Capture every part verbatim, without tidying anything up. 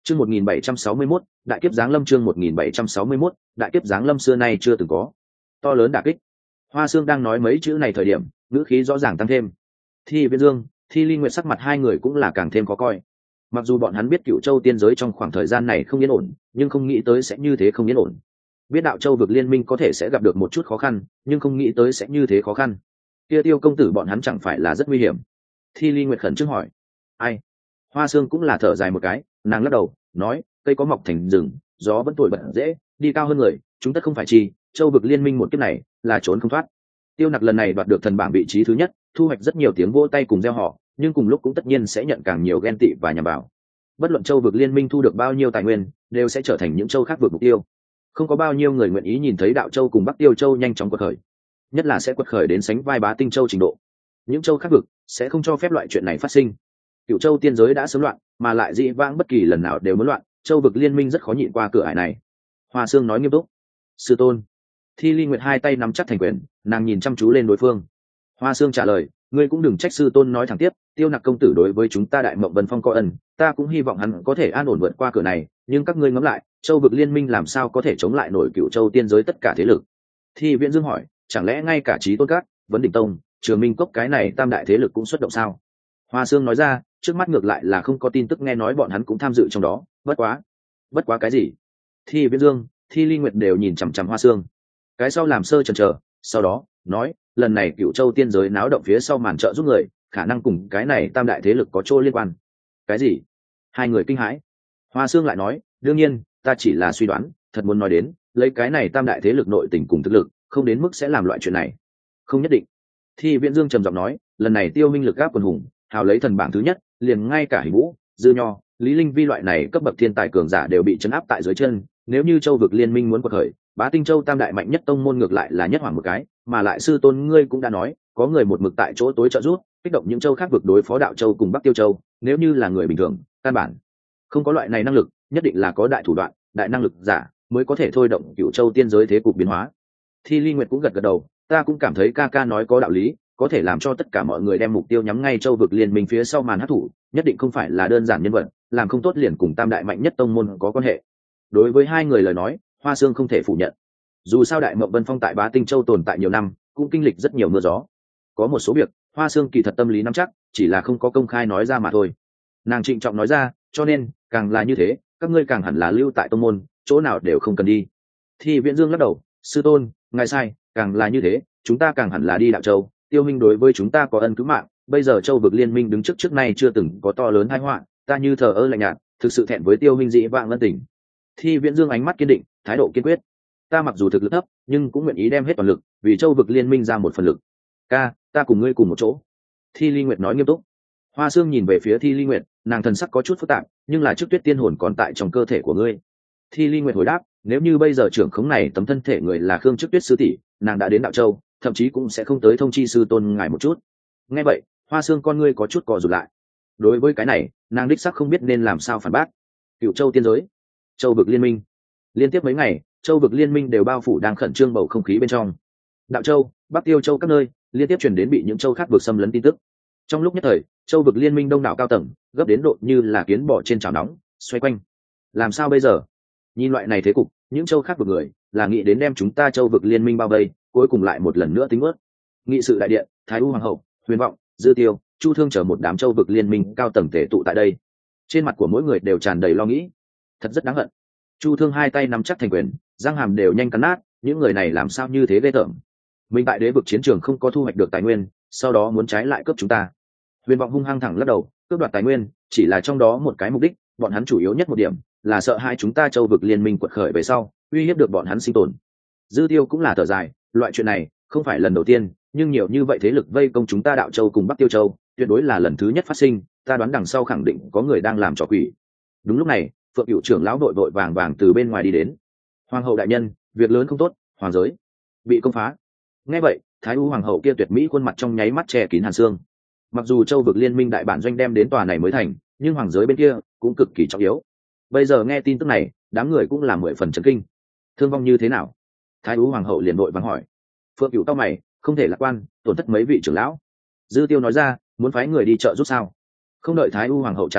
Chương một nghìn bảy trăm sáu mươi mốt, đại kiếp giáng lâm. Chương một nghìn bảy trăm sáu mươi mốt, đại kiếp giáng lâm xưa nay chưa từng có. To lớn đả kích. Hoa Sương đang nói mấy chữ này thời điểm, ngữ khí rõ ràng tăng thêm. Thi Viễn Dương, Thi Ly Nguyệt sắc mặt hai người cũng là càng thêm khó coi. Mặc dù bọn hắn biết Cựu Châu tiên giới trong khoảng thời gian này không yên ổn, nhưng không nghĩ tới sẽ như thế không yên ổn. Biết Đạo Châu vực liên minh có thể sẽ gặp được một chút khó khăn, nhưng không nghĩ tới sẽ như thế khó khăn. Kia Tiêu công tử bọn hắn chẳng phải là rất nguy hiểm? Thi Ly Nguyệt khẩn trương hỏi. Ai? Hoa Sương cũng là thở dài một cái, nàng lắc đầu, nói, cây có mọc thành rừng, gió vẫn thổi bật dễ, đi cao hơn người, chúng tất không phải chi, Châu vực liên minh một kiếp này là trốn không thoát. Tiêu Nặc lần này đoạt được thần bảng vị trí thứ nhất, thu hoạch rất nhiều tiếng vỗ tay cùng reo hò, nhưng cùng lúc cũng tất nhiên sẽ nhận càng nhiều ghen tị và nhằm vào. Bất luận Châu vực liên minh thu được bao nhiêu tài nguyên, đều sẽ trở thành những châu khác vượt mục tiêu. Không có bao nhiêu người nguyện ý nhìn thấy Đạo Châu cùng Bắc Tiêu Châu nhanh chóng quật khởi, nhất là sẽ quật khởi đến sánh vai Bá Tinh Châu trình độ. Những châu khác vực sẽ không cho phép loại chuyện này phát sinh. Cựu Châu tiên giới đã sớm loạn, mà lại dị vãng bất kỳ lần nào đều muốn loạn, Châu vực liên minh rất khó nhịn qua cửa ải này. Hoa Sương nói nghiêm túc. Sư tôn. Thi Ly Nguyệt hai tay nắm chắc thành quyền, nàng nhìn chăm chú lên đối phương. Hoa Sương trả lời, ngươi cũng đừng trách sư tôn nói thẳng tiếp, Tiêu Nặc công tử đối với chúng ta Đại Mộng Vân Phong có ân, ta cũng hy vọng hắn có thể an ổn vượt qua cửa này, nhưng các ngươi ngẫm lại, Châu vực liên minh làm sao có thể chống lại nổi Cựu Châu tiên giới tất cả thế lực? Thi Viễn Dương hỏi, chẳng lẽ ngay cả Chí Tôn Các, Vấn Đỉnh Tông, Trường Minh Cốc cái này tam đại thế lực cũng xuất động sao? Hoa Sương nói ra, trước mắt ngược lại là không có tin tức nghe nói bọn hắn cũng tham dự trong đó, bất quá. Bất quá cái gì? Thi Viễn Dương, Thi Ly Nguyệt đều nhìn chằm chằm Hoa Sương. Cái sau làm sơ chần chờ, sau đó nói, lần này Cựu Châu tiên giới náo động phía sau màn trợ giúp người, khả năng cùng cái này tam đại thế lực có chỗ liên quan. Cái gì? Hai người kinh hãi. Hoa Sương lại nói, đương nhiên, ta chỉ là suy đoán, thật muốn nói đến, lấy cái này tam đại thế lực nội tình cùng thực lực, không đến mức sẽ làm loại chuyện này. Không nhất định. Thi Viễn Dương trầm giọng nói, lần này Tiêu Minh lực gáp quần hùng, hào lấy thần bảng thứ nhất, liền ngay cả Hình Vũ, Dư Nho, Lý Linh Vi loại này cấp bậc thiên tài cường giả đều bị chấn áp tại dưới chân. Nếu như Châu vực liên minh muốn quật khởi, Bá Tinh Châu tam đại mạnh nhất tông môn ngược lại là nhất hoàng một cái, mà lại sư tôn ngươi cũng đã nói, có người một mực tại chỗ tối trợ giúp, kích động những châu khác vực đối phó Đạo Châu cùng Bắc Tiêu Châu. Nếu như là người bình thường, căn bản không có loại này năng lực, nhất định là có đại thủ đoạn, đại năng lực giả mới có thể thôi động Cựu Châu tiên giới thế cục biến hóa. Thi Ly Nguyệt cũng gật gật đầu, ta cũng cảm thấy ca ca nói có đạo lý, có thể làm cho tất cả mọi người đem mục tiêu nhắm ngay Châu vực liên minh phía sau màn hắc thủ, nhất định không phải là đơn giản nhân vật, làm không tốt liền cùng tam đại mạnh nhất tông môn có quan hệ. Đối với hai người lời nói, Hoa Sương không thể phủ nhận. Dù sao Đại Mộng Vân Phong tại Bá Tinh Châu tồn tại nhiều năm, cũng kinh lịch rất nhiều mưa gió. Có một số việc, Hoa Sương kỳ thật tâm lý nắm chắc, chỉ là không có công khai nói ra mà thôi. Nàng trịnh trọng nói ra, cho nên, càng là như thế, các ngươi càng hẳn là lưu tại tông môn, chỗ nào đều không cần đi. Thi Viễn Dương lắc đầu, sư tôn, ngài sai, càng là như thế, chúng ta càng hẳn là đi Đạo Châu. Tiêu Minh đối với chúng ta có ân cứu mạng, bây giờ Châu vực liên minh đứng trước trước nay chưa từng có to lớn tai họa, ta như thờ ơ lạnh nhạt, thực sự thẹn với Tiêu Minh dĩ vãng ân tình. Thi Viễn Dương ánh mắt kiên định, thái độ kiên quyết. Ta mặc dù thực lực thấp, nhưng cũng nguyện ý đem hết toàn lực, vì Châu vực liên minh ra một phần lực. Ca, ta cùng ngươi cùng một chỗ. Thi Ly Nguyệt nói nghiêm túc. Hoa Sương nhìn về phía Thi Ly Nguyệt, nàng thần sắc có chút phức tạp, nhưng là trước Tuyết tiên hồn còn tại trong cơ thể của ngươi. Thi Ly Nguyệt hồi đáp, nếu như bây giờ trưởng khống này tấm thân thể người là Khương Trước Tuyết sư tỷ, nàng đã đến Đạo Châu, thậm chí cũng sẽ không tới thông chi sư tôn ngài một chút. Nghe vậy, Hoa Sương con ngươi có chút cò rụt lại. Đối với cái này, nàng đích xác không biết nên làm sao phản bác. Cựu Châu tiên giới, Châu vực liên minh. Liên tiếp mấy ngày, Châu vực liên minh đều bao phủ đang khẩn trương bầu không khí bên trong. Đạo Châu, Bắc Tiêu Châu các nơi, liên tiếp truyền đến bị những châu khác vực xâm lấn tin tức. Trong lúc nhất thời, Châu vực liên minh đông đảo cao tầng, gấp đến độ như là kiến bò trên chảo nóng, xoay quanh. Làm sao bây giờ? Nhìn loại này thế cục, những châu khác vực người là nghĩ đến đem chúng ta Châu vực liên minh bao vây, cuối cùng lại một lần nữa tính vớt. Nghị sự đại điện, Thái U hoàng hậu, Huyền Vọng, Dư Tiêu, Chu Thương chờ một đám Châu vực liên minh cao tầng tề tụ tại đây. Trên mặt của mỗi người đều tràn đầy lo nghĩ, thật rất đáng hận. Chu Thương hai tay nắm chắc thành quyền, răng hàm đều nhanh cắn nát, những người này làm sao như thế ghê tởm. Mình tại đế vực chiến trường không có thu hoạch được tài nguyên, sau đó muốn trái lại cướp chúng ta. Huyền Vọng hung hăng thẳng lắc đầu, cướp đoạt tài nguyên chỉ là trong đó một cái mục đích, bọn hắn chủ yếu nhất một điểm là sợ hai chúng ta Châu vực liên minh quật khởi về sau, uy hiếp được bọn hắn sinh tồn. Dư Tiêu cũng là thở dài, loại chuyện này không phải lần đầu tiên, nhưng nhiều như vậy thế lực vây công chúng ta Đạo Châu cùng Bắc Tiêu Châu, tuyệt đối là lần thứ nhất phát sinh, ta đoán đằng sau khẳng định có người đang làm trò quỷ. Đúng lúc này, Phượng Cửu trưởng lão đội vội vàng vàng từ bên ngoài đi đến. Hoàng hậu đại nhân, việc lớn không tốt, hoàng giới bị công phá. Nghe vậy, Thái U hoàng hậu kia tuyệt mỹ khuôn mặt trong nháy mắt che kín hàn xương. Mặc dù Châu vực liên minh đại bản doanh đem đến tòa này mới thành, nhưng hoàng giới bên kia cũng cực kỳ trọng yếu. Bây giờ nghe tin tức này, đám người cũng là mười phần chấn kinh. Thương vong như thế nào? Thái U hoàng hậu liền vội vàng hỏi. Phượng Cửu cau mày, không thể lạc quan, tổn thất mấy vị trưởng lão. Dư Tiêu nói ra, muốn phái người đi trợ giúp sao? Không đợi Thái U hoàng hậu trả lời,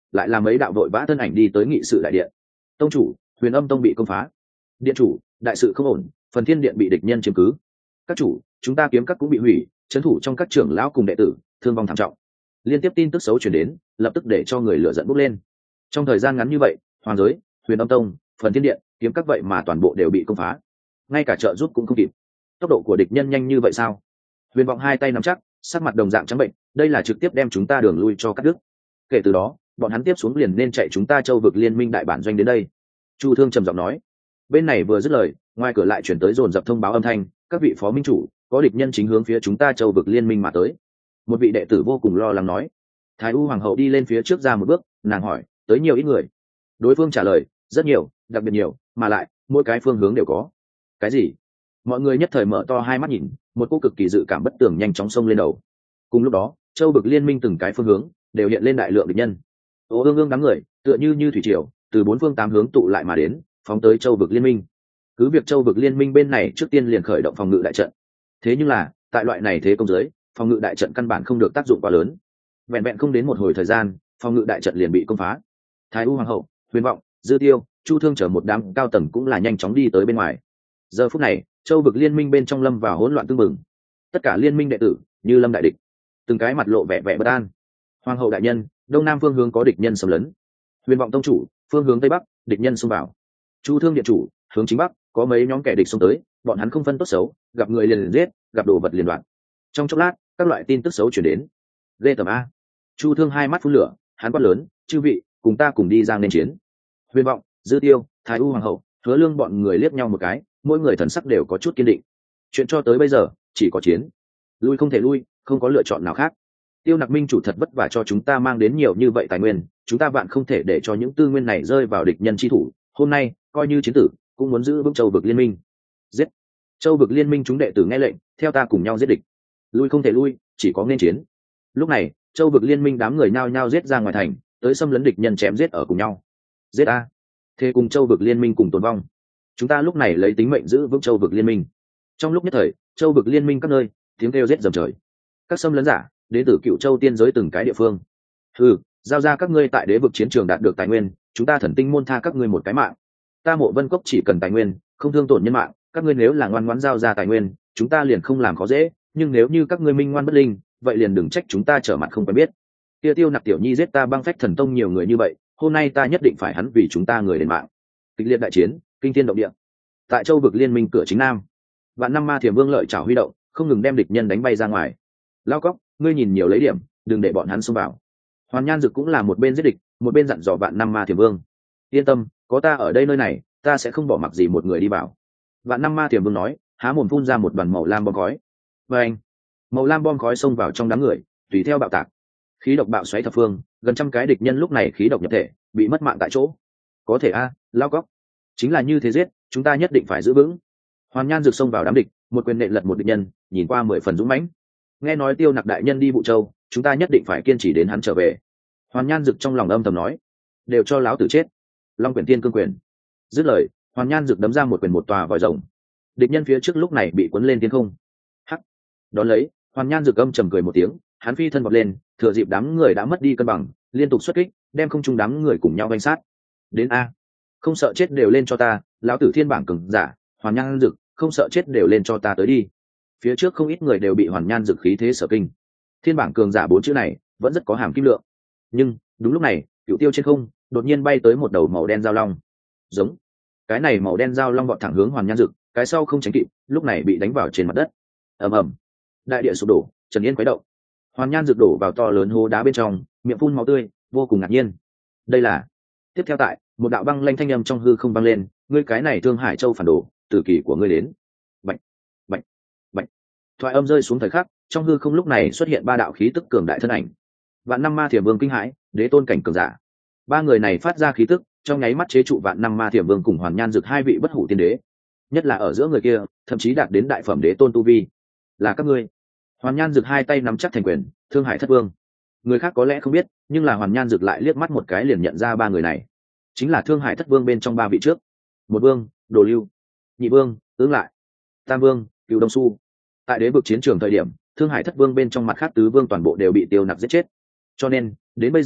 lại là mấy đạo đội vã thân ảnh đi tới nghị sự đại điện. Tông chủ, Huyền Âm Tông bị công phá. Điện chủ, đại sự không ổn, Phần Thiên Điện bị địch nhân chiếm cứ. Các chủ, chúng ta kiếm các cũng bị hủy, trấn thủ trong các trưởng lão cùng đệ tử thương vong thảm trọng. Liên tiếp tin tức xấu truyền đến, lập tức để cho người lửa giận bốc lên. Trong thời gian ngắn như vậy, Hoàng giới, Huyền Âm Tông, Phần Thiên Điện, kiếm các vậy mà toàn bộ đều bị công phá, ngay cả trợ giúp cũng không kịp. Tốc độ của địch nhân nhanh như vậy sao? Huyền Vọng hai tay nắm chắc, sắc mặt đồng dạng trắng bệnh, đây là trực tiếp đem chúng ta đường lui cho cắt đứt. Kể từ đó, bọn hắn tiếp xuống liền nên chạy chúng ta Châu vực liên minh đại bản doanh đến đây. Chu Thương trầm giọng nói. Bên này vừa dứt lời, ngoài cửa lại chuyển tới dồn dập thông báo âm thanh, các vị phó minh chủ, có địch nhân chính hướng phía chúng ta Châu vực liên minh mà tới. Một vị đệ tử vô cùng lo lắng nói. Thái U hoàng hậu đi lên phía trước ra một bước, nàng hỏi, tới nhiều ít người? Đối phương trả lời, rất nhiều, đặc biệt nhiều, mà lại mỗi cái phương hướng đều có. Cái gì? Mọi người nhất thời mở to hai mắt nhìn, một cô cực kỳ dự cảm bất tường nhanh chóng xông lên đầu. Cùng lúc đó, Châu vực liên minh từng cái phương hướng đều hiện lên đại lượng địch nhân. Ô ương ương đám người tựa như như thủy triều từ bốn phương tám hướng tụ lại mà đến, phóng tới Châu vực liên minh. Cứ việc Châu vực liên minh bên này trước tiên liền khởi động phòng ngự đại trận, thế nhưng là tại loại này thế công giới, phòng ngự đại trận căn bản không được tác dụng quá lớn. Vẹn vẹn không đến một hồi thời gian, phòng ngự đại trận liền bị công phá. Thái U hoàng hậu, Huyền Vọng, Dư Tiêu, Chu Thương chở một đám cao tầng cũng là nhanh chóng đi tới bên ngoài. Giờ phút này, Châu vực liên minh bên trong lâm vào hỗn loạn tương mừng. Tất cả liên minh đệ tử như lâm đại địch, từng cái mặt lộ vẻ vẻ bất an. Hoàng hậu đại nhân, đông nam phương hướng có địch nhân xâm lấn. Huyền Vọng tông chủ, phương hướng tây bắc địch nhân xông vào. Chu Thương điện chủ, hướng chính bắc có mấy nhóm kẻ địch xông tới, bọn hắn không phân tốt xấu, gặp người liền, liền giết, gặp đồ vật liền đoạn. Trong chốc lát, các loại tin tức xấu chuyển đến. Ghê tởm a! Chu Thương hai mắt phun lửa, hắn quát lớn, chư vị, cùng ta cùng đi giang nên chiến. Huyền Vọng, Dư Tiêu, Thái U hoàng hậu, Hứa Lương bọn người liếc nhau một cái, mỗi người thần sắc đều có chút kiên định. Chuyện cho tới bây giờ chỉ có chiến, lui không thể lui, không có lựa chọn nào khác. Tiêu Nặc Minh chủ thật vất vả cho chúng ta mang đến nhiều như vậy tài nguyên, chúng ta vạn không thể để cho những tư nguyên này rơi vào địch nhân chi thủ. Hôm nay coi như chiến tử cũng muốn giữ vững Châu vực liên minh. Giết! Châu vực liên minh chúng đệ tử nghe lệnh, theo ta cùng nhau giết địch. Lui không thể lui, chỉ có nên chiến. Lúc này, Châu vực liên minh đám người nhao nhao giết ra ngoài thành, tới xâm lấn địch nhân chém giết ở cùng nhau. Giết a! Thế cùng Châu vực liên minh cùng tồn vong. Chúng ta lúc này lấy tính mệnh giữ vững Châu vực liên minh. Trong lúc nhất thời, Châu vực liên minh các nơi tiếng kêu giết dầm trời. Các xâm lấn giả đến từ Cựu Châu tiên giới từng cái địa phương. Ừ, giao ra các ngươi tại đế vực chiến trường đạt được tài nguyên, chúng ta thần tinh môn tha các ngươi một cái mạng. Ta Mộ Vân Cốc chỉ cần tài nguyên, không thương tổn nhân mạng, các ngươi nếu là ngoan ngoãn giao ra tài nguyên, chúng ta liền không làm khó dễ, nhưng nếu như các ngươi minh ngoan bất linh, vậy liền đừng trách chúng ta trở mặt không quen biết. Kia Tiêu Nặc tiểu nhi giết ta băng phách thần tông nhiều người như vậy, hôm nay ta nhất định phải hắn vì chúng ta người đền mạng. Kịch liệt đại chiến, kinh thiên động địa. Tại Châu vực liên minh cửa chính nam, Vạn Năm Ma Thiểm Vương lợi chảo huy động, không ngừng đem địch nhân đánh bay ra ngoài. Lao Cóc, ngươi nhìn nhiều lấy điểm, đừng để bọn hắn xông vào. Hoàn Nhan Dực cũng là một bên giết địch, một bên dặn dò Vạn Năm Ma Thiểm Vương. Yên tâm, có ta ở đây nơi này, ta sẽ không bỏ mặc gì một người đi vào. Vạn Năm Ma Thiểm Vương nói, há mồm phun ra một đoàn màu lam bom khói. Và anh, màu lam bom khói xông vào trong đám người, tùy theo bạo tạc, khí độc bạo xoáy thập phương, gần trăm cái địch nhân lúc này khí độc nhập thể, bị mất mạng tại chỗ. Có thể a, à, Lao Cóc, chính là như thế giết, chúng ta nhất định phải giữ vững. Hoàn Nhan Dực xông vào đám địch, một quyền nện lật một địch nhân, nhìn qua mười phần dũng mãnh. Nghe nói Tiêu Nặc đại nhân đi Vũ Châu, chúng ta nhất định phải kiên trì đến hắn trở về. Hoàn Nhan Dực trong lòng âm thầm nói, đều cho láo tử chết. Long Quyển Tiên cương quyền. Dứt lời, Hoàn Nhan Dực đấm ra một quyền một tòa vòi rồng. Địch nhân phía trước lúc này bị cuốn lên thiên không. Hắc. Đón lấy, Hoàn Nhan Dực âm trầm cười một tiếng, hắn phi thân vọt lên, thừa dịp đám người đã mất đi cân bằng, liên tục xuất kích, đem không trung đám người cùng nhau vây sát. Đến a, không sợ chết đều lên cho ta, lão tử thiên bảng cường giả, Hoàn Nhan Dực, không sợ chết đều lên cho ta tới đi. Phía trước không ít người đều bị Hoàn Nhan Dực khí thế sở kinh. Thiên bảng cường giả bốn chữ này vẫn rất có hàm kim lượng. Nhưng đúng lúc này, Cựu Tiêu trên không đột nhiên bay tới một đầu màu đen giao long. Giống. Cái này màu đen giao long vọt thẳng hướng Hoàn Nhan Dực, cái sau không tránh kịp, lúc này bị đánh vào trên mặt đất. Ầm ầm. Đại địa sụp đổ, trần yên quấy động. Hoàn Nhan Dực đổ vào to lớn hố đá bên trong, miệng phun máu tươi, vô cùng ngạc nhiên. Đây là... Tiếp theo tại, một đạo băng lanh thanh âm trong hư không vang lên, ngươi cái này Thương Hải Châu phản đồ, tử kỳ của ngươi đến. Bạch, bạch, bạch. Thoại âm rơi xuống thời khắc, trong hư không lúc này xuất hiện ba đạo khí tức cường đại thân ảnh. Vạn Năm Ma Thiểm Vương kinh hãi, đế tôn cảnh cường giả. Ba người này phát ra khí tức, trong nháy mắt chế trụ Vạn Năm Ma Thiểm Vương cùng Hoàn Nhan Dực hai vị bất hủ tiên đế. Nhất là ở giữa người kia, thậm chí đạt đến đại phẩm đế tôn tu vi. Là các ngươi. Hoàn Nhan Dực hai tay nắm chắc thành quyền, Thương Hải Thất Vương. Người khác có lẽ không biết, nhưng là Hoàn Nhan Dực lại liếc mắt một cái liền nhận ra ba người này chính là Thương Hải Thất Vương bên trong ba vị trước. Một vương, Đồ Lưu. Nhị vương, Ứng Lại. Tam vương, Cửu Đông Su. Tại đế vực chiến trường thời điểm, Thương Hải Thất Vương bên trong mặt khác tứ vương toàn bộ đều bị Tiêu Nặc giết chết. Cho nên, đến bây giờ,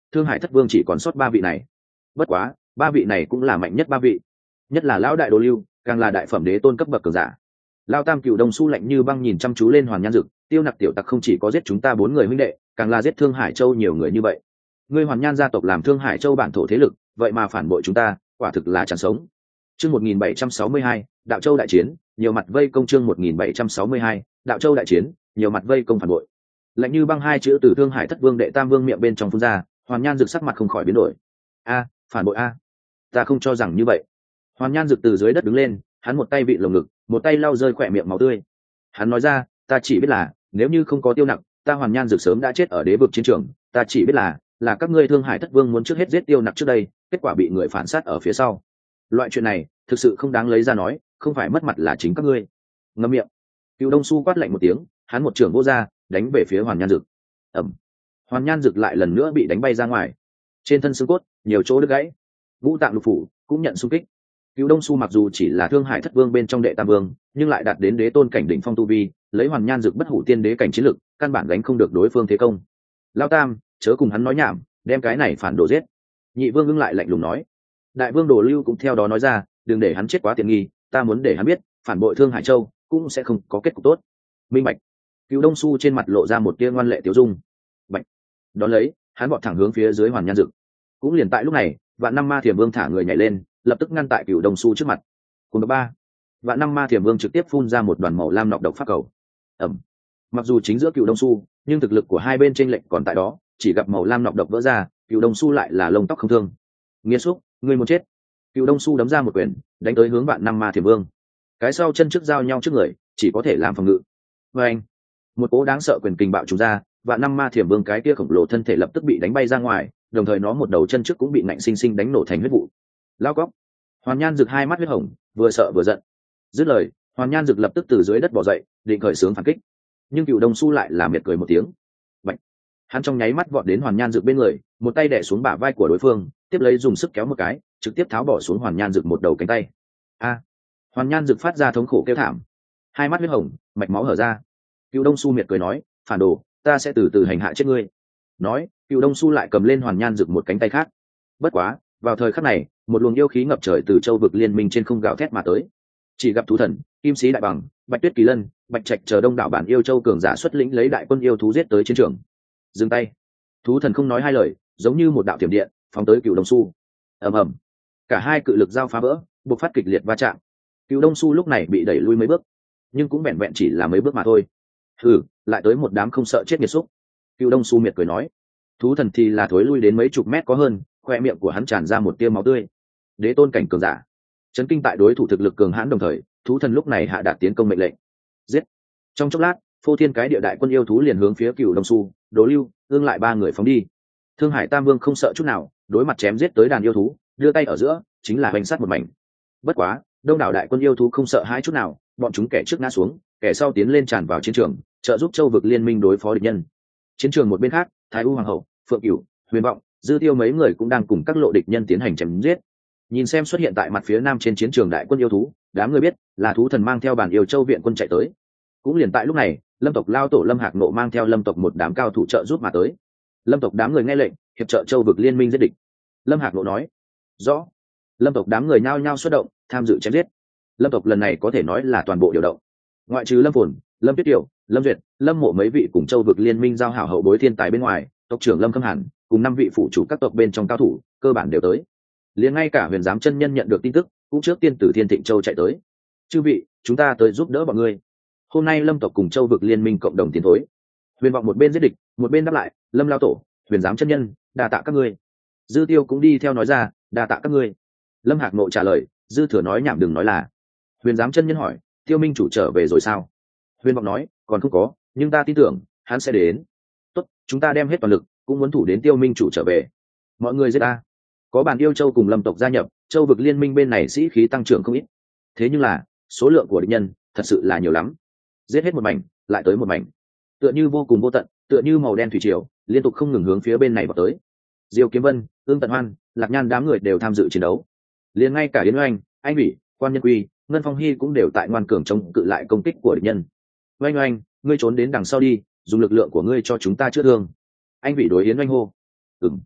Thương Hải Thất Vương chỉ còn sót ba vị này. Bất quá ba vị này cũng là mạnh nhất ba vị, nhất là lão đại Đồ Lưu, càng là đại phẩm đế tôn cấp bậc cường giả. Lao Tam Cửu Đông Su lạnh như băng nhìn chăm chú lên Hoàn Nhan Dực, Tiêu Nặc tiểu tặc không chỉ có giết chúng ta bốn người huynh đệ, càng là giết Thương Hải Châu nhiều người như vậy. Ngươi Hoàn Nhan gia tộc làm Thương Hải Châu bản thổ thế lực, vậy mà phản bội chúng ta, quả thực là chẳng sống. Chương một nghìn bảy trăm sáu mươi hai, Đạo Châu đại chiến, nhiều mặt vây công. Chương một nghìn bảy trăm sáu mươi hai, Đạo Châu đại chiến, nhiều mặt vây công phản bội. Lạnh như băng hai chữ từ Thương Hải Thất Vương đệ Tam Vương miệng bên trong phun ra, Hoàn Nhan Dực sắc mặt không khỏi biến đổi. A, phản bội a? Ta không cho rằng như vậy. Hoàn Nhan Dực từ dưới đất đứng lên, hắn một tay vị lồng ngực, một tay lau rơi khỏe miệng máu tươi. Hắn nói ra, ta chỉ biết là nếu như không có Tiêu Nặc, ta Hoàn Nhan Dực sớm đã chết ở đế vực chiến trường. Ta chỉ biết là là các ngươi Thương Hải Thất Vương muốn trước hết giết Tiêu Nặc trước đây, kết quả bị người phản sát ở phía sau. Loại chuyện này thực sự không đáng lấy ra nói, không phải mất mặt là chính các ngươi. Ngậm miệng. Cựu Đông Su quát lạnh một tiếng, hắn một trường vô ra, đánh về phía Hoàn Nhan Dực. Ẩm. Hoàn Nhan Dực lại lần nữa bị đánh bay ra ngoài, trên thân xương cốt nhiều chỗ đứt gãy, ngũ tạng lục phủ cũng nhận xung kích. Cựu Đông Su mặc dù chỉ là Thương Hải Thất Vương bên trong đệ tam vương, nhưng lại đạt đến đế tôn cảnh đỉnh phong tu vi, lấy Hoàn Nhan Dực bất hủ tiên đế cảnh chiến lực, căn bản gánh không được đối phương thế công. Lao Tam, chớ cùng hắn nói nhảm, đem cái này phản đồ giết. Nhị Vương ngưng lại lạnh lùng nói. Đại Vương Đồ Lưu cũng theo đó nói ra, đừng để hắn chết quá tiện nghi, ta muốn để hắn biết, phản bội Thương Hải Châu cũng sẽ không có kết cục tốt. Minh bạch. Cựu Đông Su trên mặt lộ ra một tia ngoan lệ tiêu dung. Bạch. Đón lấy, hắn vọt thẳng hướng phía dưới Hoàn Nhan Dực. Cũng liền tại lúc này, Vạn Năm Ma Thiểm Vương thả người nhảy lên, lập tức ngăn tại Cựu Đông Su trước mặt. Cùng ba, Vạn Năm Ma Thiểm Vương trực tiếp phun ra một đoàn màu lam nọc độc pháp cầu. Ẩm. Mặc dù chính giữa Cựu Đông Su, nhưng thực lực của hai bên chênh lệch còn tại đó, chỉ gặp màu lam nọc độc vỡ ra, Cựu Đông Su lại là lông tóc không thương. Nghiên xúc, ngươi muốn chết. Cựu Đông Su đấm ra một quyền, đánh tới hướng Vạn Năm Ma Thiểm Vương. Cái sau chân trước giao nhau trước người, chỉ có thể làm phòng ngự. Và anh, một cỗ đáng sợ quyền kình bạo trùng ra, Vạn Năm Ma Thiểm Vương cái kia khổng lồ thân thể lập tức bị đánh bay ra ngoài, đồng thời nó một đầu chân trước cũng bị nạnh sinh sinh đánh nổ thành huyết vụ. Lao cóc. Hoàn Nhan Dực hai mắt huyết hồng, vừa sợ vừa giận. Dứt lời, Hoàn Nhan Dực lập tức từ dưới đất bò dậy, định khởi xướng phản kích. Nhưng Cựu Đông Su lại là miệt cười một tiếng. Bạch. Hắn trong nháy mắt vọt đến Hoàn Nhan Dực bên người, một tay đè xuống bả vai của đối phương, tiếp lấy dùng sức kéo một cái, trực tiếp tháo bỏ xuống Hoàn Nhan Dực một đầu cánh tay. A. Hoàn Nhan Dực phát ra thống khổ kêu thảm, hai mắt huyết hồng, mạch máu hở ra. Cựu Đông Su miệt cười nói, phản đồ, ta sẽ từ từ hành hạ chết ngươi. Nói, Cựu Đông Su lại cầm lên Hoàn Nhan Dực một cánh tay khác. Bất quá, vào thời khắc này, một luồng yêu khí ngập trời từ châu vực liên minh trên không gào thét mà tới. Chỉ gặp thú thần, kim sĩ đại bằng, bạch tuyết kỳ lân, bạch trạch chờ đông đảo bản yêu châu cường giả xuất lĩnh lấy đại quân yêu thú giết tới chiến trường. Dừng tay. Thú thần không nói hai lời, giống như một đạo tiềm điện phóng tới Cựu Đông Su. Ầm ầm. Cả hai cự lực giao phá vỡ, bộc phát kịch liệt va chạm. Cựu Đông Su lúc này bị đẩy lui mấy bước, nhưng cũng vẹn vẹn chỉ là mấy bước mà thôi. Hừ, lại tới một đám không sợ chết nghiệt xúc. Cựu Đông Su miệt cười nói. Thú thần thì là thối lui đến mấy chục mét có hơn, khoe miệng của hắn tràn ra một tia máu tươi. Đế tôn cảnh cường giả, chấn kinh tại đối thủ thực lực cường hãn đồng thời, thú thần lúc này hạ đạt tiến công mệnh lệnh. Giết. Trong chốc lát, phô thiên cái địa đại quân yêu thú liền hướng phía Cựu Đông Su, Đỗ Lưu, ương lại ba người phóng đi. Thương Hải Tam Vương không sợ chút nào, đối mặt chém giết tới đàn yêu thú, đưa tay ở giữa chính là hoành sát một mảnh. Bất quá, đông đảo đại quân yêu thú không sợ hãi chút nào, bọn chúng kẻ trước ngã xuống, kẻ sau tiến lên tràn vào chiến trường, trợ giúp châu vực liên minh đối phó địch nhân. Chiến trường một bên khác, Thái U Hoàng hậu, Phượng Cửu, Huyền Vọng, Dư Tiêu mấy người cũng đang cùng các lộ địch nhân tiến hành chém giết. Nhìn xem xuất hiện tại mặt phía nam trên chiến trường đại quân yêu thú, đám người biết là thú thần mang theo bản yêu châu viện quân chạy tới. Cũng liền tại lúc này, Lâm tộc lao tổ Lâm Hạc Nộ mang theo Lâm tộc một đám cao thủ trợ giúp mà tới. Lâm tộc đám người nghe lệnh, hiệp trợ châu vực liên minh giết địch. Lâm Hạc Nộ nói. Rõ. Lâm tộc đám người nhao nhao xuất động, tham dự chém giết. Lâm tộc lần này có thể nói là toàn bộ điều động. Ngoại trừ Lâm Phồn, Lâm Tuyết Tiểu, Lâm Duyệt, Lâm Mộ mấy vị cùng châu vực liên minh giao hảo hậu bối thiên tài bên ngoài, tộc trưởng Lâm Khâm Hàn cùng năm vị phụ chủ các tộc bên trong cao thủ cơ bản đều tới. Liền ngay cả Huyền Giám chân nhân nhận được tin tức, cũng trước tiên từ Thiên Thịnh Châu chạy tới. Chư vị, chúng ta tới giúp đỡ bọn ngươi. Hôm nay Lâm tộc cùng châu vực liên minh cộng đồng tiến thối. Huyền Vọng một bên giết địch, một bên đáp lại, Lâm lao tổ, Huyền Giám chân nhân, đa tạ các ngươi. Dư Tiêu cũng đi theo nói ra, đa tạ các ngươi. Lâm Hạc Nộ trả lời, Dư Thừa nói nhảm đừng nói là. Huyền Giám chân nhân hỏi, Tiêu Minh chủ trở về rồi sao? Huyền Vọng nói, còn không có, nhưng ta tin tưởng hắn sẽ đến. Tốt, chúng ta đem hết toàn lực, cũng muốn thủ đến Tiêu Minh chủ trở về. Mọi người giết ta. Có bản yêu châu cùng Lâm tộc gia nhập, châu vực liên minh bên này sĩ khí tăng trưởng không ít. Thế nhưng là, số lượng của địch nhân thật sự là nhiều lắm. Giết hết một mảnh, lại tới một mảnh. Tựa như vô cùng vô tận, tựa như màu đen thủy triều, liên tục không ngừng hướng phía bên này vào tới. Diêu Kiếm Vân, Ương Tận Hoan, Lạc Nhan đám người đều tham dự chiến đấu. Liền ngay cả Yến Oanh, Anh Bỉ, Quan Nhân Quy, Ngân Phong Hy cũng đều tại ngoan cường chống cự lại công kích của địch nhân. Oanh Oanh, ngươi trốn đến đằng sau đi, dùng lực lượng của ngươi cho chúng ta chữa thương. Anh Bỉ đối Yến Oanh hô. Ừm.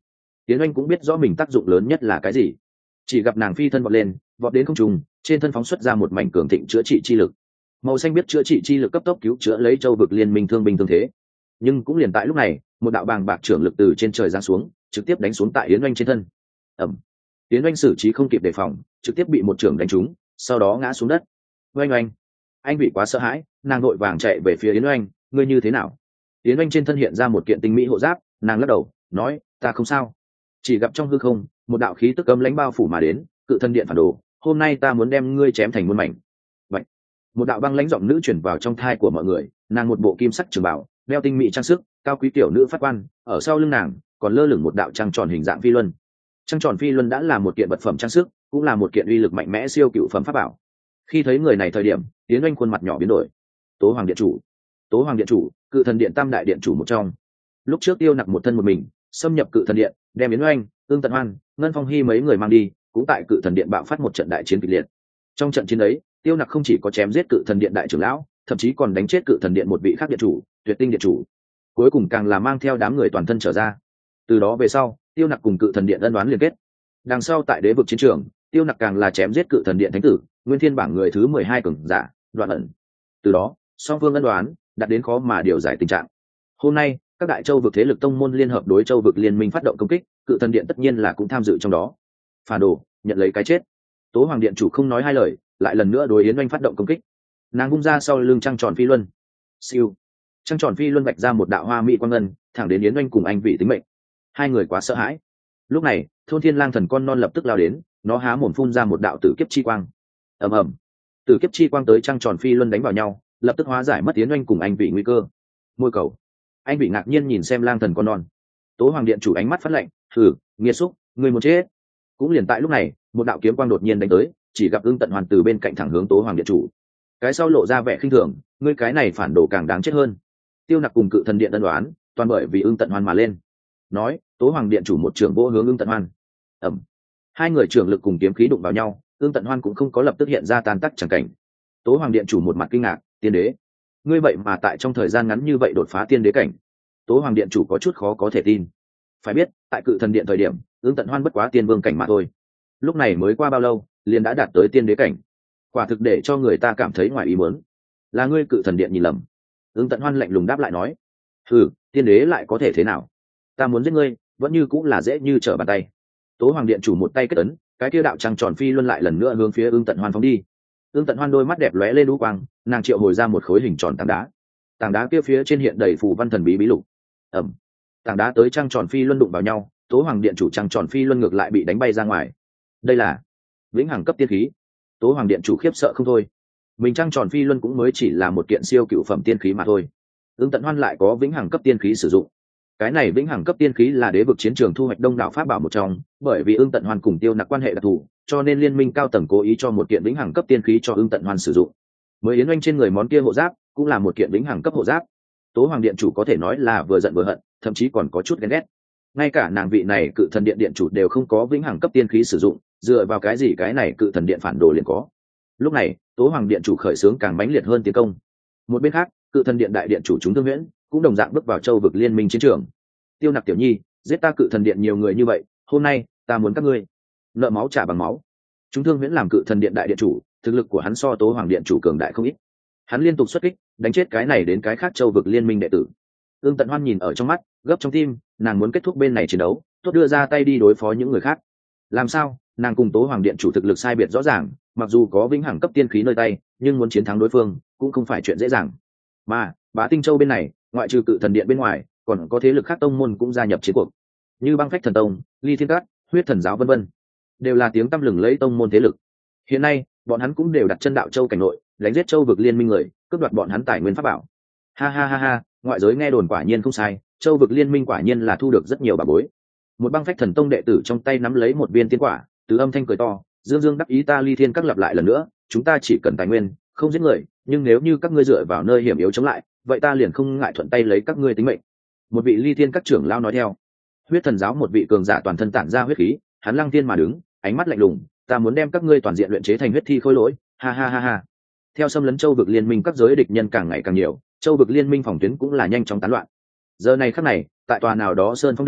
Tiến Oanh cũng biết rõ mình tác dụng lớn nhất là cái gì, chỉ gặp nàng phi thân vọt lên, vọt đến không trung, trên thân phóng xuất ra một mảnh cường thịnh chữa trị chi lực. Màu xanh biết chữa trị chi lực cấp tốc cứu chữa lấy châu vực liên minh thương binh thương thế. Nhưng cũng liền tại lúc này, một đạo bàng bạc trưởng lực từ trên trời giáng xuống, trực tiếp đánh xuống tại Yến Oanh trên thân. Ầm. Yến Oanh xử trí không kịp đề phòng, trực tiếp bị một trưởng đánh trúng, sau đó ngã xuống đất. Oanh oanh. Anh bị quá sợ hãi, nàng vội vàng chạy về phía Yến Oanh, ngươi như thế nào? Yến Oanh trên thân hiện ra một kiện tinh mỹ hộ giáp, nàng lắc đầu, nói, ta không sao. Chỉ gặp trong hư không, một đạo khí tức cấm lãnh bao phủ mà đến, cự thân điện phản đồ, hôm nay ta muốn đem ngươi chém thành muôn mảnh. Vậy, một đạo băng lãnh giọng nữ truyền vào trong thai của mọi người, nàng một bộ kim sắc trường bảo, đeo tinh mỹ trang sức, cao quý tiểu nữ phát quan, ở sau lưng nàng còn lơ lửng một đạo trăng tròn hình dạng phi luân. Trăng tròn phi luân đã là một kiện vật phẩm trang sức, cũng là một kiện uy lực mạnh mẽ siêu cựu phẩm pháp bảo. Khi thấy người này thời điểm, Tiến Oanh khuôn mặt nhỏ biến đổi. Tố Hoàng điện chủ, Tố Hoàng điện chủ, cự thần điện tam đại điện chủ một trong. Lúc trước Tiêu Nặc một thân một mình xâm nhập cự thần điện, đem Yến Oanh, Ương Tận Hoan, Ngân Phong Hy mấy người mang đi, cũng tại cự thần điện bạo phát một trận đại chiến kịch liệt. Trong trận chiến ấy, Tiêu Nặc không chỉ có chém giết cự thần điện đại trưởng lão, thậm chí còn đánh chết cự thần điện một vị khác điện chủ, Tuyệt Tinh điện chủ. Cuối cùng càng là mang theo đám người toàn thân trở ra. Từ đó về sau, Tiêu Nặc cùng cự thần điện ân oán liên kết. Đằng sau tại đế vực chiến trường, Tiêu Nặc càng là chém giết cự thần điện thánh tử, nguyên thiên bảng người thứ mười hai cường giả, Đoạn Ẩn. Từ đó, song phương ân oán đạt đến khó mà điều giải tình trạng. Hôm nay, các đại châu vực thế lực tông môn liên hợp đối châu vực liên minh phát động công kích, cự thần điện tất nhiên là cũng tham dự trong đó. Phản đồ, nhận lấy cái chết. Tố Hoàng điện chủ không nói hai lời, lại lần nữa đối Yến Oanh phát động công kích. Nàng vung ra sau lưng trăng tròn phi luân. Siêu. Trăng tròn phi luân vạch ra một đạo hoa mỹ quang ngân, thẳng đến Yến Oanh cùng anh vị tính mệnh. Hai người quá sợ hãi. Lúc này, thôn thiên lang thần con non lập tức lao đến, nó há mồm phun ra một đạo tử kiếp chi quang. Ầm ầm. Tử kiếp chi quang tới trăng tròn phi luân đánh vào nhau, lập tức hóa giải mất Yến Oanh cùng anh vị nguy cơ. Môi cầu. Anh bị ngạc nhiên nhìn xem lang thần con non. Tố Hoàng điện chủ ánh mắt phát lạnh, thử nghiệt xúc, người muốn chết. Cũng liền tại lúc này, một đạo kiếm quang đột nhiên đánh tới, chỉ gặp Ưng Tận Hoàn từ bên cạnh thẳng hướng Tố Hoàng điện chủ. Cái sau lộ ra vẻ khinh thường, ngươi cái này phản đồ càng đáng chết hơn. Tiêu Nặc cùng cự thần điện ân đoán, toàn bởi vì Ưng Tận Hoàn mà lên. Nói, Tố Hoàng điện chủ một trường vô hướng Ưng Tận Hoàn. Ẩm. Hai người trưởng lực cùng kiếm khí đụng vào nhau, Ưng Tận Hoan cũng không có lập tức hiện ra tan tác chẳng cảnh. Tố Hoàng điện chủ một mặt kinh ngạc, tiên đế, ngươi vậy mà tại trong thời gian ngắn như vậy đột phá tiên đế cảnh. Tố Hoàng điện chủ có chút khó có thể tin. Phải biết, tại cự thần điện thời điểm, Ưng Tận Hoan bất quá tiên vương cảnh mà thôi. Lúc này mới qua bao lâu, liền đã đạt tới tiên đế cảnh. Quả thực để cho người ta cảm thấy ngoài ý muốn. Là ngươi cự thần điện nhìn lầm. Ưng Tận Hoan lạnh lùng đáp lại nói, hừ, tiên đế lại có thể thế nào? Ta muốn giết ngươi, vẫn như cũng là dễ như trở bàn tay. Tố Hoàng điện chủ một tay kết ấn, cái kia đạo trăng tròn phi luân lại lần nữa hướng phía Ưng Tận Hoan phóng đi. Ưng Tận Hoan đôi mắt đẹp lóe lên lũ quang, nàng triệu hồi ra một khối hình tròn tảng đá. Tảng đá kia phía trên hiện đầy phù văn thần bí bí lục. Ẩm. Tảng đá tới trăng tròn phi luân đụng vào nhau, Tố Hoàng điện chủ trăng tròn phi luân ngược lại bị đánh bay ra ngoài. Đây là vĩnh hằng cấp tiên khí. Tố Hoàng điện chủ khiếp sợ không thôi. Mình trăng tròn phi luân cũng mới chỉ là một kiện siêu cựu phẩm tiên khí mà thôi. Ưng Tận Hoan lại có vĩnh hằng cấp tiên khí sử dụng. Cái này vĩnh hằng cấp tiên khí là đế vực chiến trường thu hoạch đông đảo pháp bảo một trong, bởi vì Ưng Tận Hoan cùng Tiêu Nặc quan hệ đặc thù, cho nên liên minh cao tầng cố ý cho một kiện vĩnh hằng cấp tiên khí cho Ưng Tận Hoan sử dụng. Mới Yến Oanh trên người món kia hộ giáp cũng là một kiện vĩnh hằng cấp hộ giáp. Tố Hoàng điện chủ có thể nói là vừa giận vừa hận, thậm chí còn có chút ghen ghét. Ngay cả nàng vị này cự thần điện điện chủ đều không có vĩnh hằng cấp tiên khí sử dụng, dựa vào cái gì cái này cự thần điện phản đồ liền có. Lúc này, Tố Hoàng điện chủ khởi xướng càng mãnh liệt hơn tiến công. Một bên khác, cự thần điện đại điện chủ chúng Thương Huyễn cũng đồng dạng bước vào châu vực liên minh chiến trường. Tiêu Nặc tiểu nhi, giết ta cự thần điện nhiều người như vậy, hôm nay ta muốn các ngươi nợ máu trả bằng máu. Chúng Thương Huyễn làm cự thần điện đại điện chủ, thực lực của hắn so Tố Hoàng điện chủ cường đại không ít. Hắn liên tục xuất kích, đánh chết cái này đến cái khác châu vực liên minh đệ tử. Ưng Tận Hoan nhìn ở trong mắt, gấp trong tim, nàng muốn kết thúc bên này chiến đấu, tốt đưa ra tay đi đối phó những người khác. Làm sao? Nàng cùng Tố Hoàng điện chủ thực lực sai biệt rõ ràng, mặc dù có vĩnh hằng cấp tiên khí nơi tay, nhưng muốn chiến thắng đối phương cũng không phải chuyện dễ dàng. Mà Bá Tinh Châu bên này, ngoại trừ cự thần điện bên ngoài, còn có thế lực khác tông môn cũng gia nhập chiến cuộc, như Băng Phách thần tông, Ly Thiên Cát, Huyết thần giáo vân vân, đều là tiếng tăm lừng lẫy tông môn thế lực. Hiện nay, bọn hắn cũng đều đặt chân đạo châu cảnh nội, đánh giết châu vực liên minh người, cướp đoạt bọn hắn tài nguyên pháp bảo. Ha ha ha ha, ngoại giới nghe đồn quả nhiên không sai, châu vực liên minh quả nhiên là thu được rất nhiều bảo bối. Một Băng Phách thần tông đệ tử trong tay nắm lấy một viên tiên quả, từ âm thanh cười to, dương dương đắc ý ta Ly Thiên Các lặp lại lần nữa, chúng ta chỉ cần tài nguyên, không giết người, nhưng nếu như các ngươi dựa vào nơi hiểm yếu chống lại, vậy ta liền không ngại thuận tay lấy các ngươi tính mệnh. Một vị Ly Thiên Các trưởng lao nói theo. Huyết thần giáo một vị cường giả toàn thân tản ra huyết khí, hắn lăng thiên mà đứng, ánh mắt lạnh lùng, ta muốn đem các ngươi toàn diện luyện chế thành huyết thi khôi lỗi, ha ha ha ha. Theo xâm lấn châu vực liên minh các giới địch nhân càng ngày càng nhiều, châu vực liên minh phòng tuyến cũng là nhanh chóng tán loạn. Giờ này khắc này, tại tòa nào đó sơn phong đỉnh,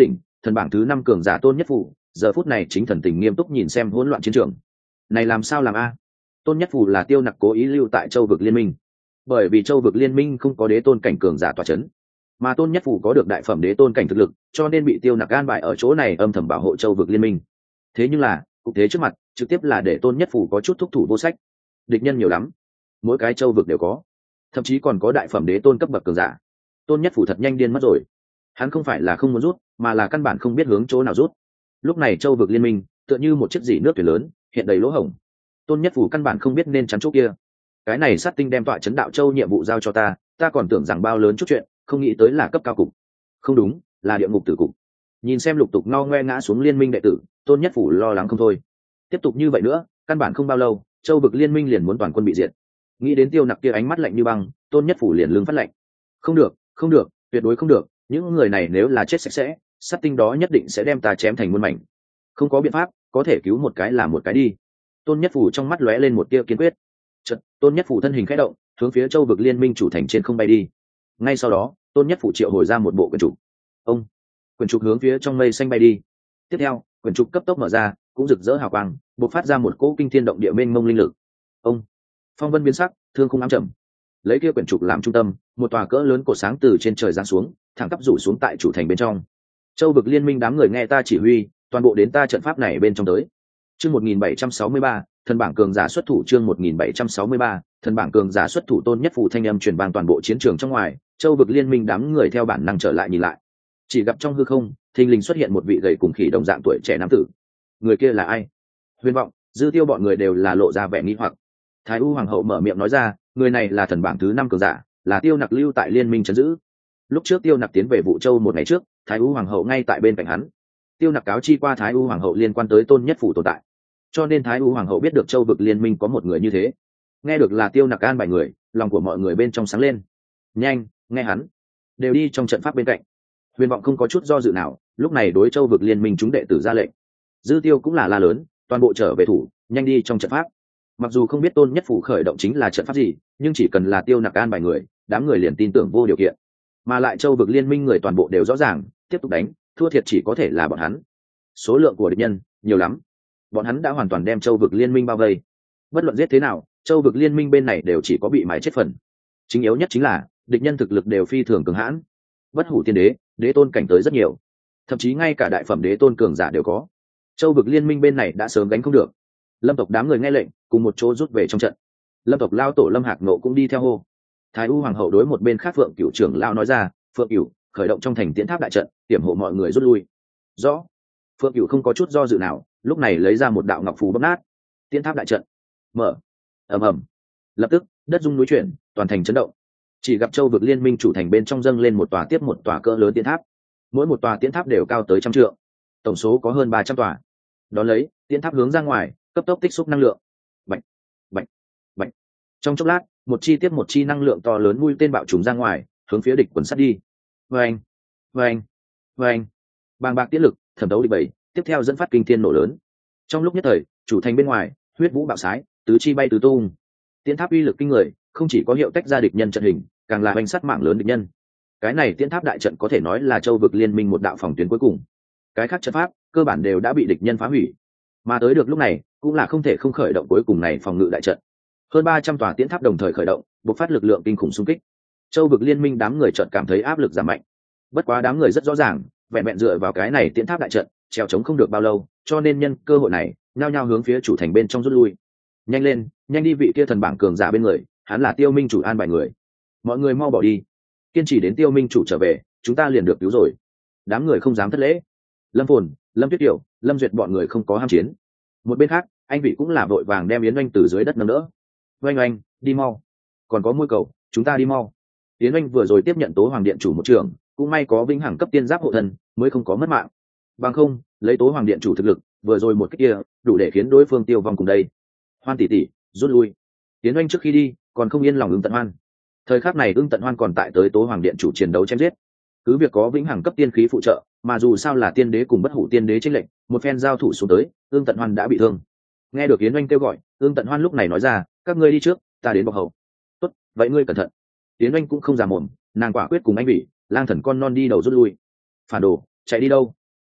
thần bảng thứ năm cường giả Tôn Nhất Phủ giờ phút này chính thần tình nghiêm túc nhìn xem hỗn loạn chiến trường. Này làm sao làm a? Tôn Nhất Phủ là Tiêu Nặc cố ý lưu tại châu vực liên minh, bởi vì châu vực liên minh không có đế tôn cảnh cường giả tọa chấn, mà Tôn Nhất Phủ có được đại phẩm đế tôn cảnh thực lực, cho nên bị Tiêu Nặc an bài ở chỗ này âm thầm bảo hộ châu vực liên minh. Thế nhưng là cục thế trước mặt trực tiếp là để Tôn Nhất Phủ có chút thúc thủ vô sách. Địch nhân nhiều lắm, mỗi cái châu vực đều có, thậm chí còn có đại phẩm đế tôn cấp bậc cường giả. Tôn Nhất Phủ thật nhanh điên mất rồi. Hắn không phải là không muốn rút, mà là căn bản không biết hướng chỗ nào rút. Lúc này châu vực liên minh tựa như một chiếc dỉ nước thuyền lớn, hiện đầy lỗ hổng. Tôn Nhất Phủ căn bản không biết nên chắn chỗ kia. Cái này sát tinh đem tọa chấn đạo châu nhiệm vụ giao cho ta, ta còn tưởng rằng bao lớn chút chuyện, không nghĩ tới là cấp cao cục. Không đúng, là địa ngục tử cục. Nhìn xem lục tục no ngoe ngã xuống liên minh đệ tử, Tôn Nhất Phủ lo lắng không thôi. Tiếp tục như vậy nữa, căn bản không bao lâu, châu vực liên minh liền muốn toàn quân bị diệt. Nghĩ đến Tiêu Nặc kia ánh mắt lạnh như băng, Tôn Nhất Phủ liền lưng phát lạnh. Không được, không được, tuyệt đối không được, những người này nếu là chết sạch sẽ, sát tinh đó nhất định sẽ đem ta chém thành muôn mảnh. Không có biện pháp, có thể cứu một cái là một cái đi. Tôn Nhất Phủ trong mắt lóe lên một tia kiên quyết. Chợt, Tôn Nhất Phủ thân hình khẽ động, hướng phía châu vực liên minh chủ thành trên không bay đi. Ngay sau đó, Tôn Nhất Phủ triệu hồi ra một bộ quyển trục. Ông, quyển trục hướng phía trong mây xanh bay đi. Tiếp theo, quyển trục cấp tốc mở ra, cũng rực rỡ hào quang, bộc phát ra một cỗ kinh thiên động địa mênh mông linh lực. Ông, phong vân biến sắc, thương khung ám trầm. Lấy kia quyển trục làm trung tâm, một tòa cỡ lớn cột sáng từ trên trời giáng xuống, thẳng tắp rủ xuống tại chủ thành bên trong. Châu vực liên minh đám người nghe ta chỉ huy, toàn bộ đến ta trận pháp này bên trong tới. Chương một nghìn bảy trăm sáu mươi ba, thần bảng cường giả xuất thủ. Chương một nghìn bảy trăm sáu mươi ba, thần bảng cường giả xuất thủ. Tôn Nhất Phủ thanh âm truyền vang toàn bộ chiến trường trong ngoài, châu vực liên minh đám người theo bản năng trở lại nhìn lại. Chỉ gặp trong hư không, thình lình xuất hiện một vị gầy cùng khỉ đồng dạng tuổi trẻ nam tử. Người kia là ai? Huyền Vọng, Dư Tiêu bọn người đều là lộ ra vẻ nghi hoặc. Thái U hoàng hậu mở miệng nói ra, người này là thần bảng thứ năm cường giả, là Tiêu Nặc lưu tại liên minh trấn giữ. Lúc trước Tiêu Nặc tiến về Vũ Châu một ngày trước, Thái U hoàng hậu ngay tại bên cạnh hắn. Tiêu Nặc cáo chi qua Thái U hoàng hậu liên quan tới Tôn Nhất Phủ tồn tại, cho nên Thái U hoàng hậu biết được châu vực liên minh có một người như thế. Nghe được là Tiêu Nặc an bài người, lòng của mọi người bên trong sáng lên. Nhanh, nghe hắn, đều đi trong trận pháp bên cạnh. Huyền Vọng không có chút do dự nào, lúc này đối châu vực liên minh chúng đệ tử ra lệnh. Dư Tiêu cũng là la lớn, toàn bộ trở về thủ, nhanh đi trong trận pháp. Mặc dù không biết Tôn Nhất Phủ khởi động chính là trận pháp gì, nhưng chỉ cần là Tiêu Nặc an bài người, đám người liền tin tưởng vô điều kiện. Mà lại châu vực liên minh người toàn bộ đều rõ ràng, tiếp tục đánh, thua thiệt chỉ có thể là bọn hắn. Số lượng của địch nhân nhiều lắm, bọn hắn đã hoàn toàn đem châu vực liên minh bao vây. Bất luận giết thế nào, châu vực liên minh bên này đều chỉ có bị mái chết phần. Chính yếu nhất chính là địch nhân thực lực đều phi thường cường hãn, bất hủ tiên đế, đế tôn cảnh tới rất nhiều, thậm chí ngay cả đại phẩm đế tôn cường giả đều có. Châu vực liên minh bên này đã sớm gánh không được. Lâm tộc đám người nghe lệnh, cùng một chỗ rút về trong trận. Lâm tộc lao tổ Lâm Hạc Nộ cũng đi theo hô. Thái U hoàng hậu đối một bên khác Phượng Cửu trưởng lao nói ra, Phượng Cửu khởi động trong thành tiễn tháp đại trận, tiểm hộ mọi người rút lui. Rõ. Phượng Cửu không có chút do dự nào, lúc này lấy ra một đạo ngọc phù bóp nát. Tiễn tháp đại trận mở. Ầm ầm. Lập tức đất rung núi chuyển, toàn thành chấn động. Chỉ gặp châu vực liên minh chủ thành bên trong dâng lên một tòa tiếp một tòa cỡ lớn tiễn tháp, mỗi một tòa tiễn tháp đều cao tới trăm trượng, tổng số có hơn ba trăm tòa. Đón lấy tiễn tháp hướng ra ngoài, cấp tốc tích xúc năng lượng. Bạch, bạch, bạch. Trong chốc lát, một chi tiếp một chi năng lượng to lớn mũi tên bạo trùng ra ngoài, hướng phía địch quần sát đi. Vâng, vâng, vâng. Bàng bạc tiễn lực thẩm thấu địch bảy, tiếp theo dẫn phát kinh thiên nổ lớn. Trong lúc nhất thời, chủ thành bên ngoài huyết vũ bạo sái, tứ chi bay tứ tung. Tiễn tháp uy lực kinh người, không chỉ có hiệu tách ra địch nhân trận hình, càng là bánh sát mạng lớn địch nhân. Cái này tiễn tháp đại trận có thể nói là châu vực liên minh một đạo phòng tuyến cuối cùng. Cái khác trận pháp cơ bản đều đã bị địch nhân phá hủy, mà tới được lúc này cũng là không thể không khởi động cuối cùng này phòng ngự đại trận. Hơn ba trăm tòa tiễn tháp đồng thời khởi động, bộc phát lực lượng kinh khủng xung kích. Châu vực liên minh đám người chợt cảm thấy áp lực giảm mạnh. Bất quá đám người rất rõ ràng, vẹn vẹn dựa vào cái này tiễn tháp đại trận, trèo chống không được bao lâu, cho nên nhân cơ hội này, nhao nhao hướng phía chủ thành bên trong rút lui. Nhanh lên, nhanh đi, vị kia thần bảng cường giả bên người, hắn là Tiêu Minh chủ an bài người. Mọi người mau bỏ đi, kiên trì đến Tiêu Minh chủ trở về, chúng ta liền được cứu rồi. Đám người không dám thất lễ. Lâm Phồn, Lâm Tuyết Kiều, Lâm Duyệt bọn người không có ham chiến. Một bên khác, anh vị cũng là vội vàng đem Yến Oanh từ dưới đất nâng đỡ. Oanh oanh, đi mau, còn có môi cầu, chúng ta đi mau. Yến Oanh vừa rồi tiếp nhận Tố Hoàng điện chủ một trưởng, cũng may có vĩnh hằng cấp tiên giáp hộ thân, mới không có mất mạng. Bằng không, lấy Tố Hoàng điện chủ thực lực, vừa rồi một cái kia, đủ để khiến đối phương tiêu vong cùng đây. Hoan tỷ tỷ, rút lui. Yến Oanh trước khi đi, còn không yên lòng Ưng Tận Hoan. Thời khắc này Ưng Tận Hoan còn tại tới Tố Hoàng điện chủ chiến đấu chém giết. Cứ việc có vĩnh hằng cấp tiên khí phụ trợ, mà dù sao là tiên đế cùng bất hủ tiên đế chênh lệnh, một phen giao thủ xuống tới, Ưng Tận Hoan đã bị thương. Nghe được Yến Oanh kêu gọi, Ưng Tận Hoan lúc này nói ra, các ngươi đi trước, ta đến bọc hậu. Tốt, vậy ngươi cẩn thận. Yến Oanh cũng không giả mồm, nàng quả quyết cùng anh Vĩ, Lang Thần con non đi đầu rút lui. Phản đồ, chạy đi đâu?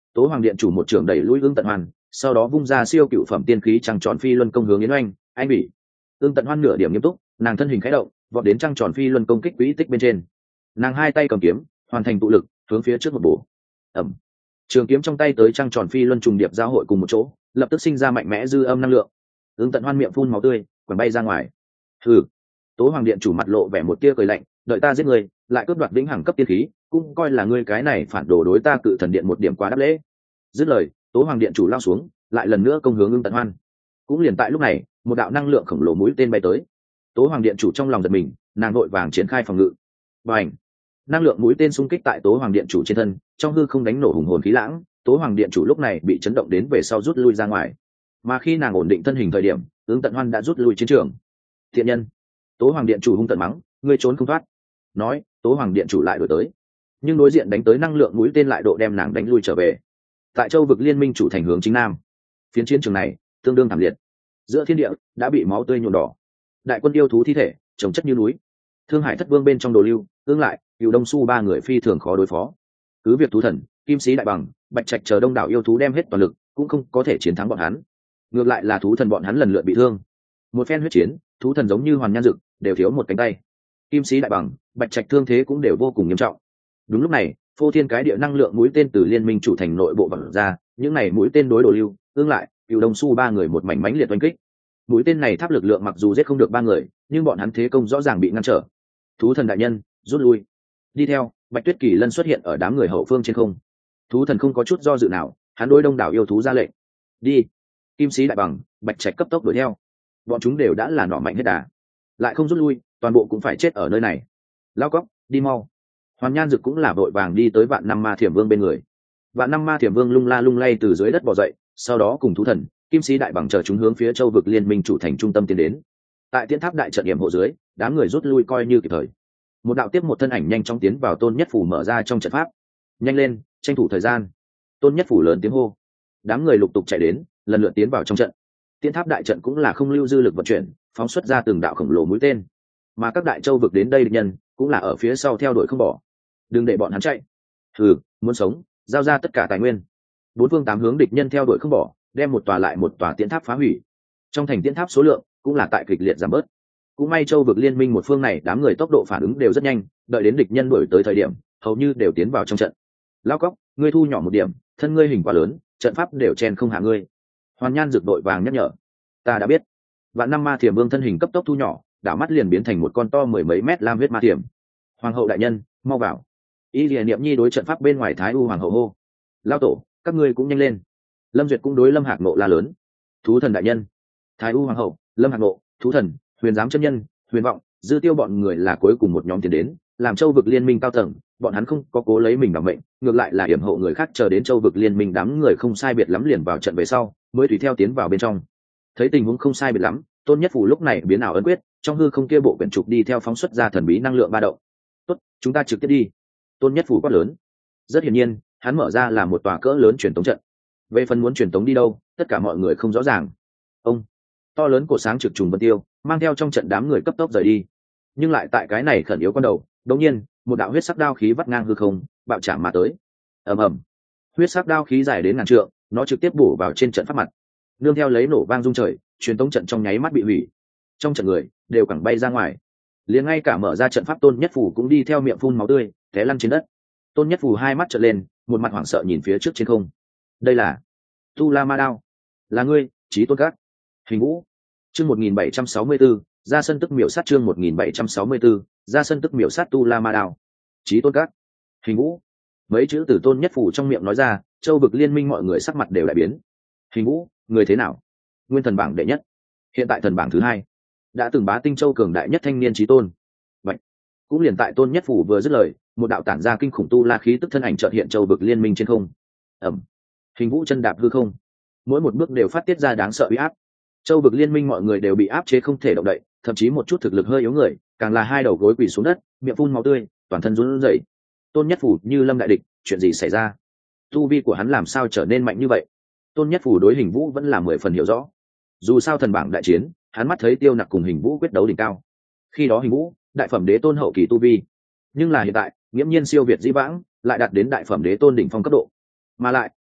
Tố Hoàng Điện chủ một trưởng đẩy lui Ưng Tận Hoan, sau đó vung ra siêu cựu phẩm tiên khí trăng tròn phi luân công hướng Yến Oanh. Anh bị Ưng Tận Hoan nửa điểm nghiêm túc, nàng thân hình khẽ động, vọt đến trăng tròn phi luân công kích quỹ tích bên trên. Nàng hai tay cầm kiếm, hoàn thành tụ lực, hướng phía trước một bổ. Ầm. Trường kiếm trong tay tới trăng tròn phi luân trùng điệp giao hội cùng một chỗ, lập tức sinh ra mạnh mẽ dư âm năng lượng. Ưng Tận Hoan miệng phun máu tươi, quẳng bay ra ngoài. Hừ. Tố Hoàng Điện chủ mặt lộ vẻ một tia cười lạnh, đợi ta giết người, lại cướp đoạt vĩnh hằng cấp tiên khí, cũng coi là ngươi cái này phản đồ đối ta Cự Thần Điện một điểm quá đáp lễ. Dứt lời, Tố Hoàng Điện chủ lao xuống, lại lần nữa công hướng Ưng Tận Hoan. Cũng liền tại lúc này, một đạo năng lượng khổng lồ mũi tên bay tới. Tố Hoàng Điện chủ trong lòng giật mình, nàng vội vàng triển khai phòng ngự. Bành! Năng lượng mũi tên xung kích tại Tố Hoàng Điện chủ trên thân, trong hư không đánh nổ hùng hồn khí lãng. Tố Hoàng Điện chủ lúc này bị chấn động đến về sau rút lui ra ngoài. Mà khi nàng ổn định thân hình thời điểm, Ưng Tận Hoan đã rút lui chiến trường. Thiện nhân! Tố Hoàng Điện chủ hung tận mắng, ngươi trốn không thoát. Nói, Tố Hoàng Điện chủ lại đuổi tới, nhưng đối diện đánh tới năng lượng mũi tên lại độ đem nàng đánh lui trở về. Tại châu vực liên minh chủ thành hướng chính nam, phiến chiến trường này tương đương thảm liệt, giữa thiên địa đã bị máu tươi nhuộm đỏ, đại quân yêu thú thi thể chồng chất như núi. Thương Hải Thất Vương bên trong Đồ Lưu, Ương Lại, Cửu Đông Su ba người phi thường khó đối phó. Cứ việc thú thần, Kim Sĩ Đại Bằng, Bạch Trạch chờ đông đảo yêu thú đem hết toàn lực, cũng không có thể chiến thắng bọn hắn. Ngược lại là thú thần bọn hắn lần lượt bị thương. Một phen huyết chiến, thú thần giống như hoàn nhan dực, đều thiếu một cánh tay. Kim Sĩ Đại Bằng, Bạch Trạch thương thế cũng đều vô cùng nghiêm trọng. Đúng lúc này, phô thiên cái địa năng lượng mũi tên từ liên minh chủ thành nội bộ vẳng ra, những này mũi tên đối Đồ Lưu, Ương Lại, Cửu Đông Su ba người một mảnh mãnh liệt oanh kích. Mũi tên này tháp lực lượng mặc dù giết không được ba người, nhưng bọn hắn thế công rõ ràng bị ngăn trở. Thú thần đại nhân, rút lui. Đi theo, Bạch Tuyết Kỳ Lân xuất hiện ở đám người hậu phương trên không. Thú thần không có chút do dự nào, hắn đối đông đảo yêu thú ra lệnh. Đi. Kim Sĩ Đại Bằng, Bạch Trạch cấp tốc đuổi theo. Bọn chúng đều đã là nỏ mạnh hết đà, lại không rút lui, toàn bộ cũng phải chết ở nơi này. Lao Cóc, đi mau. Hoàn Nhan Dực cũng là vội vàng đi tới Vạn Năm Ma Thiểm Vương bên người. Vạn Năm Ma Thiểm Vương lung la lung lay từ dưới đất bò dậy, sau đó cùng thú thần, Kim Sĩ Đại Bằng chờ chúng hướng phía châu vực liên minh chủ thành trung tâm tiến đến. Tại Tiễn Tháp đại trận điểm hộ dưới, đám người rút lui coi như kịp thời. Một đạo tiếp một thân ảnh nhanh chóng tiến vào Tôn Nhất Phủ mở ra trong trận pháp. Nhanh lên, tranh thủ thời gian. Tôn Nhất Phủ lớn tiếng hô. Đám người lục tục chạy đến, lần lượt tiến vào trong trận. Tiễn Tháp đại trận cũng là không lưu dư lực vận chuyển, phóng xuất ra từng đạo khổng lồ mũi tên. Mà các đại châu vực đến đây địch nhân, cũng là ở phía sau theo đuổi không bỏ. Đừng để bọn hắn chạy. Hừ, muốn sống, giao ra tất cả tài nguyên. Bốn phương tám hướng địch nhân theo đuổi không bỏ, đem một tòa lại một tòa tiễn tháp phá hủy. Trong thành tiễn tháp số lượng cũng là tại kịch liệt giảm bớt. Cũng may châu vực liên minh một phương này đám người tốc độ phản ứng đều rất nhanh, đợi đến địch nhân đuổi tới thời điểm, hầu như đều tiến vào trong trận. Lao Cóc, ngươi thu nhỏ một điểm, thân ngươi hình quá lớn, trận pháp đều chen không hạ ngươi. Hoàn Nhan Dực đội vàng nhắc nhở. Ta đã biết. Vạn Năm Ma Thiểm Vương thân hình cấp tốc thu nhỏ, đảo mắt liền biến thành một con to mười mấy mét lam huyết ma thiểm. Hoàng hậu đại nhân, mau vào. Y Liễu Niệm Nhi đối trận pháp bên ngoài Thái U hoàng hậu hô. Lao tổ, các ngươi cũng nhanh lên. Lâm Duyệt cũng đối Lâm Hạc Nộ la lớn. Thú thần đại nhân, Thái U hoàng hậu, Lâm Hạc Nộ, thú thần, Huyền Giám chân nhân, Huyền Vọng, Dư Tiêu bọn người là cuối cùng một nhóm tiến đến, làm châu vực liên minh cao tầng, bọn hắn không có cố lấy mình bảo mệnh, ngược lại là yểm hộ người khác chờ đến châu vực liên minh đám người không sai biệt lắm liền vào trận về sau, mới tùy theo tiến vào bên trong. Thấy tình huống không sai biệt lắm, Tôn Nhất Phủ lúc này biến ảo ấn quyết, trong hư không kia bộ quyển trục đi theo phóng xuất ra thần bí năng lượng ba động. Tốt, chúng ta trực tiếp đi. Tôn Nhất Phủ quát lớn. Rất hiển nhiên, hắn mở ra là một tòa cỡ lớn truyền tống trận. Về phần muốn truyền tống đi đâu, tất cả mọi người không rõ ràng. Ông, to lớn cổ sáng trực trùng vân tiêu, mang theo trong trận đám người cấp tốc rời đi. Nhưng lại tại cái này khẩn yếu con đầu, đột nhiên, một đạo huyết sắc đao khí vắt ngang hư không, bạo chạm mà tới. Ầm ầm. Huyết sắc đao khí dài đến ngàn trượng, nó trực tiếp bổ vào trên trận pháp mặt. Nương theo lấy nổ vang rung trời, truyền tống trận trong nháy mắt bị hủy. Trong trận người đều cẳng bay ra ngoài, liền ngay cả mở ra trận pháp Tôn Nhất Phủ cũng đi theo miệng phun máu tươi, té lăn trên đất. Tôn Nhất Phủ hai mắt trợn lên, một mặt hoảng sợ nhìn phía trước trên không. Đây là Tu La Ma Đao. Là ngươi, Chí Tôn Các. Hình Vũ. Chương một nghìn bảy trăm sáu mươi 1764, ra sân tức miểu sát chương một nghìn bảy trăm sáu mươi 1764, ra sân tức miểu sát Tu La Ma Đao. Chí Tôn Các. Hình Vũ. Mấy chữ từ Tôn Nhất Phủ trong miệng nói ra, châu vực liên minh mọi người sắc mặt đều đại biến. Hình Vũ, người thế nào? Nguyên thần bảng đệ nhất, hiện tại thần bảng thứ hai, đã từng bá tinh châu cường đại nhất thanh niên chí tôn. Vậy cũng liền tại Tôn Nhất Phủ vừa dứt lời, một đạo tản ra kinh khủng tu la khí tức thân ảnh chợt hiện châu vực liên minh trên không. Ẩm. Hình Vũ chân đạp hư không, mỗi một bước đều phát tiết ra đáng sợ uy áp. Châu vực liên minh mọi người đều bị áp chế không thể động đậy, thậm chí một chút thực lực hơi yếu người, càng là hai đầu gối quỳ xuống đất, miệng phun máu tươi, toàn thân run rẩy. Tôn Nhất Phủ như lâm đại địch, chuyện gì xảy ra? Tu vi của hắn làm sao trở nên mạnh như vậy? Tôn Nhất Phủ đối Hình Vũ vẫn là mười phần hiểu rõ. Dù sao thần bảng đại chiến, hắn mắt thấy Tiêu Nặc cùng Hình Vũ quyết đấu đỉnh cao. Khi đó Hình Vũ, đại phẩm đế tôn hậu kỳ tu vi, nhưng là hiện tại, nghiễm nhiên siêu việt dĩ vãng, lại đạt đến đại phẩm đế tôn đỉnh phong cấp độ. Mà lại,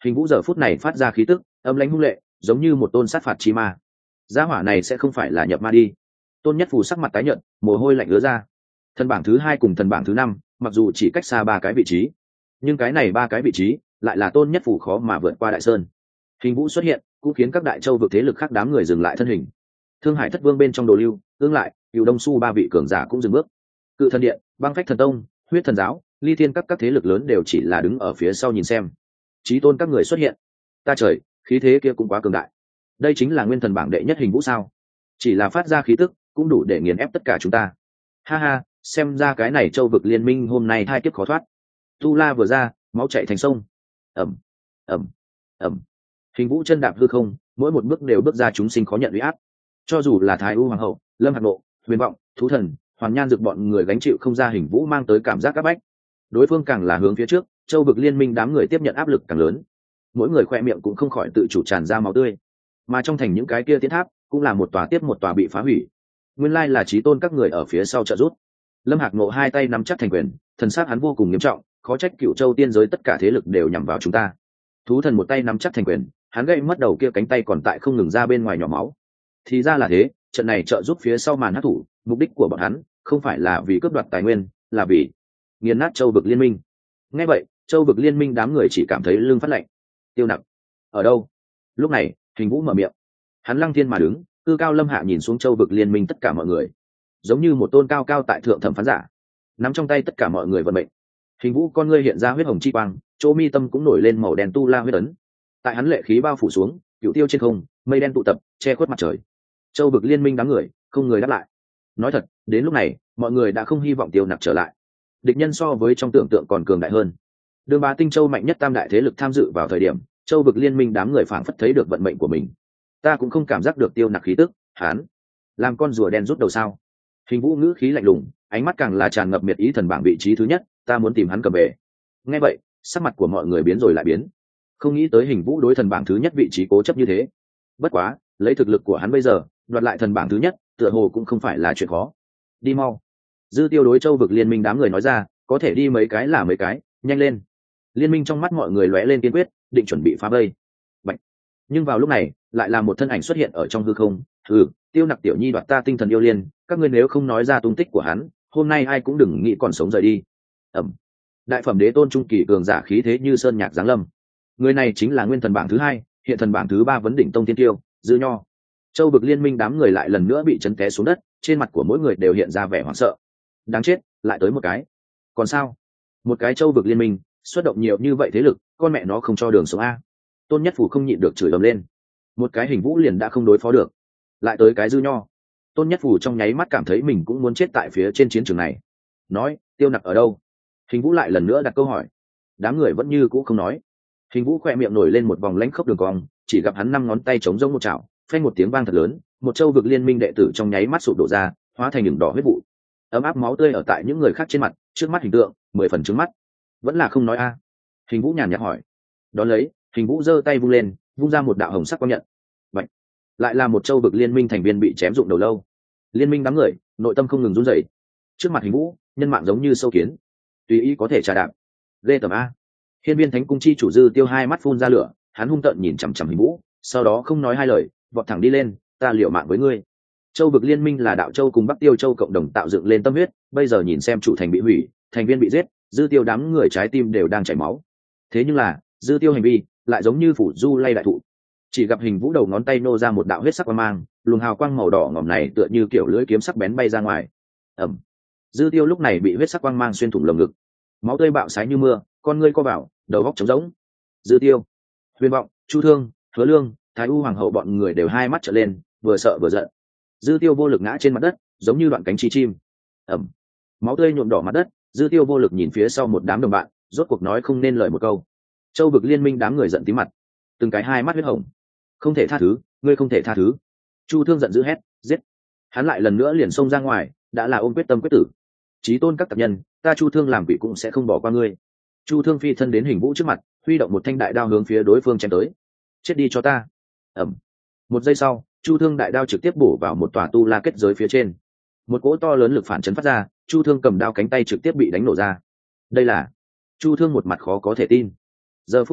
Hình Vũ giờ phút này phát ra khí tức âm lãnh hung lệ, giống như một tôn sát phạt chi ma. Gia hỏa này sẽ không phải là nhập ma đi? Tôn Nhất Phù sắc mặt tái nhợt, mồ hôi lạnh ứa ra. Thần bảng thứ hai cùng thần bảng thứ năm mặc dù chỉ cách xa ba cái vị trí, nhưng cái này ba cái vị trí lại là Tôn Nhất Phù khó mà vượt qua đại sơn. Hình Vũ xuất hiện cũng khiến các đại châu vực thế lực khác đám người dừng lại thân hình. Thương Hải Thất Vương bên trong Đồ Lưu, Ương Lại, Cửu Đông Su ba vị cường giả cũng dừng bước. Cự Thần Điện, Băng Phách Thần Tông, Huyết Thần Giáo, Ly Thiên các các thế lực lớn đều chỉ là đứng ở phía sau nhìn xem. Chí tôn các người xuất hiện. Ta trời, khí thế kia cũng quá cường đại. Đây chính là nguyên thần bảng đệ nhất Hình Vũ sao? Chỉ là phát ra khí tức cũng đủ để nghiền ép tất cả chúng ta. Ha ha, xem ra cái này châu vực liên minh hôm nay hai kiếp khó thoát. Tu La vừa ra, máu chảy thành sông. Ầm, ầm, ầm. Hình Vũ chân đạp hư không, mỗi một bước đều bước ra chúng sinh khó nhận uy áp. Cho dù là Thái U hoàng hậu, Lâm Hạc Nộ, Huyền Vọng, Thú Thần, Hoàn Nhan Dực bọn người gánh chịu không ra Hình Vũ mang tới cảm giác áp bách. Đối phương càng là hướng phía trước, châu vực liên minh đám người tiếp nhận áp lực càng lớn. Mỗi người khoe miệng cũng không khỏi tự chủ tràn ra máu tươi. Mà trong thành những cái kia tiến tháp cũng là một tòa tiếp một tòa bị phá hủy. Nguyên lai là chí tôn các người ở phía sau trợ giúp. Lâm Hạc Nộ hai tay nắm chắc thành quyền, thần sắc hắn vô cùng nghiêm trọng, khó trách Cựu Châu tiên giới tất cả thế lực đều nhằm vào chúng ta. Thú Thần một tay nắm chắc thành quyền, hắn gãy mất đầu kia cánh tay còn tại không ngừng ra bên ngoài nhỏ máu. Thì ra là thế, trận này trợ giúp phía sau màn hắc thủ, mục đích của bọn hắn không phải là vì cướp đoạt tài nguyên, là vì nghiền nát châu vực liên minh. Nghe vậy, châu vực liên minh đám người chỉ cảm thấy lưng phát lạnh. Tiêu Nặc ở đâu? Lúc này, Hình Vũ mở miệng. Hắn lăng thiên mà đứng, cư cao lâm hạ nhìn xuống châu vực liên minh tất cả mọi người, giống như một tôn cao cao tại thượng thẩm phán giả, nắm trong tay tất cả mọi người vận mệnh. Hình Vũ con ngươi hiện ra huyết hồng chi quang, chỗ mi tâm cũng nổi lên màu đen tu la huyết ấn. Tại hắn lệ khí bao phủ xuống, cựu tiêu trên không, mây đen tụ tập, che khuất mặt trời. Châu vực liên minh đám người, không người đáp lại. Nói thật, đến lúc này, mọi người đã không hy vọng Tiêu Nặc trở lại. Địch nhân so với trong tưởng tượng còn cường đại hơn. Đường Bá Tinh Châu mạnh nhất tam đại thế lực tham dự vào thời điểm, châu vực liên minh đám người phảng phất thấy được vận mệnh của mình. Ta cũng không cảm giác được Tiêu Nặc khí tức, hắn làm con rùa đen rút đầu sao? Hình Vũ ngữ khí lạnh lùng, ánh mắt càng là tràn ngập miệt ý thần bảng vị trí thứ nhất, ta muốn tìm hắn cầm về. Nghe vậy, sắc mặt của mọi người biến rồi lại biến. Không nghĩ tới Hình Vũ đối thần bảng thứ nhất vị trí cố chấp như thế. Bất quá, lấy thực lực của hắn bây giờ, đoạt lại thần bảng thứ nhất, tựa hồ cũng không phải là chuyện khó. Đi mau. Dư Tiêu đối châu vực liên minh đám người nói ra, có thể đi mấy cái là mấy cái, nhanh lên. Liên minh trong mắt mọi người lóe lên kiên quyết, định chuẩn bị phá vây. Bạch. Nhưng vào lúc này, lại là một thân ảnh xuất hiện ở trong hư không. Ừ, Tiêu Nặc tiểu nhi đoạt ta tinh thần yêu liên, các ngươi nếu không nói ra tung tích của hắn, hôm nay ai cũng đừng nghĩ còn sống rời đi. Ẩm. Đại phẩm đế tôn trung kỳ cường giả khí thế như sơn nhạc giáng lâm. Người này chính là nguyên thần bảng thứ hai, hiện thần bảng thứ ba vấn đỉnh tông tiên tiêu, Dư Nho. Châu vực liên minh đám người lại lần nữa bị chấn té xuống đất, trên mặt của mỗi người đều hiện ra vẻ hoảng sợ. Đáng chết, lại tới một cái. Còn sao? Một cái châu vực liên minh, xuất động nhiều như vậy thế lực, con mẹ nó không cho đường sống a. Tôn Nhất Phù không nhịn được chửi ầm lên. Một cái Hình Vũ liền đã không đối phó được, lại tới cái Dư Nho. Tôn Nhất Phù trong nháy mắt cảm thấy mình cũng muốn chết tại phía trên chiến trường này. Nói, Tiêu Nặc ở đâu? Hình Vũ lại lần nữa đặt câu hỏi. Đám người vẫn như cũ không nói. Hình Vũ khoe miệng nổi lên một vòng lãnh khốc đường cong, chỉ gặp hắn năm ngón tay chống rông một chảo, phanh một tiếng vang thật lớn, một châu vực liên minh đệ tử trong nháy mắt sụp đổ ra, hóa thành những đỏ huyết vụ. Ấm áp máu tươi ở tại những người khác trên mặt, trước mắt hình tượng, mười phần trứng mắt. Vẫn là không nói a. Hình Vũ nhàn nhạt hỏi. Đón lấy, Hình Vũ giơ tay vung lên, vung ra một đạo hồng sắc quang nhận. Bạch. Lại là một châu vực liên minh thành viên bị chém dụng đầu lâu. Liên minh đám người, nội tâm không ngừng run rẩy. Trước mặt Hình Vũ, nhân mạng giống như sâu kiến, tùy ý có thể trà đạp. Lê tầm a. Hiên Viên Thánh cung chi chủ Dư Tiêu hai mắt phun ra lửa, hắn hung tợn nhìn chằm chằm Hình Vũ, sau đó không nói hai lời, vọt thẳng đi lên, ta liều mạng với ngươi. Châu vực liên minh là đạo châu cùng Bắc Tiêu châu cộng đồng tạo dựng lên tâm huyết, bây giờ nhìn xem chủ thành bị hủy, thành viên bị giết, Dư Tiêu đám người trái tim đều đang chảy máu. Thế nhưng là, Dư Tiêu hành vi lại giống như phủ du lay đại thụ. Chỉ gặp Hình Vũ đầu ngón tay nô ra một đạo huyết sắc quang mang, luồng hào quang màu đỏ ngòm này tựa như kiểu lưỡi kiếm sắc bén bay ra ngoài. Ầm. Dư Tiêu lúc này bị huyết sắc quang mang xuyên thủng lồng ngực, máu tươi bạo sái như mưa, con ngươi co vào, đầu óc trống rỗng. Dư Tiêu, Huyền Vọng, Chu Thương, Hứa Lương, Thái U hoàng hậu bọn người đều hai mắt trợn lên, vừa sợ vừa giận. Dư Tiêu vô lực ngã trên mặt đất, giống như đoạn cánh chi chim. Ầm. Máu tươi nhuộm đỏ mặt đất, Dư Tiêu vô lực nhìn phía sau một đám đồng bạn, rốt cuộc nói không nên lời một câu. Châu vực liên minh đám người giận tím mặt, từng cái hai mắt huyết hồng. Không thể tha thứ, ngươi không thể tha thứ. Chu Thương giận dữ hét, giết. Hắn lại lần nữa liền xông ra ngoài, đã là ôm quyết tâm quyết tử. Chí tôn các tập nhân, ta Chu Thương làm quỷ cũng sẽ không bỏ qua ngươi. Chu Thương phi thân đến Hình Vũ trước mặt, huy động một thanh đại đao hướng phía đối phương chém tới. Chết đi cho ta. Ẩm. Một giây sau, Chu Thương đại đao trực tiếp bổ vào một tòa tu la kết giới phía trên. Một cỗ to lớn lực phản chấn phát ra, Chu Thương cầm đao cánh tay trực tiếp bị đánh nổ ra. Đây là... Chu Thương một mặt khó có thể tin. Giờ phút này,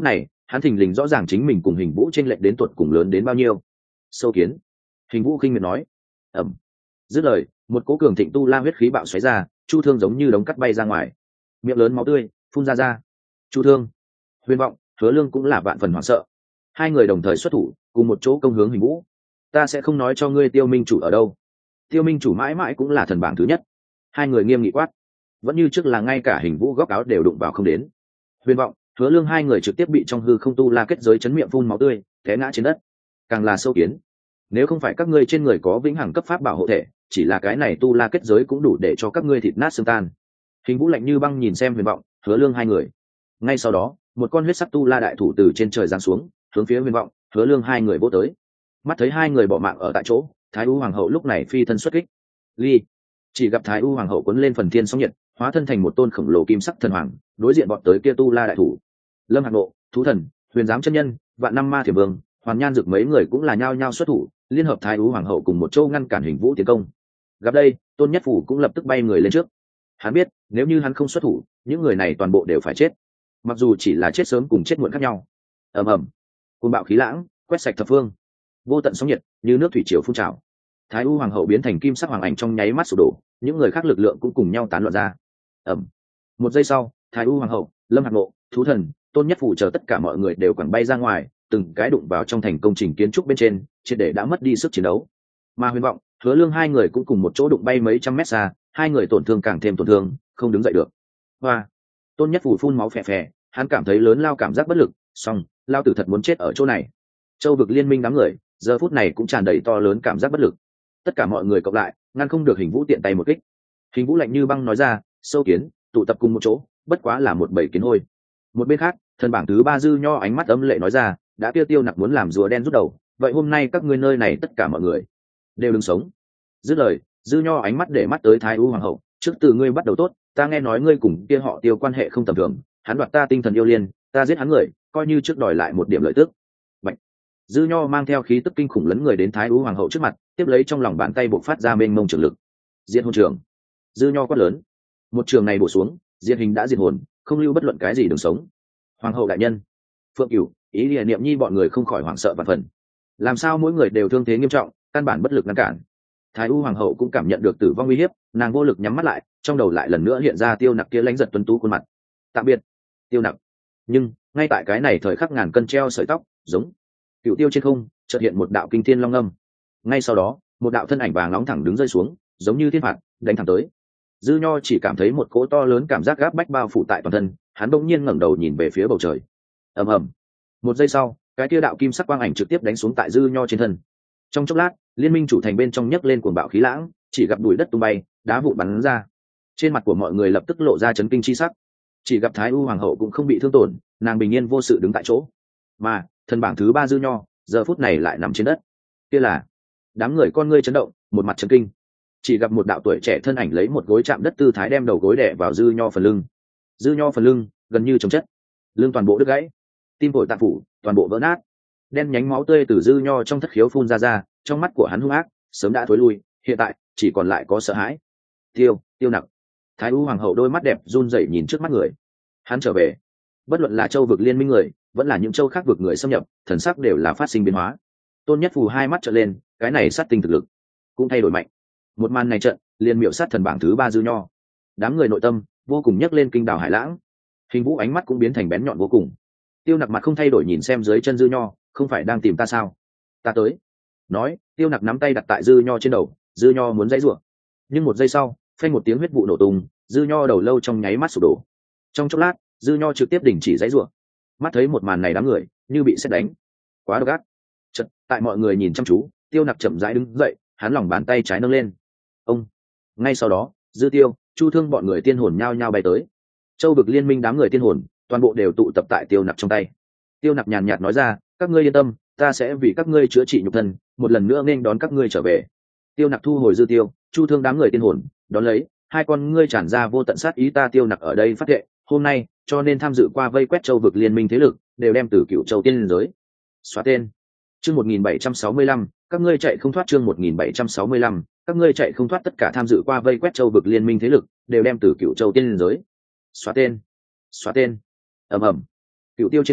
hắn thình lình rõ ràng chính mình cùng Hình Vũ chênh lệch đến tuột cùng lớn đến bao nhiêu. Sâu kiến. Hình Vũ khinh miệt nói. Ẩm. Dứt lời, một cỗ cường thịnh tu la huyết khí bạo xoáy ra, Chu Thương giống như đống cắt bay ra ngoài, miệng lớn máu tươi phun ra ra. Chu Thương, Huyền Vọng, Hứa Lương cũng là vạn phần hoảng sợ. Hai người đồng thời xuất thủ, cùng một chỗ công hướng Hình Vũ. Ta sẽ không nói cho ngươi Tiêu Minh chủ ở đâu. Tiêu Minh chủ mãi mãi cũng là thần bảng thứ nhất. Hai người nghiêm nghị quát, vẫn như trước là ngay cả Hình Vũ góc áo đều đụng vào không đến. Huyền Vọng, Hứa Lương hai người trực tiếp bị trong hư không tu la kết giới chấn miệng phun máu tươi, té ngã trên đất. Càng là sâu kiến, nếu không phải các ngươi trên người có vĩnh hằng cấp pháp bảo hộ thể, chỉ là cái này tu la kết giới cũng đủ để cho các ngươi thịt nát xương tan. Hình Vũ lạnh như băng nhìn xem Huyền Vọng, Hứa Lương hai người. Ngay sau đó, một con huyết sắc tu la đại thủ từ trên trời giáng xuống, hướng phía Huyền Vọng, Hứa Lương hai người vỗ tới. Mắt thấy hai người bỏ mạng ở tại chỗ, Thái U hoàng hậu lúc này phi thân xuất kích. Ly, chỉ gặp Thái U hoàng hậu cuốn lên phần thiên sóng nhiệt, hóa thân thành một tôn khổng lồ kim sắc thần hoàng, đối diện bọn tới kia tu la đại thủ. Lâm Hạc Nộ, Thú Thần, Huyền Giám chân nhân, Vạn Năm Ma Thiểm Vương, Hoàn Nhan Dực mấy người cũng là nhao nhao xuất thủ, liên hợp Thái U hoàng hậu cùng một châu ngăn cản Hình Vũ tiến công. Gặp đây, Tôn Nhất Phủ cũng lập tức bay người lên trước. Hắn biết, nếu như hắn không xuất thủ, những người này toàn bộ đều phải chết. Mặc dù chỉ là chết sớm cùng chết muộn khác nhau. Ầm ầm, cơn bạo khí lãng quét sạch thập phương, vô tận sóng nhiệt như nước thủy triều phun trào. Thái U hoàng hậu biến thành kim sắc hoàng ảnh trong nháy mắt sụp đổ, những người khác lực lượng cũng cùng nhau tán loạn ra. Ầm. Một giây sau, Thái U hoàng hậu, Lâm Hạc Nộ, Thú Thần, Tôn Nhất Phủ chờ tất cả mọi người đều quẳng bay ra ngoài, từng cái đụng vào trong thành công trình kiến trúc bên trên, triệt để đã mất đi sức chiến đấu. Mà Huyền Vọng, Hứa Lương hai người cũng cùng một chỗ đụng bay mấy trăm mét xa, hai người tổn thương càng thêm tổn thương, không đứng dậy được. Hoa. Tôn Nhất Phủ phun máu phè phè, hắn cảm thấy lớn lao cảm giác bất lực, song, lao tử thật muốn chết ở chỗ này. Châu vực liên minh đám người, giờ phút này cũng tràn đầy to lớn cảm giác bất lực. Tất cả mọi người cộng lại, ngăn không được Hình Vũ tiện tay một kích. Hình Vũ lạnh như băng nói ra, sâu kiến, tụ tập cùng một chỗ, bất quá là một bầy kiến hôi. Một bên khác, thần bảng thứ ba Dư Nho ánh mắt ấm lệ nói ra, đã Tiêu Tiêu Nặc muốn làm rùa đen rút đầu, vậy hôm nay các ngươi nơi này tất cả mọi người đều đừng sống. Dứt lời, Dư Nho ánh mắt để mắt tới Thái U hoàng hậu, trước từ ngươi bắt đầu tốt, ta nghe nói ngươi cùng kia họ Tiêu quan hệ không tầm thường, hắn đoạt ta tinh thần yêu liên, ta giết hắn người, coi như trước đòi lại một điểm lợi tức. Bạch. Dư Nho mang theo khí tức kinh khủng lấn người đến Thái U hoàng hậu trước mặt, tiếp lấy trong lòng bàn tay bộc phát ra mênh mông trường lực. Diệt hồn trường. Dư Nho quát lớn. Một trường này bổ xuống, diệt hình đã diệt hồn, không lưu bất luận cái gì đường sống. Hoàng hậu đại nhân, Phượng Cửu, Ý Liễu Niệm Nhi bọn người không khỏi hoảng sợ vạn phần. Làm sao mỗi người đều thương thế nghiêm trọng, căn bản bất lực ngăn cản. Thái U hoàng hậu cũng cảm nhận được tử vong uy hiếp, nàng vô lực nhắm mắt lại, trong đầu lại lần nữa hiện ra Tiêu Nặc kia lãnh giật tuấn tú khuôn mặt. Tạm biệt, Tiêu Nặc. Nhưng ngay tại cái này thời khắc ngàn cân treo sợi tóc, giống cựu tiêu trên không chợt hiện một đạo kinh thiên long âm. Ngay sau đó, một đạo thân ảnh vàng nóng thẳng đứng rơi xuống, giống như thiên phạt, đánh thẳng tới. Dư Nho chỉ cảm thấy một cỗ to lớn cảm giác gáp bách bao phủ tại toàn thân, hắn bỗng nhiên ngẩng đầu nhìn về phía bầu trời. Ầm ầm. Một giây sau, cái kia đạo kim sắc quang ảnh trực tiếp đánh xuống tại Dư Nho trên thân. Trong chốc lát, liên minh chủ thành bên trong nhấc lên cuồng bạo khí lãng, chỉ gặp bụi đất tung bay, đá vụn bắn ra. Trên mặt của mọi người lập tức lộ ra chấn kinh chi sắc. Chỉ gặp Thái U hoàng hậu cũng không bị thương tổn, nàng bình yên vô sự đứng tại chỗ. Mà thần bảng thứ ba Dư Nho giờ phút này lại nằm trên đất. Kia là đám người con ngươi chấn động, một mặt chấn kinh. Chỉ gặp một đạo tuổi trẻ thân ảnh lấy một gối chạm đất tư thái đem đầu gối đè vào Dư Nho phần lưng. Dư Nho phần lưng gần như chống chất, lưng toàn bộ đứt gãy, tim phổi tạng phủ toàn bộ vỡ nát, đen nhánh máu tươi từ Dư Nho trong thất khiếu phun ra ra, trong mắt của hắn hung ác sớm đã thối lui, hiện tại chỉ còn lại có sợ hãi. Tiêu, Tiêu Nặc. Thái U hoàng hậu đôi mắt đẹp run rẩy nhìn trước mắt người. Hắn trở về. Bất luận là châu vực liên minh người, vẫn là những châu khác vực người xâm nhập, thần sắc đều là phát sinh biến hóa. Tôn Nhất Phù hai mắt trợn lên, cái này sát tinh thực lực cũng thay đổi mạnh. Một màn này trận, liền miểu sát thần bảng thứ ba Dư Nho. Đám người nội tâm vô cùng nhấc lên kinh đảo hải lãng. Hình Vũ ánh mắt cũng biến thành bén nhọn vô cùng. Tiêu Nặc mặt không thay đổi nhìn xem dưới chân Dư Nho, không phải đang tìm ta sao? Ta tới. Nói, Tiêu Nặc nắm tay đặt tại Dư Nho trên đầu, Dư Nho muốn dãy rủa. Nhưng một giây sau, phanh một tiếng huyết vụ nổ tung, Dư Nho đầu lâu trong nháy mắt sụp đổ. Trong chốc lát, Dư Nho trực tiếp đình chỉ dãy rủa. Mắt thấy một màn này đám người như bị sét đánh. Quá độc ác. Chợt, tại mọi người nhìn chăm chú, Tiêu Nặc chậm rãi đứng dậy, hắn lòng bàn tay trái nâng lên. Ông. Ngay sau đó, Dư Tiêu, Chu Thương bọn người tiên hồn nhao nhao bay tới. Châu vực liên minh đám người tiên hồn, toàn bộ đều tụ tập tại Tiêu Nặc trong tay. Tiêu Nặc nhàn nhạt nói ra, các ngươi yên tâm, ta sẽ vì các ngươi chữa trị nhục thân, một lần nữa nên đón các ngươi trở về. Tiêu Nặc thu hồi Dư Tiêu, Chu Thương đám người tiên hồn, đón lấy hai con ngươi tràn ra vô tận sát ý, ta Tiêu Nặc ở đây phát thệ, hôm nay cho nên tham dự qua vây quét châu vực liên minh thế lực đều đem từ Cựu Châu tiên liên giới xóa tên. Chương một nghìn bảy trăm sáu mươi lăm, các ngươi chạy không thoát. Chương một nghìn bảy trăm sáu mươi lăm, các ngươi chạy không thoát. Tất cả tham dự qua vây quét châu vực liên minh thế lực đều đem từ Cựu Châu tiên liên giới xóa tên. Xóa tên. Ầm ầm. Cựu tiêu trên không,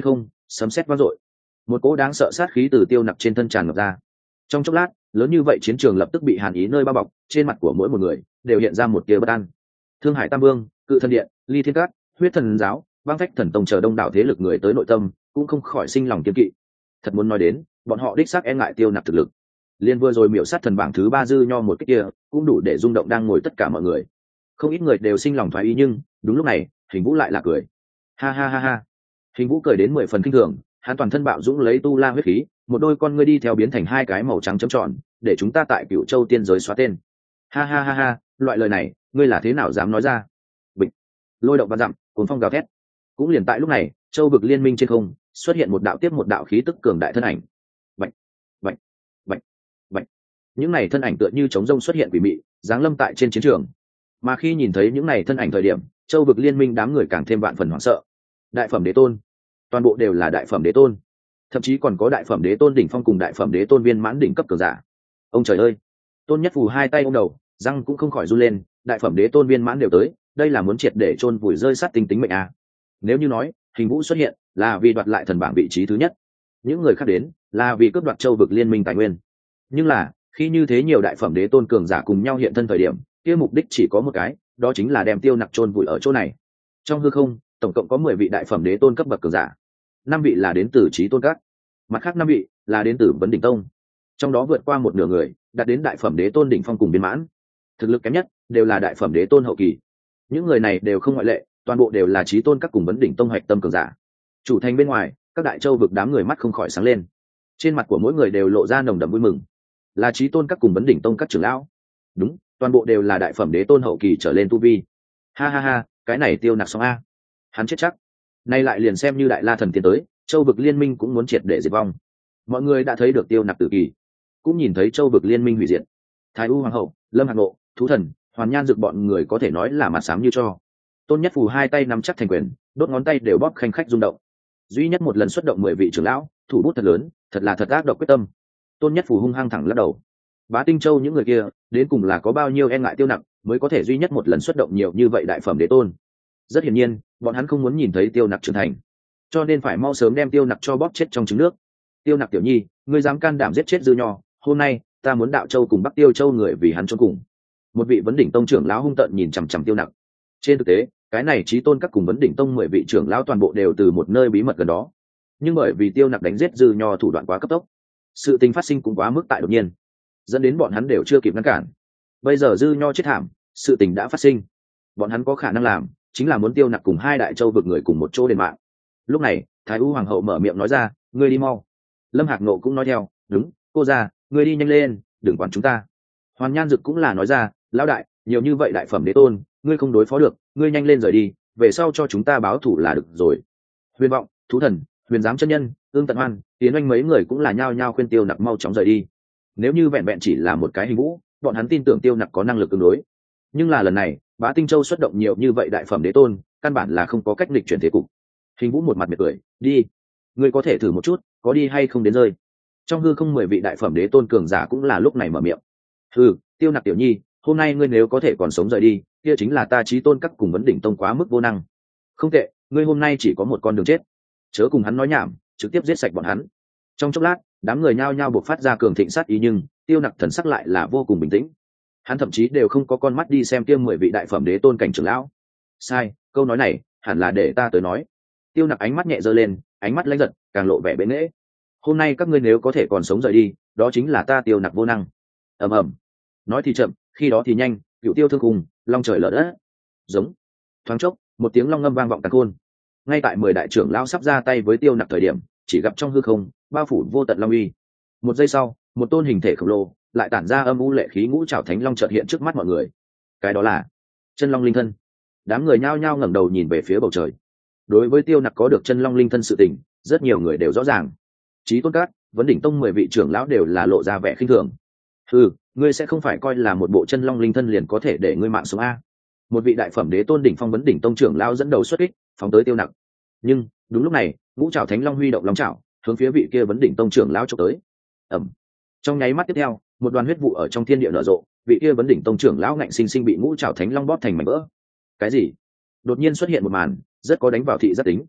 sấm sét vang dội, một cỗ đáng sợ sát khí từ Tiêu Nặc trên thân tràn ngập ra. Trong chốc lát, lớn như vậy chiến trường lập tức bị hàn ý nơi bao bọc, trên mặt của mỗi một người đều hiện ra một tia bất an. Thương Hải Tam Vương, Cự Thần Điện, Ly Thiên Cát, Huyết Thần Giáo, Băng Phách Thần Tông chờ đông đảo thế lực người tới nội tâm cũng không khỏi sinh lòng kiêng kỵ. Thật muốn nói đến, bọn họ đích xác e ngại Tiêu Nặc thực lực. Liên vừa rồi miểu sát thần bảng thứ ba dư nho một cái kia, cũng đủ để rung động đang ngồi tất cả mọi người. Không ít người đều sinh lòng thoái ý, nhưng đúng lúc này, Hình Vũ lại là cười. Ha ha ha ha. Hình Vũ cười đến mười phần kinh thường, hắn toàn thân bạo dũng lấy tu la huyết khí, một đôi con ngươi đi theo biến thành hai cái màu trắng chấm tròn, để chúng ta tại Cửu Châu tiên giới xóa tên. Ha ha ha ha, loại lời này, ngươi là thế nào dám nói ra? Bịch. Lôi động và dặm, cuốn phong gào thét. Cũng liền tại lúc này, châu vực liên minh trên không xuất hiện một đạo tiếp một đạo khí tức cường đại thân ảnh. Bạch, bạch, bạch, bạch. Những này thân ảnh tựa như trống rông xuất hiện quỷ mị, giáng lâm tại trên chiến trường. Mà khi nhìn thấy những này thân ảnh thời điểm, châu vực liên minh đám người càng thêm vạn phần hoảng sợ. Đại phẩm đế tôn, toàn bộ đều là đại phẩm đế tôn, thậm chí còn có đại phẩm đế tôn đỉnh phong cùng đại phẩm đế tôn viên mãn đỉnh cấp cường giả. Ông trời ơi! Tôn Nhất Phù hai tay ôm đầu, răng cũng không khỏi run lên. Đại phẩm đế tôn viên mãn đều tới, đây là muốn triệt để chôn vùi rơi sát tinh tính mệnh à? Nếu như nói Hình Vũ xuất hiện là vì đoạt lại thần bảng vị trí thứ nhất, những người khác đến là vì cướp đoạt châu vực liên minh tài nguyên, nhưng là khi như thế nhiều đại phẩm đế tôn cường giả cùng nhau hiện thân thời điểm, kia mục đích chỉ có một cái, đó chính là đem Tiêu Nặc chôn vùi ở chỗ này. Trong hư không, tổng cộng có mười vị đại phẩm đế tôn cấp bậc cường giả, năm vị là đến từ Chí Tôn Các, mặt khác năm vị là đến từ Vấn Đỉnh Tông, trong đó vượt qua một nửa người đạt đến đại phẩm đế tôn đỉnh phong cùng viên mãn, thực lực kém nhất đều là đại phẩm đế tôn hậu kỳ. Những người này đều không ngoại lệ, toàn bộ đều là Chí Tôn Các cùng Vấn Đỉnh Tông hoạch tâm cường giả. Chủ thành bên ngoài, các đại châu vực đám người mắt không khỏi sáng lên, trên mặt của mỗi người đều lộ ra nồng đậm vui mừng. Là Chí Tôn Các cùng Vấn Đỉnh Tông các trưởng lão, đúng, toàn bộ đều là đại phẩm đế tôn hậu kỳ trở lên tu vi. Ha ha ha, cái này Tiêu Nặc xong a, hắn chết chắc. Nay lại liền xem như đại la thần tiến tới, châu vực liên minh cũng muốn triệt để diệt vong. Mọi người đã thấy được Tiêu Nặc tử kỳ, cũng nhìn thấy châu vực liên minh hủy diệt. Thái U hoàng hậu, Lâm Hạc Nộ, Thú Thần, Hoàn Nhan Dực bọn người có thể nói là mặt xám như cho. Tôn Nhất Phù hai tay nắm chắc thành quyền, đốt ngón tay đều bóp khanh khách rung động. Duy nhất một lần xuất động mười vị trưởng lão, thủ bút thật lớn, thật là thật ác độc quyết tâm. Tôn Nhất Phù hung hăng thẳng lắc đầu. Bá Tinh Châu những người kia, đến cùng là có bao nhiêu e ngại Tiêu Nặc, mới có thể duy nhất một lần xuất động nhiều như vậy đại phẩm đế tôn. Rất hiển nhiên, bọn hắn không muốn nhìn thấy Tiêu Nặc trưởng thành, cho nên phải mau sớm đem Tiêu Nặc cho bóp chết trong trứng nước. Tiêu Nặc tiểu nhi, ngươi dám can đảm giết chết Dư Nho, hôm nay ta muốn Đạo Châu cùng Bắc Tiêu Châu người vì hắn chôn cùng. Một vị Vấn Đỉnh Tông trưởng lão hung tợn nhìn chằm chằm Tiêu Nặc. Trên thực tế, cái này Chí Tôn Các cùng Vấn Đỉnh Tông mười vị trưởng lão toàn bộ đều từ một nơi bí mật gần đó, nhưng bởi vì Tiêu Nặc đánh giết Dư Nho thủ đoạn quá cấp tốc, sự tình phát sinh cũng quá mức tại đột nhiên, dẫn đến bọn hắn đều chưa kịp ngăn cản. Bây giờ Dư Nho chết thảm, sự tình đã phát sinh, bọn hắn có khả năng làm chính là muốn Tiêu Nặc cùng hai đại châu vực người cùng một chỗ đền mạng. Lúc này, Thái U hoàng hậu mở miệng nói ra, ngươi đi mau. Lâm Hạc Nộ cũng nói theo, đúng, cô ra, ngươi đi nhanh lên, đừng quản chúng ta. Hoàn Nhan Dực cũng là nói ra, lão đại, nhiều như vậy đại phẩm đế tôn, ngươi không đối phó được, ngươi nhanh lên rời đi, về sau cho chúng ta báo thủ là được rồi. Huyền Vọng, Thú Thần, Huyền Giám chân nhân, Ương Tận Hoan, Tiến Anh mấy người cũng là nhao nhao khuyên Tiêu Nặc mau chóng rời đi. Nếu như vẹn vẹn chỉ là một cái Hình Vũ, bọn hắn tin tưởng Tiêu Nặc có năng lực ứng đối. Nhưng là lần này, Bá Tinh Châu xuất động nhiều như vậy đại phẩm đế tôn, căn bản là không có cách nghịch chuyển thế cục. Hình Vũ một mặt mệt cười, đi, ngươi có thể thử một chút, có đi hay không đến rơi. Trong hư không mười vị đại phẩm đế tôn cường giả cũng là lúc này mở miệng. Hừ, Tiêu Nặc tiểu nhi, hôm nay ngươi nếu có thể còn sống rời đi, kia chính là ta Chí Tôn Các cùng Vấn Đỉnh Tông quá mức vô năng. Không tệ, ngươi hôm nay chỉ có một con đường chết. Chớ cùng hắn nói nhảm, trực tiếp giết sạch bọn hắn. Trong chốc lát, đám người nhao nhao buộc phát ra cường thịnh sát ý, nhưng Tiêu Nặc thần sắc lại là vô cùng bình tĩnh. Hắn thậm chí đều không có con mắt đi xem kia mười vị đại phẩm đế tôn cảnh trưởng lão. Sai, câu nói này hẳn là để ta tới nói. Tiêu Nặc ánh mắt nhẹ giơ lên, ánh mắt lãnh giật, càng lộ vẻ bệ nghễ. Hôm nay các ngươi nếu có thể còn sống rời đi, đó chính là ta Tiêu Nặc vô năng. Ầm ầm. Nói thì chậm, khi đó thì nhanh, cựu tiêu thương cùng, long trời lở đất. Giống. Thoáng chốc, một tiếng long ngâm vang vọng tàn khôn. Ngay tại mười đại trưởng lão sắp ra tay với Tiêu Nặc thời điểm, chỉ gặp trong hư không bao phủ vô tận long uy. Một giây sau, một tôn hình thể khổng lồ lại tản ra âm u lệ khí ngũ trảo thánh long chợt hiện trước mắt mọi người. Cái đó là chân long linh thân. Đám người nhao nhao ngẩng đầu nhìn về phía bầu trời. Đối với Tiêu Nặc có được chân long linh thân sự tình, rất nhiều người đều rõ ràng. Chí Tôn Các, Vấn Đỉnh Tông mười vị trưởng lão đều là lộ ra vẻ khinh thường. Ừ, ngươi sẽ không phải coi là một bộ chân long linh thân liền có thể để ngươi mạng sống a? Một vị đại phẩm đế tôn đỉnh phong Vấn Đỉnh Tông trưởng lão dẫn đầu xuất kích, phóng tới Tiêu Nặc. Nhưng đúng lúc này, ngũ trảo thánh long huy động long trảo, hướng phía vị kia Vấn Đỉnh Tông trưởng lão chụp tới. Ầm. Trong nháy mắt tiếp theo, một đoàn huyết vụ ở trong thiên địa nở rộ, vị kia Vấn Đỉnh Tông trưởng lão ngạnh sinh sinh bị ngũ trảo thánh long bóp thành mảnh vỡ. Cái gì? Đột nhiên xuất hiện một màn, rất có đánh vào thị giác tính.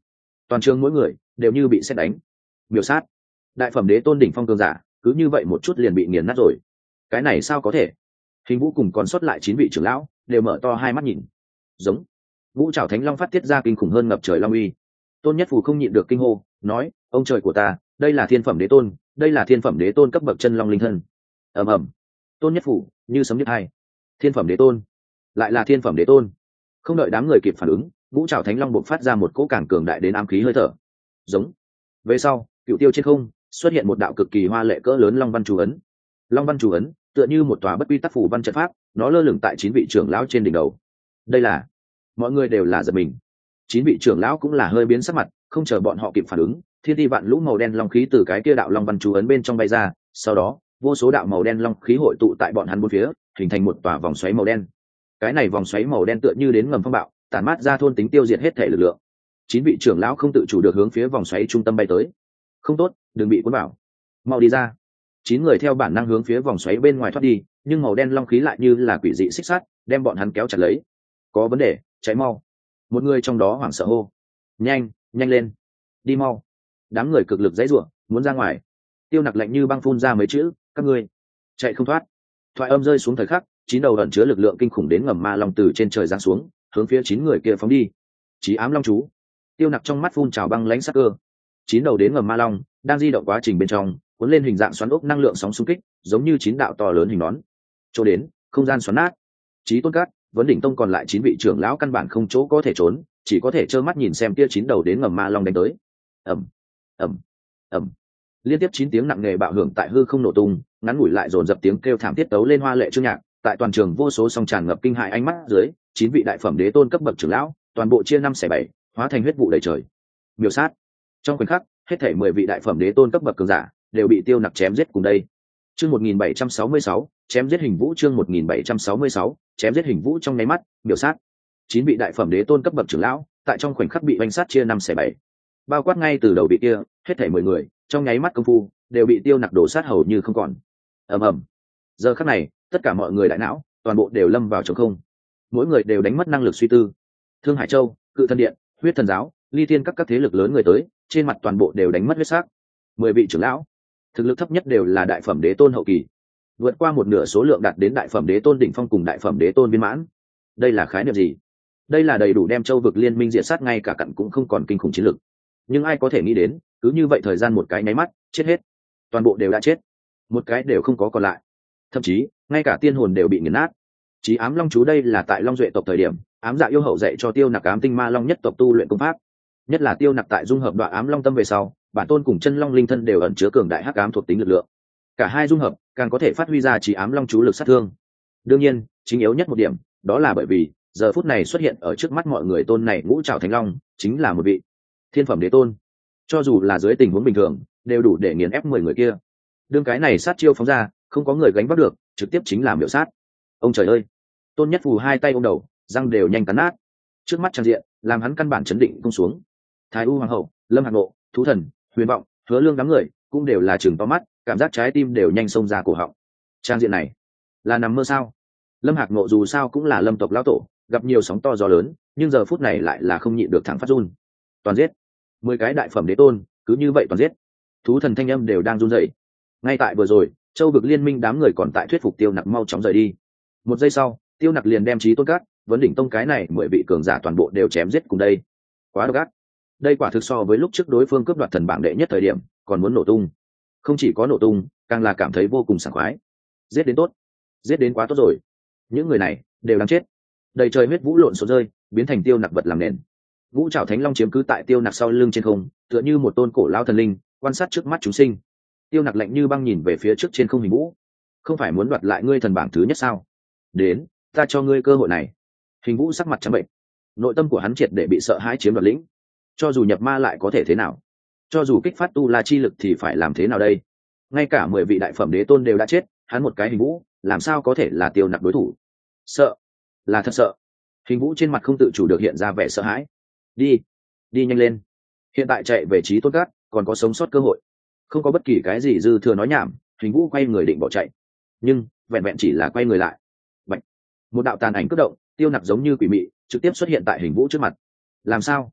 toàn trường mỗi người đều như bị sét đánh. Miểu sát. Đại phẩm đế tôn đỉnh phong cường giả cứ như vậy một chút liền bị nghiền nát rồi. Cái này sao có thể? Hình Vũ cùng còn sót lại chín vị trưởng lão đều mở to hai mắt nhìn. Giống. Vũ Trảo Thánh Long phát tiết ra kinh khủng hơn ngập trời long uy. Tôn Nhất Phù không nhịn được kinh hô, nói: "Ông trời của ta, đây là thiên phẩm đế tôn, đây là thiên phẩm đế tôn cấp bậc chân long linh thân." Ầm ầm. Tôn Nhất Phù như sấm biết hai. Thiên phẩm đế tôn, lại là thiên phẩm đế tôn. Không đợi đám người kịp phản ứng, Vũ Trảo Thánh Long bộc phát ra một cỗ càng cường đại đến ám khí hơi thở. Giống. Về sau, cựu tiêu trên không xuất hiện một đạo cực kỳ hoa lệ cỡ lớn long văn chú ấn. Long văn chú ấn tựa như một tòa bất quy tắc phủ văn trận pháp, nó lơ lửng tại chín vị trưởng lão trên đỉnh đầu. Đây là, mọi người đều là giật mình. Chín vị trưởng lão cũng là hơi biến sắc mặt, không chờ bọn họ kịp phản ứng, thiên ti vạn lũ màu đen long khí từ cái kia đạo long văn chú ấn bên trong bay ra, sau đó vô số đạo màu đen long khí hội tụ tại bọn hắn bốn phía, hình thành một tòa vòng xoáy màu đen. Cái này vòng xoáy màu đen tựa như đến ngầm phong bạo, tản mát ra thôn tính tiêu diệt hết thể lực lượng. Chín vị trưởng lão không tự chủ được hướng phía vòng xoáy trung tâm bay tới. Không tốt, đừng bị cuốn vào, mau đi ra. Chín người theo bản năng hướng phía vòng xoáy bên ngoài thoát đi, nhưng màu đen long khí lại như là quỷ dị xích sắt, đem bọn hắn kéo chặt lấy. Có vấn đề, cháy mau. Một người trong đó hoảng sợ hô. Nhanh, nhanh lên, đi mau. Đám người cực lực dãy rủa, muốn ra ngoài. Tiêu Nặc lạnh như băng phun ra mấy chữ: các ngươi chạy không thoát. Thoại âm rơi xuống thời khắc, chín đầu ẩn chứa lực lượng kinh khủng đến ngầm ma long từ trên trời giáng xuống, hướng phía chín người kia phóng đi. Chí ám long chú. Tiêu Nặc trong mắt phun trào băng lãnh sắc cơ. Chín đầu đến ngầm ma long đang di động quá trình bên trong, cuốn lên hình dạng xoắn ốc năng lượng sóng xung kích, giống như chín đạo to lớn hình nón. Chỗ đến, không gian xoắn nát. Chí Tôn Cát, Vấn Đỉnh Tông còn lại chín vị trưởng lão căn bản không chỗ có thể trốn, chỉ có thể trơ mắt nhìn xem kia chín đầu đến ngầm ma long đánh tới. Ầm, ầm, ầm. Liên tiếp chín tiếng nặng nề bạo hưởng tại hư không nổ tung, ngắn ngủi lại dồn dập tiếng kêu thảm thiết tấu lên hoa lệ chương nhạc, tại toàn trường vô số song tràn ngập kinh hại ánh mắt dưới, chín vị đại phẩm đế tôn cấp bậc trưởng lão, toàn bộ chia năm xẻ bảy, hóa thành huyết vụ đầy trời. Miểu sát. Trong khoảnh khắc, hết thảy mười vị đại phẩm đế tôn cấp bậc cường giả đều bị Tiêu Nặc chém giết cùng đây. Chương một nghìn bảy trăm sáu mươi sáu, chém giết Hình Vũ. Chương một nghìn bảy trăm sáu mươi sáu, chém giết Hình Vũ. Trong nháy mắt, miểu sát. Chín vị đại phẩm đế tôn cấp bậc trưởng lão, tại trong khoảnh khắc bị vành sát chia năm xẻ bảy. Bao quát ngay từ đầu vị kia, hết thảy mười người, trong nháy mắt công phu, đều bị Tiêu Nặc đổ sát hầu như không còn. Ầm ầm. Giờ khắc này, tất cả mọi người đại não, toàn bộ đều lâm vào trống không. Mỗi người đều đánh mất năng lực suy tư. Thương Hải Châu, Cự Thần Điện, Huyết Thần Giáo, Ly Thiên các các thế lực lớn người tới, trên mặt toàn bộ đều đánh mất huyết sắc. Mười vị trưởng lão, thực lực thấp nhất đều là đại phẩm đế tôn hậu kỳ, vượt qua một nửa số lượng đạt đến đại phẩm đế tôn đỉnh phong cùng đại phẩm đế tôn viên mãn. Đây là khái niệm gì? Đây là đầy đủ đem châu vực liên minh diệt sát ngay cả cặn cũng không còn kinh khủng chiến lực. Nhưng ai có thể nghĩ đến, cứ như vậy thời gian một cái nháy mắt, chết hết. Toàn bộ đều đã chết, một cái đều không có còn lại. Thậm chí, ngay cả tiên hồn đều bị nghiền nát. Chí ám long chú đây là tại Long Duệ tộc thời điểm, ám dạ yêu hậu dạy cho Tiêu Nặc ám tinh ma long nhất tộc tu luyện công pháp. Nhất là Tiêu Nặc tại dung hợp đoạn ám long tâm về sau, bản tôn cùng chân long linh thân đều ẩn chứa cường đại hắc ám thuộc tính lực lượng. Cả hai dung hợp, càng có thể phát huy ra chí ám long chú lực sát thương. Đương nhiên, chính yếu nhất một điểm, đó là bởi vì giờ phút này xuất hiện ở trước mắt mọi người tôn này Ngũ Trảo Thánh Long, chính là một vị thiên phẩm đế tôn. Cho dù là dưới tình huống bình thường, đều đủ để nghiền ép mười người kia. Đương cái này sát chiêu phóng ra, không có người gánh vác được, trực tiếp chính là miểu sát. Ông trời ơi! Tôn Nhất Phù hai tay ôm đầu, răng đều nhanh cắn nát. Trước mắt trang diện, làm hắn căn bản chấn định cung xuống. Thái U hoàng hậu, Lâm Hạc Ngộ, Thú Thần, Huyền Vọng, Hứa Lương đám người cũng đều là chừng to mắt, cảm giác trái tim đều nhanh xông ra cổ họng. Trang diện này là nằm mơ sao? Lâm Hạc Ngộ dù sao cũng là Lâm tộc lão tổ, gặp nhiều sóng to gió lớn, nhưng giờ phút này lại là không nhịn được thẳng phát run. Toàn giết mười cái đại phẩm đế tôn, cứ như vậy toàn giết. Thú Thần thanh âm đều đang run rẩy. Ngay tại vừa rồi, châu vực liên minh đám người còn tại thuyết phục Tiêu Nặc mau chóng rời đi. Một giây sau, Tiêu Nặc liền đem Chí Tôn Cát, Vấn Đỉnh Tông cái này mười vị cường giả toàn bộ đều chém giết cùng đây. Quá độc ác. Đây quả thực so với lúc trước đối phương cướp đoạt thần bảng đệ nhất thời điểm, còn muốn nổ tung. Không chỉ có nổ tung, càng là cảm thấy vô cùng sảng khoái. Giết đến tốt, giết đến quá tốt rồi. Những người này đều đáng chết. Đầy trời huyết vũ lộn xộn rơi, biến thành Tiêu Nặc vật làm nền. Ngũ Trảo Thánh Long chiếm cứ tại Tiêu Nặc sau lưng trên không, tựa như một tôn cổ lão thần linh, quan sát trước mắt chúng sinh. Tiêu Nặc lạnh như băng nhìn về phía trước trên không Hình Vũ. Không phải muốn đoạt lại ngươi thần bảng thứ nhất sao? Đến, ta cho ngươi cơ hội này. Hình Vũ sắc mặt trắng bệnh, nội tâm của hắn triệt để bị sợ hãi chiếm đoạt lĩnh. Cho dù nhập ma lại có thể thế nào? Cho dù kích phát tu la chi lực thì phải làm thế nào đây? Ngay cả mười vị đại phẩm đế tôn đều đã chết, hắn một cái Hình Vũ, làm sao có thể là Tiêu Nặc đối thủ? Sợ, là thật sợ. Hình Vũ trên mặt không tự chủ được hiện ra vẻ sợ hãi. Đi, đi nhanh lên. Hiện tại chạy về Chí Tôn Cát, còn có sống sót cơ hội. Không có bất kỳ cái gì dư thừa nói nhảm, Hình Vũ quay người định bỏ chạy. Nhưng, vẹn vẹn chỉ là quay người lại. Bạch. Một đạo tàn ảnh cất động, Tiêu Nặc giống như quỷ mị, trực tiếp xuất hiện tại Hình Vũ trước mặt. Làm sao?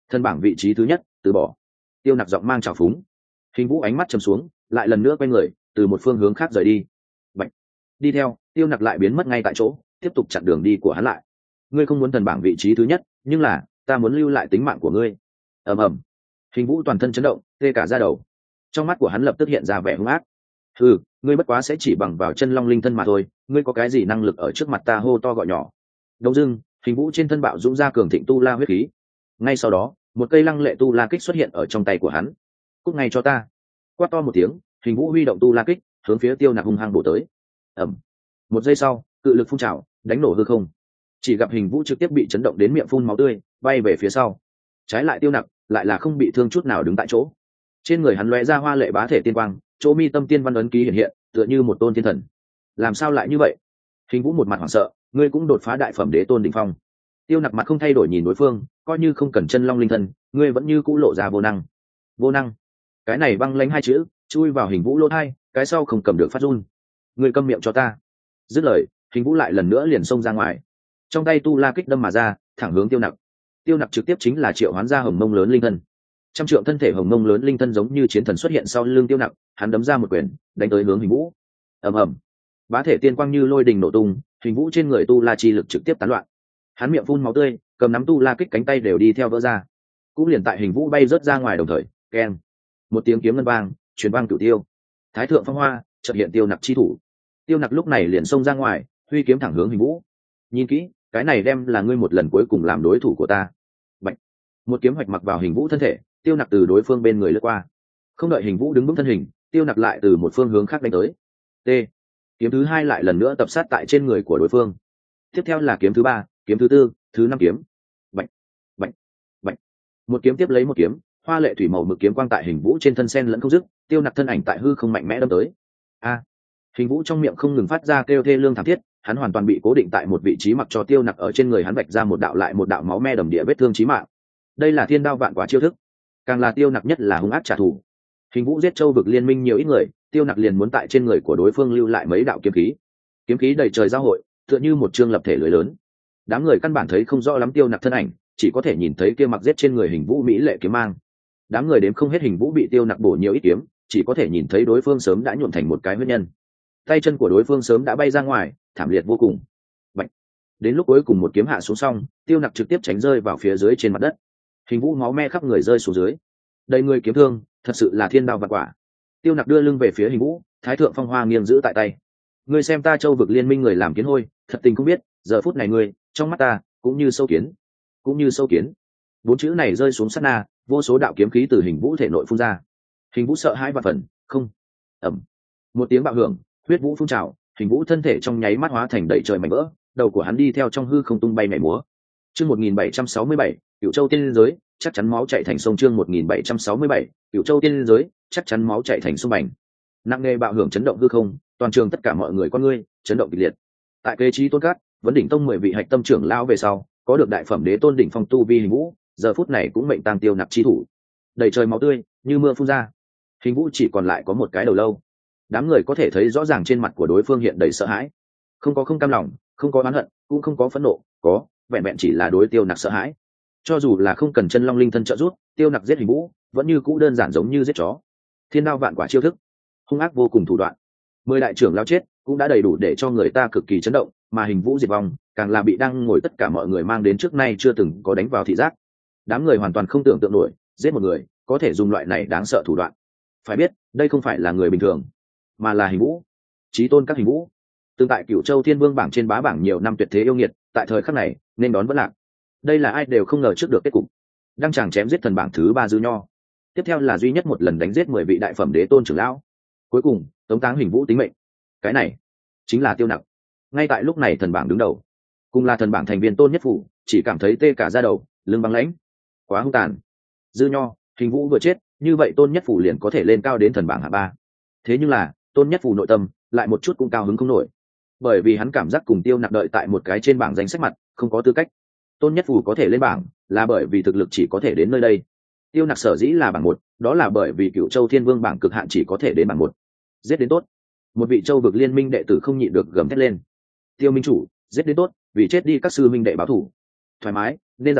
Thân bảng vị trí thứ nhất từ bỏ. Tiêu Nặc giọng mang trào phúng. Hình Vũ ánh mắt trầm xuống, lại lần nữa quay người từ một phương hướng khác rời đi. Bạch. Đi theo, Tiêu Nặc lại biến mất ngay tại chỗ, tiếp tục chặn đường đi của hắn lại. Ngươi không muốn thần bảng vị trí thứ nhất, nhưng là ta muốn lưu lại tính mạng của ngươi. Ầm ầm. Hình Vũ toàn thân chấn động, tê cả da đầu. Trong mắt của hắn lập tức hiện ra vẻ hung ác. Ừ, ngươi bất quá sẽ chỉ bằng vào chân long linh thân mà thôi, ngươi có cái gì năng lực ở trước mặt ta hô to gọi nhỏ. Đông dưng, Hình Vũ trên thân bạo dũng ra cường thịnh tu la huyết khí. Ngay sau đó, một cây lăng lệ tu la kích xuất hiện ở trong tay của hắn. Cút ngay cho ta. Quát to một tiếng, Hình Vũ huy động tu la kích hướng phía Tiêu Nặc hung hăng bổ tới. Ầm. Một giây sau, cự lực phun trào đánh nổ hư không. Chỉ gặp Hình Vũ trực tiếp bị chấn động đến miệng phun máu tươi, bay về phía sau. Trái lại Tiêu Nặc lại là không bị thương chút nào đứng tại chỗ. Trên người hắn lóe ra hoa lệ bá thể tiên quang, chỗ mi tâm tiên văn ấn ký hiện hiện, tựa như một tôn thiên thần. Làm sao lại như vậy? Hình Vũ một mặt hoảng sợ, ngươi cũng đột phá đại phẩm đế tôn đỉnh phong. Tiêu Nặc mặt không thay đổi nhìn đối phương, coi như không cần chân long linh thân, ngươi vẫn như cũ lộ ra vô năng. Vô năng? Cái này băng lãnh hai chữ chui vào Hình Vũ lỗ tai, cái sau không cầm được phát run. Ngươi câm miệng cho ta. Dứt lời, Hình Vũ lại lần nữa liền xông ra ngoài. Trong tay tu la kích đâm mà ra, thẳng hướng Tiêu Nặc. Tiêu Nặc trực tiếp chính là triệu hoán ra hồng mông lớn linh thân. Trăm trượng thân thể hồng mông lớn linh thân giống như chiến thần xuất hiện sau lưng Tiêu Nặc, hắn đấm ra một quyền đánh tới hướng Hình Vũ. Ầm ầm. Bá thể tiên quang như lôi đình nổ tung, Hình Vũ trên người tu la chi lực trực tiếp tán loạn. Hắn miệng phun máu tươi, cầm nắm tu la kích cánh tay đều đi theo vỡ ra. Cũng liền tại Hình Vũ bay rớt ra ngoài đồng thời, keng, một tiếng kiếm ngân vang truyền vang cửu tiêu. Thái thượng phong hoa chợt hiện Tiêu Nặc chi thủ. Tiêu Nặc lúc này liền xông ra ngoài, huy kiếm thẳng hướng Hình Vũ. Nhìn kỹ, cái này đem là ngươi một lần cuối cùng làm đối thủ của ta. Bạch. Một kiếm hoạch mặc vào Hình Vũ thân thể, Tiêu Nặc từ đối phương bên người lướt qua. Không đợi Hình Vũ đứng vững thân hình, Tiêu Nặc lại từ một phương hướng khác đánh tới. T. Kiếm thứ hai lại lần nữa tập sát tại trên người của đối phương. Tiếp theo là kiếm thứ ba, kiếm thứ tư, thứ năm kiếm. Bạch, bạch, bạch. Một kiếm tiếp lấy một kiếm, hoa lệ thủy màu mực kiếm quang tại Hình Vũ trên thân sen lẫn không dứt, Tiêu Nặc thân ảnh tại hư không mạnh mẽ đâm tới. A. Hình Vũ trong miệng không ngừng phát ra kêu thê lương thảm thiết, hắn hoàn toàn bị cố định tại một vị trí, mặc cho Tiêu Nặc ở trên người hắn vạch ra một đạo lại một đạo máu me đầm địa vết thương chí mạng. Đây là thiên đao vạn quả chiêu thức, càng là Tiêu Nặc nhất là hung ác trả thù. Hình Vũ giết châu vực liên minh nhiều ít người, Tiêu Nặc liền muốn tại trên người của đối phương lưu lại mấy đạo kiếm khí. Kiếm khí đầy trời giao hội, tựa như một chương lập thể lưới lớn. Đám người căn bản thấy không rõ lắm Tiêu Nặc thân ảnh, chỉ có thể nhìn thấy kia mặc giết trên người Hình Vũ mỹ lệ kiếm mang. Đám người đếm không hết Hình Vũ bị Tiêu Nặc bổ nhiều ít kiếm, chỉ có thể nhìn thấy đối phương sớm đã nhuộm thành một cái huyết nhân. Tay chân của đối phương sớm đã bay ra ngoài, thảm liệt vô cùng. Bạch. Đến lúc cuối cùng một kiếm hạ xuống xong, Tiêu Nặc trực tiếp tránh rơi vào phía dưới trên mặt đất. Hình Vũ máu me khắp người rơi xuống dưới. Đầy người kiếm thương, thật sự là thiên đao vạn quả. Tiêu Nặc đưa lưng về phía Hình Vũ, Thái thượng phong hoa nghiêng giữ tại tay. Ngươi xem ta châu vực liên minh người làm kiến hôi, thật tình không biết, giờ phút này ngươi, trong mắt ta, cũng như sâu kiến, cũng như sâu kiến. Bốn chữ này rơi xuống sát na, vô số đạo kiếm khí từ Hình Vũ thể nội phun ra. Hình Vũ sợ hãi vạn phần, không. Ầm. Một tiếng bạo hưởng, huyết vũ phun trào, Hình Vũ thân thể trong nháy mắt hóa thành đầy trời mảnh vỡ, đầu của hắn đi theo trong hư không tung bay nhảy múa. Chương một nghìn bảy trăm sáu mươi bảy, Cửu Châu tiên giới, chắc chắn máu chảy thành sông. Chương một nghìn bảy trăm sáu mươi bảy, Cửu Châu tiên giới, chắc chắn máu chảy thành sông bành. Nặng nề bạo hưởng chấn động hư không, toàn trường tất cả mọi người con ngươi chấn động kịch liệt. Tại kế trí tôn cát, vấn đỉnh tông mười vị hạch tâm trưởng lao về sau, có được đại phẩm đế tôn đỉnh phong tu vi Hình Vũ, giờ phút này cũng mệnh tang Tiêu Nặc chi thủ. Đầy trời máu tươi như mưa phun ra. Hình Vũ chỉ còn lại có một cái đầu lâu. Đám người có thể thấy rõ ràng trên mặt của đối phương hiện đầy sợ hãi. Không có không cam lòng, không có oán hận, cũng không có phẫn nộ, có vẹn vẹn chỉ là đối Tiêu Nặc sợ hãi. Cho dù là không cần chân long linh thân trợ giúp, Tiêu Nặc giết Hình Vũ vẫn như cũ đơn giản giống như giết chó. Thiên đao vạn quả chiêu thức, hung ác vô cùng thủ đoạn. Mười đại trưởng lao chết cũng đã đầy đủ để cho người ta cực kỳ chấn động, mà Hình Vũ diệt vong càng là bị đang ngồi tất cả mọi người mang đến trước nay chưa từng có đánh vào thị giác. Đám người hoàn toàn không tưởng tượng nổi, giết một người có thể dùng loại này đáng sợ thủ đoạn. Phải biết, đây không phải là người bình thường, mà là Hình Vũ, chí tôn các Hình Vũ. Tương tại Cửu Châu Thiên Vương bảng trên bá bảng nhiều năm tuyệt thế yêu nghiệt, tại thời khắc này nên đón vẫn lạc. Đây là ai đều không ngờ trước được kết cục. Đăng tràng chém giết thần bảng thứ ba Dư Nho. Tiếp theo là duy nhất một lần đánh giết mười vị đại phẩm đế tôn trưởng lão. Cuối cùng, tống táng Hình Vũ tính mệnh. Cái này chính là Tiêu Nặc. Ngay tại lúc này thần bảng đứng đầu, cùng là thần bảng thành viên Tôn Nhất Phủ, chỉ cảm thấy tê cả da đầu, lưng băng lãnh. Quá hung tàn. Dư Nho, Hình Vũ vừa chết, như vậy Tôn Nhất Phủ liền có thể lên cao đến thần bảng hạng ba. Thế nhưng là, Tôn Nhất Phủ nội tâm lại một chút cũng cao hứng không nổi, bởi vì hắn cảm giác cùng Tiêu Nặc đợi tại một cái trên bảng danh sách mặt, không có tư cách. Tôn Nhất Phủ có thể lên bảng, là bởi vì thực lực chỉ có thể đến nơi đây. Tiêu Nặc sở dĩ là bảng một, đó là bởi vì Cửu Châu Thiên Vương bảng cực hạn chỉ có thể đến bảng một. Giết đến tốt. Một vị châu vực liên minh đệ tử không nhịn được gầm thét lên. Tiêu minh chủ, giết đến tốt, vì chết đi các sư minh đệ báo thủ. Thoải mái, nên dạng này,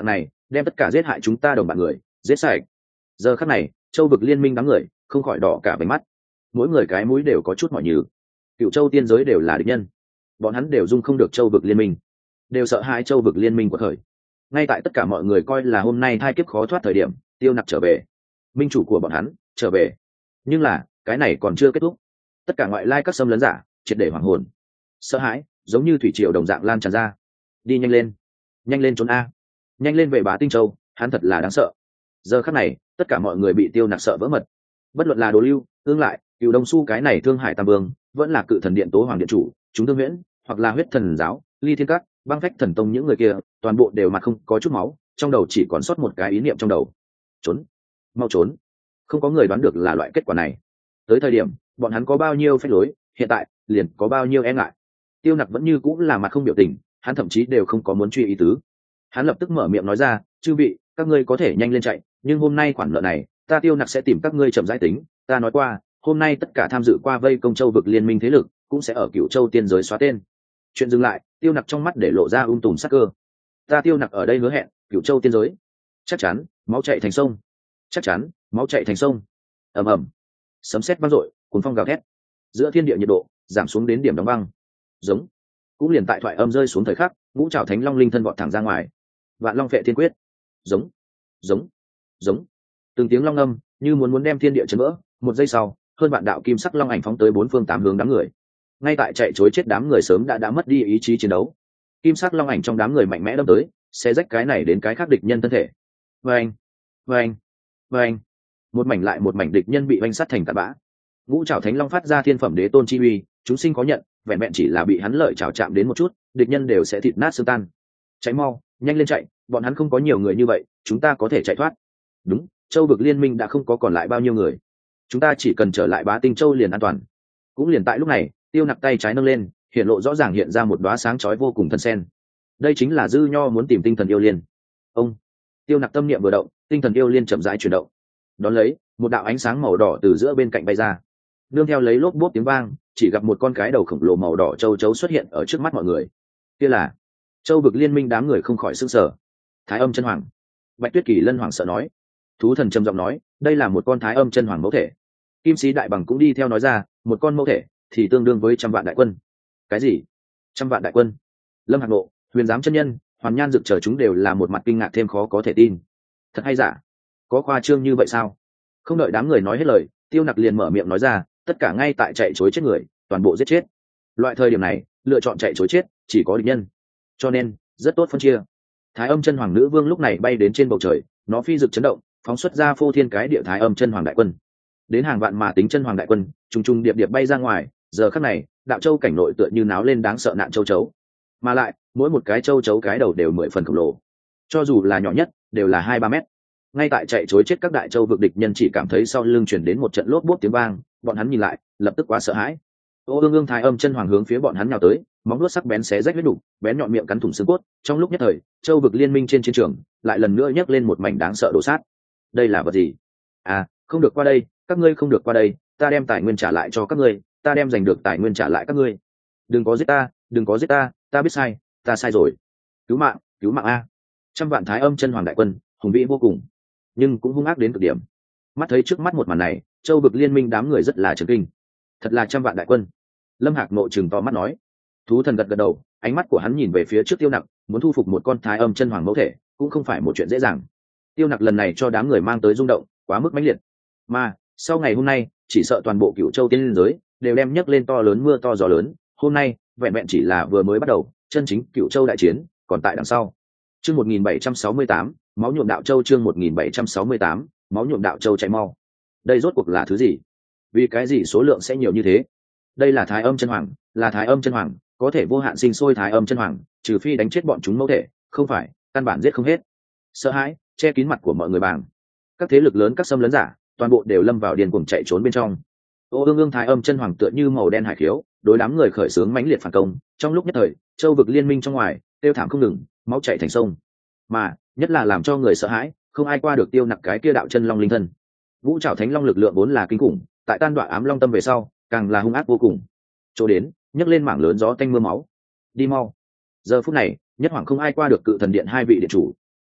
đem tất cả giết hại chúng ta đồng bạn người giết sạch. Giờ khắc này châu vực liên minh đám người không khỏi đỏ cả váy mắt, mỗi người cái mũi đều có chút mỏi nhừ. Cựu châu tiên giới đều là địch nhân, bọn hắn đều dung không được châu vực liên minh, đều sợ hai châu vực liên minh của thời. Ngay tại tất cả mọi người coi là hôm nay thai kiếp khó thoát thời điểm, Tiêu Nặc trở về, minh chủ của bọn hắn trở về. Nhưng là cái này còn chưa kết thúc, tất cả ngoại lai các xâm lấn giả triệt để hoảng hồn, sợ hãi giống như thủy triều đồng dạng lan tràn ra. Đi nhanh lên, nhanh lên trốn a, nhanh lên về Bá Tinh Châu, hắn thật là đáng sợ. Giờ khắc này tất cả mọi người bị Tiêu Nặc sợ vỡ mật, bất luận là Đồ Lưu, Ương Lại, Cửu Đông Su cái này Thương Hải Tam Vương, vẫn là Cự Thần Điện Tố Hoàng Điện chủ, chúng Thương Huyễn, hoặc là Huyết Thần giáo, Ly Thiên Các, Băng Phách Thần Tông, những người kia toàn bộ đều mặt không có chút máu, trong đầu chỉ còn sót một cái ý niệm trong đầu: trốn, mau trốn. Không có người đoán được là loại kết quả này. Tới thời điểm bọn hắn có bao nhiêu phách lối, hiện tại liền có bao nhiêu e ngại. Tiêu Nặc vẫn như cũng là mặt không biểu tình, hắn thậm chí đều không có muốn truy ý tứ. Hắn lập tức mở miệng nói ra: chư vị, các ngươi có thể nhanh lên chạy, nhưng hôm nay khoản nợ này ta Tiêu Nặc sẽ tìm các ngươi chậm rãi tính. Ta nói qua, hôm nay tất cả tham dự qua vây công châu vực liên minh thế lực cũng sẽ ở Cửu Châu tiên giới xóa tên. Chuyện dừng lại, Tiêu Nặc trong mắt để lộ ra ung tùm sắc cơ. Ta Tiêu Nặc ở đây hứa hẹn, Cửu Châu tiên giới chắc chắn máu chảy thành sông, chắc chắn máu chảy thành sông. Ầm ầm, sấm sét vang dội, cuồng phong gào thét, giữa thiên địa nhiệt độ giảm xuống đến điểm đóng băng. Giống. Cũng liền tại thoại âm rơi xuống thời khắc, ngũ trảo thánh long linh thân vọt thẳng ra ngoài. Vạn long phệ thiên quyết. Giống, giống, giống. Từng tiếng long âm như muốn muốn đem thiên địa chấn vỡ. Một giây sau, hơn vạn đạo kim sắc long ảnh phóng tới bốn phương tám hướng đám người. Ngay tại chạy trối chết đám người sớm đã đã mất đi ý chí chiến đấu. Kim sắc long ảnh trong đám người mạnh mẽ đâm tới, xé rách cái này đến cái khác địch nhân thân thể. Vâng, vâng, vâng. Một mảnh lại một mảnh địch nhân bị oanh sát thành tạt bã. Ngũ trảo thánh long phát ra thiên phẩm đế tôn chi uy, chúng sinh có nhận, vẹn vẹn chỉ là bị hắn lợi chảo chạm đến một chút, địch nhân đều sẽ thịt nát xương tan. Cháy mau, nhanh lên chạy, bọn hắn không có nhiều người như vậy, chúng ta có thể chạy thoát. Đúng, châu vực liên minh đã không có còn lại bao nhiêu người, chúng ta chỉ cần trở lại Bá Tinh Châu liền an toàn. Cũng liền tại lúc này, Tiêu Nặc tay trái nâng lên, hiện lộ rõ ràng hiện ra một đóa sáng chói vô cùng thân sen. Đây chính là Dư Nho muốn tìm tinh thần yêu liên. Ông. Tiêu Nặc tâm niệm vừa động, tinh thần yêu liên chậm rãi chuyển động. Đón lấy, một đạo ánh sáng màu đỏ từ giữa bên cạnh bay ra, nương theo lấy lốp bốp tiếng vang, chỉ gặp một con cái đầu khổng lồ màu đỏ châu chấu xuất hiện ở trước mắt mọi người. Kia là châu vực liên minh. Đám người không khỏi sững sờ. Thái âm chân hoàng. Bạch Tuyết Kỳ lân hoàng sợ nói. Thú thần trầm giọng nói, đây là một con thái âm chân hoàng mẫu thể. Kim sĩ đại bằng cũng đi theo nói ra, một con mẫu thể thì tương đương với trăm vạn đại quân. Cái gì? Trăm vạn đại quân? Lâm Hạc Nộ, Huyền Giám chân nhân, Hoàn Nhan Dực chờ chúng đều là một mặt kinh ngạc thêm khó có thể tin. Thật hay giả? Có khoa trương như vậy sao? Không đợi đám người nói hết lời, Tiêu Nặc liền mở miệng nói ra, tất cả ngay tại chạy trối chết người toàn bộ giết chết. Loại thời điểm này lựa chọn chạy trối chết chỉ có địch nhân, cho nên rất tốt phân chia. Thái âm chân hoàng nữ vương lúc này bay đến trên bầu trời, nó phi rực chấn động, phóng xuất ra phô thiên cái địa thái âm chân hoàng đại quân. Đến hàng vạn mà tính chân hoàng đại quân trùng trùng điệp điệp bay ra ngoài. Giờ khắc này đạo châu cảnh nội tựa như náo lên đáng sợ nạn châu chấu, mà lại mỗi một cái châu chấu cái đầu đều mười phần khổng lồ, cho dù là nhỏ nhất đều là hai ba mét. Ngay tại chạy trối chết các đại châu vực địch nhân chỉ cảm thấy sau lưng chuyển đến một trận lốp bốp tiếng vang, bọn hắn nhìn lại lập tức quá sợ hãi. Ô ương ương thái âm chân hoàng hướng phía bọn hắn nhào tới, móng vuốt sắc bén xé rách huyết đủ, bén nhọn miệng cắn thủng xương cốt. Trong lúc nhất thời, châu vực liên minh trên chiến trường lại lần nữa nhấc lên một mảnh đáng sợ đổ sát. Đây là vật gì? À, không được qua đây, các ngươi không được qua đây, ta đem tài nguyên trả lại cho các ngươi, ta đem giành được tài nguyên trả lại các ngươi. Đừng có giết ta, đừng có giết ta, ta biết sai, ta sai rồi. Cứu mạng, cứu mạng a! Trăm vạn thái âm chân hoàng đại quân, hùng vĩ vô cùng, nhưng cũng hung ác đến cực điểm. Mắt thấy trước mắt một màn này, châu vực liên minh đám người rất là chấn kinh. Thật là trăm vạn đại quân. Lâm Hạc Nộ trừng to mắt nói. Thú thần gật gật đầu, ánh mắt của hắn nhìn về phía trước Tiêu Nặc, muốn thu phục một con thái âm chân hoàng mẫu thể cũng không phải một chuyện dễ dàng. Tiêu Nặc lần này cho đám người mang tới rung động quá mức mãnh liệt, mà sau ngày hôm nay chỉ sợ toàn bộ Cửu Châu tiên giới đều đem nhấc lên to lớn mưa to gió lớn. Hôm nay vẹn vẹn chỉ là vừa mới bắt đầu, chân chính Cửu Châu đại chiến còn tại đằng sau. Chương một nghìn bảy trăm sáu mươi tám, máu nhuộm đạo châu. Chương một nghìn bảy trăm sáu mươi tám, máu nhuộm đạo châu. Chạy mau. Đây rốt cuộc là thứ gì? Vì cái gì số lượng sẽ nhiều như thế? Đây là thái âm chân hoàng, là thái âm chân hoàng, có thể vô hạn sinh sôi thái âm chân hoàng, trừ phi đánh chết bọn chúng mẫu thể, không phải căn bản giết không hết. Sợ hãi che kín mặt của mọi người bàng. Các thế lực lớn, các xâm lấn giả toàn bộ đều lâm vào điên cuồng chạy trốn bên trong. Ô ương ương thái âm chân hoàng tựa như màu đen hải khiếu, đối đám người khởi xướng mãnh liệt phản công. Trong lúc nhất thời, châu vực liên minh trong ngoài tiêu thảm không ngừng, máu chảy thành sông. Mà nhất là làm cho người sợ hãi, không ai qua được Tiêu Nặc cái kia đạo chân long linh thân. Vũ trảo thánh long lực lượng vốn là kinh khủng, tại tan đoạn ám long tâm về sau càng là hung ác vô cùng. Chỗ đến nhấc lên mảng lớn gió tanh mưa máu. Đi mau. Giờ phút này nhất hoàng không ai qua được Cự Thần Điện hai vị điện chủ.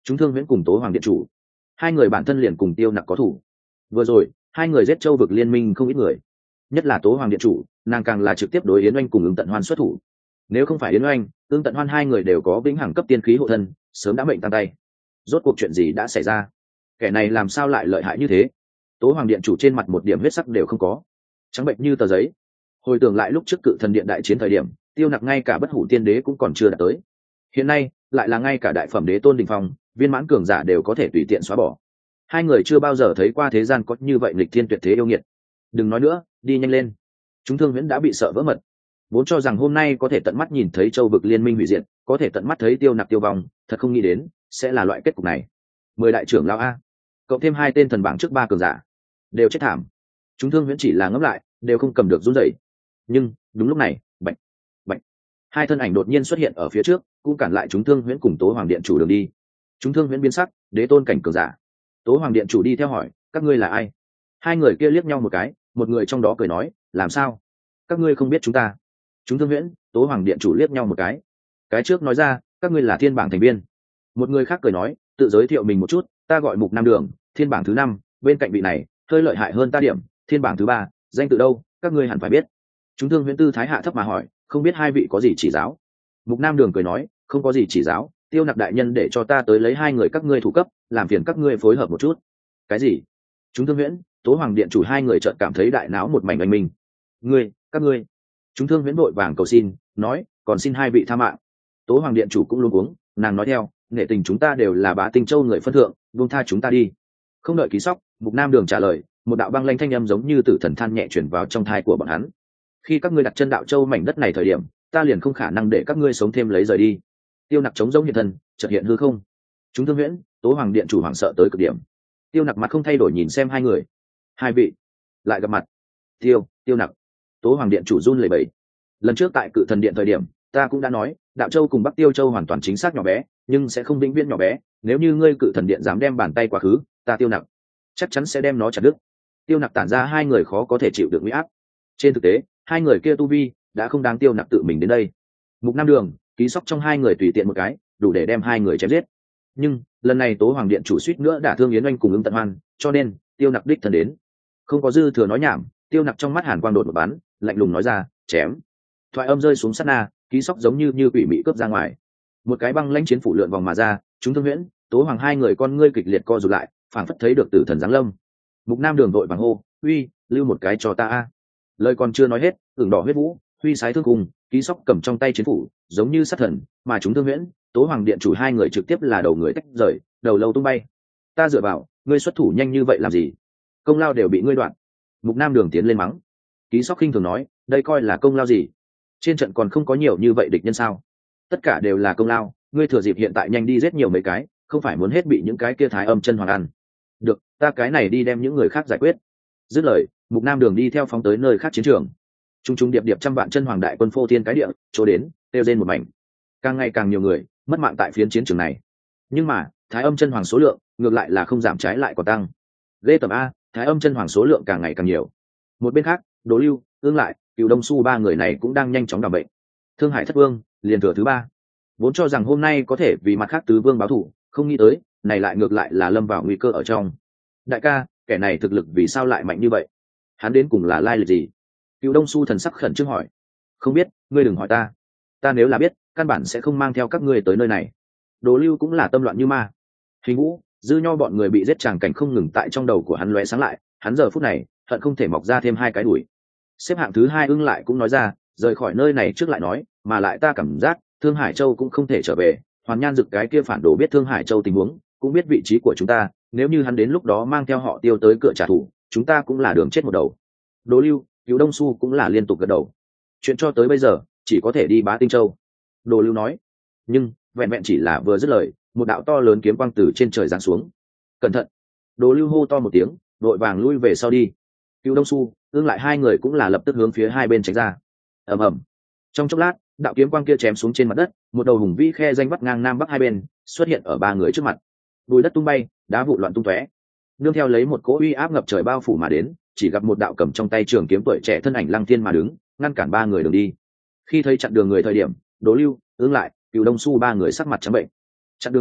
Chúng Thương Huyễn cùng Tố Hoàng điện chủ, hai người bản thân liền cùng Tiêu Nặc có thủ. Vừa rồi hai người giết Châu vực liên minh không ít người, nhất là Tố Hoàng điện chủ, nàng càng là trực tiếp đối Yến Oanh cùng Ưng Tận Hoan xuất thủ. Nếu không phải Yến Oanh, Ưng Tận Hoan hai người đều có vĩnh hằng cấp tiên khí hộ thân, sớm đã mệnh tan tay. Rốt cuộc chuyện gì đã xảy ra? Kẻ này làm sao lại lợi hại như thế? Tố Hoàng điện chủ trên mặt một điểm huyết sắc đều không có, trắng bệnh như tờ giấy. Hồi tưởng lại lúc trước Cự Thần điện đại chiến thời điểm, Tiêu Nặc ngay cả bất hủ tiên đế cũng còn chưa đạt tới, hiện nay lại là ngay cả đại phẩm đế tôn đỉnh phong, viên mãn cường giả đều có thể tùy tiện xóa bỏ. Hai người chưa bao giờ thấy qua thế gian có như vậy nghịch thiên tuyệt thế yêu nghiệt. Đừng nói nữa, đi nhanh lên. Chúng Thương Huyễn đã bị sợ vỡ mật, vốn cho rằng hôm nay có thể tận mắt nhìn thấy Châu vực liên minh hủy diệt, có thể tận mắt thấy Tiêu Nặc tiêu vong, thật không nghĩ đến sẽ là loại kết cục này. Mười đại trưởng lão a, cộng thêm hai tên thần bảng trước ba cường giả, đều chết thảm. Chúng Thương Huyễn chỉ là ngẫm lại đều không cầm được run rẩy. Nhưng đúng lúc này, bạch bạch, hai thân ảnh đột nhiên xuất hiện ở phía trước, cũng cản lại chúng Thương Huyễn cùng Tố Hoàng điện chủ đường đi. Chúng Thương Huyễn biến sắc, đế tôn cảnh cường giả. Tố Hoàng điện chủ đi theo hỏi, các ngươi là ai? Hai người kia liếc nhau một cái, một người trong đó cười nói, làm sao? Các ngươi không biết chúng ta? Chúng Thương Huyễn, Tố Hoàng điện chủ liếc nhau một cái. Cái trước nói ra, các ngươi là thiên bảng thành viên. Một người khác cười nói, tự giới thiệu mình một chút, ta gọi Mục Nam Đường, thiên bảng thứ năm, bên cạnh vị này hơi lợi hại hơn ta điểm, thiên bảng thứ ba, danh tự đâu, các ngươi hẳn phải biết. Chúng Thương Huyễn tư thái hạ thấp mà hỏi, không biết hai vị có gì chỉ giáo? Mục Nam Đường cười nói, không có gì chỉ giáo, Tiêu Nặc đại nhân để cho ta tới lấy hai người các ngươi thủ cấp, làm phiền các ngươi phối hợp một chút. Cái gì? Chúng Thương Huyễn, Tố Hoàng điện chủ hai người chợt cảm thấy đại náo một mảnh oanh minh. Ngươi, các ngươi. Chúng Thương Huyễn vội vàng cầu xin, nói, còn xin hai vị tha mạng. Tố Hoàng điện chủ cũng luống cuống, nàng nói theo, nghệ tình chúng ta đều là Bá Tinh Châu người phân thượng, buông tha chúng ta đi. Không đợi Ký Sóc, Mục Nam Đường trả lời, một đạo băng lanh thanh âm giống như tử thần than nhẹ truyền vào trong thai của bọn hắn. Khi các ngươi đặt chân Đạo Châu mảnh đất này thời điểm, ta liền không khả năng để các ngươi sống thêm lấy rời đi. Tiêu Nặc chống giống hiện thân, chợt hiện hư không. Chúng Thương Huyễn, Tố Hoàng điện chủ hoảng sợ tới cực điểm. Tiêu Nặc mặt không thay đổi nhìn xem hai người. Hai vị lại gặp mặt. Tiêu, Tiêu Nặc. Tố Hoàng điện chủ run lẩy bẩy. Lần trước tại Cự Thần điện thời điểm, ta cũng đã nói, Đạo Châu cùng Bắc Tiêu Châu hoàn toàn chính xác nhỏ bé, nhưng sẽ không vĩnh viễn nhỏ bé. Nếu như ngươi Cự Thần điện dám đem bàn tay quá khứ, ta Tiêu Nặc chắc chắn sẽ đem nó chặt đứt. Tiêu Nặc tản ra hai người khó có thể chịu được uy áp. Trên thực tế, hai người kia tu vi đã không đáng Tiêu Nặc tự mình đến đây. Mục Nam Đường, Ký Sóc trong hai người tùy tiện một cái, đủ để đem hai người chém giết. Nhưng lần này Tố Hoàng điện chủ suýt nữa đả thương Yến Oanh cùng Ưng Tận Hoan, cho nên Tiêu Nặc đích thân đến. Không có dư thừa nói nhảm, Tiêu Nặc trong mắt hàn quang đột một bắn, lạnh lùng nói ra, chém. Thoại âm rơi xuống sát na, Ký Sóc giống như như quỷ mị cướp ra ngoài. Một cái băng lãnh chiến phủ lượn vòng mà ra, chúng Thương Huyễn, Tố Hoàng hai người con ngươi kịch liệt co rụt lại, phảng phất thấy được tử thần giáng lâm. Mục Nam Đường vội vàng hô, uy, lưu một cái cho ta a. Lời còn chưa nói hết, ửng đỏ huyết vũ, huy sái thương cùng, Ký Sóc cầm trong tay chiến phủ, giống như sát thần, mà chúng Thương Huyễn, Tố Hoàng điện chủ hai người trực tiếp là đầu người tách rời, đầu lâu tung bay. Ta dựa vào, ngươi xuất thủ nhanh như vậy làm gì? Công lao đều bị ngươi đoạn. Mục Nam Đường tiến lên mắng. Ký Sóc khinh thường nói, đây coi là công lao gì? Trên trận còn không có nhiều như vậy địch nhân sao? Tất cả đều là công lao, ngươi thừa dịp hiện tại nhanh đi giết nhiều mấy cái, không phải muốn hết bị những cái kia Thái Âm chân hoàng ăn. Được, ta cái này đi đem những người khác giải quyết. Dứt lời, Mục Nam Đường đi theo phóng tới nơi khác chiến trường. Trung trung điệp điệp trăm vạn chân hoàng đại quân phô thiên cái địa, chỗ đến, tiêu rên một mảnh. Càng ngày càng nhiều người mất mạng tại phiến chiến trường này. Nhưng mà, Thái Âm chân hoàng số lượng ngược lại là không giảm, trái lại còn tăng. Lê tầm a, Thái Âm chân hoàng số lượng càng ngày càng nhiều. Một bên khác, Đỗ Lưu, Ương Lại, Cửu Đông Su ba người này cũng đang nhanh chóng đảm bệnh. Thương Hải thất vương liền thừa thứ ba, vốn cho rằng hôm nay có thể vì mặt khác tứ vương báo thù, không nghĩ tới này lại ngược lại là lâm vào nguy cơ ở trong. Đại ca, kẻ này thực lực vì sao lại mạnh như vậy? Hắn đến cùng là lai lịch gì? Cửu Đông Su thần sắc khẩn trương hỏi. Không biết, ngươi đừng hỏi ta. Ta nếu là biết, căn bản sẽ không mang theo các ngươi tới nơi này. Đỗ Lưu cũng là tâm loạn như ma. Hình Vũ, Dư Nho bọn người bị giết, tràng cảnh không ngừng tại trong đầu của hắn lóe sáng lại. Hắn giờ phút này hận không thể mọc ra thêm hai cái đuổi. Xếp hạng thứ hai Ưng Lại cũng nói ra, rời khỏi nơi này trước lại nói, mà lại ta cảm giác Thương Hải Châu cũng không thể trở về. Hoàn Nhan Dực cái kia phản đồ biết Thương Hải Châu tình huống, cũng biết vị trí của chúng ta, nếu như hắn đến lúc đó mang theo họ Tiêu tới cửa trả thù, chúng ta cũng là đường chết một đầu. Đỗ Lưu, Cửu Đông Su cũng là liên tục gật đầu. Chuyện cho tới bây giờ chỉ có thể đi Bá Tinh Châu. Đỗ Lưu nói. Nhưng vẹn vẹn chỉ là vừa dứt lời, một đạo to lớn kiếm quang từ trên trời giáng xuống. Cẩn thận! Đỗ Lưu hô to một tiếng, đội vàng lui về sau đi. Cửu Đông Su, Ương Lại hai người cũng là lập tức hướng phía hai bên tránh ra. Ầm ầm. Trong chốc lát, đạo kiếm quang kia chém xuống trên mặt đất, một đầu hùng vĩ khe danh vắt ngang nam bắc hai bên, xuất hiện ở ba người trước mặt. Bùi đất tung bay, đá vụn loạn tung tóe. Nương theo lấy một cỗ uy áp ngập trời bao phủ mà đến, chỉ gặp một đạo cầm trong tay trường kiếm tuổi trẻ thân ảnh lăng thiên mà đứng, ngăn cản ba người đường đi. Khi thấy chặn đường người thời điểm, Đỗ Lưu, Ương Lại, Cửu Đông Su ba người sắc mặt trắng bệnh. Chặn đường người,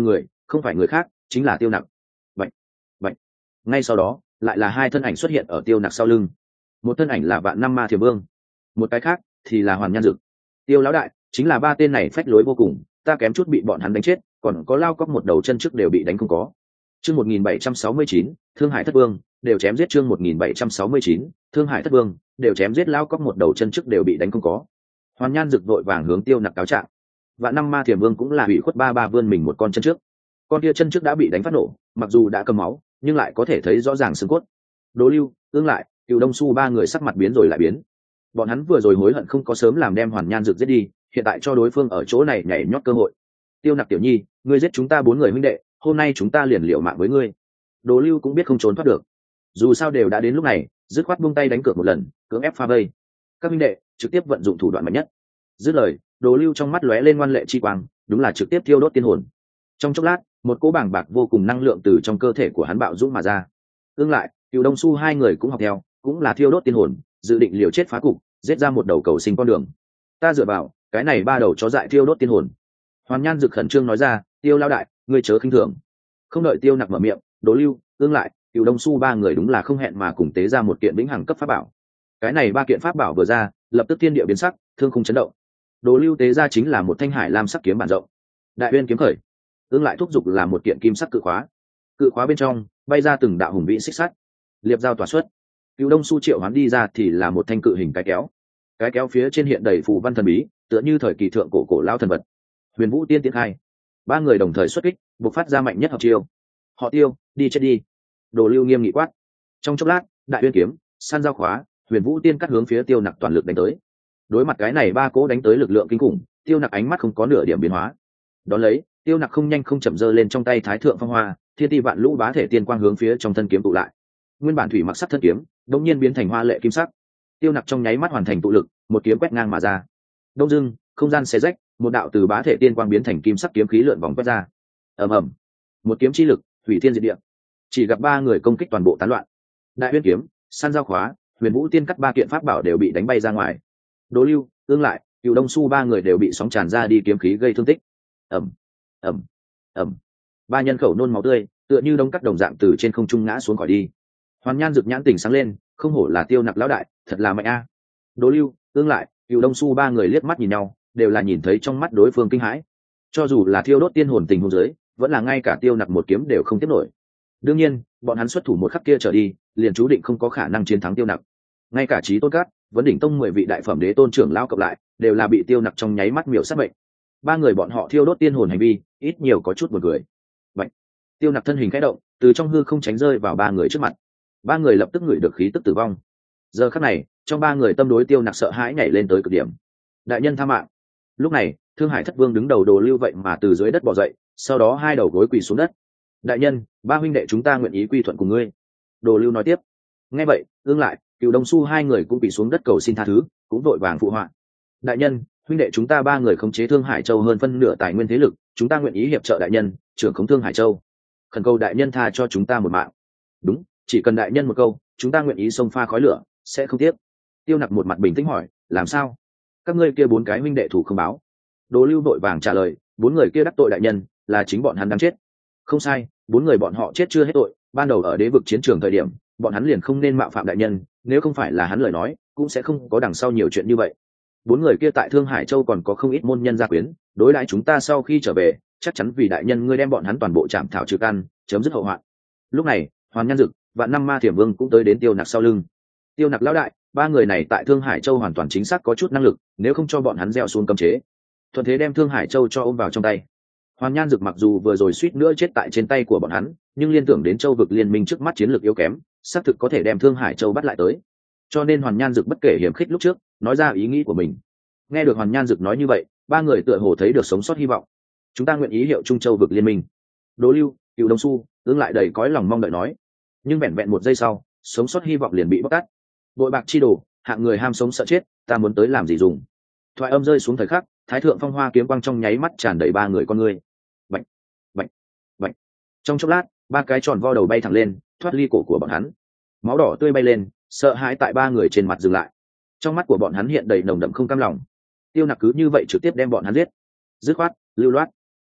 không phải người khác, chính là Tiêu Nặc. Bạch, bạch. Ngay sau đó, lại là hai thân ảnh xuất hiện ở Tiêu Nặc sau lưng. Một thân ảnh là Vạn Năm Ma Thiềm Vương, một cái khác thì là Hoàn Nhan Dực. Tiêu lão đại, chính là ba tên này phách lối vô cùng, ta kém chút bị bọn hắn đánh chết, còn có lao cóc một đầu chân trước đều bị đánh không có. Chương một nghìn bảy trăm sáu mươi chín, Thương Hải Thất Vương, đều chém giết chương một nghìn bảy trăm sáu mươi chín, Thương Hải Thất Vương, đều chém giết lao cóc một đầu chân trước đều bị đánh không có. Hoàn Nhan Dực vội vàng hướng Tiêu Nặc cáo trạng. Vạn Năm Ma Thiềm Vương cũng là ủy khuất ba ba vươn mình một con chân trước. Con kia chân trước đã bị đánh phát nổ, mặc dù đã cầm máu, nhưng lại có thể thấy rõ ràng xương cốt. Đỗ Lưu, Ương Lại, Cửu Đông Su ba người sắc mặt biến rồi lại biến. Bọn hắn vừa rồi hối hận không có sớm làm đem Hoàn Nhan Dực giết đi, hiện tại cho đối phương ở chỗ này nhảy nhót cơ hội. Tiêu Nặc tiểu nhi, ngươi giết chúng ta bốn người huynh đệ, hôm nay chúng ta liền liều mạng với ngươi. Đỗ Lưu cũng biết không trốn thoát được, dù sao đều đã đến lúc này, dứt khoát buông tay đánh cược một lần, cưỡng ép pha vây. Các huynh đệ trực tiếp vận dụng thủ đoạn mạnh nhất. Dứt lời, Đỗ Lưu trong mắt lóe lên ngoan lệ chi quang, đúng là trực tiếp thiêu đốt tiên hồn. Trong chốc lát, một cỗ bàng bạc vô cùng năng lượng từ trong cơ thể của hắn bạo dũng mà ra. Tương lại, Cửu Đông Su hai người cũng học theo, cũng là thiêu đốt tiên hồn, dự định liều chết phá cục, giết ra một đầu cầu sinh con đường. Ta dựa vào, cái này ba đầu chó dại thiêu đốt tiên hồn. Hoàn Nhan Dực khẩn trương nói ra, Tiêu lão đại, ngươi chớ khinh thường. Không đợi Tiêu Nặc mở miệng, Đỗ Lưu, Tương lại, Cửu Đông Su ba người đúng là không hẹn mà cùng tế ra một kiện vĩnh hằng cấp pháp bảo. Cái này ba kiện pháp bảo vừa ra, lập tức thiên địa biến sắc, thương khung chấn động. Đỗ Lưu tế ra chính là một thanh hải lam sắc kiếm bản rộng. Đại uyên kiếm khởi. Tương lại thúc giục là một kiện kim sắc cự khóa. Cự khóa bên trong bay ra từng đạo hùng vĩ xích sắt. Liệp giao tỏa xuất. Cửu Đông Su triệu hoán đi ra thì là một thanh cự hình cái kéo. Cái kéo phía trên hiện đầy phù văn thần bí, tựa như thời kỳ thượng cổ cổ lao thần vật. Huyền Vũ Tiên Tiến Khai. Ba người đồng thời xuất kích, bộc phát ra mạnh nhất hợp chiêu. Họ Tiêu, đi chết đi. Đồ Lưu nghiêm nghị quát. Trong chốc lát, đại uyên kiếm, san giao khóa, Huyền Vũ Tiên cắt hướng phía Tiêu Nặc toàn lực đánh tới. Đối mặt cái này ba cỗ đánh tới lực lượng kinh khủng, Tiêu Nặc ánh mắt không có nửa điểm biến hóa. Đón lấy, Tiêu Nặc không nhanh không chậm giơ lên trong tay Thái Thượng Phong Hoa, thiên ti vạn lũ bá thể tiên quang hướng phía trong thân kiếm tụ lại. Nguyên bản thủy mặc sắc thân kiếm, đột nhiên biến thành hoa lệ kim sắc. Tiêu Nặc trong nháy mắt hoàn thành tụ lực, một kiếm quét ngang mà ra. Đông dưng, không gian xé rách, một đạo từ bá thể tiên quang biến thành kim sắc kiếm khí lượn vòng quét ra. Ầm ầm, một kiếm chi lực, hủy thiên diệt địa. Chỉ gặp ba người công kích toàn bộ tán loạn. Đại uyên kiếm, san giao khóa, Huyền Vũ Tiên cắt ba kiện pháp bảo đều bị đánh bay ra ngoài. Đỗ Lưu, Tương lại, Cửu Đông Su ba người đều bị sóng tràn ra đi kiếm khí gây thương tích. Ầm, ầm, ầm. Ba nhân khẩu nôn máu tươi, tựa như đống cắt đồng dạng từ trên không trung ngã xuống khỏi đi. Hoàn Nhan Dực nhãn tỉnh sáng lên, không hổ là Tiêu Nặc lão đại, thật là mạnh a. Đỗ Lưu, Tương lại, Cửu Đông Su ba người liếc mắt nhìn nhau, đều là nhìn thấy trong mắt đối phương kinh hãi. Cho dù là thiêu đốt tiên hồn tình huống dưới, vẫn là ngay cả Tiêu Nặc một kiếm đều không tiếp nổi. Đương nhiên, bọn hắn xuất thủ một khắc kia trở đi, liền chú định không có khả năng chiến thắng Tiêu Nặc. Ngay cả Chí Tôn Cát, Vấn Đỉnh Tông mười vị đại phẩm đế tôn trưởng lão cộng lại, đều là bị Tiêu Nặc trong nháy mắt miểu sát bệnh. Ba người bọn họ thiêu đốt tiên hồn hành vi, ít nhiều có chút buồn cười. Vậy, Tiêu Nặc thân hình khẽ động, từ trong hư không tránh rơi vào ba người trước mặt. Ba người lập tức ngửi được khí tức tử vong. Giờ khắc này, trong ba người tâm đối Tiêu Nặc sợ hãi nhảy lên tới cực điểm. Đại nhân tha mạng. Lúc này, Thương Hải Thất Vương đứng đầu Đồ Lưu vậy mà từ dưới đất bò dậy, sau đó hai đầu gối quỳ xuống đất. Đại nhân, ba huynh đệ chúng ta nguyện ý quy thuận cùng ngươi. Đồ Lưu nói tiếp. Nghe vậy, Ương lại, Cửu Đông Su hai người cũng quỳ xuống đất cầu xin tha thứ, cũng vội vàng phụ họa. Đại nhân, huynh đệ chúng ta ba người khống chế Thương Hải Châu hơn phân nửa tài nguyên thế lực, chúng ta nguyện ý hiệp trợ đại nhân, trưởng khống Thương Hải Châu. Khẩn cầu đại nhân tha cho chúng ta một mạng. Đúng, chỉ cần đại nhân một câu, chúng ta nguyện ý xông pha khói lửa, sẽ không tiếc. Tiêu Nặc một mặt bình tĩnh hỏi, làm sao? Các ngươi kia bốn cái huynh đệ thủ không báo. Đồ Lưu vội vàng trả lời, bốn người kia đắc tội đại nhân, là chính bọn hắn đáng chết. Không sai, bốn người bọn họ chết chưa hết tội, ban đầu ở đế vực chiến trường thời điểm, bọn hắn liền không nên mạo phạm đại nhân, nếu không phải là hắn lời nói, cũng sẽ không có đằng sau nhiều chuyện như vậy. Bốn người kia tại Thương Hải Châu còn có không ít môn nhân gia quyến, đối đãi chúng ta sau khi trở về, chắc chắn vì đại nhân ngươi đem bọn hắn toàn bộ chạm thảo trừ căn, chấm dứt hậu hoạn. Lúc này, Hoàn Nhan Dực, Vạn Năm Ma Thiểm Vương cũng tới đến Tiêu Nặc sau lưng. Tiêu Nặc lão đại, ba người này tại Thương Hải Châu hoàn toàn chính xác có chút năng lực, nếu không cho bọn hắn gieo xuống cấm chế, thuận thế đem Thương Hải Châu cho ôm vào trong tay. Hoàn Nhan Dực mặc dù vừa rồi suýt nữa chết tại trên tay của bọn hắn, nhưng liên tưởng đến Châu vực liên minh trước mắt chiến lược yếu kém, xác thực có thể đem Thương Hải Châu bắt lại tới. Cho nên Hoàn Nhan Dực bất kể hiểm khích lúc trước, nói ra ý nghĩ của mình. Nghe được Hoàn Nhan Dực nói như vậy, ba người tựa hồ thấy được sống sót hy vọng. Chúng ta nguyện ý hiệu Trung Châu vực liên minh. Đỗ Lưu, Cửu Đông Su, Ương lại đầy cõi lòng mong đợi nói. Nhưng vẹn vẹn một giây sau, sống sót hy vọng liền bị bóc tát. Bội bạc chi đồ, hạng người ham sống sợ chết, ta muốn tới làm gì dùng. Thoại âm rơi xuống thời khắc, Thái Thượng Phong Hoa kiếm quang trong nháy mắt tràn đầy ba người con người. Bạch, bạch, bạch. Trong chốc lát, ba cái tròn vo đầu bay thẳng lên, thoát ly cổ của bọn hắn. Máu đỏ tươi bay lên, sợ hãi tại ba người trên mặt dừng lại. Trong mắt của bọn hắn hiện đầy nồng đậm không cam lòng. Tiêu Nặc cứ như vậy trực tiếp đem bọn hắn giết. Dứt khoát, lưu loát.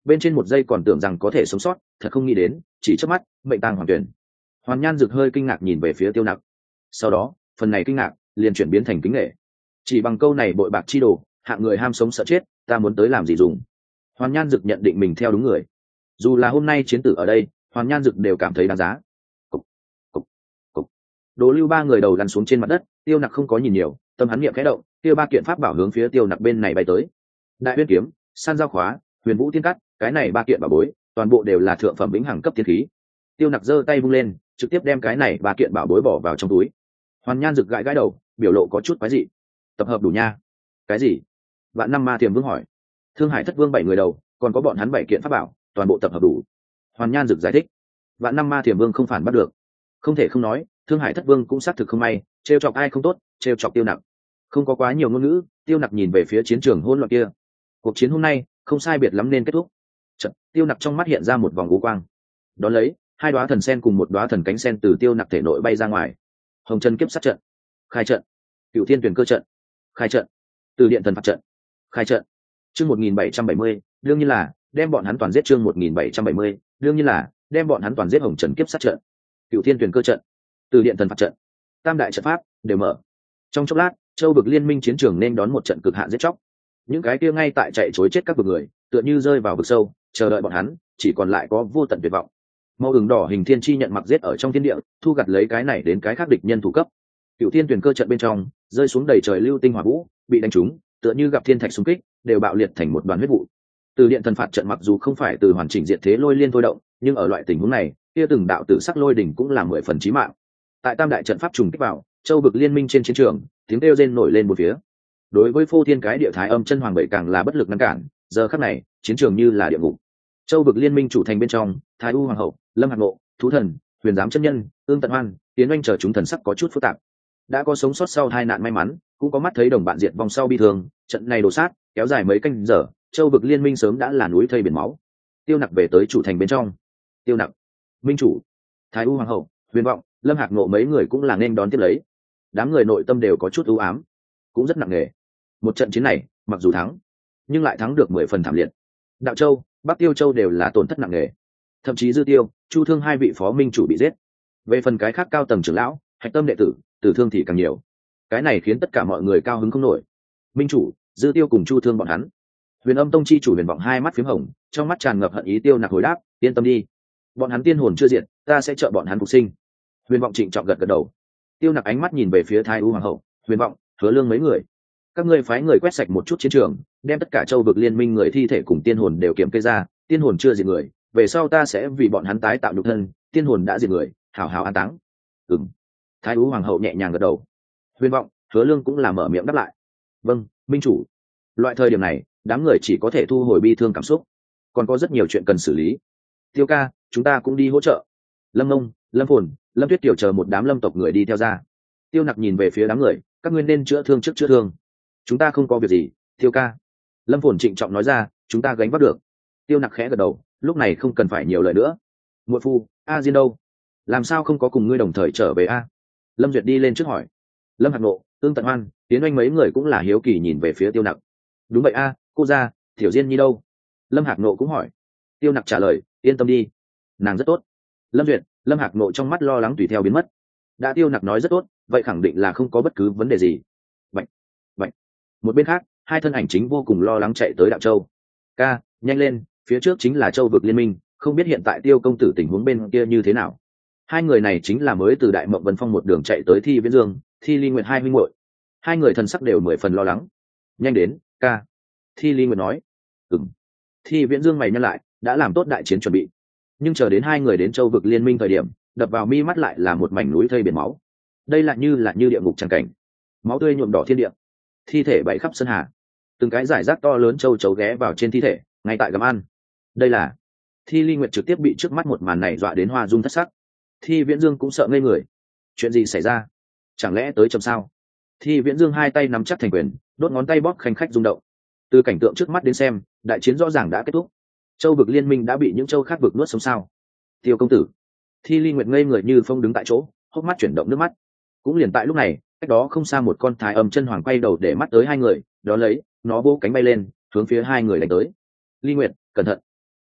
bên trên một giây còn tưởng rằng có thể sống sót, thật không nghĩ đến chỉ chớp mắt mệnh tang hoàn tuyển. Hoàn Nhan Dực hơi kinh ngạc nhìn về phía Tiêu Nặc, sau đó phần này kinh ngạc liền chuyển biến thành kính nể. Chỉ bằng câu này bội bạc chi đồ, hạng người ham sống sợ chết, ta muốn tới làm gì dùng. Hoàn Nhan Dực nhận định mình theo đúng người, dù là hôm nay chiến tử ở đây, Hoàn Nhan Dực đều cảm thấy đáng giá. Cục, cục, cục. Đỗ Lưu ba người đầu lăn xuống trên mặt đất, Tiêu Nặc không có nhìn nhiều, tâm hắn niệm khẽ động, kia ba kiện pháp bảo hướng phía Tiêu Nặc bên này bay tới. Đại Uyên kiếm, San Giao khóa, Huyền Vũ tiên cắt, cái này ba kiện bảo bối, toàn bộ đều là thượng phẩm vĩnh hằng cấp tiên khí. Tiêu Nặc giơ tay vung lên, trực tiếp đem cái này ba kiện bảo bối bỏ vào trong túi. Hoàn Nhan Dực gãi gãi đầu, biểu lộ có chút quái dị. Tập hợp đủ nha? Cái gì? Vạn Năm Ma Tiềm Vương hỏi. Thương Hải Thất Vương bảy người đầu, còn có bọn hắn bảy kiện pháp bảo, toàn bộ tập hợp đủ. Hoàn Nhan Dực giải thích. Vạn Năm Ma Tiềm Vương không phản bắt được. Không thể không nói, Thương Hải Thất Vương cũng xác thực không may, trêu chọc ai không tốt, trêu chọc Tiêu Nặc. Không có quá nhiều ngôn ngữ, Tiêu Nặc nhìn về phía chiến trường hỗn loạn kia. Cuộc chiến hôm nay không sai biệt lắm nên kết thúc. Trận, Tiêu Nặc trong mắt hiện ra một vòng u quang. Đón lấy, hai đóa thần sen cùng một đóa thần cánh sen từ Tiêu Nặc thể nội bay ra ngoài. Hồng Chân kiếp sát trận, khai trận. Cựu Thiên Tuyển cơ trận, khai trận. Từ Điện Thần phạt trận, khai trận. Chương một nghìn bảy trăm bảy mươi, đương nhiên là đem bọn hắn toàn giết. Chương một nghìn bảy trăm bảy mươi, đương nhiên là đem bọn hắn toàn giết. Hồng Trần kiếp sát trận, Cựu Thiên Tuyển cơ trận, Từ Điện Thần phạt trận, tam đại trận pháp đều mở. Trong chốc lát, châu vực liên minh chiến trường nên đón một trận cực hạn giết chóc. Những cái kia ngay tại chạy chối chết các vực người, tựa như rơi vào vực sâu, chờ đợi bọn hắn, chỉ còn lại có vô tận tuyệt vọng. Màu ửng đỏ hình thiên chi nhận mặc giết ở trong thiên địa, thu gặt lấy cái này đến cái khác địch nhân thủ cấp. Cựu Thiên Tuyển cơ trận bên trong, rơi xuống đầy trời lưu tinh hỏa vũ, bị đánh trúng, tựa như gặp thiên thạch xung kích, đều bạo liệt thành một đoàn huyết vụ. Từ Điện Thần phạt trận mặc dù không phải từ hoàn chỉnh diện thế lôi liên thôi động, nhưng ở loại tình huống này, kia từng đạo tử sắc lôi đỉnh cũng là mười phần chí mạng. Tại tam đại trận pháp trùng kích vào, châu vực liên minh trên chiến trường, tiếng kêu rên nổi lên một phía. Đối với phô thiên cái địa thái âm chân hoàng bảy càng là bất lực ngăn cản, giờ khắc này, chiến trường như là địa ngục. Châu vực liên minh chủ thành bên trong, Thái U hoàng hậu, Lâm Hạc Ngộ, Thú Thần, Huyền Giám chân nhân, Ương Tận Hoan, Tiến Oanh chờ chúng thần sắc có chút phức tạp. Đã có sống sót sau tai nạn may mắn, cũng có mắt thấy đồng bạn diệt vong sau bi thương, trận này đổ sát, kéo dài mấy canh giờ, châu vực liên minh sớm đã là núi thây biển máu. Tiêu Nặc về tới chủ thành bên trong. Tiêu Nặc, minh chủ, Thái U hoàng hậu, Huyền Vọng, Lâm Hạc Ngộ mấy người cũng là nên đón tiếp lấy. Đám người nội tâm đều có chút u ám, cũng rất nặng nề. Một trận chiến này, mặc dù thắng, nhưng lại thắng được mười phần thảm liệt. Đạo Châu, Bắc Tiêu Châu đều là tổn thất nặng nề. Thậm chí Dư Tiêu, Chu Thương hai vị phó minh chủ bị giết. Về phần cái khác cao tầng trưởng lão, hạch tâm đệ tử, tử thương thì càng nhiều. Cái này khiến tất cả mọi người cao hứng không nổi. Minh chủ, Dư Tiêu cùng Chu Thương bọn hắn. Huyền Âm Tông chi chủ Huyền Vọng hai mắt phím hồng, trong mắt tràn ngập hận ý. Tiêu Nặc hồi đáp, yên tâm đi, bọn hắn tiên hồn chưa diệt, ta sẽ trợ bọn hắn phục sinh. Huyền Vọng trịnh trọng gật gật đầu. Tiêu Nặc ánh mắt nhìn về phía Thái U hoàng hậu, Huyền Vọng, Hứa Lương mấy người. Các ngươi phái người quét sạch một chút chiến trường, đem tất cả châu vực liên minh người thi thể cùng tiên hồn đều kiểm kê ra, tiên hồn chưa diệt người, về sau ta sẽ vì bọn hắn tái tạo nhục thân, tiên hồn đã diệt người, hảo hảo an táng. Ừm. Thái Ú hoàng hậu nhẹ nhàng gật đầu. Huyền Vọng, Hứa Lương cũng là mở miệng đáp lại. Vâng, minh chủ. Loại thời điểm này, đám người chỉ có thể thu hồi bi thương cảm xúc, còn có rất nhiều chuyện cần xử lý. Tiêu ca, chúng ta cũng đi hỗ trợ. Lâm Ngông, Lâm Phồn, Lâm Tuyết Tiểu chờ một đám lâm tộc người đi theo ra. Tiêu Nặc nhìn về phía đám người, các ngươi nên chữa thương trước chữa thương. Chúng ta không có việc gì, Tiêu ca. Lâm Phồn trịnh trọng nói ra, chúng ta gánh vác được. Tiêu Nặc khẽ gật đầu, lúc này không cần phải nhiều lời nữa. Muội phu, A Diên đâu? Làm sao không có cùng ngươi đồng thời trở về a? Lâm Duyệt đi lên trước hỏi. Lâm Hạc Nộ, Ương Tận Hoan, Tiến Oanh mấy người cũng là hiếu kỳ nhìn về phía Tiêu Nặc. Đúng vậy a, cô ra, Tiểu Diên Nhi đâu? Lâm Hạc Nộ cũng hỏi. Tiêu Nặc trả lời, yên tâm đi, nàng rất tốt. Lâm Duyệt, Lâm Hạc Nộ trong mắt lo lắng tùy theo biến mất. Đã Tiêu Nặc nói rất tốt, vậy khẳng định là không có bất cứ vấn đề gì. Vậy, vậy. Một bên khác, hai thân ảnh chính vô cùng lo lắng chạy tới Đạo Châu. Ca, nhanh lên, phía trước chính là châu vực liên minh, không biết hiện tại Tiêu công tử tình huống bên kia như thế nào. Hai người này chính là mới từ Đại Mộng Vân Phong một đường chạy tới Thi Viễn Dương, Thi Ly Nguyệt hai huynh muội. Hai người thần sắc đều mười phần lo lắng. Nhanh đến, ca. Thi Ly Nguyệt nói. Ừm. Thi Viễn Dương mày nhăn lại, đã làm tốt đại chiến chuẩn bị. Nhưng chờ đến hai người đến châu vực liên minh thời điểm, đập vào mi mắt lại là một mảnh núi thây biển máu. Đây lại như là như địa ngục tràng cảnh. Máu tươi nhuộm đỏ thiên địa, thi thể bay khắp sân hà. Từng cái giải rác to lớn châu chấu ghé vào trên thi thể, ngay tại gầm ăn. Đây là Thi Ly Nguyệt trực tiếp bị trước mắt một màn này dọa đến hoa dung thất sắc. Thi Viễn Dương cũng sợ ngây người. Chuyện gì xảy ra? Chẳng lẽ tới chậm sao? Thi Viễn Dương hai tay nắm chắc thành quyền, đốt ngón tay bóp khanh khách rung động. Từ cảnh tượng trước mắt đến xem, đại chiến rõ ràng đã kết thúc. Châu vực liên minh đã bị những châu khác vực nuốt sống sao? Tiêu công tử. Thi Ly Nguyệt ngây người như phong đứng tại chỗ, hốc mắt chuyển động nước mắt. Cũng liền tại lúc này, cách đó không xa một con thái âm chân hoàng quay đầu để mắt tới hai người, đó lấy, nó vỗ cánh bay lên, hướng phía hai người đánh tới. Ly Nguyệt, cẩn thận.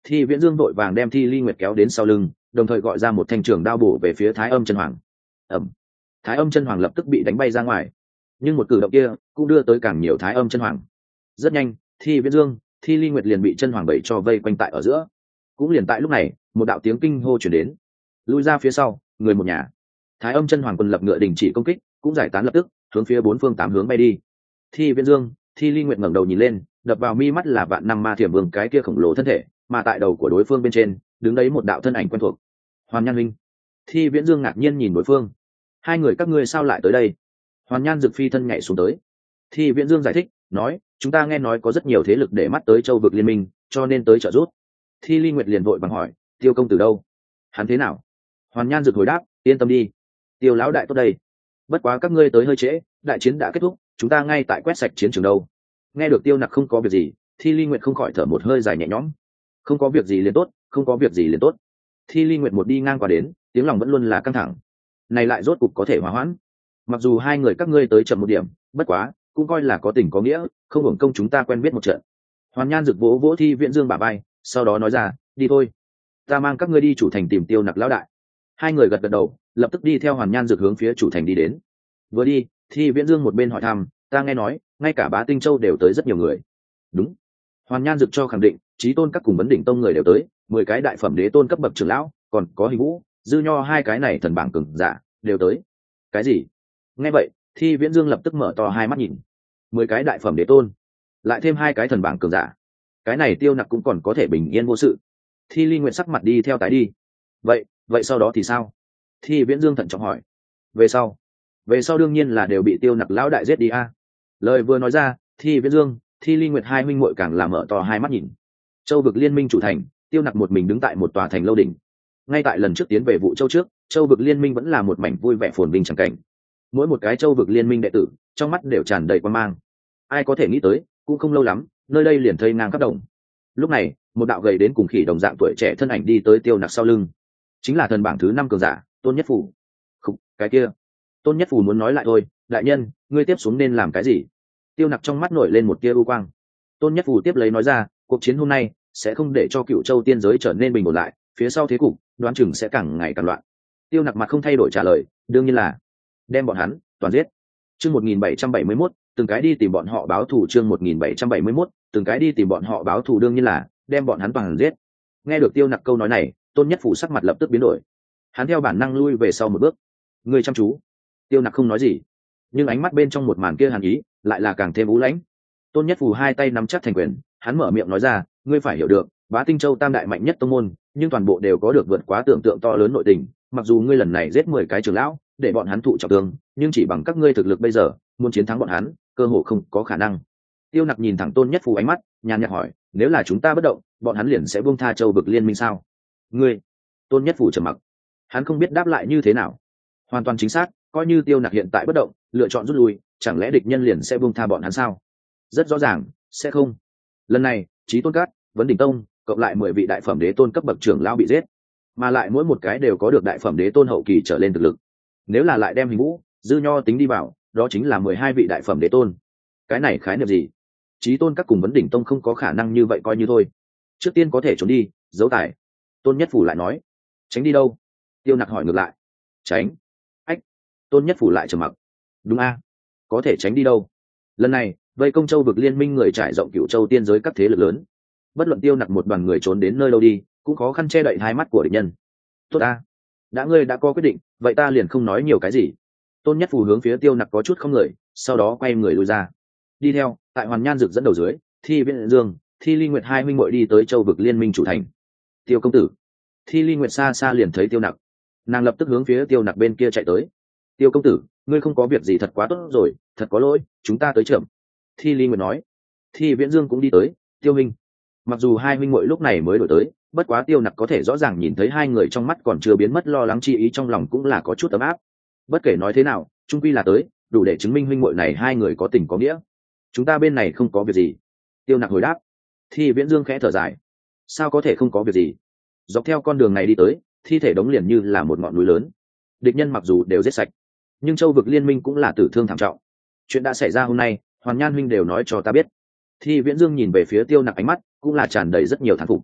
Thi Viễn Dương vội vàng đem Thi Ly Nguyệt kéo đến sau lưng, đồng thời gọi ra một thanh trường đao bổ về phía Thái Âm Chân Hoàng. Ầm! Thái Âm Chân Hoàng lập tức bị đánh bay ra ngoài, nhưng một cử động kia cũng đưa tới càng nhiều Thái Âm Chân Hoàng. Rất nhanh, Thi Viễn Dương, Thi Ly Nguyệt liền bị Chân Hoàng bảy cho vây quanh tại ở giữa. Cũng liền tại lúc này, một đạo tiếng kinh hô truyền đến. Lui ra phía sau, người một nhà. Thái Âm Chân Hoàng quân lập ngựa đình chỉ công kích, cũng giải tán lập tức, hướng phía bốn phương tám hướng bay đi. Thi Viễn Dương, Thi Ly Nguyệt ngẩng đầu nhìn lên, đập vào mi mắt là vạn năm ma thiểm vương cái kia khổng lồ thân thể, mà tại đầu của đối phương bên trên đứng đấy một đạo thân ảnh quen thuộc. Hoàn Nhan huynh. Thi Viễn Dương ngạc nhiên nhìn đối phương. Hai người các ngươi sao lại tới đây? Hoàn Nhan Dực phi thân nhảy xuống tới. Thi Viễn Dương giải thích, nói, chúng ta nghe nói có rất nhiều thế lực để mắt tới Châu vực liên minh, cho nên tới trợ giúp. Thi Ly Nguyệt liền vội bằng hỏi, Tiêu công tử đâu? Hắn thế nào? Hoàn Nhan Dực hồi đáp, yên tâm đi, Tiêu lão đại tốt đây. Bất quá các ngươi tới hơi trễ, đại chiến đã kết thúc, chúng ta ngay tại quét sạch chiến trường đâu. Nghe được Tiêu Nặc không có việc gì, Thi Ly Nguyệt không khỏi thở một hơi dài nhẹ nhõm. Không có việc gì liền tốt, không có việc gì liền tốt. Thi Ly Nguyệt một đi ngang qua đến, tiếng lòng vẫn luôn là căng thẳng. Này lại rốt cục có thể hòa hoãn. Mặc dù hai người các ngươi tới chậm một điểm, bất quá cũng coi là có tình có nghĩa, không hưởng công chúng ta quen biết một trận. Hoàn Nhan Dực vỗ vỗ Thi Viễn Dương bả vai, sau đó nói ra, đi thôi, ta mang các ngươi đi chủ thành tìm Tiêu Nặc lão đại. Hai người gật gật đầu, lập tức đi theo Hoàn Nhan Dực hướng phía chủ thành đi đến. Vừa đi, Thi Viễn Dương một bên hỏi thăm, ta nghe nói ngay cả Bá Tinh Châu đều tới rất nhiều người. Đúng. Hoàn Nhan Dực cho khẳng định, Chí Tôn các cùng Vấn Đỉnh Tông người đều tới, mười cái đại phẩm đế tôn cấp bậc trưởng lão, còn có Hình Vũ, Dư Nho hai cái này thần bảng cường giả đều tới. Cái gì? Nghe vậy, Thi Viễn Dương lập tức mở to hai mắt nhìn. Mười cái đại phẩm đế tôn, lại thêm hai cái thần bảng cường giả, cái này Tiêu Nặc cũng còn có thể bình yên vô sự. Thi Ly Nguyệt sắc mặt đi theo tái đi. Vậy, vậy sau đó thì sao? Thi Viễn Dương thận trọng hỏi. Về sau, về sau đương nhiên là đều bị Tiêu Nặc lão đại giết đi a. Lời vừa nói ra, Thi Viễn Dương, Thi Ly Nguyệt hai huynh muội càng làm mở to hai mắt nhìn. Châu vực liên minh chủ thành, Tiêu Nặc một mình đứng tại một tòa thành lâu đỉnh. Ngay tại lần trước tiến về vụ châu trước, Châu vực liên minh vẫn là một mảnh vui vẻ phồn vinh chẳng cảnh. Mỗi một cái Châu vực liên minh đệ tử, trong mắt đều tràn đầy quan mang. Ai có thể nghĩ tới, cũng không lâu lắm, nơi đây liền thây ngang khắp đồng. Lúc này, một đạo gầy đến cùng khỉ đồng dạng tuổi trẻ thân ảnh đi tới Tiêu Nặc sau lưng. Chính là thần bảng thứ năm cường giả, Tôn Nhất Phủ. Khục, cái kia. Tôn Nhất Phủ muốn nói lại thôi, đại nhân, ngươi tiếp xuống nên làm cái gì? Tiêu Nặc trong mắt nổi lên một tia u quang. Tôn Nhất Phủ tiếp lấy nói ra, cuộc chiến hôm nay sẽ không để cho Cựu Châu tiên giới trở nên bình ổn lại, phía sau thế cục đoán chừng sẽ càng ngày càng loạn. Tiêu Nặc mặt không thay đổi trả lời, đương nhiên là đem bọn hắn toàn giết. Chương một nghìn bảy trăm bảy mươi mốt, từng cái đi tìm bọn họ báo thù. Chương một nghìn bảy trăm bảy mươi mốt, từng cái đi tìm bọn họ báo thù đương nhiên là đem bọn hắn toàn giết. Nghe được Tiêu Nặc câu nói này, Tôn Nhất Phủ sắc mặt lập tức biến đổi. Hắn theo bản năng lui về sau một bước. Người chăm chú. Tiêu Nặc không nói gì, nhưng ánh mắt bên trong một màn kia hàn ý lại là càng thêm u lãnh. Tôn Nhất Phủ hai tay nắm chắc thành quyền, hắn mở miệng nói ra, ngươi phải hiểu được, Bá Tinh Châu tam đại mạnh nhất tông môn, nhưng toàn bộ đều có được vượt quá tưởng tượng to lớn nội tình. Mặc dù ngươi lần này giết mười cái trưởng lão, để bọn hắn thụ trọng thương, nhưng chỉ bằng các ngươi thực lực bây giờ, muốn chiến thắng bọn hắn, cơ hội không có khả năng. Tiêu Nặc nhìn thẳng Tôn Nhất Phủ ánh mắt, nhàn nhạt hỏi, nếu là chúng ta bất động, bọn hắn liền sẽ buông tha Châu vực liên minh sao? Ngươi? Tôn Nhất Phủ trầm mặc, hắn không biết đáp lại như thế nào. Hoàn toàn chính xác, coi như Tiêu Nặc hiện tại bất động, lựa chọn rút lui, chẳng lẽ địch nhân liền sẽ buông tha bọn hắn sao? Rất rõ ràng, sẽ không. Lần này, Chí Tôn Cát, Vấn Đỉnh Tông, cộng lại mười vị đại phẩm đế tôn cấp bậc trưởng lão bị giết, mà lại mỗi một cái đều có được đại phẩm đế tôn hậu kỳ trở lên thực lực. Nếu là lại đem Hình Vũ, Dư Nho tính đi vào, đó chính là mười hai vị đại phẩm đế tôn. Cái này khái niệm gì? Chí Tôn Các cùng Vấn Đỉnh Tông không có khả năng như vậy coi như thôi. Trước tiên có thể trốn đi, giấu tài. Tôn Nhất Phủ lại nói. Tránh đi đâu? Tiêu Nặc hỏi ngược lại. Tránh? Ách. Tôn Nhất Phủ lại trầm mặc. Đúng a, có thể tránh đi đâu? Lần này, vây công Châu vực liên minh người trải rộng Cựu Châu tiên giới các thế lực lớn. Bất luận Tiêu Nặc một đoàn người trốn đến nơi đâu đi, cũng khó khăn che đậy hai mắt của địch nhân. Tốt a, đã ngươi đã có quyết định, vậy ta liền không nói nhiều cái gì. Tôn Nhất Phủ hướng phía Tiêu Nặc có chút không người, sau đó quay người lui ra. Đi theo, tại Hoàn Nhan Dực dẫn đầu dưới, Thi Viễn Dương, Thi Ly Nguyệt hai huynh muội đi tới Châu vực liên minh chủ thành. Tiêu công tử. Thi Ly Nguyệt xa xa liền thấy Tiêu Nặc, nàng lập tức hướng phía Tiêu Nặc bên kia chạy tới. Tiêu công tử, ngươi không có việc gì thật quá tốt rồi, thật có lỗi, chúng ta tới chậm. Thi Ly Nguyệt nói. Thi Viễn Dương cũng đi tới. Tiêu huynh. Mặc dù hai huynh muội lúc này mới đổi tới, bất quá Tiêu Nặc có thể rõ ràng nhìn thấy hai người trong mắt còn chưa biến mất lo lắng chi ý, trong lòng cũng là có chút ấm áp. Bất kể nói thế nào, chung quy là tới, đủ để chứng minh huynh muội này hai người có tình có nghĩa. Chúng ta bên này không có việc gì. Tiêu Nặc hồi đáp. Thi Viễn Dương khẽ thở dài. Sao có thể không có việc gì? Dọc theo con đường này đi tới, thi thể đống liền như là một ngọn núi lớn. Địch nhân mặc dù đều giết sạch, nhưng Châu vực liên minh cũng là tử thương thảm trọng. Chuyện đã xảy ra hôm nay, Hoàn Nhan huynh đều nói cho ta biết. Thi Viễn Dương nhìn về phía Tiêu Nặc, ánh mắt cũng là tràn đầy rất nhiều thán phục.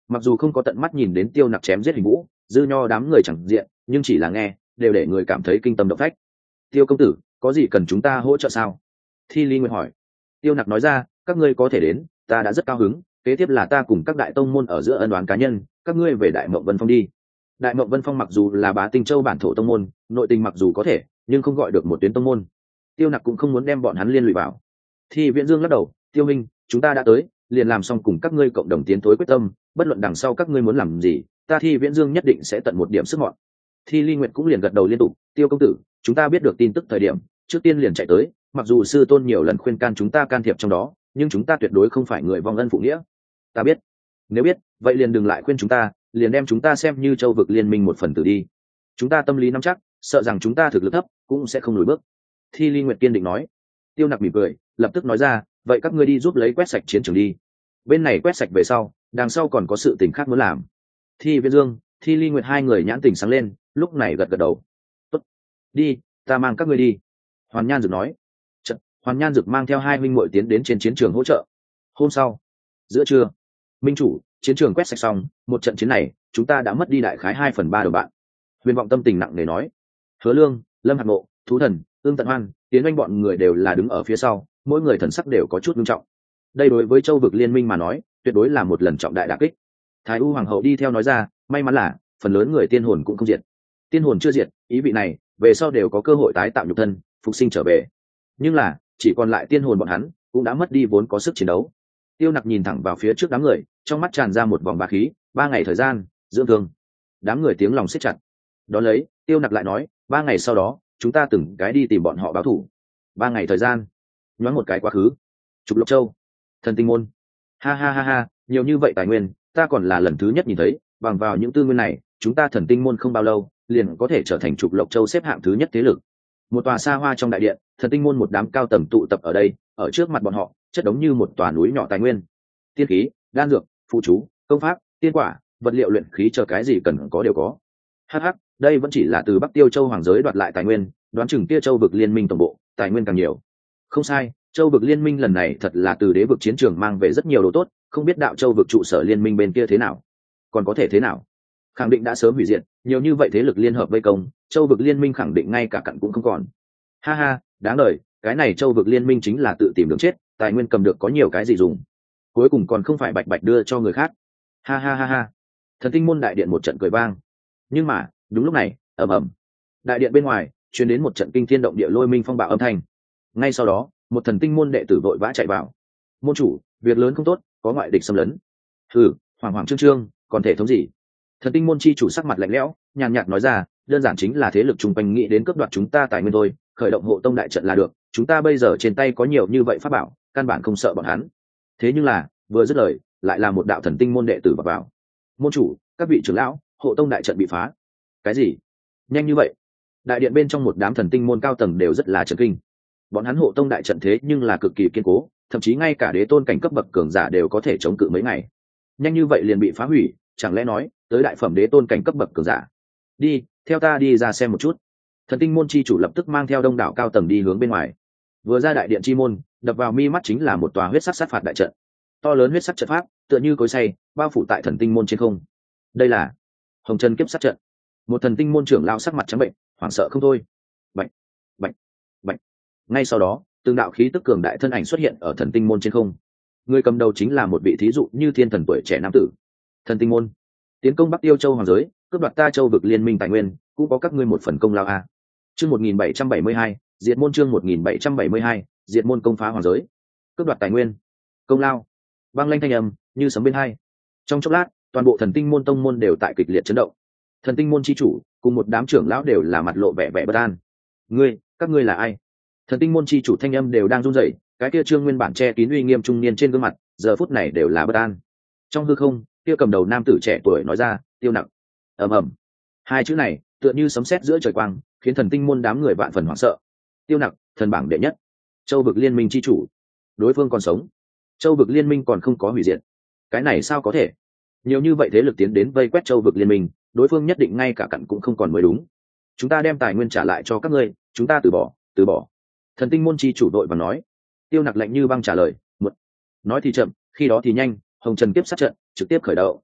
Mặc dù không có tận mắt nhìn đến Tiêu Nặc chém giết Hình Vũ, Dư Nho đám người chẳng diện, nhưng chỉ là nghe đều để người cảm thấy kinh tâm động phách. Tiêu công tử, có gì cần chúng ta hỗ trợ sao? Thi Ly Nguyệt hỏi. Tiêu Nặc nói ra, các ngươi có thể đến, ta đã rất cao hứng. Kế tiếp là ta cùng các đại tông môn ở giữa ân oán cá nhân, các ngươi về Đại Mộng Vân Phong đi. Đại Mộng Vân Phong mặc dù là Bá Tinh Châu bản thổ tông môn, nội tình mặc dù có thể, nhưng không gọi được một tuyến tông môn. Tiêu Nặc cũng không muốn đem bọn hắn liên lụy vào. Thi Viễn Dương lắc đầu, Tiêu Minh, chúng ta đã tới, liền làm xong cùng các ngươi cộng đồng tiến thối quyết tâm, bất luận đằng sau các ngươi muốn làm gì, ta Thi Viễn Dương nhất định sẽ tận một điểm sức mọn. Thi Ly Nguyệt cũng liền gật đầu liên tục, Tiêu công tử, chúng ta biết được tin tức thời điểm, trước tiên liền chạy tới, mặc dù sư tôn nhiều lần khuyên can chúng ta can thiệp trong đó, nhưng chúng ta tuyệt đối không phải người vong ân phụ nghĩa. Ta biết, nếu biết, vậy liền đừng lại khuyên chúng ta, liền đem chúng ta xem như châu vực liên minh một phần tử đi. Chúng ta tâm lý nắm chắc, sợ rằng chúng ta thực lực thấp, cũng sẽ không lùi bước. Thi Ly Nguyệt kiên định nói. Tiêu Nặc mỉm cười, lập tức nói ra, vậy các ngươi đi giúp lấy quét sạch chiến trường đi. Bên này quét sạch về sau, đằng sau còn có sự tình khác muốn làm. Thi Viễn Dương, Thi Ly Nguyệt hai người nhãn tình sáng lên, lúc này gật gật đầu. Tốt, đi, ta mang các ngươi đi. Hoàn Nhan Dực nói. Trận, Hoàn Nhan Dực mang theo hai huynh muội tiến đến trên chiến trường hỗ trợ. Hôm sau, giữa trưa, Minh chủ, chiến trường quét sạch xong, một trận chiến này, chúng ta đã mất đi đại khái hai phần ba đồng bạn. Huyền Vọng tâm tình nặng nề nói. Hứa Lương, Lâm Hạc Ngộ, Thú Thần, Ương Tận Hoan, Tiến Anh bọn người đều là đứng ở phía sau, mỗi người thần sắc đều có chút nghiêm trọng. Đây đối với châu vực liên minh mà nói, tuyệt đối là một lần trọng đại đả kích. Thái U hoàng hậu đi theo nói ra, may mắn là phần lớn người tiên hồn cũng không diệt. Tiên hồn chưa diệt, ý vị này về sau đều có cơ hội tái tạo nhục thân, phục sinh trở về. Nhưng là chỉ còn lại tiên hồn bọn hắn cũng đã mất đi vốn có sức chiến đấu. Tiêu Nặc nhìn thẳng vào phía trước đám người, trong mắt tràn ra một vòng bá khí. Ba ngày thời gian dưỡng thương. Đám người tiếng lòng siết chặt. Đó lấy, Tiêu Nặc lại nói, ba ngày sau đó chúng ta từng cái đi tìm bọn họ báo thù. Ba ngày thời gian, nhoáng một cái quá khứ. Trục Lộc Châu, Thần Tinh Môn, ha ha ha ha, nhiều như vậy tài nguyên, ta còn là lần thứ nhất nhìn thấy. Bằng vào những tư nguyên này, chúng ta Thần Tinh Môn không bao lâu liền có thể trở thành Trục Lộc Châu xếp hạng thứ nhất thế lực. Một tòa xa hoa trong đại điện, Thần Tinh Môn một đám cao tầng tụ tập ở đây, ở trước mặt bọn họ chất đống như một tòa núi nhỏ tài nguyên. Tiên khí, đan dược, phụ chú, công pháp, tiên quả, vật liệu luyện khí chờ cái gì cần có đều có. Hh, đây vẫn chỉ là từ Bắc Tiêu Châu hoàng giới đoạt lại tài nguyên, đoán chừng kia châu vực liên minh tổng bộ tài nguyên càng nhiều. Không sai, châu vực liên minh lần này thật là từ đế vực chiến trường mang về rất nhiều đồ tốt, không biết đạo châu vực trụ sở liên minh bên kia thế nào, còn có thể thế nào. Khẳng định đã sớm hủy diệt, nhiều như vậy thế lực liên hợp vây công, châu vực liên minh khẳng định ngay cả cặn cũng không còn. Ha ha, đáng đời, cái này châu vực liên minh chính là tự tìm đường chết, tài nguyên cầm được có nhiều cái gì dùng, cuối cùng còn không phải bạch bạch đưa cho người khác. Ha ha ha ha. Thần Tinh Môn đại điện một trận cười vang. Nhưng mà đúng lúc này, ầm ầm, đại điện bên ngoài truyền đến một trận kinh thiên động địa lôi minh phong bạo âm thanh. Ngay sau đó, một Thần Tinh Môn đệ tử vội vã chạy vào. Môn chủ, việc lớn không tốt, có ngoại địch xâm lấn. Hừ, hoàng hoàng trương trương, còn thể thống gì? Thần Tinh Môn chi chủ sắc mặt lạnh lẽo, nhàn nhạt nói ra, đơn giản chính là thế lực chung quanh nghĩ đến cướp đoạt chúng ta tài nguyên thôi, khởi động hộ tông đại trận là được, chúng ta bây giờ trên tay có nhiều như vậy pháp bảo, căn bản không sợ bọn hắn. Thế nhưng là, vừa dứt lời, lại là một đạo Thần Tinh Môn đệ tử vào vào. Môn chủ, các vị trưởng lão, hộ tông đại trận bị phá. Cái gì? Nhanh như vậy? Đại điện bên trong một đám Thần Tinh Môn cao tầng đều rất là chấn kinh. Bọn hắn hộ tông đại trận thế nhưng là cực kỳ kiên cố, thậm chí ngay cả đế tôn cảnh cấp bậc cường giả đều có thể chống cự mấy ngày. Nhanh như vậy liền bị phá hủy, chẳng lẽ nói tới đại phẩm đế tôn cảnh cấp bậc cường giả? Đi, theo ta đi ra xem một chút. Thần Tinh Môn chi chủ lập tức mang theo đông đảo cao tầng đi hướng bên ngoài. Vừa ra đại điện chi môn, đập vào mi mắt chính là một tòa huyết sắc sát phạt đại trận. To lớn huyết sắc trận pháp, tựa như cối xay, bao phủ tại Thần Tinh Môn trên không. Đây là Hồng Chân Kiếp Sát trận. Một Thần Tinh Môn trưởng lão sắc mặt trắng bệnh, hoảng sợ không thôi. Bạch, bạch, bạch. Ngay sau đó, từng đạo khí tức cường đại thân ảnh xuất hiện ở Thần Tinh Môn trên không. Người cầm đầu chính là một vị thí dụ như thiên thần tuổi trẻ nam tử. Thần Tinh Môn tiến công Bắc Tiêu Châu hoàng giới, cướp đoạt ta châu vực liên minh tài nguyên, cũng có các ngươi một phần công lao a. Chương một nghìn bảy trăm bảy mươi hai, diệt môn. Chương một nghìn bảy trăm bảy mươi hai, diệt môn công phá hoàng giới, cướp đoạt tài nguyên, công lao. Băng lanh thanh âm như sấm bên hai. Trong chốc lát, toàn bộ Thần Tinh Môn tông môn đều tại kịch liệt chấn động. Thần Tinh Môn chi chủ cùng một đám trưởng lão đều là mặt lộ vẻ vẻ bất an. Ngươi, các ngươi là ai? Thần Tinh Môn chi chủ thanh âm đều đang run rẩy, cái kia trương nguyên bản che kín uy nghiêm trung niên trên gương mặt, giờ phút này đều là bất an. Trong hư không, kia cầm đầu nam tử trẻ tuổi nói ra, Tiêu Nặc. Ầm ầm. Hai chữ này tựa như sấm sét giữa trời quang, khiến Thần Tinh Môn đám người vạn phần hoảng sợ. Tiêu Nặc, thần bảng đệ nhất, châu vực liên minh chi chủ, đối phương còn sống, châu vực liên minh còn không có hủy diệt. Cái này sao có thể? Nhiều như vậy thế lực tiến đến vây quét châu vực liên minh, đối phương nhất định ngay cả cặn cũng không còn mới đúng. Chúng ta đem tài nguyên trả lại cho các ngươi, chúng ta từ bỏ, từ bỏ. Thần Tinh Môn chi chủ đội và nói. Tiêu Nặc lạnh như băng trả lời, một nói thì chậm, khi đó thì nhanh, Hồng Trần Kiếp Sát trận trực tiếp khởi động.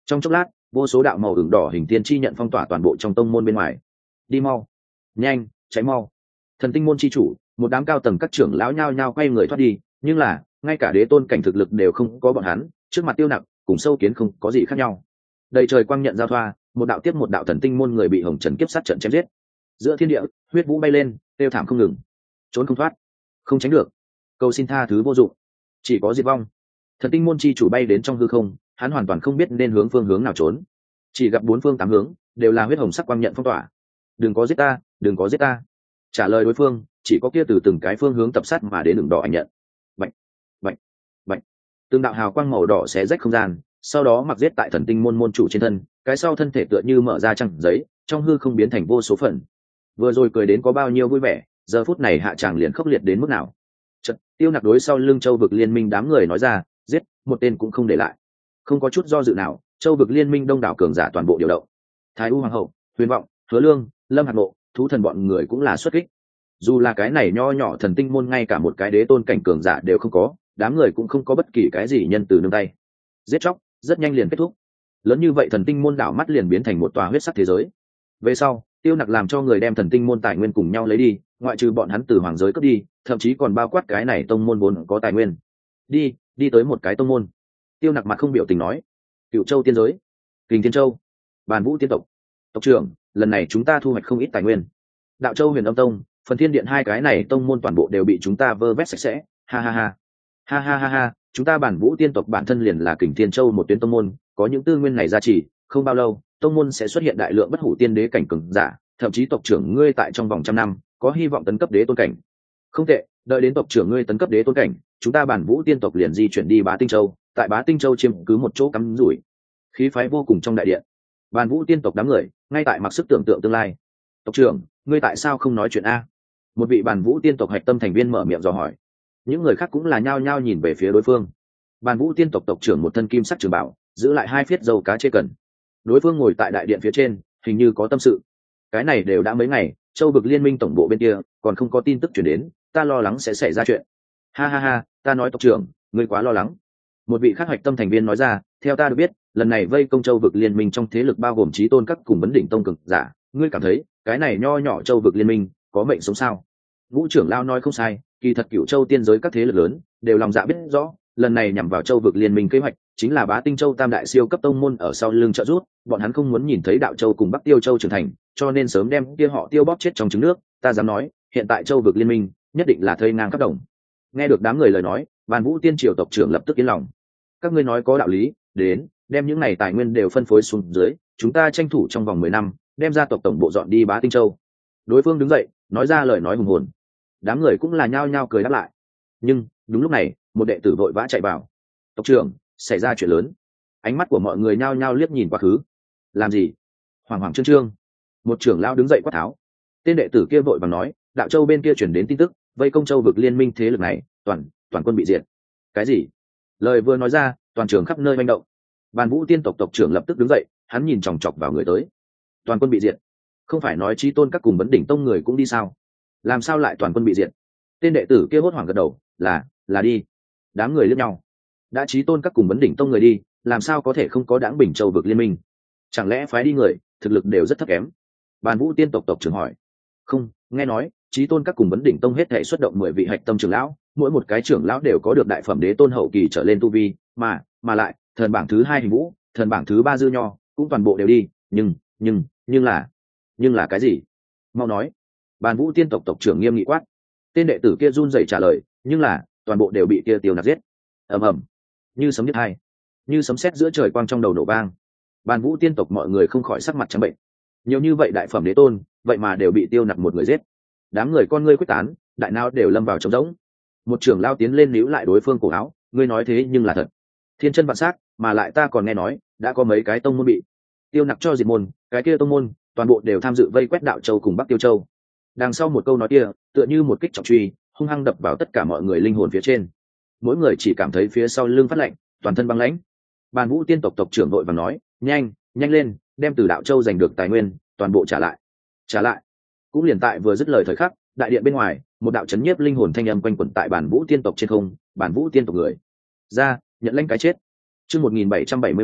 Trong chốc lát, vô số đạo màu ửng đỏ hình tiên chi nhận phong tỏa toàn bộ trong tông môn bên ngoài. Đi mau, nhanh, cháy mau. Thần tinh môn chi chủ, một đám cao tầng các trưởng lão nhao nhao quay người thoát đi, nhưng là ngay cả đế tôn cảnh thực lực đều không có bọn hắn, trước mặt Tiêu Nặc cùng sâu kiến không có gì khác nhau. Đầy trời quang nhận giao thoa, một đạo tiếp một đạo thần tinh môn người bị hồng trần kiếp sát trận chém giết. Giữa thiên địa, huyết vũ bay lên, tiêu thảm không ngừng. Trốn không thoát, không tránh được, cầu xin tha thứ vô dụng, chỉ có diệt vong. Thần tinh môn chi chủ bay đến trong hư không, hắn hoàn toàn không biết nên hướng phương hướng nào trốn, chỉ gặp bốn phương tám hướng đều là huyết hồng sắc quang nhận phong tỏa. Đừng có giết ta, đừng có giết ta. Trả lời đối phương chỉ có kia từ từng cái phương hướng tập sát mà đến đường đỏ ảnh nhận. Bạch, bạch, bạch. Từng đạo hào quang màu đỏ xé rách không gian, sau đó mặc giết tại thần tinh môn môn chủ trên thân, cái sau thân thể tựa như mở ra trang giấy, trong hư không biến thành vô số phần. Vừa rồi cười đến có bao nhiêu vui vẻ, giờ phút này hạ tràng liền khốc liệt đến mức nào. Chợt, Tiêu Nặc đối sau lưng Châu vực liên minh đám người nói ra, giết, một tên cũng không để lại. Không có chút do dự nào, Châu vực liên minh đông đảo cường giả toàn bộ điều động. Thái U hoàng hậu, Huyền vọng, Hứa Lương, Lâm Hạc Nộ, thú thần bọn người cũng là xuất kích. Dù là cái này nho nhỏ thần tinh môn ngay cả một cái đế tôn cảnh cường giả đều không có, đám người cũng không có bất kỳ cái gì nhân từ nương tay. Giết chóc rất nhanh liền kết thúc. Lớn như vậy thần tinh môn đảo mắt liền biến thành một tòa huyết sắc thế giới. Về sau, Tiêu Nặc làm cho người đem thần tinh môn tài nguyên cùng nhau lấy đi, ngoại trừ bọn hắn từ hoàng giới cướp đi, thậm chí còn bao quát cái này tông môn vốn có tài nguyên. Đi, đi tới một cái tông môn. Tiêu Nặc mặt không biểu tình nói. Cựu Châu tiên giới, Kình Thiên Châu, Bàn Vũ tiên tộc. Tộc trưởng, lần này chúng ta thu hoạch không ít tài nguyên. Đạo Châu Huyền Âm Tông, Phần Thiên Điện hai cái này tông môn toàn bộ đều bị chúng ta vơ vét sạch sẽ. Ha ha ha. Ha ha ha ha, chúng ta Bản Vũ tiên tộc bản thân liền là Kình Thiên Châu một tuyến tông môn, có những tư nguyên này gia trì, không bao lâu, tông môn sẽ xuất hiện đại lượng bất hủ tiên đế cảnh cường giả, thậm chí tộc trưởng ngươi tại trong vòng trăm năm có hy vọng tấn cấp đế tôn cảnh. Không tệ, đợi đến tộc trưởng ngươi tấn cấp đế tôn cảnh, chúng ta Bản Vũ tiên tộc liền di chuyển đi Bá Tinh Châu, tại Bá Tinh Châu chiếm cứ một chỗ cắm rủi. Khí phái vô cùng trong đại điện. Bản Vũ tiên tộc đám người ngay tại mặc sức tưởng tượng tương lai. Tộc trưởng, ngươi tại sao không nói chuyện a? Một vị Bản Vũ tiên tộc hạch tâm thành viên mở miệng dò hỏi. Những người khác cũng là nhao nhao nhìn về phía đối phương. Bản Vũ tiên tộc tộc trưởng một thân kim sắc trường bảo, giữ lại hai phiết dầu cá chê cần. Đối phương ngồi tại đại điện phía trên, hình như có tâm sự. Cái này đều đã mấy ngày, Châu vực liên minh tổng bộ bên kia còn không có tin tức chuyển đến, ta lo lắng sẽ xảy ra chuyện. Ha ha ha, ta nói tộc trưởng, ngươi quá lo lắng. Một vị khác hoạch tâm thành viên nói ra, theo ta được biết, lần này vây công Châu vực liên minh trong thế lực bao gồm chí tôn các cùng vấn đỉnh tông cực giả, ngươi cảm thấy cái này nho nhỏ Châu vực liên minh có mệnh sống sao? Vũ trưởng lao nói không sai, kỳ thật Cửu Châu tiên giới các thế lực lớn đều lòng dạ biết rõ, lần này nhằm vào Châu vực liên minh kế hoạch chính là Bá Tinh Châu tam đại siêu cấp tông môn ở sau lưng trợ giúp, bọn hắn không muốn nhìn thấy Đạo Châu cùng Bắc Tiêu Châu trưởng thành, cho nên sớm đem kia họ Tiêu bóp chết trong trứng nước. Ta dám nói, hiện tại Châu vực liên minh nhất định là thây ngang khắp đồng. Nghe được đám người lời nói, Bàn Vũ tiên triều tộc trưởng lập tức yên lòng. Các ngươi nói có đạo lý, đến đem những này tài nguyên đều phân phối xuống dưới, chúng ta tranh thủ trong vòng mười năm đem gia tộc tổng bộ dọn đi Bá Tinh Châu. Đối phương đứng dậy nói ra lời nói hùng hồn, đám người cũng là nhao nhao cười đáp lại. Nhưng đúng lúc này, một đệ tử vội vã chạy vào. Tộc trưởng, xảy ra chuyện lớn. Ánh mắt của mọi người nhao nhao liếc nhìn quá khứ. Làm gì? Hoàng hoàng trương trương. Một trưởng lão đứng dậy quát tháo. Tên đệ tử kia vội vàng nói, Đạo Châu bên kia chuyển đến tin tức, vây công Châu vực liên minh thế lực này, toàn toàn quân bị diệt. Cái gì? Lời vừa nói ra, toàn trường khắp nơi manh động. Bàn Vũ tiên tộc tộc trưởng lập tức đứng dậy, hắn nhìn chòng chọc vào người tới. Toàn quân bị diệt? Không phải nói chí tôn các cùng vấn đỉnh tông người cũng đi sao? Làm sao lại toàn quân bị diệt? Tên đệ tử kia hốt hoảng gật đầu, là là đi. Đám người liếc nhau. Đã chí tôn các cùng vấn đỉnh tông người đi, làm sao có thể không có đãng bình Châu vực liên minh? Chẳng lẽ phái đi người thực lực đều rất thấp kém? Bàn Vũ tiên tộc tộc trưởng hỏi. Không, nghe nói chí tôn các cùng vấn đỉnh tông hết thể xuất động mười vị hạch tâm trưởng lão, mỗi một cái trưởng lão đều có được đại phẩm đế tôn hậu kỳ trở lên tu vi, mà mà lại thần bảng thứ hai hình vũ, thần bảng thứ ba dư nho cũng toàn bộ đều đi. Nhưng nhưng nhưng là nhưng là cái gì? Mau nói. Bàn Vũ tiên tộc tộc trưởng nghiêm nghị quát. Tên đệ tử kia run rẩy trả lời, nhưng là toàn bộ đều bị kia Tiêu Nặc giết. Ầm ầm, như sấm biết hai, như sấm sét giữa trời quang trong đầu nổ vang. Bàn Vũ tiên tộc mọi người không khỏi sắc mặt trắng bệnh. Nhiều như vậy đại phẩm đế tôn, vậy mà đều bị Tiêu Nặc một người giết. Đám người con ngươi quyết tán, đại não đều lâm vào trống rỗng. Một trưởng lao tiến lên níu lại đối phương cổ áo, ngươi nói thế nhưng là thật. Thiên chân vạn sắc, mà lại ta còn nghe nói đã có mấy cái tông môn bị Tiêu Nặc cho diệt môn, cái kia tông môn toàn bộ đều tham dự vây quét Đạo Châu cùng Bắc Tiêu Châu. Đằng sau một câu nói kia tựa như một kích trọng truy, hung hăng đập vào tất cả mọi người linh hồn phía trên. Mỗi người chỉ cảm thấy phía sau lưng phát lạnh, toàn thân băng lãnh. Bàn Vũ tiên tộc tộc trưởng vội vàng nói, nhanh nhanh lên, đem từ Đạo Châu giành được tài nguyên toàn bộ trả lại. Trả lại. Cũng liền tại vừa dứt lời thời khắc, đại điện bên ngoài một đạo chấn nhiếp linh hồn thanh âm quanh quẩn tại Bàn Vũ tiên tộc trên không. Bàn Vũ tiên tộc người ra nhận lãnh cái chết. Chương một nghìn bảy trăm bảy mươi ba,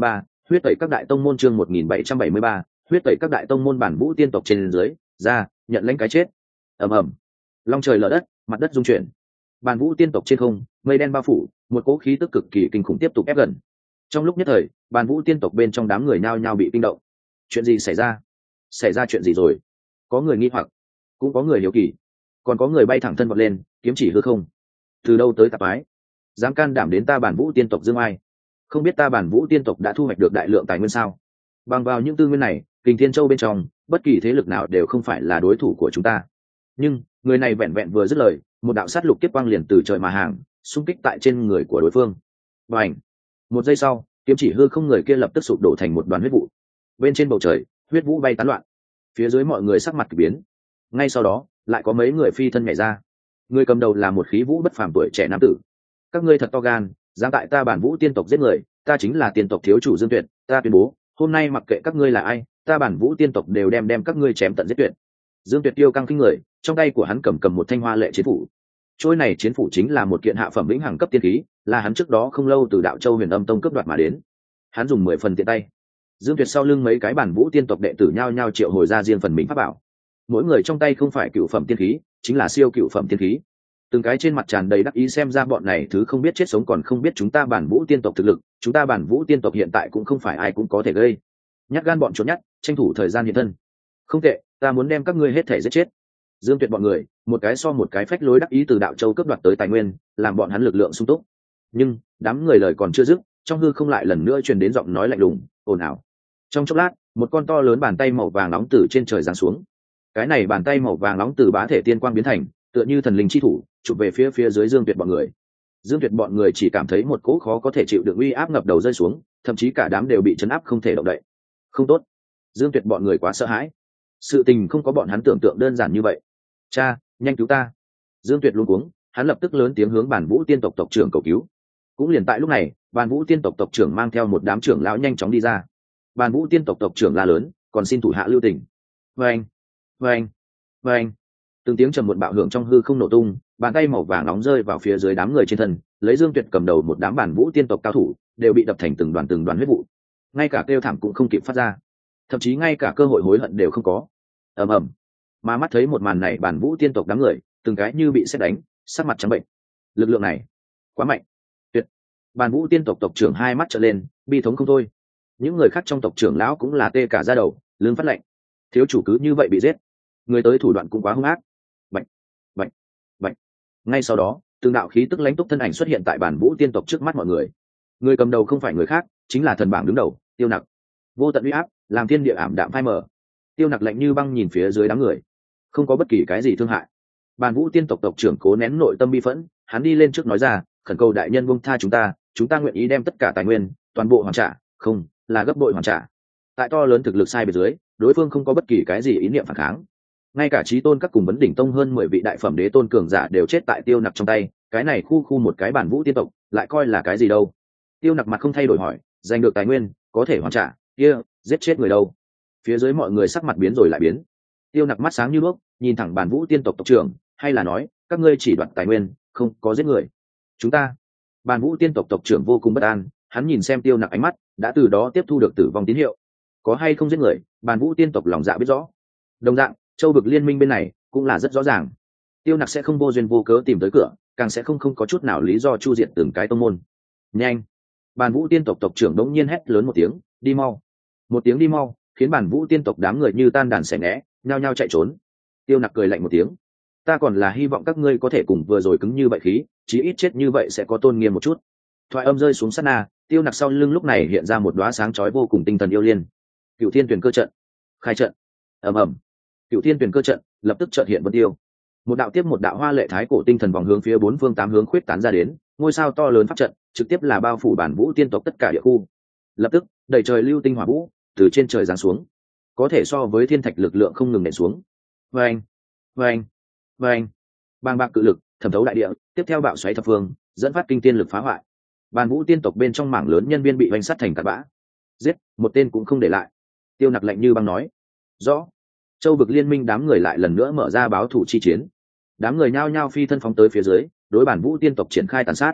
Huyết tẩy các đại tông môn chương một nghìn bảy trăm bảy mươi ba, huyết tẩy các đại tông môn bản vũ tiên tộc trên dưới, ra, nhận lãnh cái chết. Ầm ầm. Long trời lở đất, mặt đất rung chuyển. Bản vũ tiên tộc trên không, mây đen bao phủ, một cỗ khí tức cực kỳ kinh khủng tiếp tục ép gần. Trong lúc nhất thời, bản vũ tiên tộc bên trong đám người nhao nhao bị kinh động. Chuyện gì xảy ra? Xảy ra chuyện gì rồi? Có người nghi hoặc, cũng có người hiếu kỳ, còn có người bay thẳng thân vọt lên, kiếm chỉ hư không. Từ đâu tới tạp ái? Dám can đảm đến ta bản vũ tiên tộc dương ai? Không biết ta bản vũ tiên tộc đã thu hoạch được đại lượng tài nguyên sao? Bằng vào những tư nguyên này, Kình Thiên Châu bên trong, bất kỳ thế lực nào đều không phải là đối thủ của chúng ta. Nhưng người này vẹn vẹn vừa dứt lời, một đạo sát lục kiếp quang liền từ trời mà hàng, xung kích tại trên người của đối phương. Và ảnh, một giây sau, kiếm chỉ hư không người kia lập tức sụp đổ thành một đoàn huyết vụ. Bên trên bầu trời, huyết vũ bay tán loạn. Phía dưới mọi người sắc mặt kỳ biến. Ngay sau đó, lại có mấy người phi thân nhảy ra. Người cầm đầu là một khí vũ bất phàm tuổi trẻ nam tử. Các ngươi thật to gan, dám tại ta bản vũ tiên tộc giết người, ta chính là tiên tộc thiếu chủ Dương Tuyệt, ta tuyên bố, hôm nay mặc kệ các ngươi là ai, ta bản vũ tiên tộc đều đem đem các ngươi chém tận giết tuyệt. Dương Tuyệt tiêu căng kinh người, trong tay của hắn cầm cầm một thanh hoa lệ chiến phủ. Trôi này chiến phủ chính là một kiện hạ phẩm vĩnh hằng cấp tiên khí, là hắn trước đó không lâu từ Đạo Châu Huyền Âm Tông cướp đoạt mà đến. Hắn dùng mười phần tiện tay. Dương Tuyệt sau lưng mấy cái bản vũ tiên tộc đệ tử nhao nhao triệu hồi ra riêng phần mình pháp bảo. Mỗi người trong tay không phải cựu phẩm tiên khí, chính là siêu cựu phẩm tiên khí. Từng cái trên mặt tràn đầy đắc ý, xem ra bọn này thứ không biết chết sống còn không biết chúng ta bản vũ tiên tộc thực lực, chúng ta bản vũ tiên tộc hiện tại cũng không phải ai cũng có thể gây. Nhát gan bọn trốn nhát, tranh thủ thời gian hiện thân. Không tệ, ta muốn đem các ngươi hết thể giết chết. Dương Tuyệt bọn người, một cái so một cái phách lối đắc ý từ Đạo Châu cướp đoạt tới tài nguyên, làm bọn hắn lực lượng sung túc. Nhưng đám người lời còn chưa dứt, trong hư không lại lần nữa truyền đến giọng nói lạnh lùng, ồn ào. Trong chốc lát, một con to lớn bàn tay màu vàng nóng từ trên trời giáng xuống. Cái này bàn tay màu vàng nóng từ bá thể tiên quang biến thành, tựa như thần linh chi thủ, chụp về phía phía dưới Dương Tuyệt bọn người. Dương Tuyệt bọn người chỉ cảm thấy một cỗ khó có thể chịu được uy áp ngập đầu rơi xuống, thậm chí cả đám đều bị chấn áp không thể động đậy. Không tốt, Dương Tuyệt bọn người quá sợ hãi. Sự tình không có bọn hắn tưởng tượng đơn giản như vậy. Cha, nhanh cứu ta! Dương Tuyệt luống cuống, hắn lập tức lớn tiếng hướng Bản Vũ tiên tộc tộc trưởng cầu cứu. Cũng liền tại lúc này, Bản Vũ tiên tộc tộc trưởng mang theo một đám trưởng lão nhanh chóng đi ra. Bản Vũ tiên tộc tộc trưởng la lớn, còn xin thủ hạ lưu tình. Vâng, vâng, vâng. Từng tiếng trầm một bạo hưởng trong hư không nổ tung, bàn tay màu vàng nóng rơi vào phía dưới đám người trên thân, lấy Dương Tuyệt cầm đầu một đám Bản Vũ tiên tộc cao thủ đều bị đập thành từng đoàn từng đoàn huyết vụ, ngay cả kêu thảm cũng không kịp phát ra, thậm chí ngay cả cơ hội hối hận đều không có. Ầm ầm. Mà mắt thấy một màn này, Bản Vũ tiên tộc đám người từng cái như bị sét đánh, sắc mặt trắng bệnh. Lực lượng này quá mạnh, tuyệt. Bản Vũ tiên tộc tộc trưởng hai mắt trợn lên, bi thống không thôi. Những người khác trong tộc trưởng lão cũng là tê cả da đầu, lưng phát lạnh. Thiếu chủ cứ như vậy bị giết, người tới thủ đoạn cũng quá hung ác. Bạch, bạch, bạch. Ngay sau đó, từng đạo khí tức lãnh túc thân ảnh xuất hiện tại Bản Vũ tiên tộc trước mắt mọi người. Người cầm đầu không phải người khác, chính là thần bảng đứng đầu, Tiêu Nặc. Vô tận uy áp, làm thiên địa ảm đạm phai mờ. Tiêu Nặc lạnh như băng nhìn phía dưới đám người, không có bất kỳ cái gì thương hại. Bản Vũ tiên tộc tộc trưởng cố nén nội tâm bi phẫn, hắn đi lên trước nói ra, khẩn cầu đại nhân buông tha chúng ta, chúng ta nguyện ý đem tất cả tài nguyên, toàn bộ hoàn trả, không, là gấp bội hoàn trả. Tại to lớn thực lực sai biệt dưới, đối phương không có bất kỳ cái gì ý niệm phản kháng. Ngay cả chí tôn các cùng vấn đỉnh tông hơn mười vị đại phẩm đế tôn cường giả đều chết tại Tiêu Nặc trong tay, cái này khu khu một cái Bản Vũ tiên tộc, lại coi là cái gì đâu? Tiêu Nặc mặt không thay đổi hỏi, giành được tài nguyên, có thể hoàn trả, kia, giết chết người đâu? Phía dưới mọi người sắc mặt biến rồi lại biến. Tiêu Nặc mắt sáng như đuốc, nhìn thẳng Bản Vũ tiên tộc tộc trưởng, hay là nói, các ngươi chỉ đoạt tài nguyên, không có giết người? Chúng ta. Bản Vũ tiên tộc tộc trưởng vô cùng bất an, hắn nhìn xem Tiêu Nặc ánh mắt, đã từ đó tiếp thu được tử vong tín hiệu. Có hay không giết người, Bản Vũ tiên tộc lòng dạ biết rõ. Đồng dạng, Châu vực liên minh bên này cũng là rất rõ ràng. Tiêu Nặc sẽ không vô duyên vô cớ tìm tới cửa, càng sẽ không không có chút nào lý do chu diệt từng cái tông môn. Nhanh! Bản Vũ tiên tộc tộc trưởng đống nhiên hét lớn một tiếng, đi mau! Một tiếng đi mau, khiến Bản Vũ tiên tộc đám người như tan đàn xẻ nghé, nhao nhao chạy trốn. Tiêu Nặc cười lạnh một tiếng, ta còn là hy vọng các ngươi có thể cùng vừa rồi cứng như vậy khí, chí ít chết như vậy sẽ có tôn nghiêm một chút. Thoại âm rơi xuống sát na, Tiêu Nặc sau lưng lúc này hiện ra một đóa sáng chói vô cùng tinh thần yêu liên. Cựu Thiên Tuyển cơ trận, khai trận. Ầm ầm. Cựu Thiên Tuyển cơ trận lập tức chợt hiện vân tiêu. Một đạo tiếp một đạo hoa lệ thái cổ tinh thần vòng hướng phía bốn phương tám hướng khuyết tán ra đến, ngôi sao to lớn pháp trận trực tiếp là bao phủ Bản Vũ tiên tộc tất cả địa khu. Lập tức, đầy trời lưu tinh hỏa vũ từ trên trời giáng xuống, có thể so với thiên thạch lực lượng không ngừng nện xuống. Vâng, vâng, vâng. Bàng bạc cự lực thẩm thấu đại địa, tiếp theo bạo xoáy thập phương, dẫn phát kinh tiên lực phá hoại. Bản Vũ tiên tộc bên trong mảng lớn nhân viên bị vành sắt thành tạt bã. Giết, một tên cũng không để lại. Tiêu Nặc lạnh như băng nói. Rõ. Châu vực liên minh đám người lại lần nữa mở ra báo thủ chi chiến. Đám người nhao nhao phi thân phóng tới phía dưới, đối Bản Vũ tiên tộc triển khai tàn sát.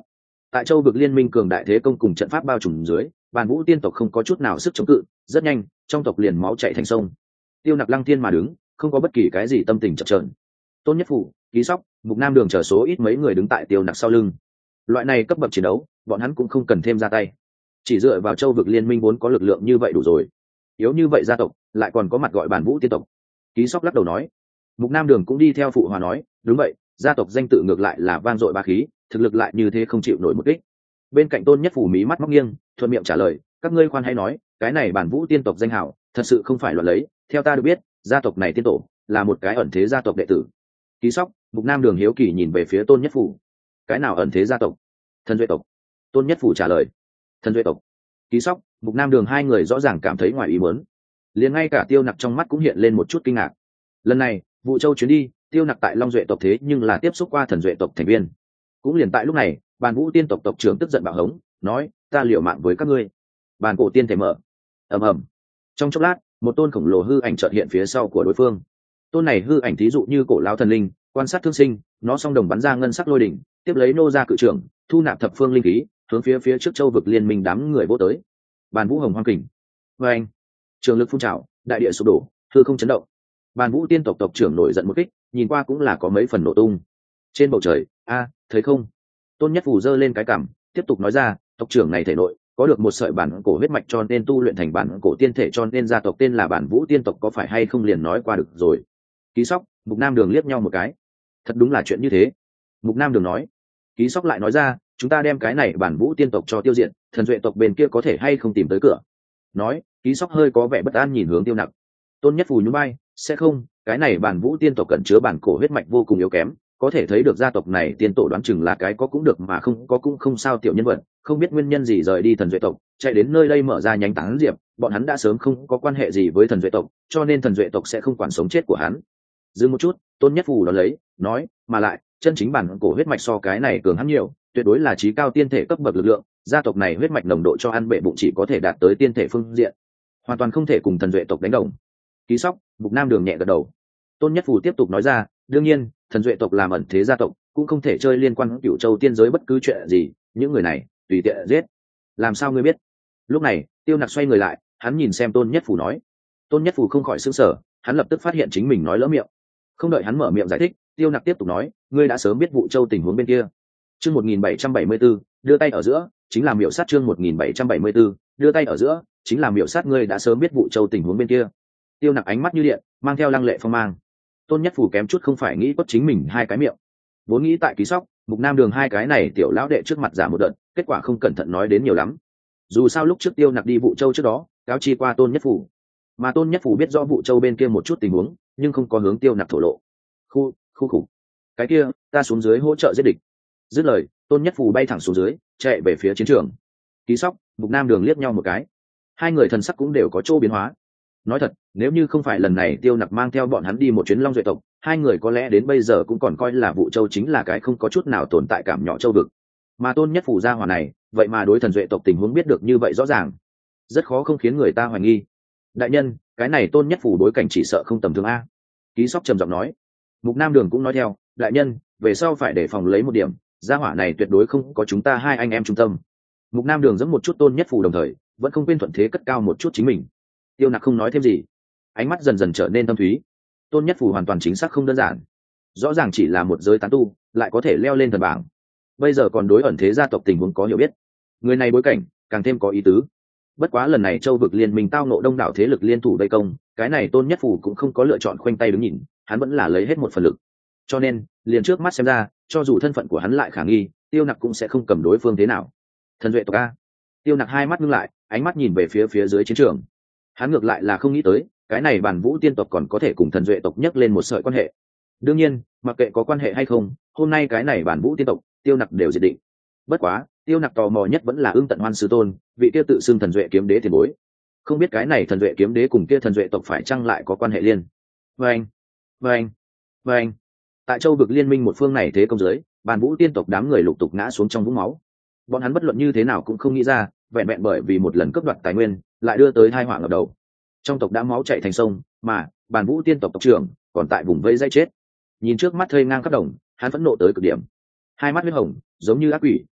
Tại châu vực liên minh cường đại thế công cùng trận pháp bao trùm dưới, bàn vũ tiên tộc không có chút nào sức chống cự, rất nhanh trong tộc liền máu chảy thành sông. Tiêu Nặc lăng thiên mà đứng, không có bất kỳ cái gì tâm tình chập chờn. Tôn Nhất Phủ, Ký Sóc, Mục Nam Đường chờ số ít mấy người đứng tại Tiêu Nặc sau lưng. Loại này cấp bậc chiến đấu, bọn hắn cũng không cần thêm ra tay, chỉ dựa vào châu vực liên minh vốn có lực lượng như vậy đủ rồi. Yếu như vậy gia tộc lại còn có mặt gọi bản vũ tiên tộc. Ký Sóc lắc đầu nói. Mục Nam Đường cũng đi theo phụ hòa nói, đúng vậy, gia tộc danh tự ngược lại là vang dội bá khí, thực lực lại như thế không chịu nổi một kích. Bên cạnh Tôn Nhất Phủ mí mắt móc nghiêng, thuận miệng trả lời, các ngươi khoan hãy nói, cái này bản vũ tiên tộc danh hào thật sự không phải loạn lấy, theo ta được biết gia tộc này tiên tổ là một cái ẩn thế gia tộc đệ tử. Ký Sóc, Mục Nam Đường hiếu kỳ nhìn về phía Tôn Nhất Phủ. Cái nào ẩn thế gia tộc? Thần Duệ tộc. Tôn Nhất Phủ trả lời. Thần Duệ tộc. Ký Sóc, Mục Nam Đường hai người rõ ràng cảm thấy ngoài ý muốn, liền ngay cả Tiêu Nặc trong mắt cũng hiện lên một chút kinh ngạc. Lần này Vũ Châu chuyến đi, Tiêu Nặc tại Long Duệ tộc thế nhưng là tiếp xúc qua Thần Duệ tộc thành viên. Cũng liền tại lúc này, Bàn Vũ tiên tộc tộc trưởng tức giận bạo hống, nói, ta liều mạng với các ngươi. Bàn cổ tiên thể mở. Ầm ầm. Trong chốc lát, một tôn khổng lồ hư ảnh chợt hiện phía sau của đối phương. Tôn này hư ảnh thí dụ như cổ lão thần linh, quan sát thương sinh, nó song đồng bắn ra ngân sắc lôi đỉnh, tiếp lấy nô ra cự trưởng, thu nạp thập phương linh khí, hướng phía phía trước châu vực liên minh đám người vô tới. Bàn Vũ hồng hoang kình. Vê anh. Trường lực phun trào, đại địa sụp đổ, hư không chấn động. Bàn Vũ tiên tộc tộc trưởng nổi giận một kích, nhìn qua cũng là có mấy phần nổ tung. Trên bầu trời, a, thấy không? Tôn Nhất Phủ giơ lên cái cằm, tiếp tục nói ra, tộc trưởng này thể nội có được một sợi bản cổ huyết mạch cho nên tu luyện thành bản cổ tiên thể cho nên gia tộc tên là Bản Vũ tiên tộc, có phải hay không liền nói qua được rồi. Ký Sóc, Mục Nam Đường liếc nhau một cái. Thật đúng là chuyện như thế. Mục Nam Đường nói. Ký Sóc lại nói ra, chúng ta đem cái này Bản Vũ tiên tộc cho tiêu diệt, Thần Duệ tộc bên kia có thể hay không tìm tới cửa. Nói, Ký Sóc hơi có vẻ bất an nhìn hướng Tiêu Nặc. Tôn Nhất Phủ nhún vai, sẽ không, cái này Bản Vũ tiên tộc cẩn chứa bản cổ huyết mạch vô cùng yếu kém, có thể thấy được gia tộc này tiên tổ đoán chừng là cái có cũng được mà không có cũng không sao tiểu nhân vật, không biết nguyên nhân gì rời đi Thần Duệ tộc, chạy đến nơi đây mở ra nhánh tán diệp, bọn hắn đã sớm không có quan hệ gì với Thần Duệ tộc, cho nên Thần Duệ tộc sẽ không quản sống chết của hắn. Dừng một chút, Tôn Nhất Phủ đó lấy, nói, mà lại, chân chính bản cổ huyết mạch so cái này cường hắn nhiều, tuyệt đối là chí cao tiên thể cấp bậc lực lượng, gia tộc này huyết mạch nồng độ cho ăn bệ bụng chỉ có thể đạt tới tiên thể phương diện, hoàn toàn không thể cùng Thần Duệ tộc đánh đồng. Ký Sóc, Mục Nam Đường nhẹ gật đầu. Tôn Nhất Phủ tiếp tục nói ra, đương nhiên, Thần Duệ tộc làm ẩn thế gia tộc, cũng không thể chơi liên quan Cửu Châu tiên giới bất cứ chuyện gì, những người này tùy tiện giết. Làm sao ngươi biết? Lúc này, Tiêu Nặc xoay người lại, hắn nhìn xem Tôn Nhất Phủ nói. Tôn Nhất Phủ không khỏi sửng sở, hắn lập tức phát hiện chính mình nói lỡ miệng. Không đợi hắn mở miệng giải thích, Tiêu Nặc tiếp tục nói, ngươi đã sớm biết Vũ Châu tình huống bên kia. Chương một nghìn bảy trăm bảy mươi tư, đưa tay ở giữa, chính là miểu sát chương một nghìn bảy trăm bảy mươi tư, đưa tay ở giữa, chính là miểu sát, ngươi đã sớm biết Vũ Châu tình huống bên kia. Tiêu Nặc ánh mắt như điện, mang theo lăng lệ phong mang. Tôn Nhất Phủ kém chút không phải nghĩ quất chính mình hai cái miệng. Vốn nghĩ tại Ký Sóc, Mục Nam Đường hai cái này tiểu lão đệ trước mặt giả một đợt, kết quả không cẩn thận nói đến nhiều lắm. Dù sao lúc trước Tiêu Nặc đi Vũ Châu trước đó, cáo chi qua Tôn Nhất Phủ, mà Tôn Nhất Phủ biết rõ Vũ Châu bên kia một chút tình huống, nhưng không có hướng Tiêu Nặc thổ lộ. Khu, khu khủng. Cái kia, ta xuống dưới hỗ trợ giết địch. Dứt lời, Tôn Nhất Phủ bay thẳng xuống dưới, chạy về phía chiến trường. Ký Sóc, Mục Nam Đường liếc nhau một cái. Hai người thần sắc cũng đều có chỗ biến hóa. Nói thật, nếu như không phải lần này Tiêu Nặc mang theo bọn hắn đi một chuyến Long Duệ tộc, hai người có lẽ đến bây giờ cũng còn coi là Vũ Châu chính là cái không có chút nào tồn tại cảm nhỏ châu vực. Mà Tôn Nhất Phủ gia hỏa này, vậy mà đối Thần Duệ tộc tình huống biết được như vậy rõ ràng, rất khó không khiến người ta hoài nghi. Đại nhân, cái này Tôn Nhất Phủ đối cảnh chỉ sợ không tầm thường a. Ký Sóc trầm giọng nói. Mục Nam Đường cũng nói theo, đại nhân, về sau phải đề phòng lấy một điểm, gia hỏa này tuyệt đối không có chúng ta hai anh em trung tâm. Mục Nam Đường giẫm một chút Tôn Nhất Phủ đồng thời, vẫn không quên thuận thế cất cao một chút chính mình. Tiêu Nặc không nói thêm gì, ánh mắt dần dần trở nên thâm thúy. Tôn Nhất Phủ hoàn toàn chính xác không đơn giản, rõ ràng chỉ là một giới tán tu, lại có thể leo lên thần bảng, bây giờ còn đối ẩn thế gia tộc tình huống có hiểu biết, người này bối cảnh càng thêm có ý tứ. Bất quá lần này châu vực liên minh tao nộ đông đảo thế lực liên thủ vây công, cái này Tôn Nhất Phủ cũng không có lựa chọn khoanh tay đứng nhìn, hắn vẫn là lấy hết một phần lực. Cho nên liền trước mắt xem ra, cho dù thân phận của hắn lại khả nghi, Tiêu Nặc cũng sẽ không cầm đối phương thế nào. Thần Duệ tộc a. Tiêu Nặc hai mắt ngưng lại, ánh mắt nhìn về phía phía dưới chiến trường. Hắn ngược lại là không nghĩ tới, cái này Bản Vũ tiên tộc còn có thể cùng Thần Duệ tộc nhấc lên một sợi quan hệ. Đương nhiên, mặc kệ có quan hệ hay không, hôm nay cái này Bản Vũ tiên tộc, Tiêu Nặc đều diệt định. Bất quá, Tiêu Nặc tò mò nhất vẫn là Ưng Tận Hoan sư tôn, vị kia tự xưng Thần Duệ kiếm đế tiền bối. Không biết cái này Thần Duệ kiếm đế cùng kia Thần Duệ tộc phải chăng lại có quan hệ liên. Vâng, vâng, vâng. Tại châu vực liên minh một phương này thế công giới, Bản Vũ tiên tộc đám người lục tục ngã xuống trong vũng máu. Bọn hắn bất luận như thế nào cũng không nghĩ ra, vẹn vẹn bởi vì một lần cướp đoạt tài nguyên, lại đưa tới tai họa ngập đầu. Trong tộc đã máu chảy thành sông, mà Bản Vũ tiên tộc tộc trưởng còn tại vùng vây dây chết. Nhìn trước mắt thây ngang khắp đồng, hắn phẫn nộ tới cực điểm, hai mắt huyết hồng giống như ác quỷ.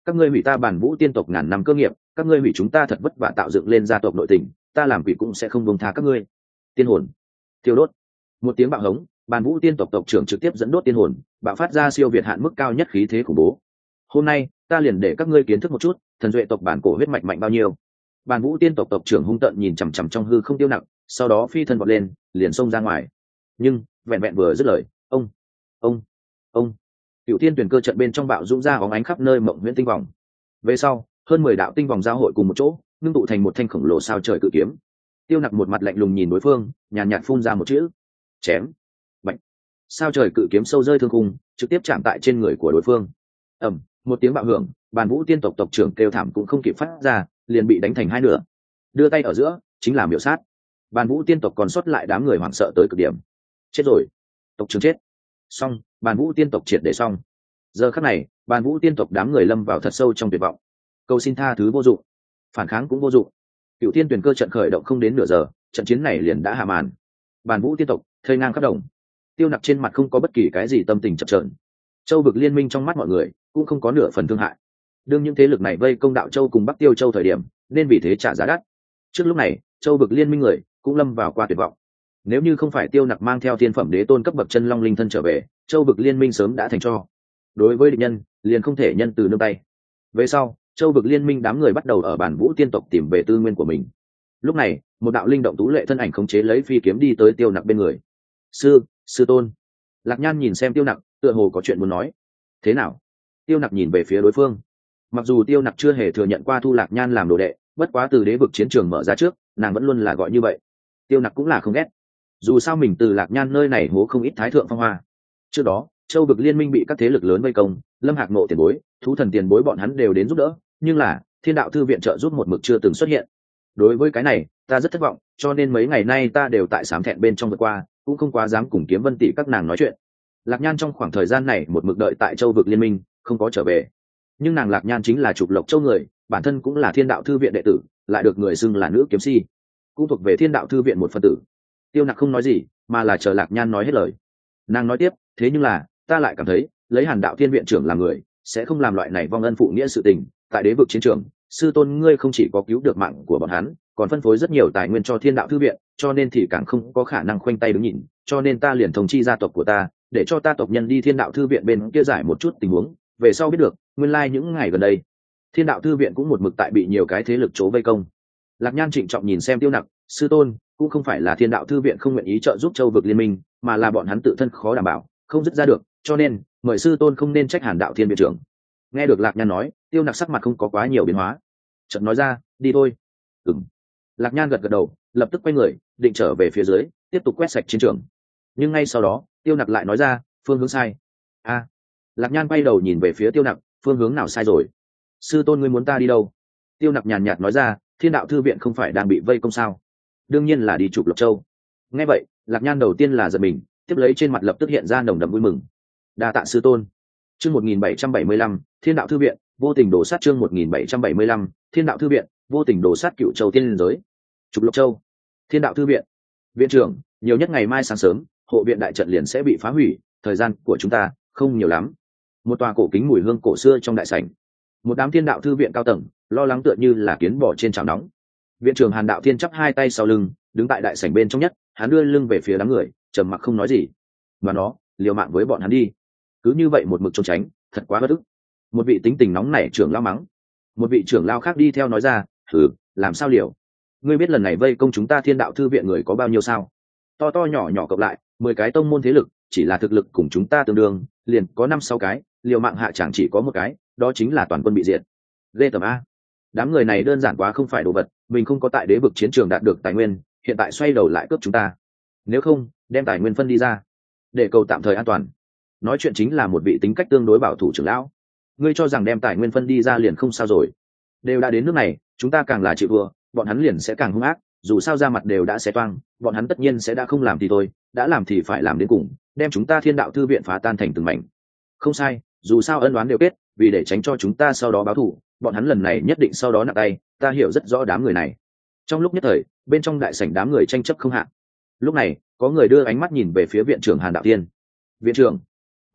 các ngươi hủy ta bản vũ tiên tộc ngàn năm cơ nghiệp, các ngươi hủy chúng ta thật vất vả tạo dựng lên gia tộc nội tình, ta làm quỷ cũng sẽ không buông tha các ngươi. Tiên hồn tiêu đốt. Một tiếng bạo hống, bản vũ tiên tộc tộc trưởng trực tiếp dẫn đốt tiên hồn, bạo phát ra siêu việt hạn mức cao nhất khí thế khủng bố. Hôm nay ta liền để các ngươi kiến thức một chút thần duệ tộc bản cổ huyết mạch mạnh bao nhiêu. Bản vũ tiên tộc tộc trưởng hung tợn nhìn chằm chằm trong hư không tiêu nặng, sau đó phi thân vọt lên, liền xông ra ngoài. Nhưng vẹn vẹn vừa dứt lời, ông ông ông cựu thiên tuyển cơ trận bên trong bạo dũng ra óng ánh khắp nơi mộng huyễn tinh vòng. Về sau hơn mười đạo tinh vòng giao hội cùng một chỗ, ngưng tụ thành một thanh khổng lồ sao trời cự kiếm. Tiêu Nặc một mặt lạnh lùng nhìn đối phương, nhàn nhạt phun ra một chữ: chém. Bạch. Sao trời cự kiếm sâu rơi thương khung, trực tiếp chạm tại trên người của đối phương. Ầm, một tiếng bạo hưởng, Bàn Vũ tiên tộc tộc trưởng kêu thảm cũng không kịp phát ra, liền bị đánh thành hai nửa. Đưa tay ở giữa chính là miểu sát. Bàn Vũ tiên tộc còn sót lại đám người hoảng sợ tới cực điểm. Chết rồi, tộc trưởng chết. Xong, Bàn Vũ tiên tộc triệt để xong. Giờ khắc này, Bàn Vũ tiên tộc đám người lâm vào thật sâu trong tuyệt vọng. Cầu xin tha thứ vô dụng, phản kháng cũng vô dụng. Cựu Thiên Tuyển cơ trận khởi động không đến nửa giờ, trận chiến này liền đã hạ màn. Bàn Vũ tiên tộc thây ngang khắp đồng. Tiêu Nặc trên mặt không có bất kỳ cái gì tâm tình chập chờn. Châu vực liên minh trong mắt mọi người cũng không có nửa phần thương hại. Đương những thế lực này vây công Đạo Châu cùng Bắc Tiêu Châu thời điểm, nên vì thế trả giá đắt. Trước lúc này, Châu vực liên minh người cũng lâm vào qua tuyệt vọng. Nếu như không phải Tiêu Nặc mang theo thiên phẩm đế tôn cấp bậc chân long linh thân trở về, Châu vực liên minh sớm đã thành tro. Đối với địch nhân, liền không thể nhân từ nương tay. Về sau, Châu vực liên minh đám người bắt đầu ở Bản Vũ tiên tộc tìm về tư nguyên của mình. Lúc này, một đạo linh động tú lệ thân ảnh khống chế lấy phi kiếm đi tới Tiêu Nặc bên người. "Sư, sư tôn." Lạc Nhan nhìn xem Tiêu Nặc, tựa hồ có chuyện muốn nói. "Thế nào?" Tiêu Nặc nhìn về phía đối phương. Mặc dù Tiêu Nặc chưa hề thừa nhận qua thu Lạc Nhan làm đồ đệ, bất quá từ đế vực chiến trường mở ra trước, nàng vẫn luôn là gọi như vậy. Tiêu Nặc cũng là không ghét. Dù sao mình từ Lạc Nhan nơi này hố không ít thái thượng phong hoa. Trước đó, Châu vực liên minh bị các thế lực lớn vây công, Lâm Hạc Nộ tiền bối, Thú Thần tiền bối bọn hắn đều đến giúp đỡ, nhưng là Thiên Đạo thư viện trợ giúp một mực chưa từng xuất hiện. Đối với cái này, ta rất thất vọng, cho nên mấy ngày nay ta đều tại sám thẹn bên trong vượt qua, cũng không quá dám cùng Kiếm Vân tỷ các nàng nói chuyện. Lạc Nhan trong khoảng thời gian này một mực đợi tại Châu vực liên minh, không có trở về. Nhưng nàng Lạc Nhan chính là Trục Lộc Châu người, bản thân cũng là Thiên Đạo thư viện đệ tử, lại được người xưng là nữ kiếm si, cũng thuộc về Thiên Đạo thư viện một phân tử. Tiêu Nặc không nói gì, mà là chờ Lạc Nhan nói hết lời. Nàng nói tiếp, thế nhưng là ta lại cảm thấy lấy Hàn Đạo Thiên viện trưởng làm người, sẽ không làm loại này vong ân phụ nghĩa sự tình. Tại đế vực chiến trường, sư tôn ngươi không chỉ có cứu được mạng của bọn hắn, còn phân phối rất nhiều tài nguyên cho Thiên Đạo thư viện, cho nên thì càng không có khả năng khoanh tay đứng nhìn. Cho nên ta liền thông chi gia tộc của ta, để cho ta tộc nhân đi Thiên Đạo thư viện bên kia giải một chút tình huống. Về sau biết được, nguyên lai like những ngày gần đây, Thiên Đạo thư viện cũng một mực tại bị nhiều cái thế lực chỗ vây công. Lạc Nhan trịnh trọng nhìn xem Tiêu Nặc, sư tôn, cũng không phải là Thiên Đạo thư viện không nguyện ý trợ giúp Châu vực liên minh, mà là bọn hắn tự thân khó đảm bảo, không dứt ra được, cho nên mời sư tôn không nên trách Hàn Đạo Thiên viện trưởng. Nghe được Lạc Nhan nói, Tiêu Nặc sắc mặt không có quá nhiều biến hóa, chợt nói ra, đi thôi. Ừm. Lạc Nhan gật gật đầu, lập tức quay người, định trở về phía dưới, tiếp tục quét sạch chiến trường. Nhưng ngay sau đó, Tiêu Nặc lại nói ra, phương hướng sai. A. À. Lạc Nhan quay đầu nhìn về phía Tiêu Nặc, phương hướng nào sai rồi? Sư tôn ngươi muốn ta đi đâu? Tiêu Nặc nhàn nhạt nói ra, Thiên Đạo thư viện không phải đang bị vây công sao? Đương nhiên là đi Trục Lộc Châu. Nghe vậy, Lạc Nhan đầu tiên là giật mình, tiếp lấy trên mặt lập tức hiện ra nồng đậm vui mừng. Đa tạ sư tôn. Chương một nghìn bảy trăm bảy mươi lăm, Thiên Đạo thư viện, vô tình đổ sát chương một nghìn bảy trăm bảy mươi lăm, Thiên Đạo thư viện, vô tình đổ sát Cựu Châu tiên liên giới. Trục Lộc Châu, Thiên Đạo thư viện. Viện trưởng, nhiều nhất ngày mai sáng sớm, hộ viện đại trận liền sẽ bị phá hủy, thời gian của chúng ta không nhiều lắm. Một tòa cổ kính mùi hương cổ xưa trong đại sảnh, một đám Thiên Đạo thư viện cao tầng lo lắng tựa như là kiến bò trên chảo nóng. Viện trưởng Hàn Đạo Thiên chắp hai tay sau lưng, đứng tại đại sảnh bên trong nhất, hắn đưa lưng về phía đám người, trầm mặc không nói gì. Mà nó, liều mạng với bọn hắn đi. Cứ như vậy một mực trốn tránh, thật quá bất ức. Một vị tính tình nóng nảy trưởng lao mắng. Một vị trưởng lao khác đi theo nói ra, thử, làm sao liều? Ngươi biết lần này vây công chúng ta Thiên Đạo thư viện người có bao nhiêu sao? To to nhỏ nhỏ cộng lại, mười cái tông môn thế lực, chỉ là thực lực cùng chúng ta tương đương, liền có năm sáu cái, liều mạng hạ chẳng chỉ có một cái, đó chính là toàn quân bị diệt. Ghê tởm a. Đám người này đơn giản quá không phải đồ vật, mình không có tại đế vực chiến trường đạt được tài nguyên, hiện tại xoay đầu lại cướp chúng ta. Nếu không, đem tài nguyên phân đi ra, để cầu tạm thời an toàn. Nói chuyện chính là một vị tính cách tương đối bảo thủ trưởng lão. Ngươi cho rằng đem tài nguyên phân đi ra liền không sao rồi? Đều đã đến nước này, chúng ta càng là chịu vừa, bọn hắn liền sẽ càng hung ác, dù sao ra mặt đều đã xé toang, bọn hắn tất nhiên sẽ đã không làm thì thôi, đã làm thì phải làm đến cùng, đem chúng ta Thiên Đạo thư viện phá tan thành từng mảnh. Không sai, dù sao ân oán đều kết, vì để tránh cho chúng ta sau đó báo thù, bọn hắn lần này nhất định sau đó nặng tay, ta hiểu rất rõ đám người này. Trong lúc nhất thời, bên trong đại sảnh đám người tranh chấp không hạn. Lúc này, có người đưa ánh mắt nhìn về phía viện trưởng Hàn Đạo Thiên. Viện trưởng,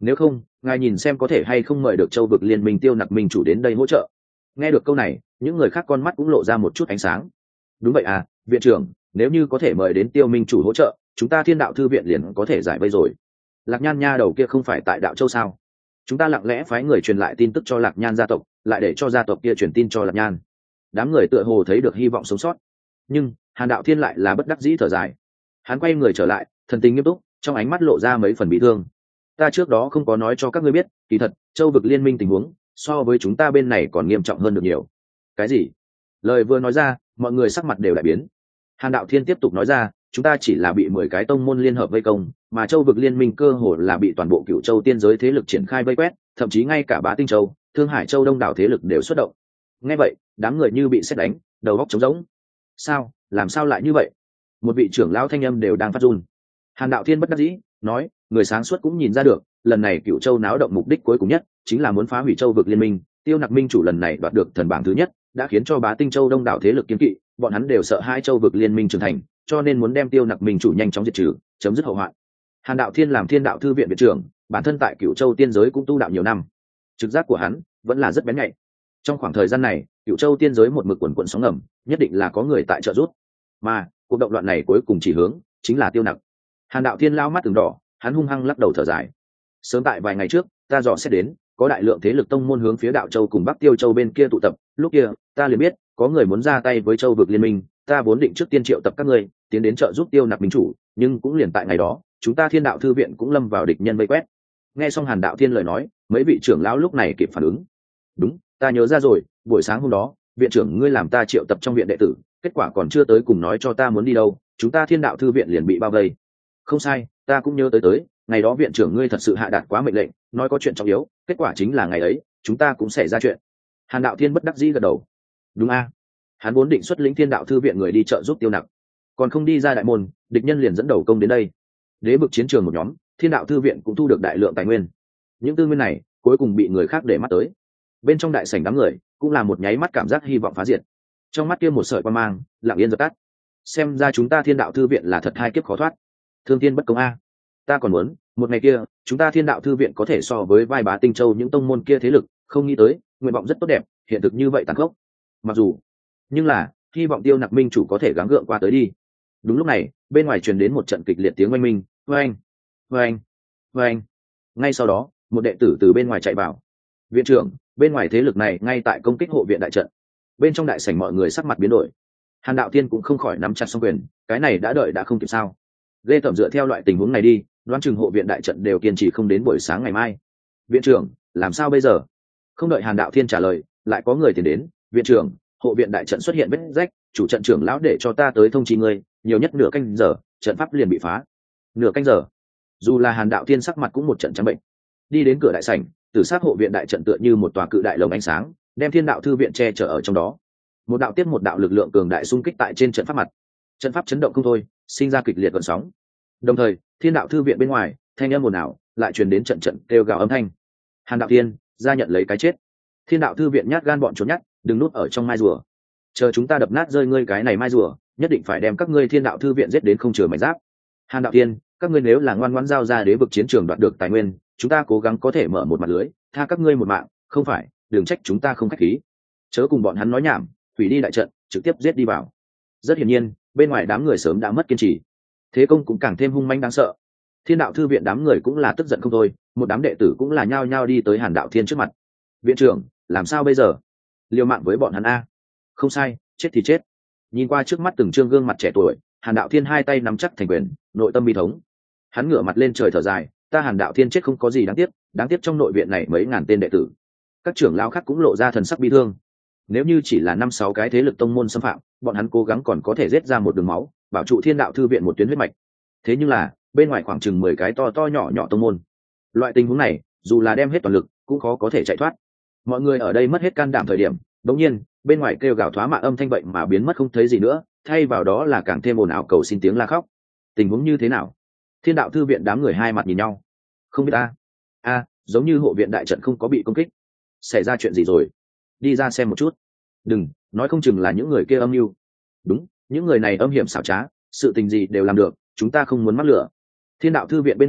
nếu không ngài nhìn xem có thể hay không mời được châu vực liên minh tiêu nặc minh chủ đến đây hỗ trợ. Nghe được câu này, những người khác con mắt cũng lộ ra một chút ánh sáng. Đúng vậy à, viện trưởng, nếu như có thể mời đến tiêu minh chủ hỗ trợ, chúng ta thiên đạo thư viện liền có thể giải vây rồi. Lạc Nhan nha đầu kia không phải tại đạo châu sao? Chúng ta lặng lẽ phái người truyền lại tin tức cho Lạc Nhan gia tộc, lại để cho gia tộc kia truyền tin cho Lạc Nhan. Đám người tựa hồ thấy được hy vọng sống sót. Nhưng Hàn Đạo Thiên lại là bất đắc dĩ thở dài. Hắn quay người trở lại, thần tình nghiêm túc, trong ánh mắt lộ ra mấy phần bị thương. Ta trước đó không có nói cho các ngươi biết, kỳ thật châu vực liên minh tình huống so với chúng ta bên này còn nghiêm trọng hơn được nhiều. Cái gì? Lời vừa nói ra, mọi người sắc mặt đều đại biến. Hàn Đạo Thiên tiếp tục nói ra, chúng ta chỉ là bị mười cái tông môn liên hợp vây công, mà châu vực liên minh cơ hồ là bị toàn bộ Cửu Châu tiên giới thế lực triển khai vây quét, thậm chí ngay cả Bá Tinh Châu, Thương Hải Châu đông đảo thế lực đều xuất động. Nghe vậy, đám người như bị sét đánh, đầu óc trống rỗng. Sao? Làm sao lại như vậy? Một vị trưởng lão thanh âm đều đang phát run. Hàn Đạo Thiên bất đắc dĩ nói, người sáng suốt cũng nhìn ra được, lần này Cửu Châu náo động mục đích cuối cùng nhất chính là muốn phá hủy châu vực liên minh. Tiêu Nặc minh chủ lần này đoạt được thần bảng thứ nhất, đã khiến cho Bá Tinh Châu đông đảo thế lực kiêng kỵ, bọn hắn đều sợ hai châu vực liên minh trưởng thành, cho nên muốn đem Tiêu Nặc minh chủ nhanh chóng diệt trừ, chấm dứt hậu hoạn. Hàn Đạo Thiên làm Thiên Đạo thư viện viện trưởng, bản thân tại Cửu Châu tiên giới cũng tu đạo nhiều năm, trực giác của hắn vẫn là rất bén nhạy. Trong khoảng thời gian này, Cửu Châu tiên giới một mực quần quần sóng ngầm, nhất định là có người tại trợ giúp, mà cuộc động loạn này cuối cùng chỉ hướng chính là Tiêu Nặc. Hàn Đạo Thiên lao mắt từng đỏ, hắn hung hăng lắc đầu thở dài. Sớm tại vài ngày trước, ta dò xét đến, có đại lượng thế lực tông môn hướng phía Đạo Châu cùng Bắc Tiêu Châu bên kia tụ tập, lúc kia, ta liền biết, có người muốn ra tay với châu vực liên minh, ta vốn định trước tiên triệu tập các ngươi, tiến đến trợ giúp Tiêu Nặc minh chủ, nhưng cũng liền tại ngày đó, chúng ta Thiên Đạo thư viện cũng lâm vào địch nhân vây quét. Nghe xong Hàn Đạo Thiên lời nói, mấy vị trưởng lão lúc này kịp phản ứng. Đúng, ta nhớ ra rồi, buổi sáng hôm đó, viện trưởng ngươi làm ta triệu tập trong viện đệ tử, kết quả còn chưa tới cùng nói cho ta muốn đi đâu, chúng ta Thiên Đạo thư viện liền bị bao vây. Không sai, ta cũng nhớ tới tới, ngày đó viện trưởng ngươi thật sự hạ đạt quá mệnh lệnh, nói có chuyện trọng yếu, kết quả chính là ngày ấy, chúng ta cũng xảy ra chuyện. Hàn Đạo Thiên bất đắc dĩ gật đầu. Đúng a, hắn vốn định xuất lĩnh Thiên Đạo thư viện người đi trợ giúp Tiêu Nặc, còn không đi ra đại môn, địch nhân liền dẫn đầu công đến đây. Đế bực chiến trường một nhóm, Thiên Đạo thư viện cũng thu được đại lượng tài nguyên. Những tư nguyên này cuối cùng bị người khác để mắt tới. Bên trong đại sảnh đám người cũng là một nháy mắt cảm giác hy vọng phá diệt. Trong mắt kia một sợi quan mang lặng yên dập tắt. Xem ra chúng ta Thiên Đạo thư viện là thật hai kiếp khó thoát. Thương thiên bất công a. Ta còn muốn, một ngày kia, chúng ta Thiên Đạo thư viện có thể so với vai Bá Tinh Châu những tông môn kia thế lực, không nghĩ tới, nguyện vọng rất tốt đẹp, hiện thực như vậy tàn khốc. Mặc dù, nhưng là, hy vọng Tiêu Nặc minh chủ có thể gắng gượng qua tới đi. Đúng lúc này, bên ngoài truyền đến một trận kịch liệt tiếng oanh minh, oanh, oanh, oanh. Ngay sau đó, một đệ tử từ bên ngoài chạy vào. Viện trưởng, bên ngoài thế lực này ngay tại công kích hộ viện đại trận. Bên trong đại sảnh mọi người sắc mặt biến đổi. Hàn Đạo Thiên cũng không khỏi nắm chặt song quyền, cái này đã đợi đã không kịp sao? Lê Tẩm dựa theo loại tình huống này đi, đoán chừng hộ viện đại trận đều kiên trì không đến buổi sáng ngày mai. Viện trưởng, làm sao bây giờ? Không đợi Hàn Đạo Thiên trả lời, lại có người tiến đến. Viện trưởng, hộ viện đại trận xuất hiện vết rách, chủ trận trưởng lão để cho ta tới thông chi ngươi, nhiều nhất nửa canh giờ, trận pháp liền bị phá. Nửa canh giờ? Dù là Hàn Đạo Thiên sắc mặt cũng một trận trắng bệnh. Đi đến cửa đại sảnh, tử sát hộ viện đại trận tựa như một tòa cự đại lồng ánh sáng, đem Thiên Đạo thư viện che chở ở trong đó. Một đạo tiếp một đạo lực lượng cường đại xung kích tại trên trận pháp mặt. Trận pháp chấn động không thôi, sinh ra kịch liệt gợn sóng. Đồng thời, Thiên Đạo thư viện bên ngoài, thanh âm ồn ào lại truyền đến trận trận kêu gào âm thanh. Hàn Đạo Thiên, ra nhận lấy cái chết. Thiên Đạo thư viện nhát gan bọn trốn nhát, đừng núp ở trong mai rùa. Chờ chúng ta đập nát rơi ngươi cái này mai rùa, nhất định phải đem các ngươi Thiên Đạo thư viện giết đến không chừa mảnh giáp. Hàn Đạo Thiên, các ngươi nếu là ngoan ngoãn giao ra đế vực chiến trường đoạt được tài nguyên, chúng ta cố gắng có thể mở một mặt lưới, tha các ngươi một mạng, không phải, đừng trách chúng ta không khách khí. Chớ cùng bọn hắn nói nhảm, hủy đi đại trận, trực tiếp giết đi vào. Rất hiển nhiên, bên ngoài đám người sớm đã mất kiên trì, thế công cũng càng thêm hung manh đáng sợ. Thiên Đạo thư viện đám người cũng là tức giận không thôi, một đám đệ tử cũng là nhao nhao đi tới Hàn Đạo Thiên trước mặt. Viện trưởng, làm sao bây giờ? Liều mạng với bọn hắn a? Không sai, chết thì chết. Nhìn qua trước mắt từng trương gương mặt trẻ tuổi, Hàn Đạo Thiên hai tay nắm chắc thành quyền, nội tâm bi thống. Hắn ngửa mặt lên trời thở dài, ta Hàn Đạo Thiên chết không có gì đáng tiếc, đáng tiếc trong nội viện này mấy ngàn tên đệ tử. Các trưởng lão khác cũng lộ ra thần sắc bi thương. Nếu như chỉ là năm sáu cái thế lực tông môn xâm phạm, bọn hắn cố gắng còn có thể giết ra một đường máu, bảo trụ Thiên Đạo thư viện một tuyến huyết mạch. Thế nhưng là, bên ngoài khoảng chừng mười cái to to nhỏ nhỏ tông môn. Loại tình huống này, dù là đem hết toàn lực, cũng khó có thể chạy thoát. Mọi người ở đây mất hết can đảm thời điểm, đột nhiên, bên ngoài kêu gào thoá mạ âm thanh vậy mà biến mất không thấy gì nữa, thay vào đó là càng thêm ồn ào cầu xin tiếng la khóc. Tình huống như thế nào? Thiên Đạo thư viện đám người hai mặt nhìn nhau. Không biết a. A, giống như hộ viện đại trận không có bị công kích. Xảy ra chuyện gì rồi? Đi ra xem một chút. Đừng, nói không chừng là những người kia âm mưu. Đúng, những người này âm hiểm xảo trá, sự tình gì đều làm được, chúng ta không muốn mắc lửa. Thiên Đạo thư viện bên ngoài,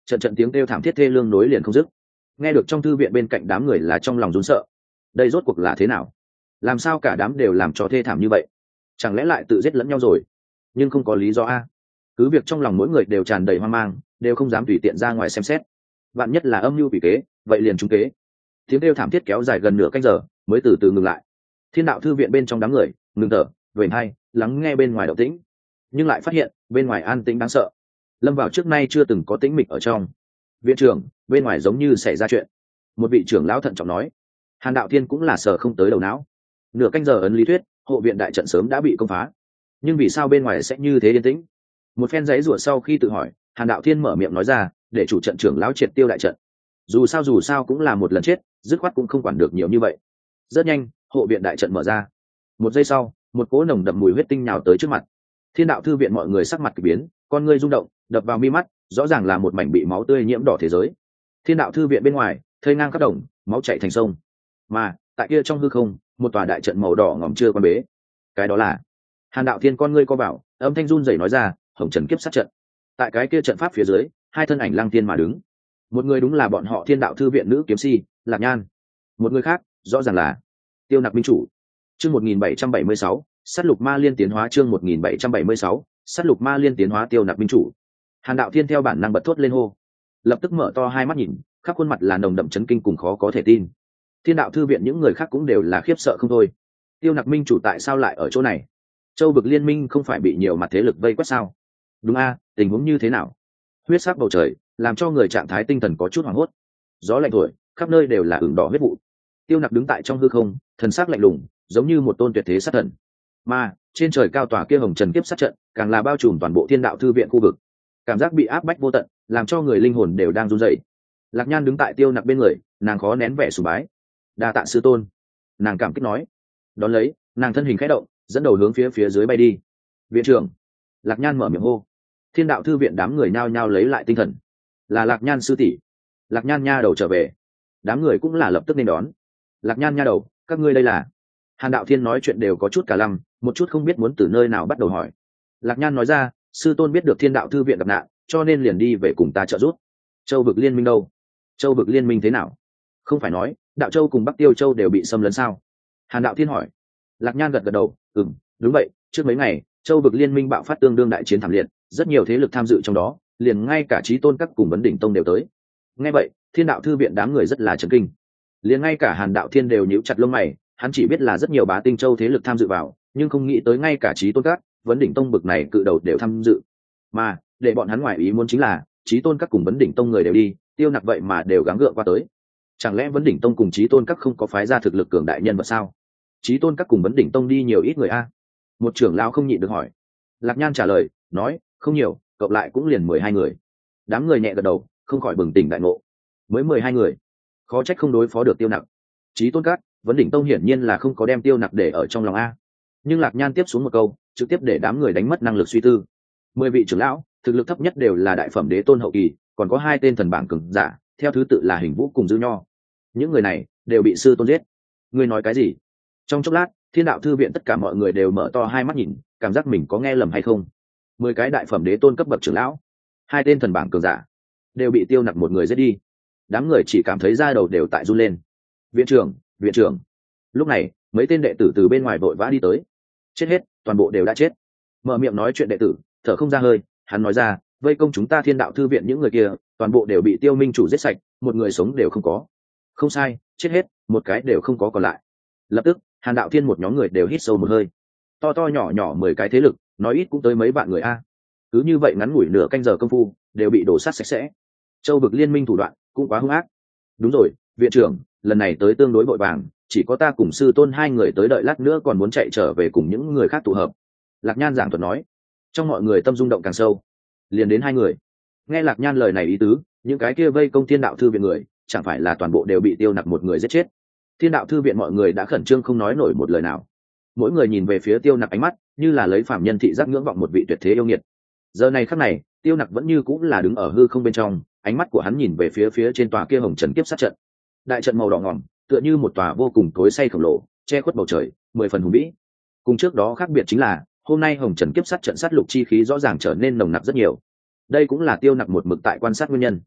trận trận tiếng kêu thảm thiết thê lương nối liền không dứt. Nghe được trong thư viện bên cạnh đám người là trong lòng run sợ. Đây rốt cuộc là thế nào? Làm sao cả đám đều làm cho thê thảm như vậy? Chẳng lẽ lại tự giết lẫn nhau rồi? Nhưng không có lý do a. Cứ việc trong lòng mỗi người đều tràn đầy hoang mang, đều không dám tùy tiện ra ngoài xem xét. Vạn nhất là âm mưu quỷ kế, vậy liền trúng kế. Tiếng kêu thảm thiết kéo dài gần nửa canh giờ, mới từ từ ngừng lại. Thiên đạo thư viện bên trong đám người ngừng thở, vểnh hai, lắng nghe bên ngoài động tĩnh, nhưng lại phát hiện bên ngoài an tĩnh đáng sợ, lâm vào trước nay chưa từng có tĩnh mịch ở trong. Viện trưởng, bên ngoài giống như xảy ra chuyện. Một vị trưởng lão thận trọng nói. Hàn Đạo Thiên cũng là sờ không tới đầu não. Nửa canh giờ ấn lý thuyết, hộ viện đại trận sớm đã bị công phá, nhưng vì sao bên ngoài sẽ như thế yên tĩnh? Một phen giấy rủa sau khi tự hỏi, Hàn Đạo Thiên mở miệng nói ra, để chủ trận trưởng lão triệt tiêu đại trận. Dù sao dù sao cũng là một lần chết, dứt khoát cũng không quản được nhiều như vậy. Rất nhanh, hộ viện đại trận mở ra. Một giây sau, một cỗ nồng đậm mùi huyết tinh nhào tới trước mặt. Thiên đạo thư viện mọi người sắc mặt kỳ biến, con ngươi rung động, đập vào mi mắt, rõ ràng là một mảnh bị máu tươi nhiễm đỏ thế giới. Thiên đạo thư viện bên ngoài, thây ngang khắp đồng, máu chảy thành sông. Mà tại kia trong hư không, một tòa đại trận màu đỏ ngòm chưa quan bế. Cái đó là Hàn Đạo Thiên con ngươi co vào, âm thanh run rẩy nói ra, Hồng Trần kiếp sát trận. Tại cái kia trận pháp phía dưới, hai thân ảnh lăng tiên mà đứng. Một người đúng là bọn họ Thiên đạo thư viện nữ kiếm si Lạc Nhan, một người khác rõ ràng là Tiêu Nặc minh chủ. Chương một nghìn bảy trăm bảy mươi sáu, sát lục ma liên tiến hóa. Chương một nghìn bảy trăm bảy mươi sáu, sát lục ma liên tiến hóa. Tiêu Nặc minh chủ. Hàn Đạo Thiên theo bản năng bật thốt lên hô, lập tức mở to hai mắt nhìn, khắp khuôn mặt là nồng đậm chấn kinh cùng khó có thể tin. Thiên đạo thư viện những người khác cũng đều là khiếp sợ không thôi. Tiêu Nặc minh chủ tại sao lại ở chỗ này? Châu vực liên minh không phải bị nhiều mặt thế lực vây quét sao? Đúng a, tình huống như thế nào? Huyết sắc bầu trời làm cho người trạng thái tinh thần có chút hoảng hốt. Gió lạnh thổi, khắp nơi đều là ửng đỏ huyết vụ. Tiêu Nặc đứng tại trong hư không, thần sắc lạnh lùng, giống như một tôn tuyệt thế sát thần. Mà trên trời cao tòa kia Hồng Trần kiếp sát trận, càng là bao trùm toàn bộ Thiên đạo thư viện khu vực. Cảm giác bị áp bách vô tận, làm cho người linh hồn đều đang run rẩy. Lạc Nhan đứng tại Tiêu Nặc bên người, nàng khó nén vẻ sùng bái. Đa tạ sư tôn, nàng cảm kích nói. Đón lấy, nàng thân hình khẽ động, dẫn đầu hướng phía phía dưới bay đi. Viện trưởng, Lạc Nhan mở miệng hô. Thiên đạo thư viện đám người nhao nhao lấy lại tinh thần. Là Lạc Nhan sư tỷ. Lạc Nhan nha đầu trở về. Đám người cũng là lập tức nên đón. Lạc Nhan nha đầu, các ngươi đây là? Hàn Đạo Thiên nói chuyện đều có chút cả lăm, một chút không biết muốn từ nơi nào bắt đầu hỏi. Lạc Nhan nói ra, sư tôn biết được Thiên đạo thư viện gặp nạn, cho nên liền đi về cùng ta trợ giúp. Châu vực liên minh đâu? Châu vực liên minh thế nào? Không phải nói Đạo Châu cùng Bắc Tiêu Châu đều bị xâm lấn sao? Hàn Đạo Thiên hỏi. Lạc Nhan gật gật đầu, ừm, đúng vậy, trước mấy ngày Châu vực liên minh bạo phát tương đương đại chiến thảm liệt, rất nhiều thế lực tham dự trong đó, liền ngay cả Chí Tôn các cùng Vấn Đỉnh Tông đều tới. Nghe vậy, Thiên đạo thư viện đám người rất là chấn kinh. Liền ngay cả Hàn Đạo Thiên đều nhíu chặt lông mày, hắn chỉ biết là rất nhiều bá tinh châu thế lực tham dự vào, nhưng không nghĩ tới ngay cả Chí Tôn các, Vấn Đỉnh Tông bực này cự đầu đều tham dự. Mà để bọn hắn ngoài ý muốn chính là, Chí Tôn các cùng Vấn Đỉnh Tông người đều đi, Tiêu Nặc vậy mà đều gắng gượng qua tới. Chẳng lẽ Vấn Đỉnh Tông cùng Chí Tôn các không có phái ra thực lực cường đại nhân vật sao? Chí Tôn các cùng Vấn Đỉnh Tông đi nhiều ít người a? Một trưởng lão không nhịn được hỏi. Lạc Nhan trả lời, nói, không nhiều, cộng lại cũng liền mười hai người. Đám người nhẹ gật đầu, không khỏi bừng tỉnh đại ngộ. Mới mười hai người, khó trách không đối phó được Tiêu Nặc. Chí Tôn các, Vấn Đỉnh Tông hiển nhiên là không có đem Tiêu Nặc để ở trong lòng a. Nhưng Lạc Nhan tiếp xuống một câu, trực tiếp để đám người đánh mất năng lực suy tư. Mười vị trưởng lão, thực lực thấp nhất đều là đại phẩm đế tôn hậu kỳ, còn có hai tên thần bảng cường giả, theo thứ tự là Hình Vũ cùng Dư Nho. Những người này đều bị sư tôn giết. Ngươi nói cái gì? Trong chốc lát, Thiên đạo thư viện tất cả mọi người đều mở to hai mắt nhìn, cảm giác mình có nghe lầm hay không. Mười cái đại phẩm đế tôn cấp bậc trưởng lão, hai tên thần bảng cường giả, đều bị Tiêu Nặc một người giết đi. Đám người chỉ cảm thấy da đầu đều tại run lên. Viện trưởng, viện trưởng. Lúc này, mấy tên đệ tử từ bên ngoài vội vã đi tới. Chết hết, toàn bộ đều đã chết. Mở miệng nói chuyện đệ tử, thở không ra hơi, hắn nói ra, vây công chúng ta Thiên đạo thư viện những người kia, toàn bộ đều bị Tiêu minh chủ giết sạch, một người sống đều không có. Không sai, chết hết, một cái đều không có còn lại. Lập tức, Hàn Đạo Thiên một nhóm người đều hít sâu một hơi. To to nhỏ nhỏ mười cái thế lực, nói ít cũng tới mấy vạn người a. Cứ như vậy ngắn ngủi nửa canh giờ công phu, đều bị đổ sát sạch sẽ. Châu vực liên minh thủ đoạn cũng quá hung ác. Đúng rồi, viện trưởng, lần này tới tương đối vội vàng, chỉ có ta cùng sư tôn hai người tới, đợi lát nữa còn muốn chạy trở về cùng những người khác tụ hợp. Lạc Nhan giảng thuật nói. Trong mọi người tâm rung động càng sâu. Liền đến hai người. Nghe Lạc Nhan lời này ý tứ, những cái kia vây công Thiên đạo thư viện người, chẳng phải là toàn bộ đều bị Tiêu Nặc một người giết chết. Thiên đạo thư viện mọi người đã khẩn trương không nói nổi một lời nào. Mỗi người nhìn về phía Tiêu Nặc ánh mắt, như là lấy phàm nhân thị giác ngưỡng vọng một vị tuyệt thế yêu nghiệt. Giờ này khắc này, Tiêu Nặc vẫn như cũng là đứng ở hư không bên trong, ánh mắt của hắn nhìn về phía phía trên tòa kia Hồng Trần kiếp sát trận. Đại trận màu đỏ ngòm, tựa như một tòa vô cùng tối say khổng lồ, che khuất bầu trời, mười phần hùng vĩ. Cùng trước đó khác biệt chính là, hôm nay Hồng Trần kiếp sát trận sát lục chi khí rõ ràng trở nên nồng nặc rất nhiều. Đây cũng là Tiêu Nặc một mực tại quan sát nguyên nhân.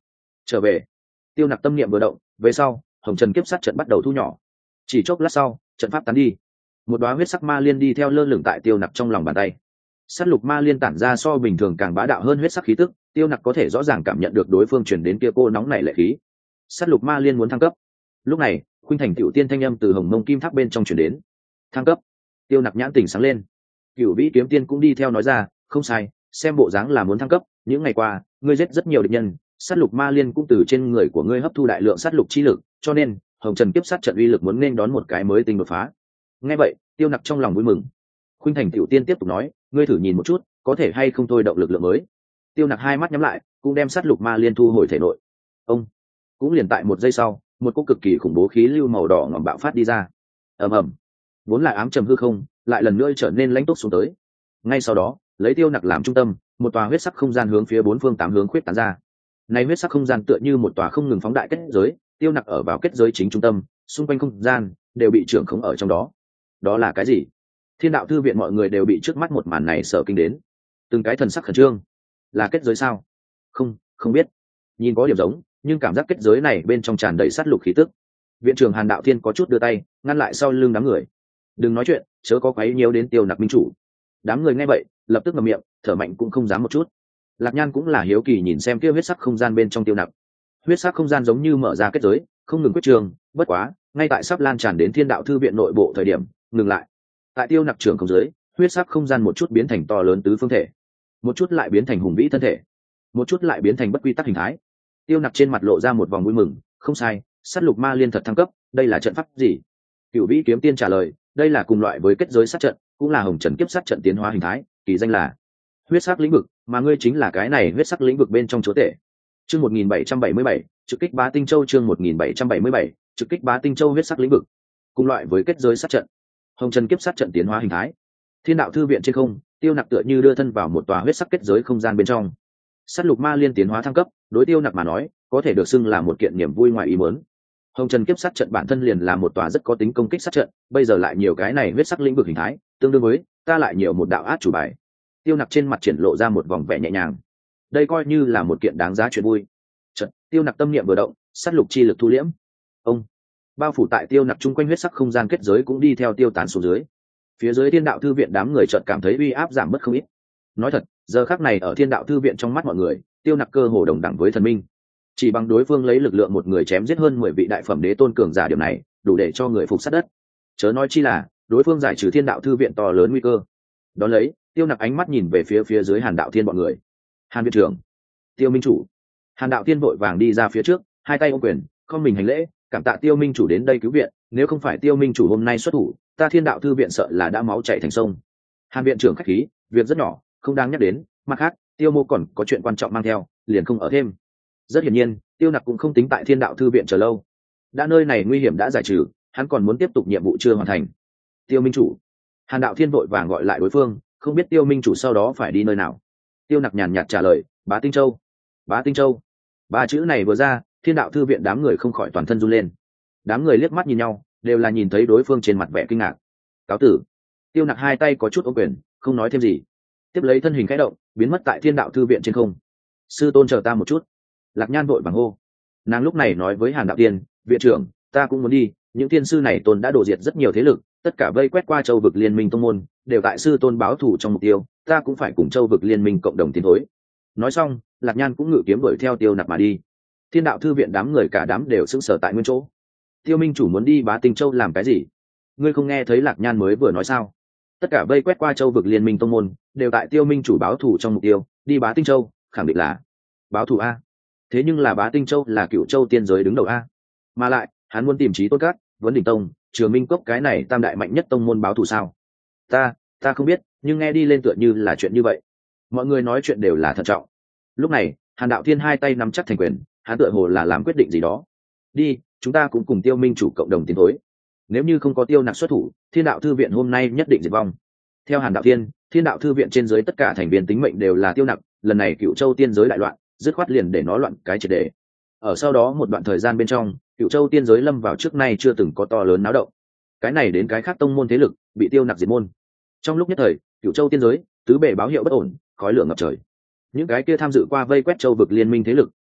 trở về. Tiêu Nặc tâm niệm vừa động, về sau hồng trần kiếp sát trận bắt đầu thu nhỏ. Chỉ chốc lát sau, trận pháp tán đi, một đóa huyết sắc ma liên đi theo lơ lửng tại Tiêu Nặc trong lòng bàn tay. Sát lục ma liên tản ra so bình thường càng bá đạo hơn huyết sắc khí tức, Tiêu Nặc có thể rõ ràng cảm nhận được đối phương truyền đến kia cô nóng nảy lệ khí. Sát lục ma liên muốn thăng cấp. Lúc này, khuynh thành tiểu tiên thanh âm từ hồng mông kim tháp bên trong truyền đến. Thăng cấp. Tiêu Nặc nhãn tỉnh sáng lên. Cửu vĩ kiếm tiên cũng đi theo nói ra, không sai, xem bộ dáng là muốn thăng cấp. Những ngày qua, ngươi giết rất nhiều địch nhân, sát lục ma liên cũng từ trên người của ngươi hấp thu đại lượng sát lục chi lực, cho nên hồng trần kiếp sát trận uy lực muốn nên đón một cái mới tinh đột phá. Nghe vậy, Tiêu Nặc trong lòng vui mừng. Khuynh thành tiểu tiên tiếp tục nói, ngươi thử nhìn một chút, có thể hay không thôi động lực lượng mới. Tiêu Nặc hai mắt nhắm lại, cũng đem sát lục ma liên thu hồi thể nội. Ông cũng liền tại một giây sau, một cỗ cực kỳ khủng bố khí lưu màu đỏ ngòm bạo phát đi ra. Ầm ầm, vốn là ám trầm hư không, lại lần nữa trở nên lãnh túc xuống tới. Ngay sau đó, lấy Tiêu Nặc làm trung tâm, một tòa huyết sắc không gian hướng phía bốn phương tám hướng khuyết tán ra. Này huyết sắc không gian tựa như một tòa không ngừng phóng đại kết giới, Tiêu Nặc ở vào kết giới chính trung tâm, xung quanh không gian đều bị trưởng khống ở trong đó. Đó là cái gì? Thiên đạo thư viện mọi người đều bị trước mắt một màn này sợ kinh đến, từng cái thần sắc khẩn trương. Là kết giới sao? Không, không biết. Nhìn có điểm giống, nhưng cảm giác kết giới này bên trong tràn đầy sát lục khí tức. Viện trưởng Hàn Đạo Thiên có chút đưa tay ngăn lại sau lưng đám người. Đừng nói chuyện, chớ có quấy nhiễu đến Tiêu Nặc minh chủ. Đám người nghe vậy, lập tức ngậm miệng, thở mạnh cũng không dám một chút. Lạc Nhan cũng là hiếu kỳ nhìn xem kia huyết sắc không gian bên trong Tiêu Nặc. Huyết sắc không gian giống như mở ra kết giới, không ngừng quyết trường, bất quá, ngay tại sắp lan tràn đến Thiên đạo thư viện nội bộ thời điểm, ngừng lại. Tại Tiêu Nặc trưởng không giới, huyết sắc không gian một chút biến thành to lớn tứ phương thể, một chút lại biến thành hùng vĩ thân thể, một chút lại biến thành bất quy tắc hình thái. Tiêu Nặc trên mặt lộ ra một vòng vui mừng, không sai, sát lục ma liên thật thăng cấp, đây là trận pháp gì? Cửu vĩ kiếm tiên trả lời, đây là cùng loại với kết giới sát trận, cũng là hồng trần kiếp sát trận tiến hóa hình thái, kỳ danh là huyết sắc lĩnh vực, mà ngươi chính là cái này huyết sắc lĩnh vực bên trong chúa tể. Chương một nghìn bảy trăm bảy mươi bảy, trực kích Bá Tinh Châu. Chương một nghìn bảy trăm bảy mươi bảy, trực kích Bá Tinh Châu. Huyết sắc lĩnh vực, cùng loại với kết giới sát trận, hồng trần kiếp sát trận tiến hóa hình thái. Thiên đạo thư viện trên không, Tiêu Nặc tựa như đưa thân vào một tòa huyết sắc kết giới không gian bên trong. Sát lục ma liên tiến hóa thăng cấp, đối Tiêu Nặc mà nói, có thể được xưng là một kiện niềm vui ngoài ý muốn. Hồng trần kiếp sát trận bản thân liền là một tòa rất có tính công kích sát trận, bây giờ lại nhiều cái này huyết sắc lĩnh vực hình thái, tương đương với ta lại nhiều một đạo át chủ bài. Tiêu Nặc trên mặt triển lộ ra một vòng vẻ nhẹ nhàng. Đây coi như là một kiện đáng giá chuyện vui. Trận, Tiêu Nặc tâm niệm vừa động, sát lục chi lực thu liễm. Ông bao phủ tại Tiêu Nặc chung quanh huyết sắc không gian kết giới cũng đi theo tiêu tán xuống dưới. Phía dưới Thiên đạo thư viện đám người chợt cảm thấy uy áp giảm bớt không ít. Nói thật, giờ khắc này ở Thiên đạo thư viện trong mắt mọi người, Tiêu Nặc cơ hồ đồng đẳng với thần minh. Chỉ bằng đối phương lấy lực lượng một người chém giết hơn mười vị đại phẩm đế tôn cường giả, điểm này đủ để cho người phục sát đất. Chớ nói chi là đối phương giải trừ Thiên đạo thư viện to lớn nguy cơ. Đón lấy, Tiêu Nặc ánh mắt nhìn về phía phía dưới Hàn Đạo Thiên bọn người. Hàn viện trưởng, Tiêu minh chủ. Hàn Đạo Thiên vội vàng đi ra phía trước, hai tay ôm quyền, không mình hành lễ, cảm tạ Tiêu minh chủ đến đây cứu viện, nếu không phải Tiêu minh chủ hôm nay xuất thủ, ta Thiên đạo thư viện sợ là đã máu chảy thành sông. Hàn viện trưởng khách khí, việc rất nhỏ, không đáng nhắc đến, mặt khác, Tiêu mô còn có chuyện quan trọng mang theo, liền không ở thêm. Rất hiển nhiên, Tiêu Nặc cũng không tính tại Thiên đạo thư viện chờ lâu. Đã nơi này nguy hiểm đã giải trừ, hắn còn muốn tiếp tục nhiệm vụ chưa hoàn thành. Tiêu minh chủ. Hàn Đạo Thiên vội vàng gọi lại đối phương, không biết Tiêu minh chủ sau đó phải đi nơi nào. Tiêu Nặc nhàn nhạt trả lời, Bá Tinh Châu. Bá Tinh Châu. Ba chữ này vừa ra, Thiên đạo thư viện đám người không khỏi toàn thân run lên. Đám người liếc mắt nhìn nhau, đều là nhìn thấy đối phương trên mặt vẻ kinh ngạc. Cáo tử. Tiêu Nặc hai tay có chút ôm quyền, không nói thêm gì. Tiếp lấy thân hình khẽ động, biến mất tại Thiên đạo thư viện trên không. Sư tôn chờ ta một chút. Lạc Nhan vội vàng hô. Nàng lúc này nói với Hàn Đạo Tiên, viện trưởng, ta cũng muốn đi, những tiên sư này tôn đã đổ diệt rất nhiều thế lực, tất cả vây quét qua châu vực liên minh tông môn, đều tại sư tôn báo thù trong mục tiêu, ta cũng phải cùng châu vực liên minh cộng đồng tiến thối. Nói xong, Lạc Nhan cũng ngự kiếm đuổi theo Tiêu Nặc mà đi. Thiên đạo thư viện đám người cả đám đều sững sờ tại nguyên chỗ. Tiêu minh chủ muốn đi Bá Tinh Châu làm cái gì? Ngươi không nghe thấy Lạc Nhan mới vừa nói sao? Tất cả vây quét qua châu vực liên minh tông môn, đều tại Tiêu minh chủ báo thù trong mục tiêu, đi Bá Tinh Châu, khẳng định là báo thù a. Thế nhưng là Bá Tinh Châu là Cửu Châu tiên giới đứng đầu a, mà lại hắn muốn tìm Chí Tôn Các, Vấn Đỉnh Tông, Trường Minh Cốc cái này tam đại mạnh nhất tông môn báo thù sao? Ta, ta không biết, nhưng nghe đi lên tựa như là chuyện như vậy. Mọi người nói chuyện đều là thận trọng. Lúc này, Hàn Đạo Thiên hai tay nắm chắc thành quyền, hắn tựa hồ là làm quyết định gì đó. Đi, chúng ta cũng cùng Tiêu minh chủ cộng đồng tiến thối. Nếu như không có Tiêu Nặc xuất thủ, Thiên đạo thư viện hôm nay nhất định diệt vong. Theo Hàn Đạo Thiên, Thiên đạo thư viện trên dưới tất cả thành viên tính mệnh đều là Tiêu Nặc, lần này Cửu Châu tiên giới đại loạn, dứt khoát liền để nó loạn cái triệt để. Ở sau đó một đoạn thời gian bên trong, Cửu Châu tiên giới lâm vào trước nay chưa từng có to lớn náo động. Cái này đến cái khác tông môn thế lực bị Tiêu Nặc diệt môn. Trong lúc nhất thời, Cửu Châu tiên giới tứ bề báo hiệu bất ổn, khói lửa ngập trời. Những cái kia tham dự qua vây quét châu vực liên minh thế lực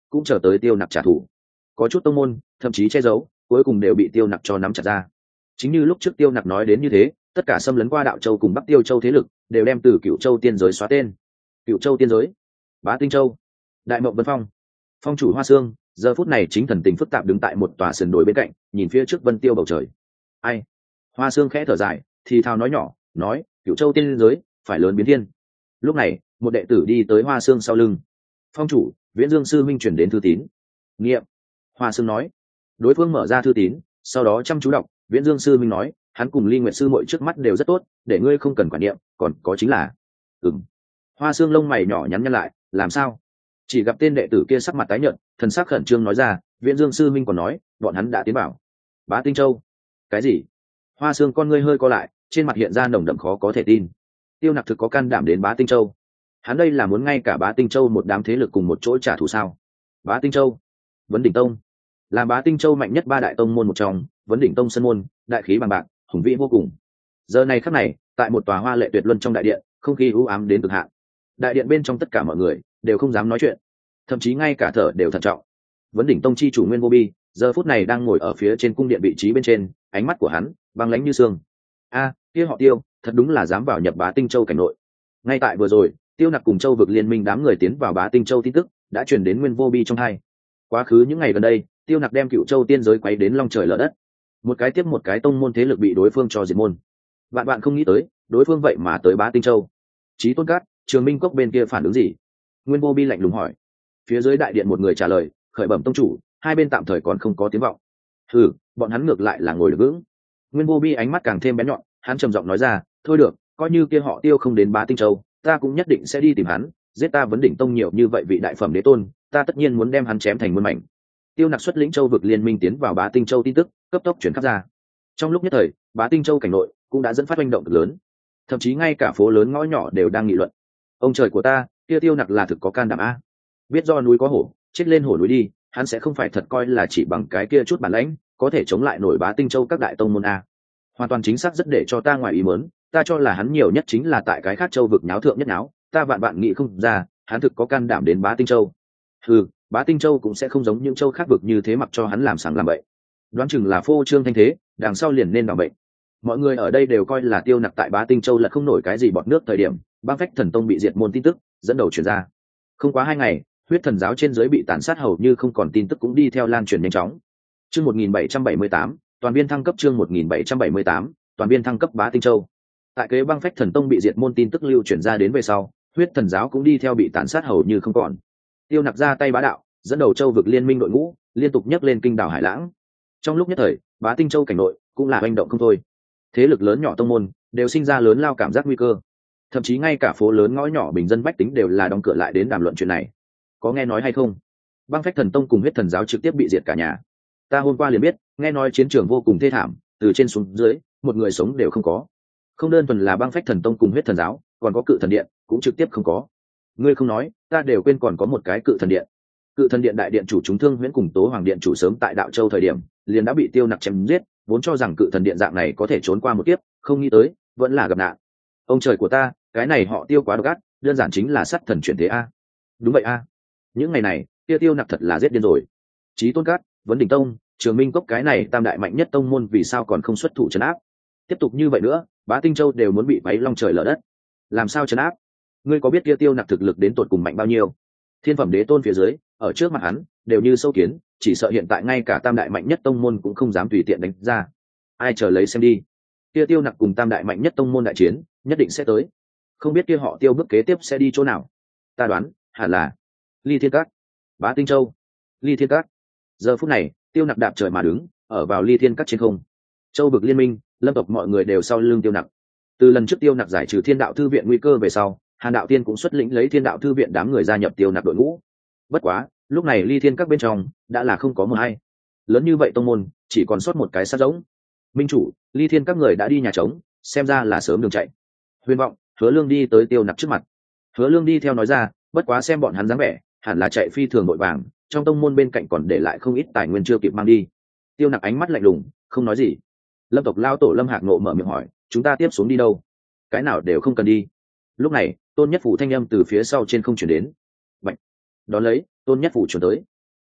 cũng chờ tới Tiêu Nặc trả thù. Có chút tông môn thậm chí che giấu, cuối cùng đều bị Tiêu Nặc cho nắm chặt ra. Chính như lúc trước Tiêu Nặc nói đến như thế, tất cả xâm lấn qua Đạo Châu cùng Bắc Tiêu Châu thế lực đều đem từ Cửu Châu tiên giới xóa tên. Cửu Châu tiên giới, Bá Tinh Châu, Đại Mộng Vân Phong. Phong chủ Hoa Sương giờ phút này chính thần tình phức tạp đứng tại một tòa sườn đồi bên cạnh, nhìn phía trước Vân Tiêu bầu trời. Ai? Hoa Sương khẽ thở dài, thì thào nói nhỏ, nói, Cửu Châu tiên giới phải lớn biến thiên. Lúc này, một đệ tử đi tới Hoa Sương sau lưng. Phong chủ, Viễn Dương sư minh chuyển đến thư tín. Nghiệm. Hoa Sương nói. Đối phương mở ra thư tín, sau đó chăm chú đọc. Viễn Dương sư minh nói, hắn cùng Ly Nguyệt sư muội trước mắt đều rất tốt, để ngươi không cần quản niệm, còn có chính là. Ừm. Hoa Sương lông mày nhỏ nhắn nhăn lại, làm sao? Chỉ gặp tên đệ tử kia sắc mặt tái nhợt, thần sắc khẩn trương nói ra, Viễn Dương sư minh còn nói, bọn hắn đã tiến vào Bá Tinh Châu. Cái gì? Hoa Sương con ngươi hơi co lại, trên mặt hiện ra nồng đậm khó có thể tin. Tiêu Nặc thực có can đảm đến Bá Tinh Châu? Hắn đây là muốn ngay cả Bá Tinh Châu một đám thế lực cùng một chỗ trả thù sao? Bá Tinh Châu, Vấn Đỉnh Tông, là Bá Tinh Châu mạnh nhất ba đại tông môn một trong, Vấn Đỉnh Tông sân môn, đại khí bằng bạc, hùng vĩ vô cùng. Giờ này khắc này, tại một tòa hoa lệ tuyệt luân trong đại điện, không khí u ám đến cực hạn. Đại điện bên trong tất cả mọi người đều không dám nói chuyện, thậm chí ngay cả thở đều thận trọng. Vấn Đỉnh Tông chi chủ Nguyên Vô Bi giờ phút này đang ngồi ở phía trên cung điện vị trí bên trên, ánh mắt của hắn băng lãnh như xương. A, kia họ Tiêu, thật đúng là dám vào nhập Bá Tinh Châu cảnh nội. Ngay tại vừa rồi, Tiêu Nặc cùng Châu vực liên minh đám người tiến vào Bá Tinh Châu tin tức đã truyền đến Nguyên Vô Bi trong hai. Quá khứ những ngày gần đây, Tiêu Nặc đem Cựu Châu tiên giới quấy đến long trời lở đất, một cái tiếp một cái tông môn thế lực bị đối phương cho diệt môn. Bạn bạn không nghĩ tới, đối phương vậy mà tới Bá Tinh Châu. Chí Tôn Cát, Trường Minh Cốc bên kia phản ứng gì? Nguyên Vô Bi lạnh lùng hỏi. Phía dưới đại điện một người trả lời, khởi bẩm tông chủ, hai bên tạm thời còn không có tiếng vọng. Hừ, bọn hắn ngược lại là ngồi được vững. Nguyên Vô Bi ánh mắt càng thêm bén nhọn, hắn trầm giọng nói ra, thôi được, coi như kia họ Tiêu không đến Bá Tinh Châu, ta cũng nhất định sẽ đi tìm hắn, giết ta Vấn Đỉnh Tông nhiều như vậy vị đại phẩm đế tôn, ta tất nhiên muốn đem hắn chém thành muôn mảnh. Tiêu Nặc xuất lĩnh Châu vực liên minh tiến vào Bá Tinh Châu tin tức cấp tốc truyền khắp ra. Trong lúc nhất thời, Bá Tinh Châu cảnh nội cũng đã dẫn phát hành động cực lớn, thậm chí ngay cả phố lớn ngõ nhỏ đều đang nghị luận. Ông trời của ta, kia Tiêu Nặc là thực có can đảm a. Biết do núi có hổ, chết lên hổ núi đi, hắn sẽ không phải thật coi là chỉ bằng cái kia chút bản lãnh có thể chống lại nổi Bá Tinh Châu các đại tông môn a. Hoàn toàn chính xác rất để cho ta ngoài ý muốn, ta cho là hắn nhiều nhất chính là tại cái khác châu vực nháo thượng nhất nháo, ta vạn vạn nghĩ không ra, hắn thực có can đảm đến Bá Tinh Châu. Ừ, Bá Tinh Châu cũng sẽ không giống những châu khác vực như thế mặc cho hắn làm sàng làm bậy. Đoán chừng là phô trương thanh thế, đằng sau liền nên đảm bệnh. Mọi người ở đây đều coi là Tiêu Nặc tại Bá Tinh Châu là không nổi cái gì bọt nước thời điểm, Băng Phách Thần Tông bị diệt môn tin tức dẫn đầu truyền ra. Không quá hai ngày, Huyết Thần giáo trên dưới bị tàn sát hầu như không còn tin tức cũng đi theo lan truyền nhanh chóng. Chương một nghìn bảy trăm bảy mươi tám, toàn viên thăng cấp chương một nghìn bảy trăm bảy mươi tám, toàn viên thăng cấp Bá Tinh Châu. Tại kế Băng Phách Thần Tông bị diệt môn tin tức lưu truyền ra đến về sau, Huyết Thần giáo cũng đi theo bị tàn sát hầu như không còn. Tiêu Nặc ra tay bá đạo, dẫn đầu châu vực liên minh đội ngũ, liên tục nhấc lên kinh đảo hải lãng. Trong lúc nhất thời, Bá Tinh Châu cảnh nội cũng là hành động không thôi. Thế lực lớn nhỏ tông môn đều sinh ra lớn lao cảm giác nguy cơ. Thậm chí ngay cả phố lớn ngõ nhỏ bình dân bách tính đều là đóng cửa lại đến đàm luận chuyện này. Có nghe nói hay không? Băng Phách Thần Tông cùng Huyết Thần giáo trực tiếp bị diệt cả nhà. Ta hôm qua liền biết, nghe nói chiến trường vô cùng thê thảm, từ trên xuống dưới, một người sống đều không có. Không đơn thuần là Băng Phách Thần Tông cùng Huyết Thần giáo, còn có Cự Thần Điện cũng trực tiếp không có. Ngươi không nói, ta đều quên còn có một cái Cự Thần Điện. Cự Thần Điện đại điện chủ chúng Thương Huyễn cùng Tố Hoàng Điện chủ sớm tại Đạo Châu thời điểm, liền đã bị Tiêu Nặc chém giết, vốn cho rằng Cự Thần Điện dạng này có thể trốn qua một kiếp, không nghĩ tới, vẫn là gặp nạn. Ông trời của ta, cái này họ Tiêu quá độc ác, đơn giản chính là sát thần chuyển thế a. Đúng vậy a. Những ngày này, Tiêu Tiêu Nặc thật là giết điên rồi. Chí Tôn Cát, Vấn Đỉnh Tông, Trường Minh Cốc cái này tam đại mạnh nhất tông môn vì sao còn không xuất thủ trấn áp? Tiếp tục như vậy nữa, Bá Tinh Châu đều muốn bị váy long trời lở đất. Làm sao trấn áp? Ngươi có biết kia Tiêu Nặc thực lực đến tột cùng mạnh bao nhiêu? Thiên phẩm đế tôn phía dưới, ở trước mặt hắn, đều như sâu kiến, chỉ sợ hiện tại ngay cả tam đại mạnh nhất tông môn cũng không dám tùy tiện đánh ra. Ai chờ lấy xem đi. Kia Tiêu Nặc cùng tam đại mạnh nhất tông môn đại chiến, nhất định sẽ tới. Không biết kia họ Tiêu bước kế tiếp sẽ đi chỗ nào? Ta đoán, hẳn là Ly Thiên Các, Bá Tinh Châu, Ly Thiên Các. Giờ phút này, Tiêu Nặc đạp trời mà đứng, ở vào Ly Thiên Các trên không. Châu vực liên minh, lâm tộc mọi người đều sau lưng Tiêu Nặc. Từ lần trước Tiêu Nặc giải trừ Thiên Đạo Thư viện nguy cơ về sau, Hàn Đạo Tiên cũng xuất lĩnh lấy Thiên Đạo Thư viện đám người gia nhập Tiêu Nặc đội ngũ. Bất quá, lúc này Ly Thiên Các bên trong đã là không có một hay. Lớn như vậy tông môn, chỉ còn sót một cái sát giống. Minh chủ, Ly Thiên Các người đã đi nhà trống, xem ra là sớm đường chạy. Huyền Vọng, Hứa Lương đi tới Tiêu Nặc trước mặt. Hứa Lương đi theo nói ra, bất quá xem bọn hắn dáng vẻ, hẳn là chạy phi thường nội vàng, trong tông môn bên cạnh còn để lại không ít tài nguyên chưa kịp mang đi. Tiêu Nặc ánh mắt lạnh lùng, không nói gì. Lâm tộc lao tổ Lâm Hạc Ngộ mở miệng hỏi, chúng ta tiếp xuống đi đâu? Cái nào đều không cần đi. Lúc này, Tôn Nhất Phủ thanh âm từ phía sau trên không chuyển đến. Bạch. Đón lấy, Tôn Nhất Phủ chuyển tới.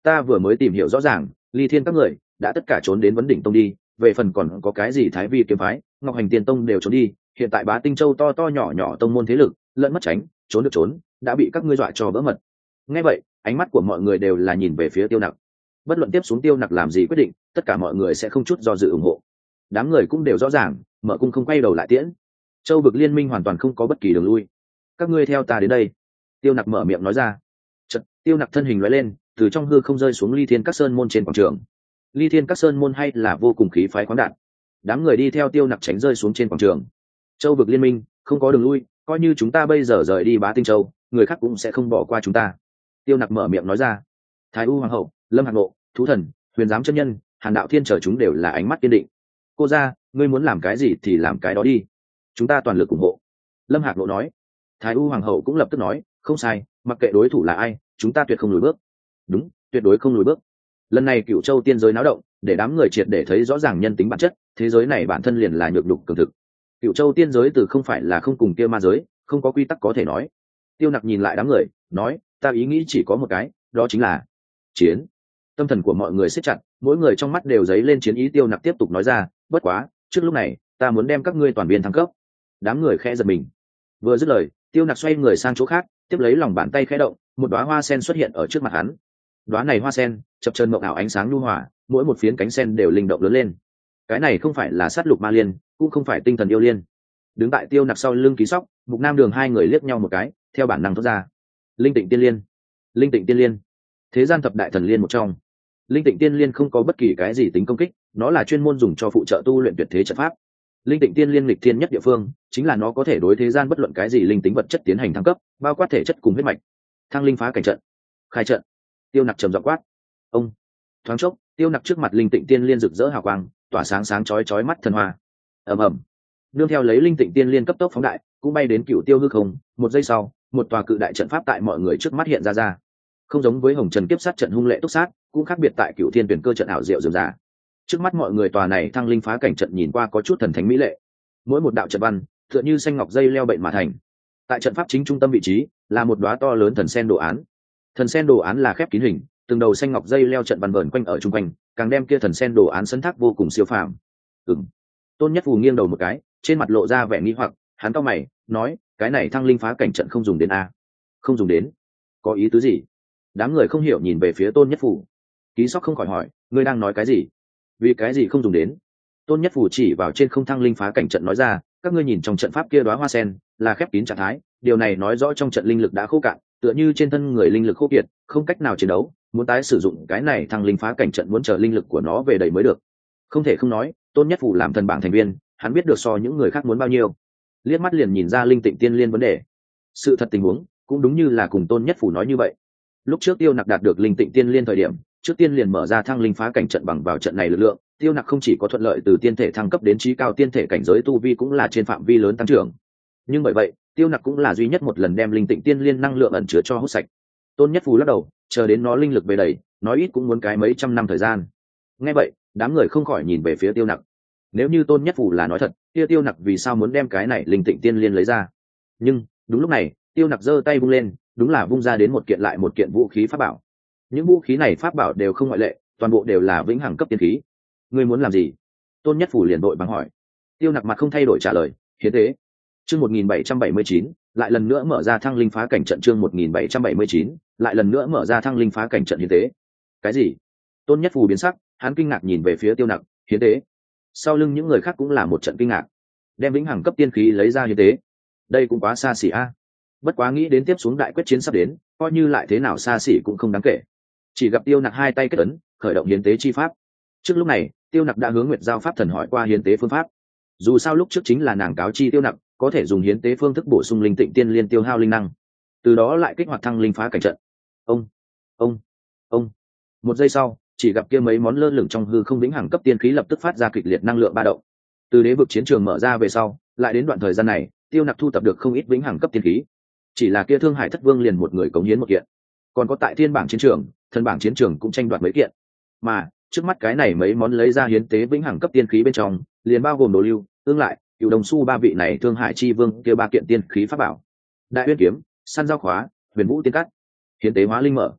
ta vừa mới tìm hiểu rõ ràng, ly thiên các người đã tất cả trốn đến vấn đỉnh tông đi, về phần còn có cái gì thái vi kiếm phái, ngọc hành tiên tông đều trốn đi, hiện tại bá tinh châu to to nhỏ nhỏ tông môn thế lực lẫn mất tránh, trốn được trốn, đã bị các ngươi dọa cho vỡ mật. Nghe vậy, ánh mắt của mọi người đều là nhìn về phía Tiêu Nặc. Bất luận tiếp xuống Tiêu Nặc làm gì quyết định, tất cả mọi người sẽ không chút do dự ủng hộ. Đám người cũng đều rõ ràng, Mở Cung không quay đầu lại tiễn. Châu vực liên minh hoàn toàn không có bất kỳ đường lui. Các ngươi theo ta đến đây. Tiêu Nặc mở miệng nói ra. Chợt, Tiêu Nặc thân hình lóe lên, từ trong hư không rơi xuống Ly Thiên Các Sơn môn trên quảng trường. Ly Thiên Các Sơn môn hay là vô cùng khí phái khoáng đạt. Đám người đi theo Tiêu Nặc tránh rơi xuống trên quảng trường. Châu vực liên minh không có đường lui, coi như chúng ta bây giờ rời đi Bá Tinh Châu, người khác cũng sẽ không bỏ qua chúng ta. Tiêu Nặc mở miệng nói ra. Thái U hoàng hậu, Lâm Hạc Nộ, Thú Thần, Huyền Giám chân nhân, Hàn Đạo Thiên chờ chúng đều là ánh mắt kiên định. Cô ra, ngươi muốn làm cái gì thì làm cái đó đi, chúng ta toàn lực ủng hộ. Lâm Hạc Nộ nói. Thái U hoàng hậu cũng lập tức nói, không sai, mặc kệ đối thủ là ai, chúng ta tuyệt không lùi bước. Đúng, tuyệt đối không lùi bước. Lần này Cửu Châu tiên giới náo động, để đám người triệt để thấy rõ ràng nhân tính bản chất, thế giới này bản thân liền là nhược đục cường thực. Cửu Châu tiên giới từ không phải là không cùng kia ma giới, không có quy tắc có thể nói. Tiêu Nặc nhìn lại đám người, nói, ta ý nghĩ chỉ có một cái, đó chính là chiến. Tâm thần của mọi người siết chặt, mỗi người trong mắt đều dấy lên chiến ý. Tiêu Nặc tiếp tục nói ra, bất quá, trước lúc này, ta muốn đem các ngươi toàn viên thăng cấp. Đám người khẽ giật mình. Vừa dứt lời, Tiêu Nặc xoay người sang chỗ khác, tiếp lấy lòng bàn tay khẽ động, một đóa hoa sen xuất hiện ở trước mặt hắn. Đóa này hoa sen, chập chờn mộng ảo ánh sáng nhu hòa, mỗi một phiến cánh sen đều linh động lớn lên. Cái này không phải là sát lục ma liên, cũng không phải tinh thần yêu liên. Đứng tại Tiêu Nặc sau lưng Ký Sóc, Mục Nam Đường hai người liếc nhau một cái, theo bản năng thốt ra, linh tịnh tiên liên. Linh tịnh tiên liên, thế gian thập đại thần liên một trong. Linh tịnh tiên liên không có bất kỳ cái gì tính công kích, nó là chuyên môn dùng cho phụ trợ tu luyện tuyệt thế trận pháp. Linh tịnh tiên liên lịch thiên nhất địa phương, chính là nó có thể đối thế gian bất luận cái gì linh tính vật chất tiến hành thăng cấp, bao quát thể chất cùng huyết mạch. Thăng linh phá cảnh trận, khai trận. Tiêu Nặc trầm giọng quát. Ông. Thoáng chốc, Tiêu Nặc trước mặt linh tịnh tiên liên rực rỡ hào quang, tỏa sáng sáng chói chói mắt thần hoa. Ầm ầm. Nương theo lấy linh tịnh tiên liên cấp tốc phóng đại, cũng bay đến Cửu Tiêu hư không. Một giây sau, một tòa cự đại trận pháp tại mọi người trước mắt hiện ra ra. Không giống với Hồng Trần kiếp sát trận hung lệ túc sát, cũng khác biệt tại Cửu Thiên tuyển cơ trận ảo diệu dường giả. Trước mắt mọi người tòa này thăng linh phá cảnh trận nhìn qua có chút thần thánh mỹ lệ. Mỗi một đạo trận văn tựa như xanh ngọc dây leo bệnh mà thành. Tại trận pháp chính trung tâm vị trí là một đóa to lớn thần sen đồ án. Thần sen đồ án là khép kín hình, từng đầu xanh ngọc dây leo trận văn vờn quanh ở trung quanh, càng đem kia thần sen đồ án sấn thác vô cùng siêu phàm. Ừm. Tôn Nhất Phù nghiêng đầu một cái, trên mặt lộ ra vẻ nghi hoặc, hắn cau mày, nói, cái này thăng linh phá cảnh trận không dùng đến a? Không dùng đến? Có ý tứ gì? Đám người không hiểu nhìn về phía Tôn Nhất Phù. Ký Sóc không khỏi hỏi, ngươi đang nói cái gì? Vì cái gì không dùng đến? Tôn Nhất Phù chỉ vào trên không thăng linh phá cảnh trận nói ra, các ngươi nhìn trong trận pháp kia đóa hoa sen, là khép kín trạng thái, điều này nói rõ trong trận linh lực đã khô cạn, tựa như trên thân người linh lực khô kiệt, không cách nào chiến đấu, muốn tái sử dụng cái này thăng linh phá cảnh trận muốn chờ linh lực của nó về đầy mới được. Không thể không nói, Tôn Nhất Phù làm thần bảng thành viên, hắn biết được so những người khác muốn bao nhiêu. Liếc mắt liền nhìn ra linh tịnh tiên liên vấn đề. Sự thật tình huống cũng đúng như là cùng Tôn Nhất Phù nói như vậy. Lúc trước Tiêu Nặc đạt được linh tịnh tiên liên thời điểm, trước tiên liền mở ra thăng linh phá cảnh trận bằng vào trận này lực lượng, Tiêu Nặc không chỉ có thuận lợi từ tiên thể thăng cấp đến trí cao tiên thể cảnh giới tu vi cũng là trên phạm vi lớn tăng trưởng. Nhưng bởi vậy, Tiêu Nặc cũng là duy nhất một lần đem linh tịnh tiên liên năng lượng ẩn chứa cho hút sạch. Tôn Nhất Phù lắc đầu, chờ đến nó linh lực về đầy, nói ít cũng muốn cái mấy trăm năm thời gian. Nghe vậy, đám người không khỏi nhìn về phía Tiêu Nặc. Nếu như Tôn Nhất Phù là nói thật, kia Tiêu Nặc vì sao muốn đem cái này linh tịnh tiên liên lấy ra? Nhưng đúng lúc này, Tiêu Nặc giơ tay vung lên, đúng là vung ra đến một kiện lại một kiện vũ khí pháp bảo. Những vũ khí này pháp bảo đều không ngoại lệ, toàn bộ đều là vĩnh hằng cấp tiên khí. Ngươi muốn làm gì? Tôn Nhất Phù liền đội bằng hỏi. Tiêu Nặc mặt không thay đổi trả lời, hiến tế. Chương một nghìn bảy trăm bảy mươi chín, lại lần nữa mở ra thăng linh phá cảnh trận. Chương một nghìn bảy trăm bảy mươi chín, lại lần nữa mở ra thăng linh phá cảnh trận hiến tế. Cái gì? Tôn Nhất Phù biến sắc, hắn kinh ngạc nhìn về phía Tiêu Nặc, hiến tế. Sau lưng những người khác cũng là một trận kinh ngạc. Đem vĩnh hằng cấp tiên khí lấy ra hiến tế, đây cũng quá xa xỉ a. Bất quá nghĩ đến tiếp xuống đại quyết chiến sắp đến, coi như lại thế nào xa xỉ cũng không đáng kể. Chỉ gặp Tiêu Nặc hai tay kết ấn, khởi động hiến tế chi pháp. Trước lúc này, Tiêu Nặc đã hướng Nguyệt Giao pháp thần hỏi qua hiến tế phương pháp. Dù sao lúc trước chính là nàng cáo chi Tiêu Nặc có thể dùng hiến tế phương thức bổ sung linh tịnh tiên liên tiêu hao linh năng, từ đó lại kích hoạt thăng linh phá cảnh trận. Ông, ông, ông. Một giây sau, chỉ gặp kia mấy món lơ lửng trong hư không vĩnh hằng cấp tiên khí lập tức phát ra kịch liệt năng lượng ba động. Từ đế vực chiến trường mở ra về sau, lại đến đoạn thời gian này, Tiêu Nặc thu tập được không ít vĩnh hằng cấp tiên khí. Chỉ là kia Thương Hải Thất Vương liền một người cống hiến một kiện, còn có tại thiên bảng chiến trường, thần bảng chiến trường cũng tranh đoạt mấy kiện. Mà trước mắt cái này mấy món lấy ra hiến tế vĩnh hằng cấp tiên khí bên trong, liền bao gồm Đồ Lưu, Ương Lại, Cửu Đồng Su ba vị này Thương Hải chi vương kia ba kiện tiên khí pháp bảo. Đại Uyên kiếm, Săn Giao khóa, Huyền Vũ tiên cắt, hiến tế hóa linh mở.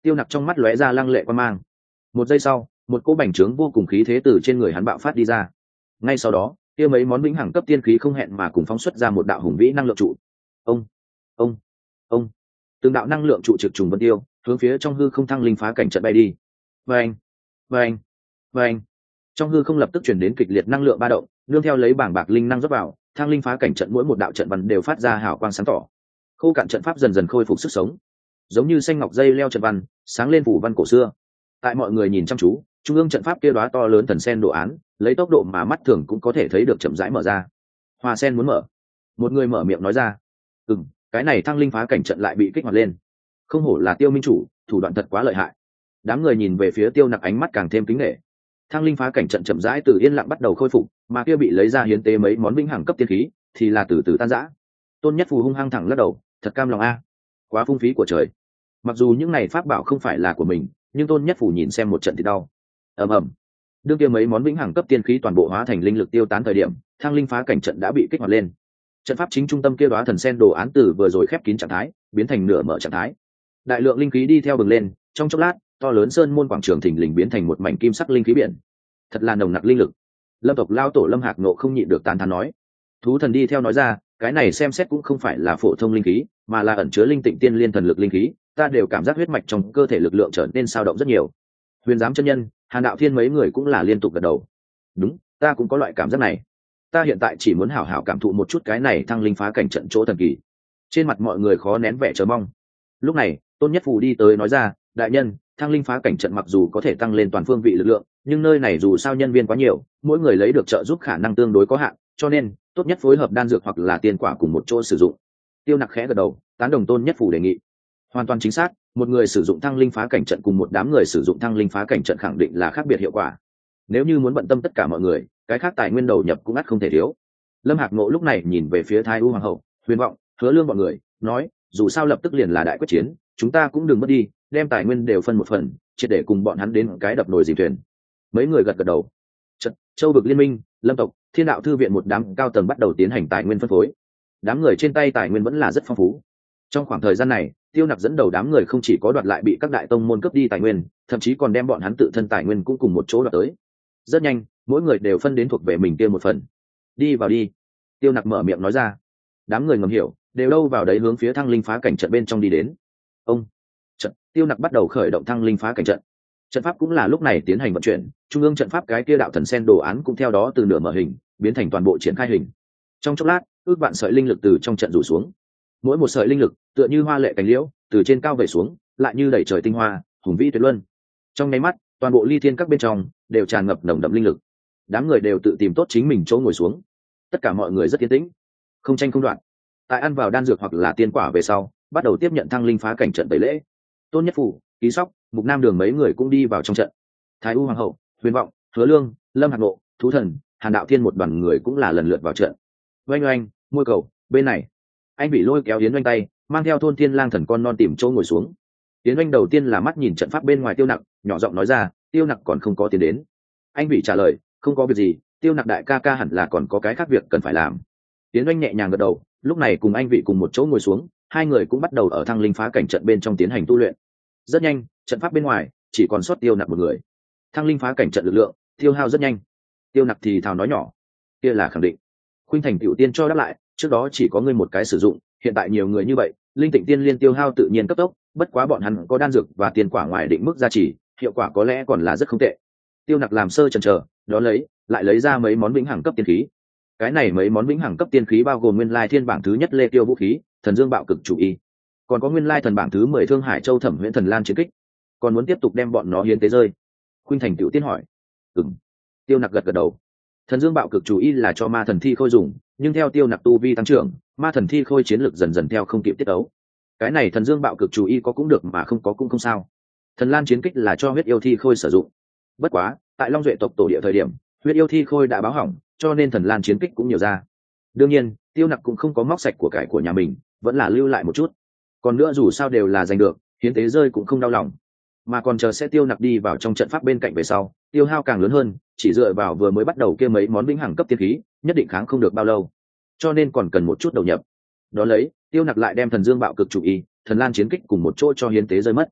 Tiêu Nặc trong mắt lóe ra lăng lệ quan mang. Một giây sau, một cỗ bành trướng vô cùng khí thế từ trên người hắn bạo phát đi ra. Ngay sau đó, kia mấy món vĩnh hằng cấp tiên khí không hẹn mà cùng phóng xuất ra một đạo hùng vĩ năng lượng trụ. Ông, ông, ông. Từng đạo năng lượng trụ trực trùng vân tiêu, hướng phía trong hư không thăng linh phá cảnh trận bay đi. Vâng, vâng, vâng. Trong hư không lập tức chuyển đến kịch liệt năng lượng ba động, nương theo lấy bảng bạc linh năng rót vào, thăng linh phá cảnh trận mỗi một đạo trận văn đều phát ra hào quang sáng tỏ. Khô cạn trận pháp dần dần khôi phục sức sống, giống như xanh ngọc dây leo trận văn, sáng lên phủ văn cổ xưa. Tại mọi người nhìn chăm chú, trung ương trận pháp kia đóa to lớn thần sen đồ án, lấy tốc độ mà mắt thường cũng có thể thấy được chậm rãi mở ra. Hoa sen muốn mở. Một người mở miệng nói ra. Ừm, cái này thăng linh phá cảnh trận lại bị kích hoạt lên. Không hổ là Tiêu minh chủ, thủ đoạn thật quá lợi hại. Đám người nhìn về phía Tiêu Nặc ánh mắt càng thêm kính nể. Thăng linh phá cảnh trận chậm rãi từ yên lặng bắt đầu khôi phục, mà kia bị lấy ra hiến tế mấy món vĩnh hằng cấp tiên khí, thì là từ từ tan rã. Tôn Nhất Phù hung hăng thẳng lắc đầu, thật cam lòng a, quá phung phí của trời. Mặc dù những này pháp bảo không phải là của mình, nhưng Tôn Nhất Phù nhìn xem một trận thì đau. Ầm ầm. Đương kia mấy món vĩnh hằng cấp tiên khí toàn bộ hóa thành linh lực tiêu tán thời điểm, thăng linh phá cảnh trận đã bị kích hoạt lên. Trận pháp chính trung tâm kia đóa thần sen đồ án từ vừa rồi khép kín trạng thái, biến thành nửa mở trạng thái. Đại lượng linh khí đi theo bừng lên, trong chốc lát, to lớn sơn môn quảng trường thình lình biến thành một mảnh kim sắc linh khí biển. Thật là nồng nặc linh lực. Lâm tộc lao tổ Lâm Hạc Nộ không nhịn được tán thán nói. Thú thần đi theo nói ra, cái này xem xét cũng không phải là phổ thông linh khí, mà là ẩn chứa linh tịnh tiên liên thần lực linh khí, ta đều cảm giác huyết mạch trong cơ thể lực lượng trở nên sao động rất nhiều. Huyền giám chân nhân, Hàn đạo thiên mấy người cũng là liên tục gật đầu. Đúng, ta cũng có loại cảm giác này. Ta hiện tại chỉ muốn hảo hảo cảm thụ một chút cái này thăng linh phá cảnh trận chỗ thần kỳ. Trên mặt mọi người khó nén vẻ chờ mong. Lúc này, Tôn Nhất Phù đi tới nói ra, đại nhân, thăng linh phá cảnh trận mặc dù có thể tăng lên toàn phương vị lực lượng, nhưng nơi này dù sao nhân viên quá nhiều, mỗi người lấy được trợ giúp khả năng tương đối có hạn, cho nên tốt nhất phối hợp đan dược hoặc là tiên quả cùng một chỗ sử dụng. Tiêu Nặc khẽ gật đầu, tán đồng Tôn Nhất Phù đề nghị. Hoàn toàn chính xác, một người sử dụng thăng linh phá cảnh trận cùng một đám người sử dụng thăng linh phá cảnh trận khẳng định là khác biệt hiệu quả. Nếu như muốn bận tâm tất cả mọi người, cái khác tài nguyên đầu nhập cũng ắt không thể thiếu. Lâm Hạc Ngộ lúc này nhìn về phía Thái U hoàng hậu, Huyền Vọng, Hứa Lương bọn người, nói, dù sao lập tức liền là đại quyết chiến, chúng ta cũng đừng mất đi, đem tài nguyên đều phân một phần, triệt để cùng bọn hắn đến cái đập nồi dìm thuyền. Mấy người gật gật đầu. Trận, Châu vực liên minh, Lâm tộc, Thiên đạo thư viện một đám cao tầng bắt đầu tiến hành tài nguyên phân phối. Đám người trên tay tài nguyên vẫn là rất phong phú. Trong khoảng thời gian này, Tiêu Nặc dẫn đầu đám người không chỉ có đoạt lại bị các đại tông môn cướp đi tài nguyên, thậm chí còn đem bọn hắn tự thân tài nguyên cũng cùng một chỗ đoạt tới. Rất nhanh, mỗi người đều phân đến thuộc về mình kia một phần. Đi vào đi. Tiêu Nặc mở miệng nói ra. Đám người ngầm hiểu, đều đâu vào đấy hướng phía thăng linh phá cảnh trận bên trong đi đến. Ông. Trận, Tiêu Nặc bắt đầu khởi động thăng linh phá cảnh trận. Trận pháp cũng là lúc này tiến hành vận chuyển, trung ương trận pháp cái kia đạo thần sen đồ án cũng theo đó từ nửa mở hình biến thành toàn bộ triển khai hình. Trong chốc lát, ước vạn sợi linh lực từ trong trận rủ xuống. Mỗi một sợi linh lực tựa như hoa lệ cánh liễu, từ trên cao về xuống, lại như đẩy trời tinh hoa, hùng vĩ tuyệt luân. Trong nháy mắt, toàn bộ ly thiên các bên trong đều tràn ngập nồng đậm linh lực. Đám người đều tự tìm tốt chính mình chỗ ngồi xuống. Tất cả mọi người rất yên tĩnh, không tranh không đoạn. Tại ăn vào đan dược hoặc là tiên quả về sau, bắt đầu tiếp nhận thăng linh phá cảnh trận tẩy lễ. Tôn Nhất Phủ, Ký Sóc, Mục Nam Đường mấy người cũng đi vào trong trận. Thái U hoàng hậu, Huyền Vọng, Hứa Lương, Lâm Hạc Nộ, Thú Thần, Hàn Đạo Thiên một đoàn người cũng là lần lượt vào trận. Oanh oanh, môi cầu, bên này. Anh bị lôi kéo Yến Oanh tay, mang theo Thôn Thiên Lang thần con non tìm chỗ ngồi xuống. Yến Oanh đầu tiên là mắt nhìn trận pháp bên ngoài Tiêu Nặc, nhỏ giọng nói ra, Tiêu Nặc còn không có tiến đến. Anh bị trả lời, không có việc gì, Tiêu Nặc đại ca ca hẳn là còn có cái khác việc cần phải làm. Yến Oanh nhẹ nhàng gật đầu, lúc này cùng anh vị cùng một chỗ ngồi xuống, hai người cũng bắt đầu ở thăng linh phá cảnh trận bên trong tiến hành tu luyện. Rất nhanh, trận pháp bên ngoài chỉ còn sót Tiêu Nặc một người. Thăng linh phá cảnh trận lực lượng tiêu hao rất nhanh. Tiêu Nặc thì thào nói nhỏ, kia là khẳng định. Khuynh Thành Tiểu Tiên cho đáp lại, trước đó chỉ có ngươi một cái sử dụng, hiện tại nhiều người như vậy, linh tịnh tiên liên tiêu hao tự nhiên cấp tốc, bất quá bọn hắn có đan dược và tiền quả ngoài định mức gia trì, hiệu quả có lẽ còn là rất không tệ. Tiêu Nặc làm sơ chần chờ, đó lấy, lại lấy ra mấy món vĩnh hằng cấp tiên khí. Cái này mấy món vĩnh hằng cấp tiên khí bao gồm nguyên lai thiên bảng thứ nhất Lê Tiêu vũ khí, Thần Dương Bạo Cực chủ y, còn có nguyên lai thần bảng thứ mười Thương Hải Châu Thẩm Huyễn Thần Lan chiến kích. Còn muốn tiếp tục đem bọn nó hiến tế rơi? Khuynh Thành Tiểu Tiên hỏi. Ừm. Tiêu Nặc gật gật đầu. Thần Dương Bạo Cực chủ y là cho ma thần thi khôi dùng, nhưng theo Tiêu Nặc tu vi tăng trưởng, ma thần thi khôi chiến lực dần dần theo không kịp tiết ấu. Cái này Thần Dương Bạo Cực chủ y có cũng được mà không có cũng không sao. Thần Lan chiến kích là cho huyết yêu thi khôi sử dụng. Bất quá, tại Long Duệ tộc tổ địa thời điểm, huyết yêu thi khôi đã báo hỏng, cho nên Thần Lan chiến kích cũng nhiều ra. Đương nhiên, Tiêu Nặc cũng không có móc sạch của cải của nhà mình, vẫn là lưu lại một chút. Còn nữa dù sao đều là giành được, hiến tế rơi cũng không đau lòng. Mà còn chờ sẽ Tiêu Nặc đi vào trong trận pháp bên cạnh về sau, tiêu hao càng lớn hơn, chỉ dựa vào vừa mới bắt đầu kia mấy món vĩnh hằng cấp tiên khí, nhất định kháng không được bao lâu. Cho nên còn cần một chút đầu nhập. Đó lấy, Tiêu Nặc lại đem Thần Dương Bạo Cực chủ y, Thần Lan chiến kích cùng một chỗ cho hiến tế rơi mất.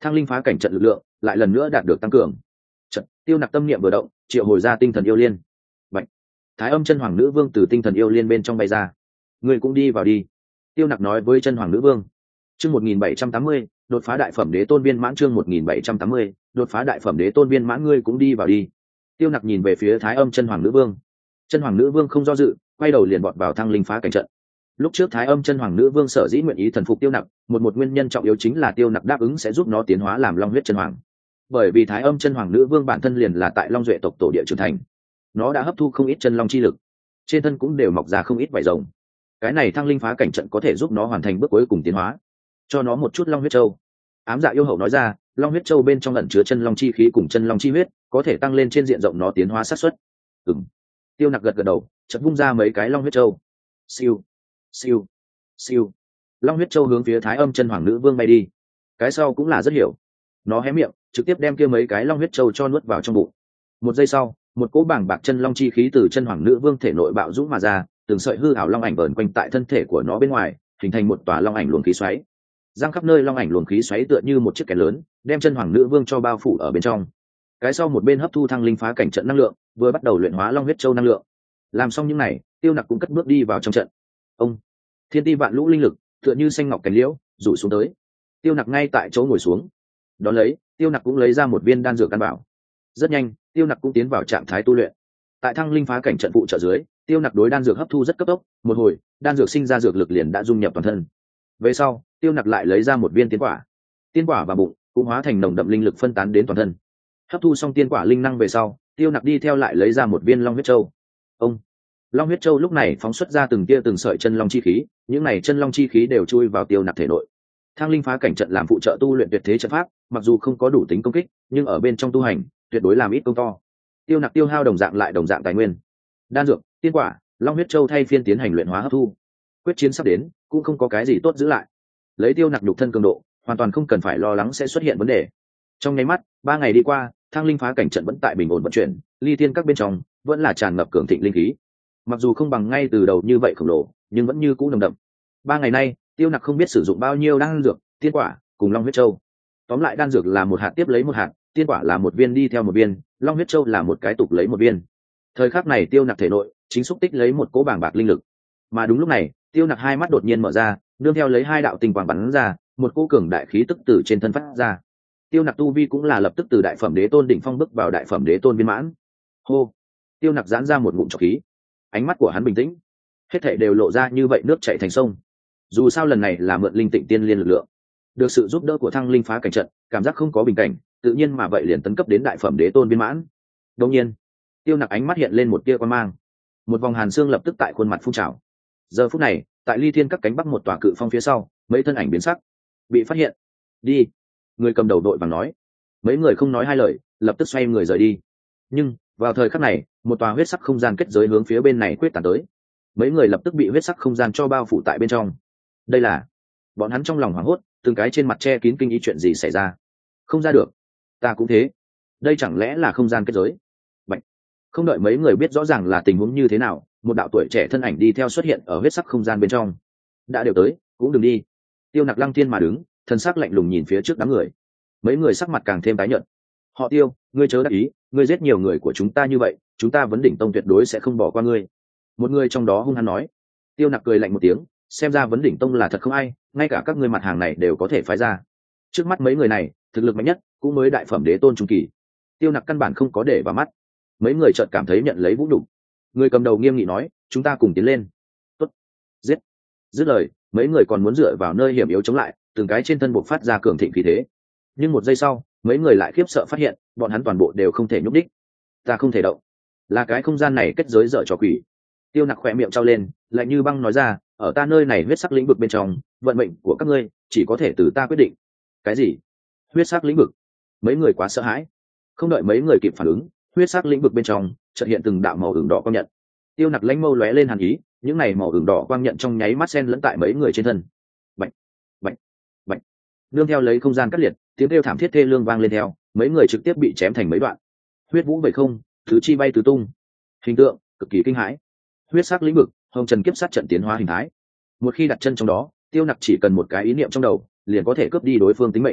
thang linh phá cảnh trận lực lượng lại lần nữa đạt được tăng cường. Trận tiêu nặc tâm niệm vừa động, triệu hồi ra tinh thần yêu liên. Bạch. Thái âm chân hoàng nữ vương từ tinh thần yêu liên bên trong bay ra. Người cũng đi vào đi. Tiêu nặc nói với chân hoàng nữ vương. Chương một nghìn bảy trăm tám mươi, đột phá đại phẩm đế tôn viên mãn. Chương một nghìn bảy trăm tám mươi, đột phá đại phẩm đế tôn viên mãn. Ngươi cũng đi vào đi. Tiêu nặc nhìn về phía thái âm chân hoàng nữ vương. Chân hoàng nữ vương không do dự, quay đầu liền bọt vào thang linh phá cảnh trận. Lúc trước thái âm chân hoàng nữ vương sở dĩ nguyện ý thần phục tiêu nặc, một một nguyên nhân trọng yếu chính là tiêu nặc đáp ứng sẽ giúp nó tiến hóa làm long huyết chân hoàng. Bởi vì thái âm chân hoàng nữ vương bản thân liền là tại long duệ tộc tổ địa trưởng thành, nó đã hấp thu không ít chân long chi lực, trên thân cũng đều mọc ra không ít vảy rồng. Cái này thang linh phá cảnh trận có thể giúp nó hoàn thành bước cuối cùng tiến hóa. Cho nó một chút long huyết châu. Ám dạ yêu hậu nói ra, long huyết châu bên trong ẩn chứa chân long chi khí cùng chân long chi huyết, có thể tăng lên trên diện rộng nó tiến hóa xác suất. Ừm. Tiêu nặc gật gật đầu, chợt vung ra mấy cái long huyết châu. Siêu, siêu, siêu. Long huyết châu hướng phía thái âm chân hoàng nữ vương bay đi. Cái sau cũng là rất hiểu, nó hé miệng trực tiếp đem kia mấy cái long huyết châu cho nuốt vào trong bụng. Một giây sau, một cỗ bảng bạc chân long chi khí từ chân hoàng nữ vương thể nội bạo dũng mà ra, từng sợi hư ảo long ảnh vờn quanh tại thân thể của nó bên ngoài, hình thành một tòa long ảnh luồng khí xoáy. Giang khắp nơi long ảnh luồng khí xoáy tựa như một chiếc kén lớn, đem chân hoàng nữ vương cho bao phủ ở bên trong. Cái sau một bên hấp thu thăng linh phá cảnh trận năng lượng, vừa bắt đầu luyện hóa long huyết châu năng lượng. Làm xong những này, tiêu nặc cũng cất bước đi vào trong trận. Ông thiên ti vạn lũ linh lực tựa như xanh ngọc cánh liễu rủ xuống tới. Tiêu nặc ngay tại chỗ ngồi xuống. Đón lấy, tiêu nặc cũng lấy ra một viên đan dược căn bảo. Rất nhanh, tiêu nặc cũng tiến vào trạng thái tu luyện. Tại thăng linh phá cảnh trận phụ trợ dưới, tiêu nặc đối đan dược hấp thu rất cấp tốc, một hồi đan dược sinh ra dược lực liền đã dung nhập toàn thân. Về sau, tiêu nặc lại lấy ra một viên tiên quả. Tiên quả và bụng cũng hóa thành nồng đậm linh lực phân tán đến toàn thân. Hấp thu xong tiên quả linh năng về sau, tiêu nặc đi theo lại lấy ra một viên long huyết châu. Ông long huyết châu lúc này phóng xuất ra từng tia từng sợi chân long chi khí, những này chân long chi khí đều chui vào tiêu nặc thể nội. Thang linh phá cảnh trận làm phụ trợ tu luyện tuyệt thế trận pháp, mặc dù không có đủ tính công kích, nhưng ở bên trong tu hành tuyệt đối làm ít công to. Tiêu nặc tiêu hao đồng dạng lại đồng dạng tài nguyên, đan dược, tiên quả, long huyết châu thay phiên tiến hành luyện hóa hấp thu. Quyết chiến sắp đến, cũng không có cái gì tốt giữ lại. Lấy tiêu nặc nhục thân cường độ, hoàn toàn không cần phải lo lắng sẽ xuất hiện vấn đề. Trong nháy mắt, ba ngày đi qua, thang linh phá cảnh trận vẫn tại bình ổn vận chuyển, ly thiên các bên trong vẫn là tràn ngập cường thịnh linh khí. Mặc dù không bằng ngay từ đầu như vậy khổng lồ, nhưng vẫn như cũ nồng đậm. Ba ngày nay, tiêu nặc không biết sử dụng bao nhiêu đan dược, tiên quả cùng long huyết châu. Tóm lại đan dược là một hạt tiếp lấy một hạt, tiên quả là một viên đi theo một viên, long huyết châu là một cái tục lấy một viên. Thời khắc này tiêu nặc thể nội chính xúc tích lấy một cỗ bảng bạc linh lực. Mà đúng lúc này, tiêu nặc hai mắt đột nhiên mở ra, nương theo lấy hai đạo tinh quang bắn ra, một cỗ cường đại khí tức từ trên thân phát ra. Tiêu nặc tu vi cũng là lập tức từ đại phẩm đế tôn đỉnh phong bước vào đại phẩm đế tôn viên mãn. Hô. Tiêu nặc giãn ra một ngụm trọc khí, ánh mắt của hắn bình tĩnh, hết thảy đều lộ ra như vậy nước chảy thành sông. Dù sao lần này là mượn linh tịnh tiên liên lực lượng, được sự giúp đỡ của thăng linh phá cảnh trận, cảm giác không có bình cảnh, tự nhiên mà vậy liền tấn cấp đến đại phẩm đế tôn viên mãn. Đương nhiên, tiêu nặc ánh mắt hiện lên một tia quan mang, một vòng hàn xương lập tức tại khuôn mặt phun trào. Giờ phút này, tại ly thiên các cánh bắc một tòa cự phong phía sau, mấy thân ảnh biến sắc, bị phát hiện. Đi. Người cầm đầu đội vàng nói. Mấy người không nói hai lời, lập tức xoay người rời đi. Nhưng vào thời khắc này, một tòa huyết sắc không gian kết giới hướng phía bên này quyết tàn tới. Mấy người lập tức bị huyết sắc không gian cho bao phủ tại bên trong. Đây là... Bọn hắn trong lòng hoảng hốt, từng cái trên mặt che kín kinh ý chuyện gì xảy ra. Không ra được. Ta cũng thế. Đây chẳng lẽ là không gian kết giới? Bạch. Không đợi mấy người biết rõ ràng là tình huống như thế nào, một đạo tuổi trẻ thân ảnh đi theo xuất hiện ở huyết sắc không gian bên trong. Đã đều tới, cũng đừng đi. Tiêu nặc lăng thiên mà đứng, thân sắc lạnh lùng nhìn phía trước đám người. Mấy người sắc mặt càng thêm tái nhợt. Họ Tiêu, ngươi chớ đắc ý, ngươi giết nhiều người của chúng ta như vậy, chúng ta vấn đỉnh tông tuyệt đối sẽ không bỏ qua ngươi. Một người trong đó hung hăng nói. Tiêu nặc cười lạnh một tiếng, xem ra vấn đỉnh tông là thật không ai, ngay cả các ngươi mặt hàng này đều có thể phái ra. Trước mắt mấy người này, thực lực mạnh nhất cũng mới đại phẩm đế tôn trung kỳ. Tiêu nặc căn bản không có để vào mắt. Mấy người chợt cảm thấy nhận lấy vũ đủ. Người cầm đầu nghiêm nghị nói, chúng ta cùng tiến lên. Tốt. Giết. Dứt lời, mấy người còn muốn dựa vào nơi hiểm yếu chống lại, từng cái trên thân bộc phát ra cường thịnh khí thế. Nhưng một giây sau, mấy người lại khiếp sợ phát hiện, bọn hắn toàn bộ đều không thể nhúc đích. Ta không thể động. Là cái không gian này kết giới dở trò quỷ. Tiêu nặc khỏe miệng trao lên, lạnh như băng nói ra, ở ta nơi này huyết sắc lĩnh vực bên trong, vận mệnh của các ngươi chỉ có thể từ ta quyết định. Cái gì? Huyết sắc lĩnh vực? Mấy người quá sợ hãi. Không đợi mấy người kịp phản ứng, huyết sắc lĩnh vực bên trong chợt hiện từng đạo màu ửng đỏ quang nhận. Tiêu nặc lãnh mâu lóe lên hàn ý, những này màu ửng đỏ quang nhận trong nháy mắt xen lẫn tại mấy người trên thân. Bạch, bạch, bạch. Nương theo lấy không gian cắt liệt, tiếng kêu thảm thiết thê lương vang lên theo, mấy người trực tiếp bị chém thành mấy đoạn. Huyết vũ về không, thứ chi bay tứ tung. Hình tượng cực kỳ kinh hãi. Huyết sắc lĩnh vực, hồng trần kiếp sát trận tiến hóa hình thái. Một khi đặt chân trong đó, tiêu nặc chỉ cần một cái ý niệm trong đầu, liền có thể cướp đi đối phương tính mệnh.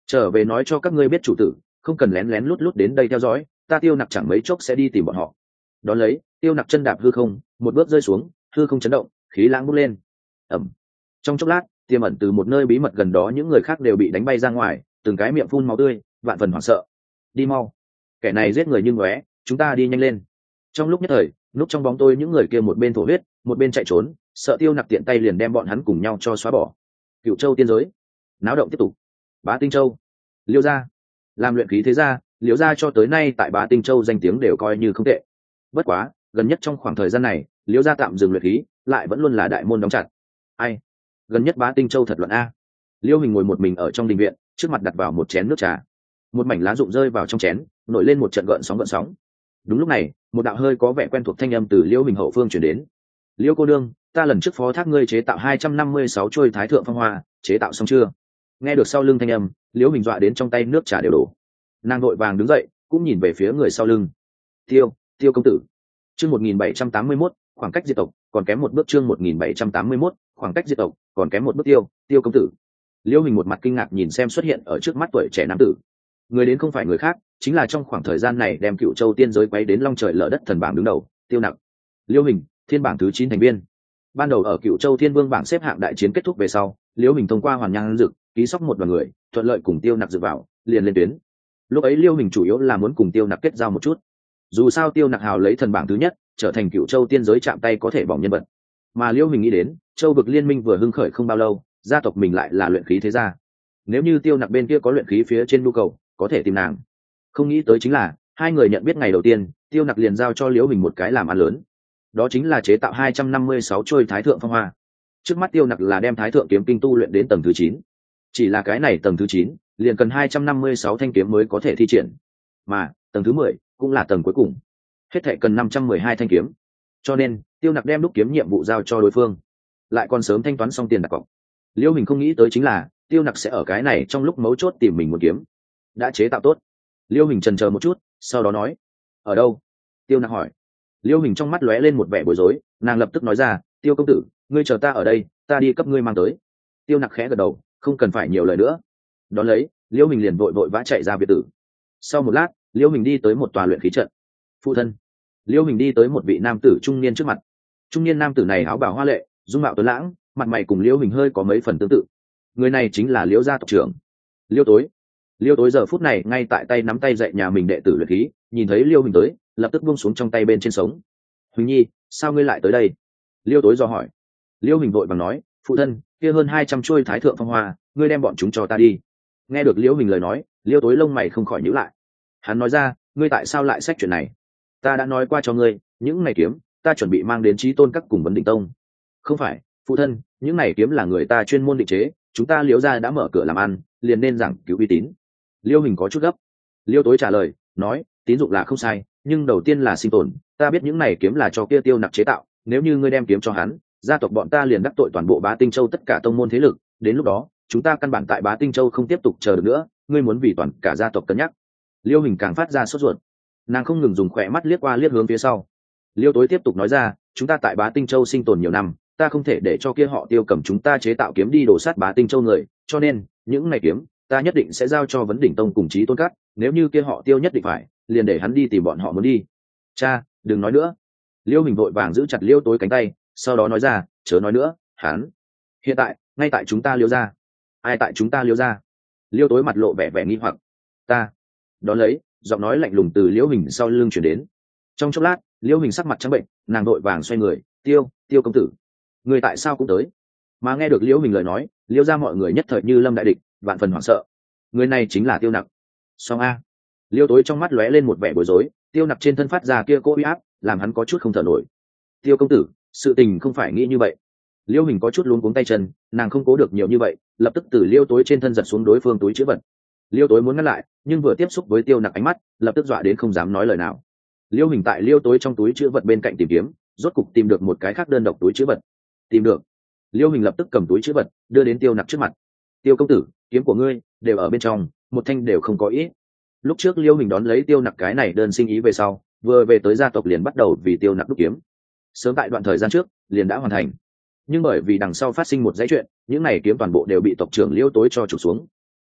trở về nói cho các ngươi biết chủ tử, không cần lén lén lút lút đến đây theo dõi, ta Tiêu Nặc chẳng mấy chốc sẽ đi tìm bọn họ. Đón lấy, Tiêu Nặc chân đạp hư không, một bước rơi xuống, hư không chấn động, khí lãng bốc lên. Ẩm. Trong chốc lát, tiềm ẩn từ một nơi bí mật gần đó những người khác đều bị đánh bay ra ngoài, từng cái miệng phun máu tươi, vạn phần hoảng sợ. Đi mau, kẻ này giết người như ngóe, chúng ta đi nhanh lên. Trong lúc nhất thời, núp trong bóng tôi những người kia một bên thổ huyết, một bên chạy trốn, sợ Tiêu Nặc tiện tay liền đem bọn hắn cùng nhau cho xóa bỏ. Cựu Châu tiên giới, náo động tiếp tục. Bá Tinh Châu, Liêu gia, làm luyện khí thế gia, Liêu gia cho tới nay tại Bá Tinh Châu danh tiếng đều coi như không tệ. Bất quá, gần nhất trong khoảng thời gian này, Liêu gia tạm dừng luyện khí, lại vẫn luôn là đại môn đóng chặt. Ai? Gần nhất Bá Tinh Châu thật luận a. Liêu Hình ngồi một mình ở trong đình viện, trước mặt đặt vào một chén nước trà. Một mảnh lá rụng rơi vào trong chén, nổi lên một trận gợn sóng gợn sóng. Đúng lúc này, một đạo hơi có vẻ quen thuộc thanh âm từ Liêu Hình hậu phương truyền đến. Liêu cô đương, ta lần trước phó thác ngươi chế tạo hai trăm năm mươi sáu chuôi Thái Thượng Phong Hoa, chế tạo xong chưa? Nghe được sau lưng thanh âm, Liêu Hình dọa đến trong tay nước trà đều đổ. Nàng vội vàng đứng dậy, cũng nhìn về phía người sau lưng. Tiêu, Tiêu công tử. Chương một nghìn bảy trăm tám mươi mốt, khoảng cách diệt tộc, còn kém một bước. Chương một nghìn bảy trăm tám mươi mốt, khoảng cách diệt tộc, còn kém một bước. Tiêu, Tiêu công tử. Liêu Hình một mặt kinh ngạc nhìn xem xuất hiện ở trước mắt tuổi trẻ nam tử. Người đến không phải người khác, chính là trong khoảng thời gian này đem Cựu Châu tiên giới quấy đến long trời lở đất thần bảng đứng đầu, Tiêu Nặc. Liêu Hình, thiên bảng thứ chín thành viên. Ban đầu ở Cựu Châu Thiên Vương bảng xếp hạng đại chiến kết thúc về sau, Liêu Hình thông qua hoàn nhang dực, ký sóc một đoàn người, thuận lợi cùng Tiêu Nặc dự vào, liền lên tuyến. Lúc ấy Liêu Hình chủ yếu là muốn cùng Tiêu Nặc kết giao một chút. Dù sao Tiêu Nặc hào lấy thần bảng thứ nhất, trở thành Cựu Châu tiên giới chạm tay có thể bỏng nhân vật. Mà Liêu Hình nghĩ đến, Châu vực liên minh vừa hưng khởi không bao lâu, gia tộc mình lại là luyện khí thế gia. Nếu như Tiêu Nặc bên kia có luyện khí phía trên nhu cầu, có thể tìm nàng. Không nghĩ tới chính là, hai người nhận biết ngày đầu tiên, Tiêu Nặc liền giao cho Liêu Hình một cái làm ăn lớn. Đó chính là chế tạo hai trăm năm mươi sáu trôi Thái Thượng Phong Hoa. Trước mắt Tiêu Nặc là đem Thái Thượng kiếm kinh tu luyện đến tầng thứ chín. Chỉ là cái này tầng thứ chín, liền cần hai trăm năm mươi sáu thanh kiếm mới có thể thi triển. Mà, tầng thứ mười cũng là tầng cuối cùng. Hết thảy cần năm trăm mười hai thanh kiếm. Cho nên, Tiêu Nặc đem đúc kiếm nhiệm vụ giao cho đối phương. Lại còn sớm thanh toán xong tiền đặt cọc. Liêu Hình không nghĩ tới chính là, Tiêu Nặc sẽ ở cái này trong lúc mấu chốt tìm mình một kiếm. Đã chế tạo tốt. Liêu Hình chần chờ một chút, sau đó nói: "Ở đâu?" Tiêu Nặc hỏi. Liêu Hình trong mắt lóe lên một vẻ bối rối, nàng lập tức nói ra: "Tiêu công tử, ngươi chờ ta ở đây, ta đi cấp ngươi mang tới." Tiêu Nặc khẽ gật đầu, không cần phải nhiều lời nữa. Đón lấy, Liêu Hình liền vội vội vã chạy ra biệt tử. Sau một lát, Liêu Hình đi tới một tòa luyện khí trận. Phụ thân. Liêu Hình đi tới một vị nam tử trung niên trước mặt. Trung niên nam tử này áo bào hoa lệ, dung mạo tuấn lãng, mặt mày cùng Liêu Hình hơi có mấy phần tương tự. Người này chính là Liêu gia tộc trưởng, Liêu Tối. Liêu Tối giờ phút này ngay tại tay nắm tay dạy nhà mình đệ tử luyện khí, nhìn thấy Liêu Hình tới, lập tức buông xuống trong tay bên trên sống. "Huỳnh nhi, sao ngươi lại tới đây?" Liêu Tối dò hỏi. Liêu Hình vội vàng nói: "Phụ thân, kia hơn hai trăm chuôi Thái Thượng Phong Hoa, ngươi đem bọn chúng cho ta đi." Nghe được Liêu Hình lời nói, Liêu Tối lông mày không khỏi nhíu lại. Hắn nói ra: "Ngươi tại sao lại xách chuyện này? Ta đã nói qua cho ngươi, những này kiếm, ta chuẩn bị mang đến Chí Tôn các cùng Vấn Đỉnh Tông." "Không phải, phụ thân, những này kiếm là người ta chuyên môn định chế, chúng ta Liêu gia đã mở cửa làm ăn, liền nên giảng cứu uy tín." Liêu Hình có chút gấp. Liêu Tối trả lời, nói: "Tín dụng là không sai, nhưng đầu tiên là sinh tồn, ta biết những này kiếm là cho kia Tiêu Nặc chế tạo, nếu như ngươi đem kiếm cho hắn, gia tộc bọn ta liền đắc tội toàn bộ Bá Tinh Châu tất cả tông môn thế lực, đến lúc đó, chúng ta căn bản tại Bá Tinh Châu không tiếp tục chờ được nữa, ngươi muốn vì toàn cả gia tộc cân nhắc." Liêu Hình càng phát ra sốt ruột. Nàng không ngừng dùng khỏe mắt liếc qua liếc hướng phía sau. Liêu Tối tiếp tục nói ra: "Chúng ta tại Bá Tinh Châu sinh tồn nhiều năm, ta không thể để cho kia họ Tiêu cầm chúng ta chế tạo kiếm đi đổ sát Bá Tinh Châu người, cho nên, những này kiếm, ta nhất định sẽ giao cho Vấn Đỉnh Tông cùng Chí Tôn các, nếu như kia họ Tiêu nhất định phải, liền để hắn đi tìm bọn họ muốn đi." "Cha, đừng nói nữa." Liêu Hình vội vàng giữ chặt Liêu Tối cánh tay, sau đó nói ra: "Chớ nói nữa, hắn hiện tại ngay tại chúng ta Liêu gia." "Ai tại chúng ta Liêu gia?" Liêu Tối mặt lộ vẻ vẻ nghi hoặc. "Ta." Đón lấy, giọng nói lạnh lùng từ Liêu Hình sau lưng chuyển đến. Trong chốc lát, Liêu Hình sắc mặt trắng bệnh, nàng vội vàng xoay người: "Tiêu, Tiêu công tử, người tại sao cũng tới?" Mà nghe được Liêu Hình lời nói, Liêu gia mọi người nhất thời như lâm đại địch, vạn phần hoảng sợ. Người này chính là Tiêu Nặc. Song a. Liêu Tối trong mắt lóe lên một vẻ bối rối, Tiêu Nặc trên thân phát ra kia cỗ uy áp, làm hắn có chút không thở nổi. "Tiêu công tử, sự tình không phải nghĩ như vậy." Liêu Hình có chút luống cuống tay chân, nàng không cố được nhiều như vậy, lập tức từ Liêu Tối trên thân giật xuống đối phương túi trữ vật. Liêu Tối muốn ngăn lại, nhưng vừa tiếp xúc với Tiêu Nặc ánh mắt, lập tức dọa đến không dám nói lời nào. Liêu Hình tại Liêu Tối trong túi trữ vật bên cạnh tìm kiếm, rốt cục tìm được một cái khác đơn độc túi trữ vật. Tìm được. Liêu Hình lập tức cầm túi trữ vật, đưa đến Tiêu Nặc trước mặt. "Tiêu công tử, kiếm của ngươi đều ở bên trong, một thanh đều không có ý." Lúc trước Liêu Hình đón lấy Tiêu Nặc cái này đơn sinh ý về sau, vừa về tới gia tộc liền bắt đầu vì Tiêu Nặc đúc kiếm. Sớm tại đoạn thời gian trước, liền đã hoàn thành. Nhưng bởi vì đằng sau phát sinh một dãy chuyện, những này kiếm toàn bộ đều bị tộc trưởng Liêu Tối cho trục xuống.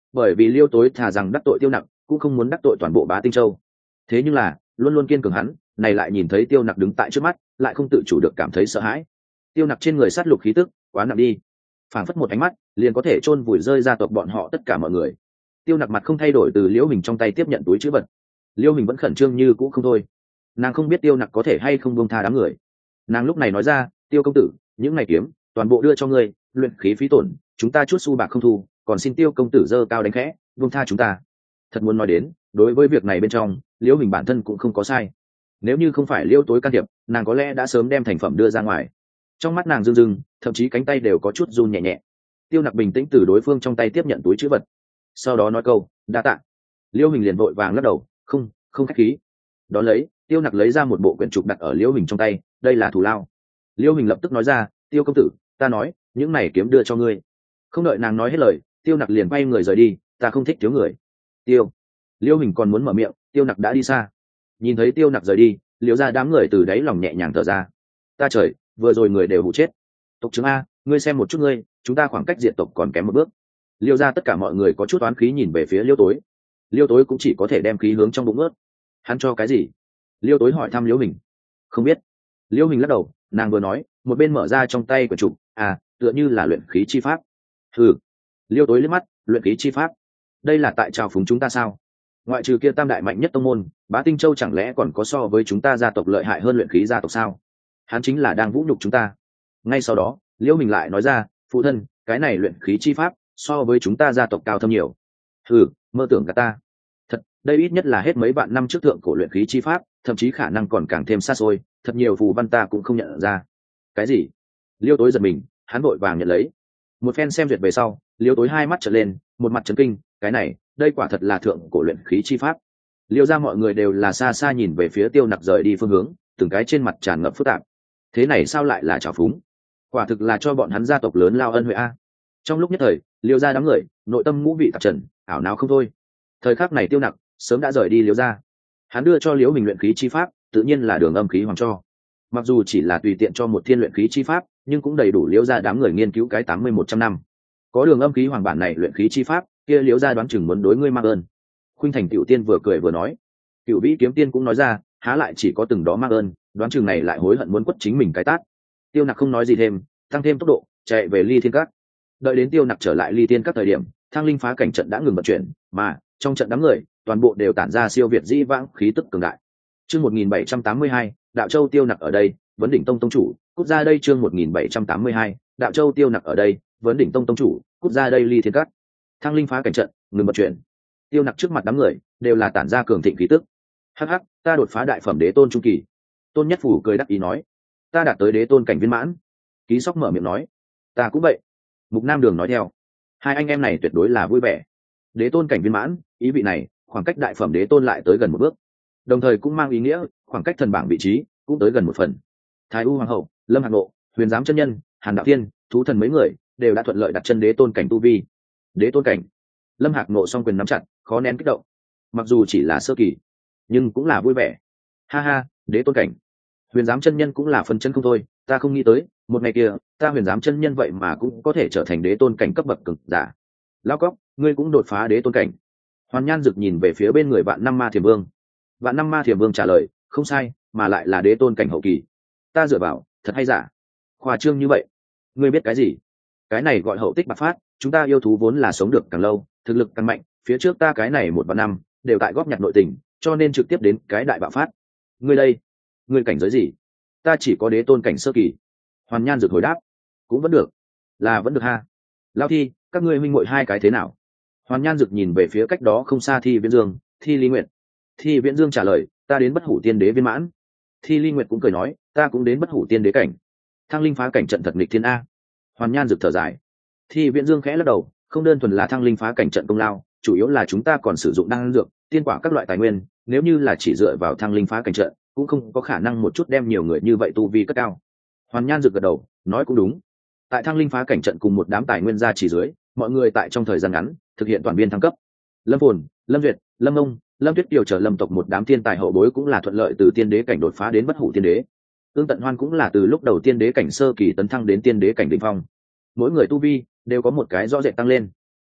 bởi vì liêu tối thà rằng đắc tội tiêu nặc cũng không muốn đắc tội toàn bộ Bá Tinh Châu. Thế nhưng là luôn luôn kiên cường hắn này lại nhìn thấy tiêu nặc đứng tại trước mắt, lại không tự chủ được cảm thấy sợ hãi. Tiêu nặc trên người sát lục khí tức quá nặng đi, phảng phất một ánh mắt liền có thể chôn vùi rơi gia tộc bọn họ tất cả mọi người. Tiêu nặc mặt không thay đổi từ liễu hình trong tay tiếp nhận túi chữ vật. Liễu hình vẫn khẩn trương như cũ không thôi, nàng không biết tiêu nặc có thể hay không buông tha đám người. Nàng lúc này nói ra, tiêu công tử, những ngày kiếm toàn bộ đưa cho ngươi, luyện khí phí tổn chúng ta chút xu bạc không thu, còn xin tiêu công tử dơ cao đánh khẽ buông tha chúng ta. Thật muốn nói đến, đối với việc này bên trong liễu hình bản thân cũng không có sai. Nếu như không phải liễu tối can thiệp, nàng có lẽ đã sớm đem thành phẩm đưa ra ngoài. Trong mắt nàng rưng rưng, thậm chí cánh tay đều có chút run nhẹ nhẹ. Tiêu nặc bình tĩnh từ đối phương trong tay tiếp nhận túi chữ vật, sau đó nói câu đa tạ. Liễu hình liền vội vàng lắc đầu, không không khách khí. Đó lấy tiêu nặc lấy ra một bộ quyển trục đặt ở liễu hình trong tay, đây là thù lao. Liễu hình lập tức nói ra, tiêu công tử, ta nói những này kiếm đưa cho ngươi. Không đợi nàng nói hết lời, tiêu nặc liền quay người rời đi, ta không thích thiếu người. Tiêu. Liễu hình còn muốn mở miệng, tiêu nặc đã đi xa. Nhìn thấy tiêu nặc rời đi, liễu ra đám người từ đáy lòng nhẹ nhàng thở ra. Ta trời, vừa rồi người đều hụ chết. Tộc trưởng a, ngươi xem một chút ngươi, chúng ta khoảng cách diệt tộc còn kém một bước. Liêu ra tất cả mọi người có chút oán khí nhìn về phía liêu tối. Liêu tối cũng chỉ có thể đem khí hướng trong bụng ướt. Hắn cho cái gì? Liêu tối hỏi thăm liêu hình. Không biết. Liêu hình lắc đầu, nàng vừa nói một bên mở ra trong tay quyển trục, à tựa như là luyện khí chi pháp. Ừ. Liêu tối liếc mắt, luyện khí chi pháp, đây là tại trào phúng chúng ta sao? Ngoại trừ kia tam đại mạnh nhất tông môn, Bá Tinh Châu chẳng lẽ còn có so với chúng ta gia tộc lợi hại hơn luyện khí gia tộc sao? Hắn chính là đang vũ nhục chúng ta. Ngay sau đó liễu mình lại nói ra, phụ thân, cái này luyện khí chi pháp so với chúng ta gia tộc cao thâm nhiều. Ừ, mơ tưởng cả ta. Thật, đây ít nhất là hết mấy vạn năm trước thượng cổ luyện khí chi pháp, thậm chí khả năng còn càng thêm xa xôi, thật nhiều phù văn ta cũng không nhận ra. Cái gì? Liêu tối giật mình, hắn vội vàng nhận lấy. Một phen xem duyệt về sau, Liêu tối hai mắt trợn lên, một mặt chấn kinh, cái này, đây quả thật là thượng cổ luyện khí chi pháp. Liêu ra mọi người đều là xa xa nhìn về phía Tiêu Nặc rời đi phương hướng, từng cái trên mặt tràn ngập phức tạp. Thế này sao lại là trào phúng? Quả thực là cho bọn hắn gia tộc lớn lao ân huệ a. Trong lúc nhất thời, Liêu ra đám người nội tâm ngũ vị tạp trần, ảo não không thôi. Thời khắc này Tiêu Nặc sớm đã rời đi Liêu ra. Hắn đưa cho Liễu mình luyện khí chi pháp, tự nhiên là đường âm khí hoàng cho. Mặc dù chỉ là tùy tiện cho một thiên luyện khí chi pháp, nhưng cũng đầy đủ Liễu ra đám người nghiên cứu cái tám mươi một trăm năm. Có đường âm khí hoàng bản này luyện khí chi pháp, kia Liễu ra đoán chừng muốn đối ngươi mang ơn. Khuynh Thành Cựu Tiên vừa cười vừa nói, Cựu Vĩ Kiếm Tiên cũng nói ra, há lại chỉ có từng đó mang ơn, đoán chừng này lại hối hận muốn quất chính mình cái tát. Tiêu Nặc không nói gì thêm, tăng thêm tốc độ chạy về Ly Thiên Các. Đợi đến Tiêu Nặc trở lại Ly Thiên Các thời điểm, Thang Linh phá cảnh trận đã ngừng vận chuyển, mà trong trận đám người toàn bộ đều tản ra siêu việt dĩ vãng khí tức cường đại. Chương một nghìn bảy trăm tám mươi hai, Đạo Châu Tiêu Nặc ở đây, Vấn Đỉnh Tông tông chủ, cút ra đây. Chương một nghìn bảy trăm tám mươi hai, Đạo Châu Tiêu Nặc ở đây, Vấn Đỉnh Tông tông chủ, cút ra đây. Ly Thiên Các. Thang Linh phá cảnh trận ngừng vận chuyển. Tiêu Nặc trước mặt đám người đều là tản ra cường thịnh khí tức. Hắc hắc, ta đột phá đại phẩm đế tôn trung kỳ. Tôn Nhất Phủ cười đắc ý nói, ta đạt tới đế tôn cảnh viên mãn. Ký Sóc mở miệng nói, ta cũng vậy. Mục Nam Đường nói theo, hai anh em này tuyệt đối là vui vẻ. Đế tôn cảnh viên mãn, ý vị này khoảng cách đại phẩm đế tôn lại tới gần một bước, đồng thời cũng mang ý nghĩa khoảng cách thần bảng vị trí cũng tới gần một phần. Thái U Hoàng hậu, Lâm Hạc Nộ, Huyền Giám chân nhân, Hàn Đạo Thiên, Thú Thần mấy người đều đã thuận lợi đặt chân đế tôn cảnh tu vi. Đế tôn cảnh. Lâm Hạc Nộ song quyền nắm chặt, khó nén kích động. Mặc dù chỉ là sơ kỳ, nhưng cũng là vui vẻ. Ha ha, đế tôn cảnh. Huyền Giám chân nhân cũng là phân chân không thôi, ta không nghĩ tới một ngày kia ta Huyền Giám chân nhân vậy mà cũng có thể trở thành đế tôn cảnh cấp bậc cường giả. Lão Cóc, ngươi cũng đột phá đế tôn cảnh. Hoàn Nhan Dực nhìn về phía bên người Vạn Năm Ma Thiểm Vương. Vạn Năm Ma Thiểm Vương trả lời, không sai, mà lại là đế tôn cảnh hậu kỳ. Ta dựa vào, thật hay giả? Khoa trương như vậy. Ngươi biết cái gì? Cái này gọi hậu tích bạc phát, chúng ta yêu thú vốn là sống được càng lâu, thực lực càng mạnh, phía trước ta cái này một vạn năm đều tại góp nhặt nội tình, cho nên trực tiếp đến cái đại bạo phát. Ngươi đây, ngươi cảnh giới gì? Ta chỉ có đế tôn cảnh sơ kỳ. Hoàn Nhan Dực hồi đáp, cũng vẫn được, là vẫn được ha. Lao Thi, các ngươi huynh muội hai cái thế nào? Hoàn Nhan Dực nhìn về phía cách đó không xa Thi Viễn Dương, Thi Ly Nguyệt. Thi Viễn Dương trả lời, ta đến bất hủ tiên đế viên mãn. Thi Ly Nguyệt cũng cười nói, ta cũng đến bất hủ tiên đế cảnh. Thang Linh phá cảnh trận thật nghịch thiên a. Hoàn Nhan Dực thở dài. Thi Viễn Dương khẽ lắc đầu, không đơn thuần là Thang Linh phá cảnh trận công lao, chủ yếu là chúng ta còn sử dụng đan dược, tiên quả các loại tài nguyên, nếu như là chỉ dựa vào Thang Linh phá cảnh trận, cũng không có khả năng một chút đem nhiều người như vậy tu vi cất cao. Hoàn Nhan Dực gật đầu, nói cũng đúng. Tại Thang Linh phá cảnh trận cùng một đám tài nguyên ra chỉ dưới, mọi người tại trong thời gian ngắn thực hiện toàn biên thăng cấp. Lâm Phồn, Lâm Duyệt, Lâm Ông, Lâm Tuyết điều trở Lâm tộc một đám thiên tài hậu bối cũng là thuận lợi từ tiên đế cảnh đột phá đến bất hủ tiên đế. Ương Tận Hoan cũng là từ lúc đầu tiên đế cảnh sơ kỳ tấn thăng đến tiên đế cảnh đỉnh phong. Mỗi người tu vi đều có một cái rõ rệt tăng lên.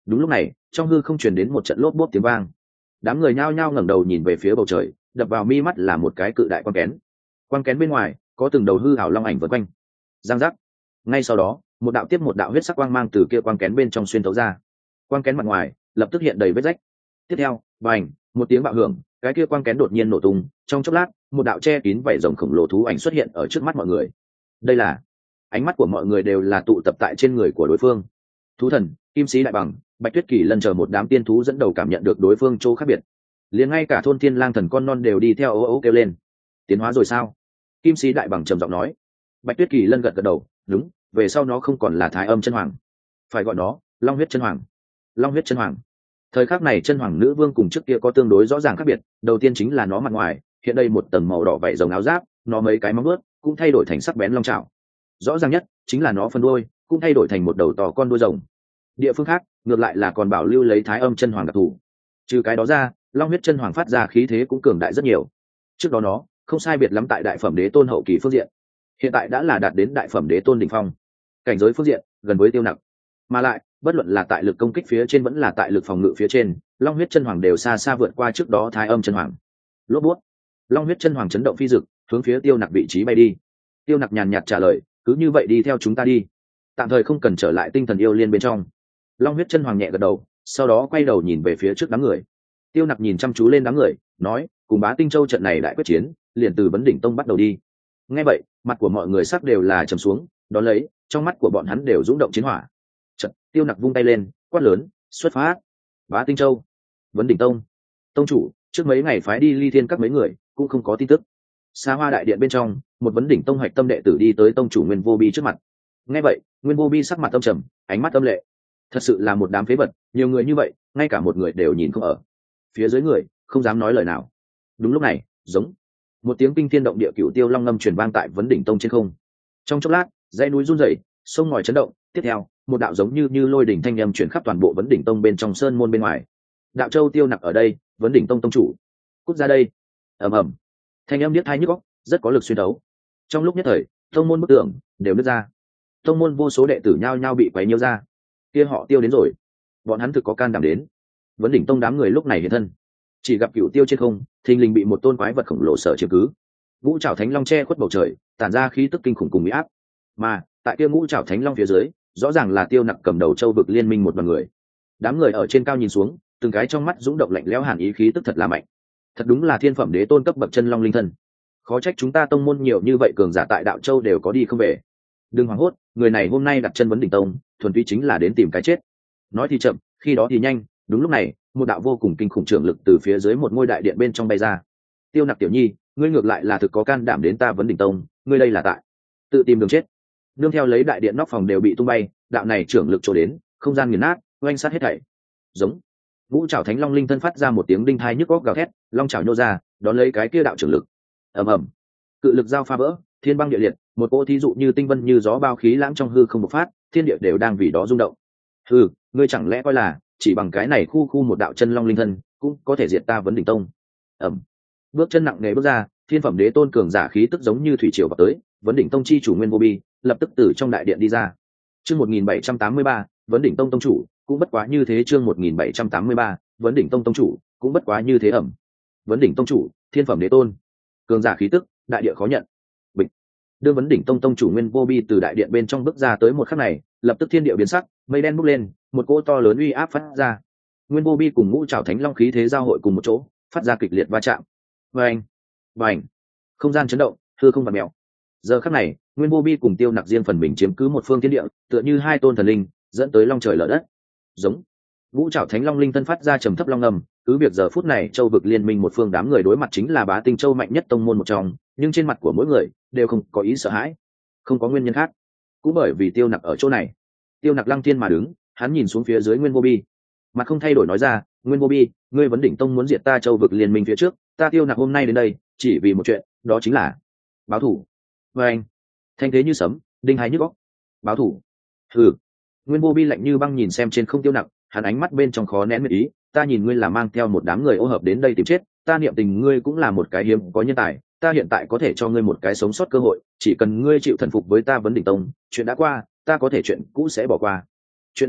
Đúng lúc này trong hư không truyền đến một trận lốp bốp tiếng vang, đám người nhao nhao ngẩng đầu nhìn về phía bầu trời, đập vào mi mắt là một cái cự đại quang kén. Quang kén bên ngoài có từng đầu hư hảo long ảnh vượt quanh. Giang giác. Ngay sau đó một đạo tiếp một đạo huyết sắc quang mang từ kia quang kén bên trong xuyên thấu ra. Quang kén mặt ngoài lập tức hiện đầy vết rách. Tiếp theo bành một tiếng bạo hưởng, cái kia quang kén đột nhiên nổ tung, trong chốc lát một đạo che kín vảy rồng khổng lồ thú ảnh xuất hiện ở trước mắt mọi người. Đây là, ánh mắt của mọi người đều là tụ tập tại trên người của đối phương. Thú thần, kim sĩ đại bằng, bạch tuyết kỳ lân chờ một đám tiên thú dẫn đầu cảm nhận được đối phương chỗ khác biệt, liền ngay cả thôn thiên lang thần con non đều đi theo ố ố kêu lên. Tiến hóa rồi sao? Kim sĩ đại bằng trầm giọng nói. Bạch tuyết kỳ lân gật gật đầu, đúng, về sau nó không còn là thái âm chân hoàng, phải gọi nó long huyết chân hoàng. Long huyết chân hoàng. Thời khắc này chân hoàng nữ vương cùng trước kia có tương đối rõ ràng khác biệt. Đầu tiên chính là nó mặt ngoài hiện đây một tầng màu đỏ vảy rồng áo giáp, nó mấy cái móng vuốt cũng thay đổi thành sắc bén long trảo. Rõ ràng nhất chính là nó phân đuôi cũng thay đổi thành một đầu to con đuôi rồng. Địa phương khác ngược lại là còn bảo lưu lấy thái âm chân hoàng đặc thù. Trừ cái đó ra, long huyết chân hoàng phát ra khí thế cũng cường đại rất nhiều. Trước đó nó không sai biệt lắm tại đại phẩm đế tôn hậu kỳ phương diện, hiện tại đã là đạt đến đại phẩm đế tôn đỉnh phong. Cảnh giới phương diện gần với tiêu nặc, mà lại bất luận là tại lực công kích phía trên vẫn là tại lực phòng ngự phía trên, long huyết chân hoàng đều xa xa vượt qua trước đó thái âm chân hoàng. Lốp bút, long huyết chân hoàng chấn động phi dực hướng phía tiêu nặc vị trí bay đi. Tiêu nặc nhàn nhạt trả lời, cứ như vậy đi theo chúng ta đi, tạm thời không cần trở lại tinh thần yêu liên bên trong. Long huyết chân hoàng nhẹ gật đầu, sau đó quay đầu nhìn về phía trước đám người. Tiêu nặc nhìn chăm chú lên đám người, nói, cùng Bá Tinh Châu trận này đại quyết chiến liền từ vấn đỉnh tông bắt đầu đi. Nghe vậy mặt của mọi người sắc đều là trầm xuống, đón lấy trong mắt của bọn hắn đều rung động chiến hỏa. Trận tiêu nặc vung tay lên, quát lớn, xuất phát. Bá Tinh Châu, vấn đỉnh tông, tông chủ trước mấy ngày phái đi ly thiên các mấy người cũng không có tin tức. Xa hoa đại điện bên trong, một vấn đỉnh tông hoạch tâm đệ tử đi tới tông chủ Nguyên Vô Bi trước mặt. Nghe vậy Nguyên Vô Bi sắc mặt âm trầm, ánh mắt âm lệ. Thật sự là một đám phế vật, nhiều người như vậy ngay cả một người đều nhìn không ở. Phía dưới người không dám nói lời nào. Đúng lúc này giống một tiếng kinh thiên động địa cửu tiêu long ngâm truyền vang tại vấn đỉnh tông trên không. Trong chốc lát dãy núi run rẩy, sông ngòi chấn động. Tiếp theo một đạo giống như như lôi đỉnh thanh âm truyền khắp toàn bộ vấn đỉnh tông bên trong sơn môn bên ngoài. Đạo Châu Tiêu Nặc ở đây, vấn đỉnh tông tông chủ, cút ra đây. Ầm ầm, thanh âm điếc tai nhức óc, rất có lực xuyên đấu. Trong lúc nhất thời tông môn bức tường đều nứt ra, tông môn vô số đệ tử nhao nhao bị quấy nhiễu ra. Kia họ Tiêu đến rồi, bọn hắn thực có can đảm đến. Vấn đỉnh tông đám người lúc này hiện thân, chỉ gặp cửu tiêu trên không thình lình bị một tôn quái vật khổng lồ sở chiếm cứ. Ngũ trảo thánh long che khuất bầu trời, tản ra khí tức kinh khủng cùng uy áp. Mà tại kia ngũ trảo thánh long phía dưới, rõ ràng là Tiêu Nặc cầm đầu châu vực liên minh một đoàn người. Đám người ở trên cao nhìn xuống, từng cái trong mắt dũng động lạnh lẽo hàn ý khí tức thật là mạnh. Thật đúng là thiên phẩm đế tôn cấp bậc chân long linh thân. Khó trách chúng ta tông môn nhiều như vậy cường giả tại đạo châu đều có đi không về. Đừng hoảng hốt, người này hôm nay đặt chân vấn đỉnh tông thuần túy chính là đến tìm cái chết. Nói thì chậm, khi đó thì nhanh. Đúng lúc này một đạo vô cùng kinh khủng trưởng lực từ phía dưới một ngôi đại điện bên trong bay ra. Tiêu Nặc tiểu nhi, ngươi ngược lại là thực có can đảm đến ta vấn đỉnh tông, ngươi đây là tại tự tìm đường chết. Nương theo lấy đại điện nóc phòng đều bị tung bay, đạo này trưởng lực trổ đến, không gian nghiền nát, oanh sát hết thảy. Giống ngũ trảo thánh long linh thân phát ra một tiếng đinh thai nhức óc gào thét, long trảo nhô ra đón lấy cái kia đạo trưởng lực. Ầm ầm, cự lực giao pha vỡ, thiên băng địa liệt, một cỗ thí dụ như tinh vân như gió bao khí lãng trong hư không bộc phát, thiên địa đều đang vì đó rung động. Hừ, ngươi chẳng lẽ coi là chỉ bằng cái này khu khu một đạo chân long linh thân cũng có thể diệt ta vấn đỉnh tông? Ầm, bước chân nặng nề bước ra, thiên phẩm đế tôn cường giả khí tức giống như thủy triều vào tới. Vấn đỉnh tông chi chủ Nguyên Vô Bi lập tức từ trong đại điện đi ra. Chương một nghìn bảy trăm tám mươi ba, vấn đỉnh tông tông chủ cũng bất quá như thế. Chương một nghìn bảy trăm tám mươi ba, vấn đỉnh tông tông chủ cũng bất quá như thế. Ẩm, vấn đỉnh tông chủ, thiên phẩm đế tôn, cường giả khí tức, đại địa khó nhận. Bịch, đưa vấn đỉnh tông tông chủ Nguyên Vô Bi từ đại điện bên trong bước ra tới một khắc này, lập tức thiên địa biến sắc, mây đen bốc lên, một cỗ to lớn uy áp phát ra. Nguyên Vô Bi cùng ngũ trảo thánh long khí thế giao hội cùng một chỗ, phát ra kịch liệt va chạm. Vành, vành, không gian chấn động, hư không vặn mèo. Giờ khắc này Nguyên Vô Bi cùng Tiêu Nặc riêng phần mình chiếm cứ một phương thiên địa, tựa như hai tôn thần linh dẫn tới long trời lở đất. Giống ngũ trảo thánh long linh thân phát ra trầm thấp long ngầm. Cứ việc giờ phút này châu vực liên minh một phương đám người đối mặt chính là Bá Tinh Châu mạnh nhất tông môn một trong, nhưng trên mặt của mỗi người đều không có ý sợ hãi. Không có nguyên nhân khác, cũng bởi vì Tiêu Nặc ở chỗ này. Tiêu Nặc lăng thiên mà đứng, hắn nhìn xuống phía dưới Nguyên Vô Bi, mặt không thay đổi nói ra, Nguyên Vô Bi, ngươi vấn đỉnh tông muốn diệt ta châu vực liên minh phía trước, ta Tiêu Nặc hôm nay đến đây chỉ vì một chuyện, đó chính là báo thù. Và anh thanh thế như sấm, đinh hai nhức óc. Báo thù? Hừ. Nguyên Vô Bi lạnh như băng nhìn xem trên không Tiêu Nặc, hắn ánh mắt bên trong khó nén miệt ý. Ta nhìn ngươi là mang theo một đám người ô hợp đến đây tìm chết, ta niệm tình ngươi cũng là một cái hiếm có nhân tài, ta hiện tại có thể cho ngươi một cái sống sót cơ hội, chỉ cần ngươi chịu thần phục với ta vấn đỉnh tông, chuyện đã qua ta có thể chuyện cũ sẽ bỏ qua. Chuyện dừng lại,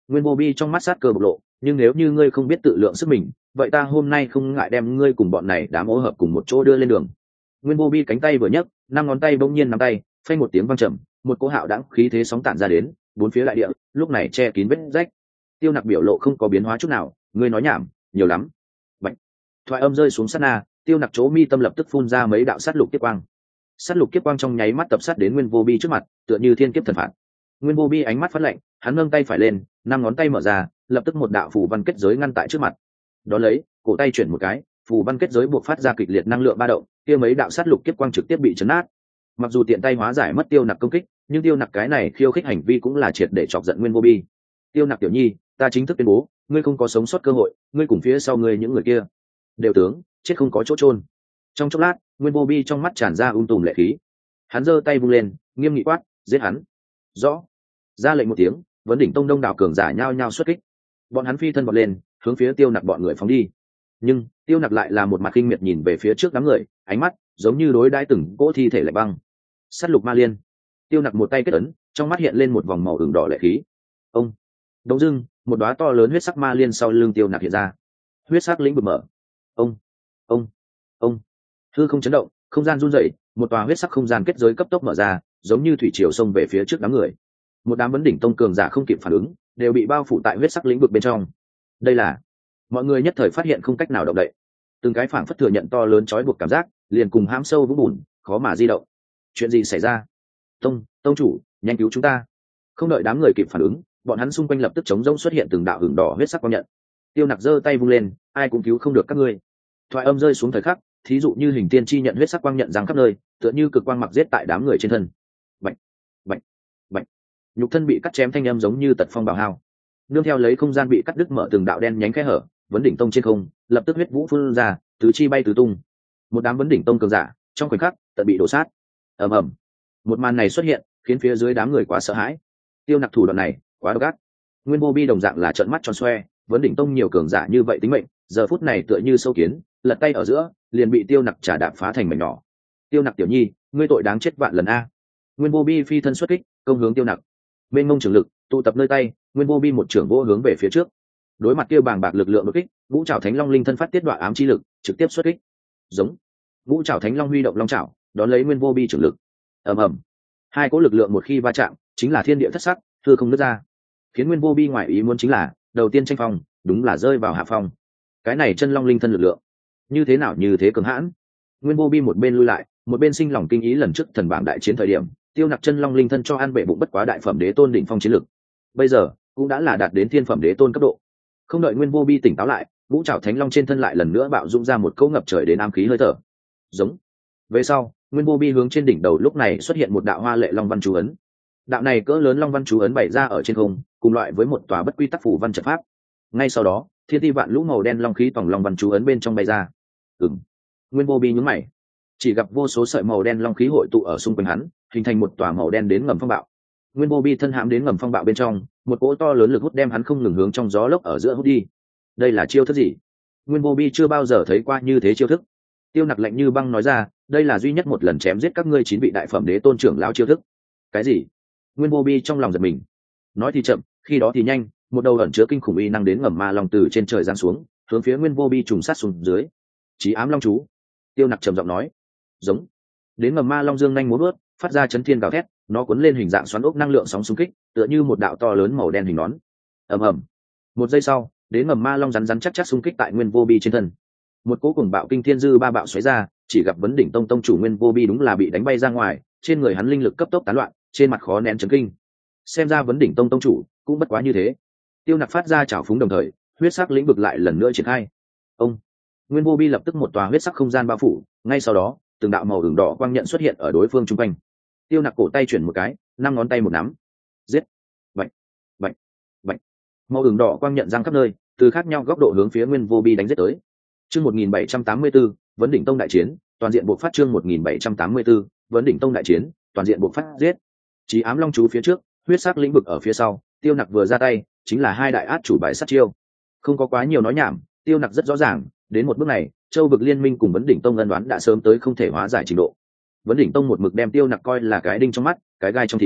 Nguyên Vô Bi trong mắt sát cơ bộc lộ, nhưng nếu như ngươi không biết tự lượng sức mình, vậy ta hôm nay không ngại đem ngươi cùng bọn này đám ô hợp cùng một chỗ đưa lên đường. Nguyên Vô Bi cánh tay vừa nhấc, năm ngón tay bỗng nhiên nắm tay, phanh một tiếng vang trầm, một cỗ hạo đãng khí thế sóng tản ra đến, bốn phía đại địa lúc này che kín vết rách. Tiêu Nặc biểu lộ không có biến hóa chút nào, ngươi nói nhảm nhiều lắm. Bạch. Thoại âm rơi xuống sát na, Tiêu Nặc chỗ mi tâm lập tức phun ra mấy đạo sát lục kiếp quang. Sát lục kiếp quang trong nháy mắt tập sát đến Nguyên Vô Bi trước mặt, tựa như thiên kiếp thần phạt. Nguyên Vô Bi ánh mắt phát lạnh, hắn nâng tay phải lên, năm ngón tay mở ra, lập tức một đạo phù văn kết giới ngăn tại trước mặt. Đó lấy, cổ tay chuyển một cái, phù văn kết giới buộc phát ra kịch liệt năng lượng ba động, kia mấy đạo sát lục kiếp quang trực tiếp bị chấn nát. Mặc dù tiện tay hóa giải mất Tiêu Nặc công kích, nhưng Tiêu Nặc cái này khiêu khích hành vi cũng là triệt để chọc giận Nguyên Vô Bi. Tiêu Nặc tiểu nhi, ta chính thức tuyên bố, ngươi không có sống sót cơ hội, ngươi cùng phía sau ngươi những người kia đều tướng chết không có chỗ chôn. Trong chốc lát, Nguyên Vô Bi trong mắt tràn ra um tùm lệ khí. Hắn giơ tay vung lên, nghiêm nghị quát, giết hắn. Rõ. Ra lệnh một tiếng, Vấn Đỉnh Tông đông đảo cường giả nhao nhao xuất kích. Bọn hắn phi thân bật lên, hướng phía Tiêu Nặc bọn người phóng đi. Nhưng Tiêu Nặc lại là một mặt kinh miệt nhìn về phía trước đám người, ánh mắt giống như đối đãi từng cỗ thi thể lạnh băng. Sát lục ma liên. Tiêu Nặc một tay kết ấn, trong mắt hiện lên một vòng màu ửng đỏ lệ khí. Ông. Đống dưng, một đóa to lớn huyết sắc ma liên sau lưng Tiêu Nặc hiện ra. Huyết sắc lĩnh vực mở. Ông. Ông. Ông. Hư không chấn động, không gian run rẩy, một tòa huyết sắc không gian kết giới cấp tốc mở ra, giống như thủy triều xông về phía trước đám người. Một đám Vấn Đỉnh Tông cường giả không kịp phản ứng, đều bị bao phủ tại huyết sắc lĩnh vực bên trong. Đây là, mọi người nhất thời phát hiện không cách nào động đậy, từng cái phảng phất thừa nhận to lớn trói buộc cảm giác, liền cùng hãm sâu vũng bùn, khó mà di động. Chuyện gì xảy ra? Tông, tông chủ, nhanh cứu chúng ta! Không đợi đám người kịp phản ứng, bọn hắn xung quanh lập tức chống rỗng xuất hiện từng đạo hừng đỏ huyết sắc quang nhận. Tiêu Nặc giơ tay vung lên, ai cũng cứu không được các ngươi. Thoại âm rơi xuống thời khắc, thí dụ như hình tiên chi nhận huyết sắc quang nhận giáng khắp nơi, tựa như cực quang mặc giết tại đám người trên thân. Bạch, bạch, bạch. Nhục thân bị cắt chém thanh âm giống như tật phong bào hao. Nương theo lấy không gian bị cắt đứt mở từng đạo đen nhánh khe hở, Vấn Đỉnh Tông trên không, lập tức huyết vũ phun ra, tứ chi bay tứ tung. Một đám Vấn Đỉnh Tông cường giả, trong khoảnh khắc, tận bị đổ sát. Ầm ầm. Một màn này xuất hiện, khiến phía dưới đám người quá sợ hãi. Tiêu Nặc thủ đoạn này, quá độc ác. Nguyên Vô Bi đồng dạng là trợn mắt tròn xoe, Vấn Đỉnh Tông nhiều cường giả như vậy tính mệnh, giờ phút này tựa như sâu kiến, lật tay ở giữa, liền bị Tiêu Nặc trả đạp phá thành mảnh nhỏ. Tiêu Nặc tiểu nhi, ngươi tội đáng chết vạn lần a. Nguyên Vô Bi phi thân xuất kích, công hướng Tiêu Nặc. Bên ngông trường lực tụ tập nơi tay, Nguyên Vô Bi một trưởng vô hướng về phía trước. Đối mặt kia bàng bạc lực lượng đột kích, Ngũ Trảo Thánh Long linh thân phát tiết đoạn ám chi lực, trực tiếp xuất kích. Giống. Ngũ Trảo Thánh Long huy động long trảo, đón lấy Nguyên Vô Bi trưởng lực. Ầm ầm. Hai cỗ lực lượng một khi va chạm, chính là thiên địa thất sắc, thưa không nứt ra. Khiến Nguyên Vô Bi ngoài ý muốn chính là, đầu tiên tranh phong, đúng là rơi vào hạ phong. Cái này chân long linh thân lực lượng, như thế nào như thế cường hãn. Nguyên Vô Bi một bên lui lại, một bên sinh lòng kinh ý lần trước thần bảng đại chiến thời điểm, Tiêu Nặc chân long linh thân cho ăn bể bụng bất quá đại phẩm đế tôn đỉnh phong chiến lực. Bây giờ, cũng đã là đạt đến thiên phẩm đế tôn cấp độ. Không đợi Nguyên Vô Bi tỉnh táo lại, Ngũ Trảo Thánh Long trên thân lại lần nữa bạo dũng ra một cỗ ngập trời đến ám khí hơi thở. Giống. Về sau, Nguyên Vô Bi hướng trên đỉnh đầu lúc này xuất hiện một đạo hoa lệ long văn chú ấn. Đạo này cỡ lớn long văn chú ấn bày ra ở trên không, cùng loại với một tòa bất quy tắc phủ văn trận pháp. Ngay sau đó, thiên ti vạn lũ màu đen long khí tổng long văn chú ấn bên trong bay ra. Ừm. Nguyên Vô Bi nhướng mày, chỉ gặp vô số sợi màu đen long khí hội tụ ở xung quanh hắn, hình thành một tòa màu đen đến ngầm phong bạo. Nguyên Vô Bi thân hãm đến ngầm phong bạo bên trong, một cỗ to lớn lực hút đem hắn không ngừng hướng trong gió lốc ở giữa hút đi. Đây là chiêu thức gì? Nguyên Vô Bi chưa bao giờ thấy qua như thế chiêu thức. Tiêu Nặc lạnh như băng nói ra, đây là duy nhất một lần chém giết các ngươi chín vị đại phẩm đế tôn trưởng lão chiêu thức. Cái gì? Nguyên Vô Bi trong lòng giật mình. Nói thì chậm, khi đó thì nhanh, một đầu ẩn chứa kinh khủng uy năng đến ngầm ma long từ trên trời giáng xuống, hướng phía Nguyên Vô Bi trùng sát xuống dưới. Chí ám long chú. Tiêu Nặc trầm giọng nói. Giống. Đến ngầm ma long dương nhanh múa bước, phát ra chấn thiên gào thét, nó cuốn lên hình dạng xoắn ốc năng lượng sóng xung kích, tựa như một đạo to lớn màu đen hình nón. Ầm ầm. Một giây sau, đến ngầm ma long rắn rắn chắc chắc xung kích tại Nguyên Vô Bi trên thân. Một cỗ cùng bạo kinh thiên dư ba bạo xoáy ra, chỉ gặp Vấn Đỉnh Tông tông chủ Nguyên Vô Bi đúng là bị đánh bay ra ngoài, trên người hắn linh lực cấp tốc tán loạn, trên mặt khó nén chấn kinh. Xem ra Vấn Đỉnh Tông tông chủ cũng bất quá như thế. Tiêu Nặc phát ra trào phúng đồng thời, huyết sắc lĩnh vực lại lần nữa triển khai. Ông. Nguyên Vô Bi lập tức một tòa huyết sắc không gian bao phủ, ngay sau đó, từng đạo màu ửng đỏ quang nhận xuất hiện ở đối phương trung quanh. Tiêu Nặc cổ tay chuyển một cái, năm ngón tay một nắm. Giết. Bạch, bạch, bạch. Màu ửng đỏ quang nhận giăng khắp nơi, từ khác nhau góc độ hướng phía Nguyên Vô Bi đánh giết tới. Chương một nghìn bảy trăm tám mươi tư, Vấn Đỉnh Tông đại chiến, toàn diện buộc phát chương một nghìn bảy trăm tám mươi tư, Vấn Đỉnh Tông đại chiến, toàn diện buộc phát giết. Chí ám long chú phía trước, huyết sắc lĩnh vực ở phía sau, Tiêu Nặc vừa ra tay, chính là hai đại át chủ bài sát chiêu. Không có quá nhiều nói nhảm, Tiêu Nặc rất rõ ràng, đến một bước này, Châu vực liên minh cùng Vấn Đỉnh Tông ân đoán đã sớm tới không thể hóa giải trình độ. Vấn Đỉnh Tông một mực đem Tiêu Nặc coi là cái đinh trong mắt, cái gai trong thịt.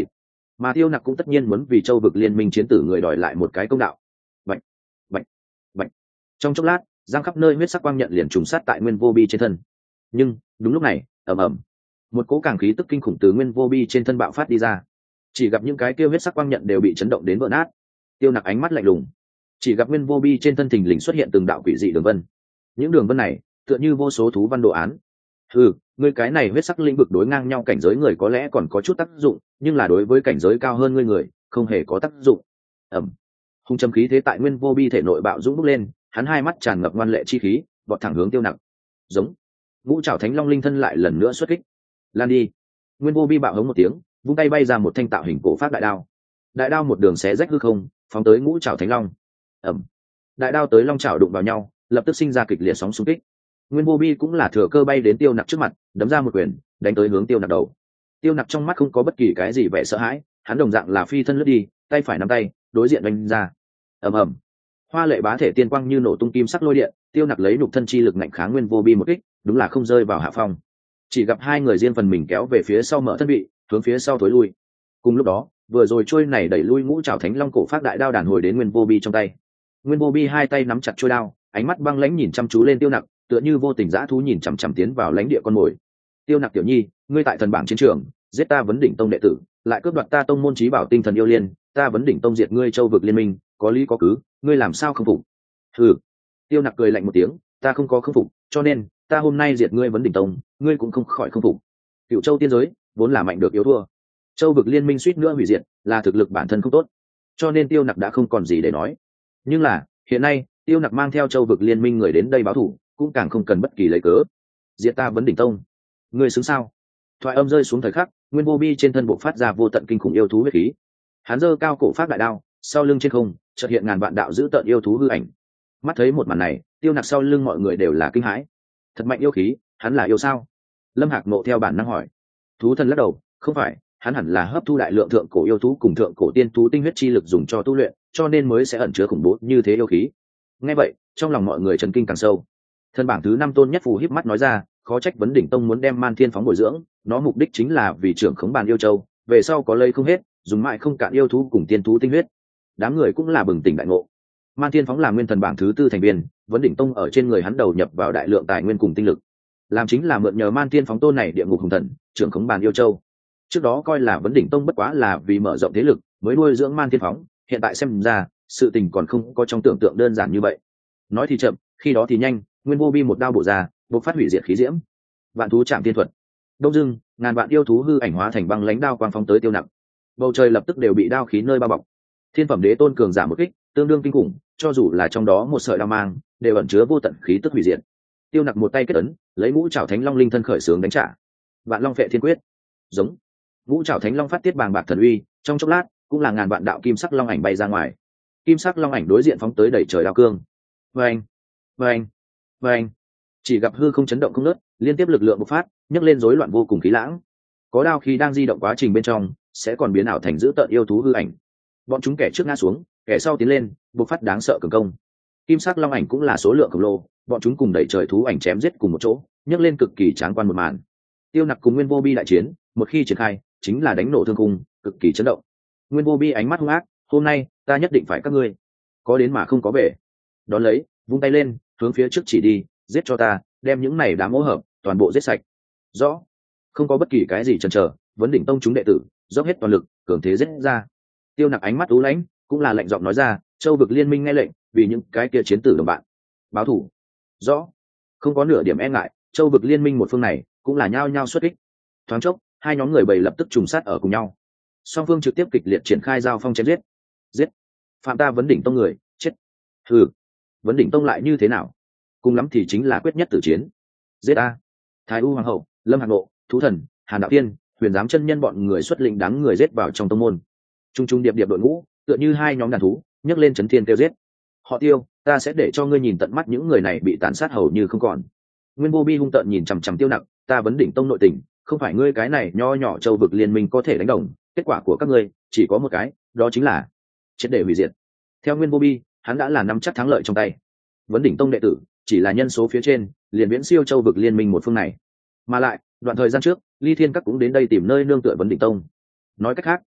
mà tiêu nặc cũng tất nhiên muốn vì châu vực liên minh chiến tử người đòi lại một cái công đạo. Bệnh, bệnh, bệnh. Trong chốc lát, giang khắp nơi huyết sắc quang nhận liền trùng sát tại Nguyên Vô Bi trên thân. Nhưng đúng lúc này, ầm ầm, một cỗ càng khí tức kinh khủng từ Nguyên Vô Bi trên thân bạo phát đi ra. Chỉ gặp những cái kia huyết sắc quang nhận đều bị chấn động đến vỡ nát. Tiêu nặc ánh mắt lạnh lùng, chỉ gặp Nguyên Vô Bi trên thân thình lình xuất hiện từng đạo quỷ dị đường vân. Những đường vân này tựa như vô số thú văn đồ án. Ừ, ngươi cái này huyết sắc lĩnh vực đối ngang nhau cảnh giới người có lẽ còn có chút tác dụng, nhưng là đối với cảnh giới cao hơn ngươi người không hề có tác dụng. Ẩm. Hung châm khí thế tại Nguyên Vô Bi thể nội bạo dũng bốc lên, hắn hai mắt tràn ngập ngoan lệ chi khí, vọt thẳng hướng tiêu nặc. Giống. Ngũ trảo thánh long linh thân lại lần nữa xuất kích. Lan đi. Nguyên Vô Bi bạo hống một tiếng, vung tay bay ra một thanh tạo hình cổ phát đại đao. Đại đao một đường xé rách hư không, phóng tới ngũ trảo thánh long. Ẩm. Đại đao tới long trảo đụng vào nhau, lập tức sinh ra kịch liệt sóng xung kích. Nguyên Vô Bi cũng là thừa cơ bay đến tiêu nặc trước mặt, đấm ra một quyền, đánh tới hướng tiêu nặc đầu. Tiêu nặc trong mắt không có bất kỳ cái gì vẻ sợ hãi, hắn đồng dạng là phi thân lướt đi, tay phải nắm tay, đối diện đánh ra. Ầm ầm. Hoa lệ bá thể tiên quang như nổ tung kim sắc lôi điện, tiêu nặc lấy nhục thân chi lực ngạnh kháng Nguyên Vô Bi một kích, đúng là không rơi vào hạ phong. Chỉ gặp hai người riêng phần mình kéo về phía sau mở thân vị, hướng phía sau thối lui. Cùng lúc đó, vừa rồi trôi này đẩy lui ngũ trảo thánh long cổ phát đại đao đàn hồi đến Nguyên Vô Bi trong tay. Nguyên Vô Bi hai tay nắm chặt trôi đao, ánh mắt băng lãnh nhìn chăm chú lên tiêu nặc, tựa như vô tình dã thú nhìn chằm chằm tiến vào lãnh địa con mồi. Tiêu nặc tiểu nhi, ngươi tại thần bảng chiến trường giết ta Vấn Đỉnh Tông đệ tử, lại cướp đoạt ta tông môn chí bảo tinh thần yêu liên, ta Vấn Đỉnh Tông diệt ngươi châu vực liên minh, có lý có cứ, ngươi làm sao không phục? Hừ. Tiêu nặc cười lạnh một tiếng, ta không có không phục, cho nên ta hôm nay diệt ngươi Vấn Đỉnh Tông, ngươi cũng không khỏi không phục. Cựu châu tiên giới vốn là mạnh được yếu thua, châu vực liên minh suýt nữa hủy diệt, là thực lực bản thân không tốt, cho nên tiêu nặc đã không còn gì để nói. Nhưng là hiện nay tiêu nặc mang theo châu vực liên minh người đến đây báo thù, cũng càng không cần bất kỳ lấy cớ. Diệt ta Vấn Đỉnh Tông, ngươi xứng sao? Thoại âm rơi xuống thời khắc, Nguyên Vô Bi trên thân bộ phát ra vô tận kinh khủng yêu thú huyết khí. Hắn giơ cao cổ phát đại đao, sau lưng trên không chợt hiện ngàn vạn đạo dữ tợn yêu thú hư ảnh. Mắt thấy một màn này, tiêu nặc sau lưng mọi người đều là kinh hãi. Thật mạnh yêu khí, hắn là yêu sao? Lâm Hạc nộ theo bản năng hỏi. Thú thần lắc đầu, không phải, hắn hẳn là hấp thu đại lượng thượng cổ yêu thú cùng thượng cổ tiên thú tinh huyết chi lực dùng cho tu luyện, cho nên mới sẽ ẩn chứa khủng bố như thế yêu khí. Nghe vậy, trong lòng mọi người chấn kinh càng sâu. Thần bảng thứ năm tôn nhất phù híp mắt nói ra, khó trách Vấn Đỉnh Tông muốn đem Man Thiên phóng bồi dưỡng, nó mục đích chính là vì trưởng khống bàn yêu châu, về sau có lây không hết, dùng mãi không cạn yêu thú cùng tiên thú tinh huyết. Đám người cũng là bừng tỉnh đại ngộ. Man Thiên phóng là nguyên thần bảng thứ tư thành viên, Vấn Đỉnh Tông ở trên người hắn đầu nhập vào đại lượng tài nguyên cùng tinh lực, làm chính là mượn nhờ Man Thiên phóng tôn này địa ngục hùng thần, trưởng khống bàn yêu châu. Trước đó coi là Vấn Đỉnh Tông bất quá là vì mở rộng thế lực mới nuôi dưỡng Man Thiên phóng, hiện tại xem ra sự tình còn không có trong tưởng tượng đơn giản như vậy. Nói thì chậm, khi đó thì nhanh, Nguyên Vô Bi một đao bổ ra, bộc phát hủy diệt khí diễm. Vạn thú chạm tiên thuật. Đông dưng, ngàn vạn yêu thú hư ảnh hóa thành băng lãnh đao quang phóng tới tiêu nặc. Bầu trời lập tức đều bị đao khí nơi bao bọc. Thiên phẩm đế tôn cường giả một kích, tương đương kinh khủng, cho dù là trong đó một sợi đao mang, đều ẩn chứa vô tận khí tức hủy diệt. Tiêu nặc một tay kết ấn, lấy ngũ trảo thánh long linh thân khởi xướng đánh trả. Vạn long phệ thiên quyết. Giống. Ngũ trảo thánh long phát tiết bàng bạc thần uy, trong chốc lát, cũng là ngàn vạn đạo kim sắc long ảnh bay ra ngoài. Kim sắc long ảnh đối diện phóng tới đẩy trời đao cương. Vâng, vâng, vâng. Chỉ gặp hư không chấn động không ngớt, liên tiếp lực lượng bộc phát, nhấc lên rối loạn vô cùng khí lãng. Có đao khí đang di động quá trình bên trong, sẽ còn biến ảo thành dữ tợn yêu thú hư ảnh. Bọn chúng kẻ trước ngã xuống, kẻ sau tiến lên, bộc phát đáng sợ cường công. Kim sắc long ảnh cũng là số lượng khổng lồ, bọn chúng cùng đẩy trời thú ảnh chém giết cùng một chỗ, nhấc lên cực kỳ tráng quan một màn. Tiêu nặc cùng Nguyên Vô Bi đại chiến, một khi triển khai, chính là đánh nổ thương khung, cực kỳ chấn động. Nguyên Vô Bi ánh mắt hung ác, hôm nay ta nhất định phải các ngươi có đến mà không có về. Đón lấy, vung tay lên, hướng phía trước chỉ đi, giết cho ta, đem những này đám ô hợp toàn bộ giết sạch. Rõ. Không có bất kỳ cái gì chần chờ, Vấn Đỉnh Tông chúng đệ tử dốc hết toàn lực, cường thế giết ra. Tiêu nặc ánh mắt u lãnh, cũng là lạnh giọng nói ra, châu vực liên minh nghe lệnh, vì những cái kia chiến tử đồng bạn báo thủ. Rõ. Không có nửa điểm e ngại, châu vực liên minh một phương này cũng là nhao nhao xuất kích. Thoáng chốc, hai nhóm người bầy lập tức trùng sát ở cùng nhau. Song phương trực tiếp kịch liệt triển khai giao phong chém giết. Giết. Phạm ta Vấn Đỉnh Tông người, chết. Hừ. Vấn Đỉnh Tông lại như thế nào? Cùng lắm thì chính là quyết nhất tử chiến. Giết a. Thái U hoàng hậu, Lâm Hạc Nộ, Thú Thần, Hàn Đạo Tiên, Huyền Giám chân nhân bọn người xuất lĩnh đám người giết vào trong tông môn. Trung trung điệp điệp đội ngũ, tựa như hai nhóm đàn thú, nhấc lên chấn thiên kêu giết. Họ Tiêu, ta sẽ để cho ngươi nhìn tận mắt những người này bị tàn sát hầu như không còn. Nguyên Vô Bi hung tợn nhìn chằm chằm Tiêu nặc, ta Vấn Đỉnh Tông nội tình, không phải ngươi cái này nho nhỏ châu vực liên minh có thể đánh đồng, kết quả của các ngươi chỉ có một cái, đó chính là triệt để hủy diệt. Theo Nguyên Vô Bi, hắn đã là nắm chắc thắng lợi trong tay. Vấn Đỉnh Tông đệ tử chỉ là nhân số phía trên, liền viễn siêu châu vực liên minh một phương này. Mà lại, đoạn thời gian trước, Ly Thiên Các cũng đến đây tìm nơi nương tựa Vấn Đỉnh Tông. Nói cách khác,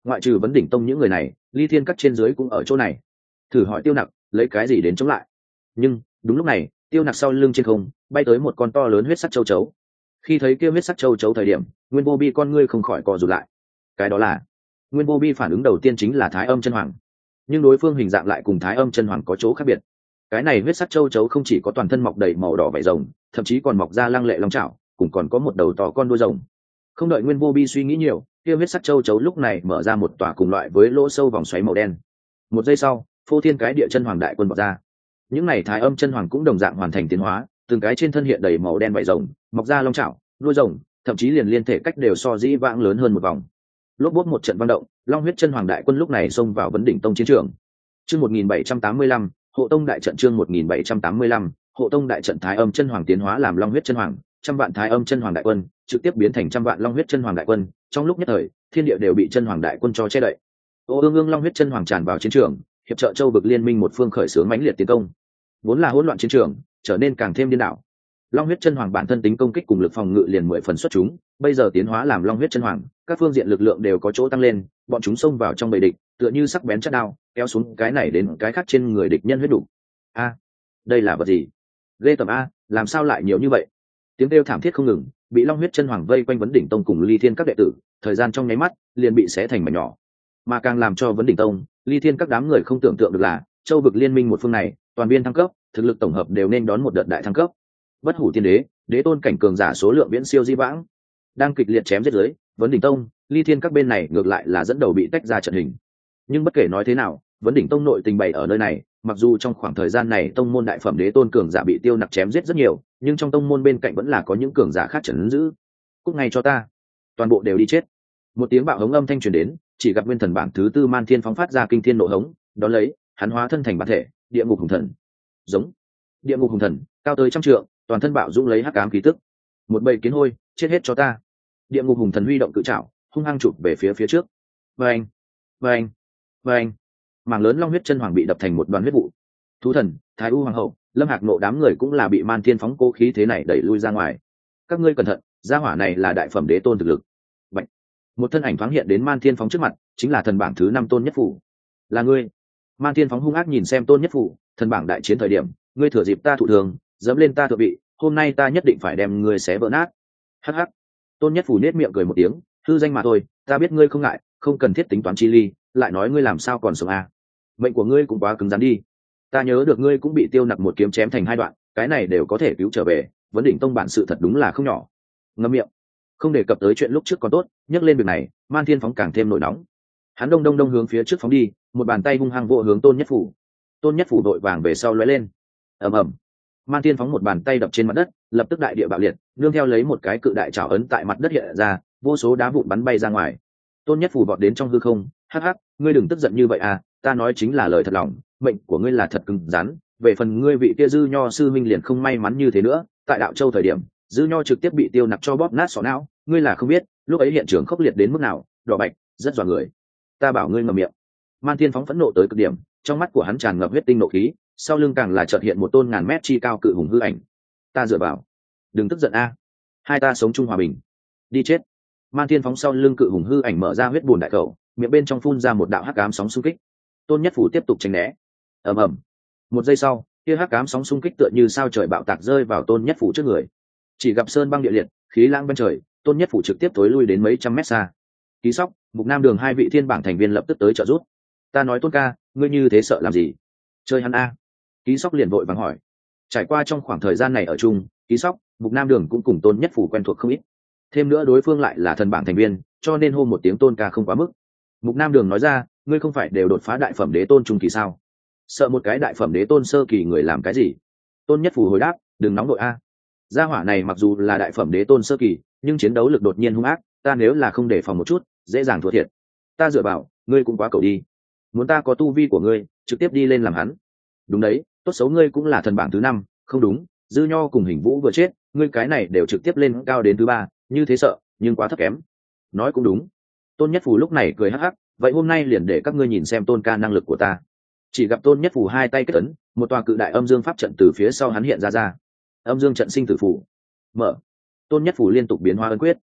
ngoại trừ vấn đỉnh tông những người này, ly thiên các trên dưới cũng ở chỗ này. Thử hỏi Tiêu Nặc lấy cái gì đến chống lại? Nhưng đúng lúc này, Tiêu Nặc sau lưng trên không bay tới một con to lớn huyết sắc châu chấu. Khi thấy kia huyết sắc châu chấu thời điểm, Nguyên Vô Bi con ngươi không khỏi co rụt lại. Cái đó là Nguyên Vô Bi phản ứng đầu tiên chính là Thái Âm Chân Hoàng, nhưng đối phương hình dạng lại cùng Thái Âm Chân Hoàng có chỗ khác biệt. Cái này huyết sắc châu chấu không chỉ có toàn thân mọc đầy màu đỏ vảy rồng, thậm chí còn mọc ra lăng lệ long trảo, cùng còn có một đầu to con đuôi rồng. Không đợi Nguyên Vô Bi suy nghĩ nhiều, kia huyết sắc châu chấu lúc này mở ra một tòa cùng loại với lỗ sâu vòng xoáy màu đen. Một giây sau, phô thiên cái địa chân hoàng đại quân bộc ra. Những này Thái Âm Chân Hoàng cũng đồng dạng hoàn thành tiến hóa, từng cái trên thân hiện đầy màu đen vảy rồng, mọc ra long trảo, đuôi rồng, thậm chí liền liên thể cách đều so dĩ vãng lớn hơn một vòng. Lốp bốp một trận vang động, Long huyết chân hoàng đại quân lúc này xông vào vấn đỉnh tông chiến trường. Chương một nghìn bảy trăm tám mươi lăm, hộ tông đại trận. Chương một nghìn bảy trăm tám mươi lăm, hộ tông đại trận. Thái Âm chân hoàng tiến hóa làm Long huyết chân hoàng, trăm vạn Thái Âm chân hoàng đại quân trực tiếp biến thành trăm vạn Long huyết chân hoàng đại quân, trong lúc nhất thời, thiên địa đều bị chân hoàng đại quân cho che đậy. Ô ương ương Long huyết chân hoàng tràn vào chiến trường, hiệp trợ châu vực liên minh một phương khởi xướng mãnh liệt tiến công. Vốn là hỗn loạn chiến trường, trở nên càng thêm điên đảo. Long huyết chân hoàng bản thân tính công kích cùng lực phòng ngự liền mười phần xuất chúng, bây giờ tiến hóa làm Long huyết chân hoàng, các phương diện lực lượng đều có chỗ tăng lên, bọn chúng xông vào trong bầy địch, tựa như sắc bén chát đao, kéo xuống cái này đến cái khác trên người địch nhân huyết đủ. A, đây là vật gì? Ghê tởm a, làm sao lại nhiều như vậy? Tiếng kêu thảm thiết không ngừng, bị Long huyết chân hoàng vây quanh vấn đỉnh tông cùng Ly Thiên các đệ tử, thời gian trong nháy mắt liền bị xé thành mảnh nhỏ. Mà càng làm cho vấn đỉnh tông, Ly Thiên các đám người không tưởng tượng được là, châu vực liên minh một phương này, toàn viên thăng cấp, thực lực tổng hợp đều nên đón một đợt đại thăng cấp. Bất hủ tiên đế, đế tôn cảnh cường giả số lượng viễn siêu di vãng, đang kịch liệt chém giết dưới, vấn đỉnh tông, Ly Thiên các bên này ngược lại là dẫn đầu bị tách ra trận hình. Nhưng bất kể nói thế nào, vấn đỉnh tông nội tình bày ở nơi này, mặc dù trong khoảng thời gian này tông môn đại phẩm đế tôn cường giả bị Tiêu Nặc chém giết rất nhiều, nhưng trong tông môn bên cạnh vẫn là có những cường giả khác trấn giữ. Cút ngay cho ta, toàn bộ đều đi chết. Một tiếng bạo hống âm thanh truyền đến, chỉ gặp nguyên thần bảng thứ tư Man Thiên phóng phát ra kinh thiên nộ hống, đón lấy, hắn hóa thân thành bản thể, địa ngục hùng thần. Giống địa ngục hùng thần, cao tới trăm trượng, toàn thân bạo dũng lấy hắc ám khí tức. Một bầy kiến hôi, chết hết cho ta. Địa ngục hùng thần huy động cự trảo, hung hăng chụp về phía phía trước. Vâng, vâng, vâng. Mảng lớn Long huyết chân hoàng bị đập thành một đoàn huyết vụ. Thú thần, Thái U hoàng hậu, Lâm Hạc nộ đám người cũng là bị Man Thiên phóng cố khí thế này đẩy lui ra ngoài. Các ngươi cẩn thận, gia hỏa này là đại phẩm đế tôn thực lực. Bạch. Một thân ảnh thoáng hiện đến Man Thiên phóng trước mặt, chính là thần bảng thứ năm Tôn Nhất Phủ. Là ngươi? Man Thiên phóng hung ác nhìn xem Tôn Nhất Phủ, thần bảng đại chiến thời điểm, ngươi thừa dịp ta thụ thường, dẫm lên ta thượng vị, hôm nay ta nhất định phải đem ngươi xé vỡ nát. Hắc hắc. Tôn Nhất Phủ nết miệng cười một tiếng, hư danh mà thôi, ta biết ngươi không ngại, không cần thiết tính toán chi ly, lại nói ngươi làm sao còn sống à? Mệnh của ngươi cũng quá cứng rắn đi. Ta nhớ được ngươi cũng bị Tiêu Nặc một kiếm chém thành hai đoạn, cái này đều có thể cứu trở về, vấn đỉnh tông bản sự thật đúng là không nhỏ. Ngậm miệng. Không đề cập tới chuyện lúc trước còn tốt, nhắc lên việc này, Man Thiên phóng càng thêm nổi nóng. Hắn đông đông đông hướng phía trước phóng đi, một bàn tay hung hăng vỗ hướng Tôn Nhất Phủ. Tôn Nhất Phủ đội vàng về sau lóe lên. Ầm ầm. Man Thiên phóng một bàn tay đập trên mặt đất, lập tức đại địa bạo liệt, nương theo lấy một cái cự đại trảo ấn tại mặt đất hiện ra, vô số đá vụn bắn bay ra ngoài. Tôn Nhất Phủ vọt đến trong hư không, hắc hắc, ngươi đừng tức giận như vậy à, ta nói chính là lời thật lòng, mệnh của ngươi là thật cứng rắn, về phần ngươi vị kia Dư Nho sư minh liền không may mắn như thế nữa, tại Đạo Châu thời điểm, Dư Nho trực tiếp bị Tiêu Nặc cho bóp nát sọ não, ngươi là không biết, lúc ấy hiện trường khốc liệt đến mức nào, đỏ bạch, rất dọa người. Ta bảo ngươi ngậm miệng. Man Thiên phóng phẫn nộ tới cực điểm, trong mắt của hắn tràn ngập huyết tinh nộ khí, sau lưng càng là chợt hiện một tôn ngàn mét chi cao cự hùng hư ảnh. Ta dựa vào, đừng tức giận a, hai ta sống chung hòa bình. Đi chết. Man Thiên phóng sau lưng cự hùng hư ảnh mở ra huyết bùn đại khẩu, miệng bên trong phun ra một đạo hắc ám sóng xung kích. Tôn Nhất Phủ tiếp tục tránh né. Ầm ầm. Một giây sau, kia hắc ám sóng xung kích tựa như sao trời bạo tạc rơi vào Tôn Nhất Phủ trước người. Chỉ gặp sơn băng địa liệt, khí lãng bên trời, Tôn Nhất Phủ trực tiếp tối lui đến mấy trăm mét xa. Ký Sóc, Mục Nam Đường hai vị thiên bảng thành viên lập tức tới trợ giúp. Ta nói Tôn ca, ngươi như thế sợ làm gì? Chơi hắn a. Ký Sóc liền vội vàng hỏi. Trải qua trong khoảng thời gian này ở chung, Ký Sóc, Mục Nam Đường cũng cùng Tôn Nhất Phủ quen thuộc không ít. Thêm nữa đối phương lại là thần bảng thành viên, cho nên hô một tiếng Tôn ca không quá mức. Mục Nam Đường nói ra, ngươi không phải đều đột phá đại phẩm đế tôn trung kỳ sao? Sợ một cái đại phẩm đế tôn sơ kỳ người làm cái gì? Tôn Nhất Phủ hồi đáp, đừng nóng đội a. Gia hỏa này mặc dù là đại phẩm đế tôn sơ kỳ, nhưng chiến đấu lực đột nhiên hung ác, ta nếu là không đề phòng một chút, dễ dàng thua thiệt. Ta dựa vào, ngươi cũng quá cầu đi. Muốn ta có tu vi của ngươi, trực tiếp đi lên làm hắn. Đúng đấy, tốt xấu ngươi cũng là thần bảng thứ năm, không đúng, Dư Nho cùng Hình Vũ vừa chết, ngươi cái này đều trực tiếp lên cao đến thứ ba, như thế sợ, nhưng quá thấp kém. Nói cũng đúng. Tôn Nhất Phủ lúc này cười hắc hắc, vậy hôm nay liền để các ngươi nhìn xem Tôn ca năng lực của ta. Chỉ gặp Tôn Nhất Phủ hai tay kết ấn, một tòa cự đại âm dương pháp trận từ phía sau hắn hiện ra ra. Âm dương trận sinh tử phủ. Mở. Tôn Nhất Phủ liên tục biến hóa ấn quyết.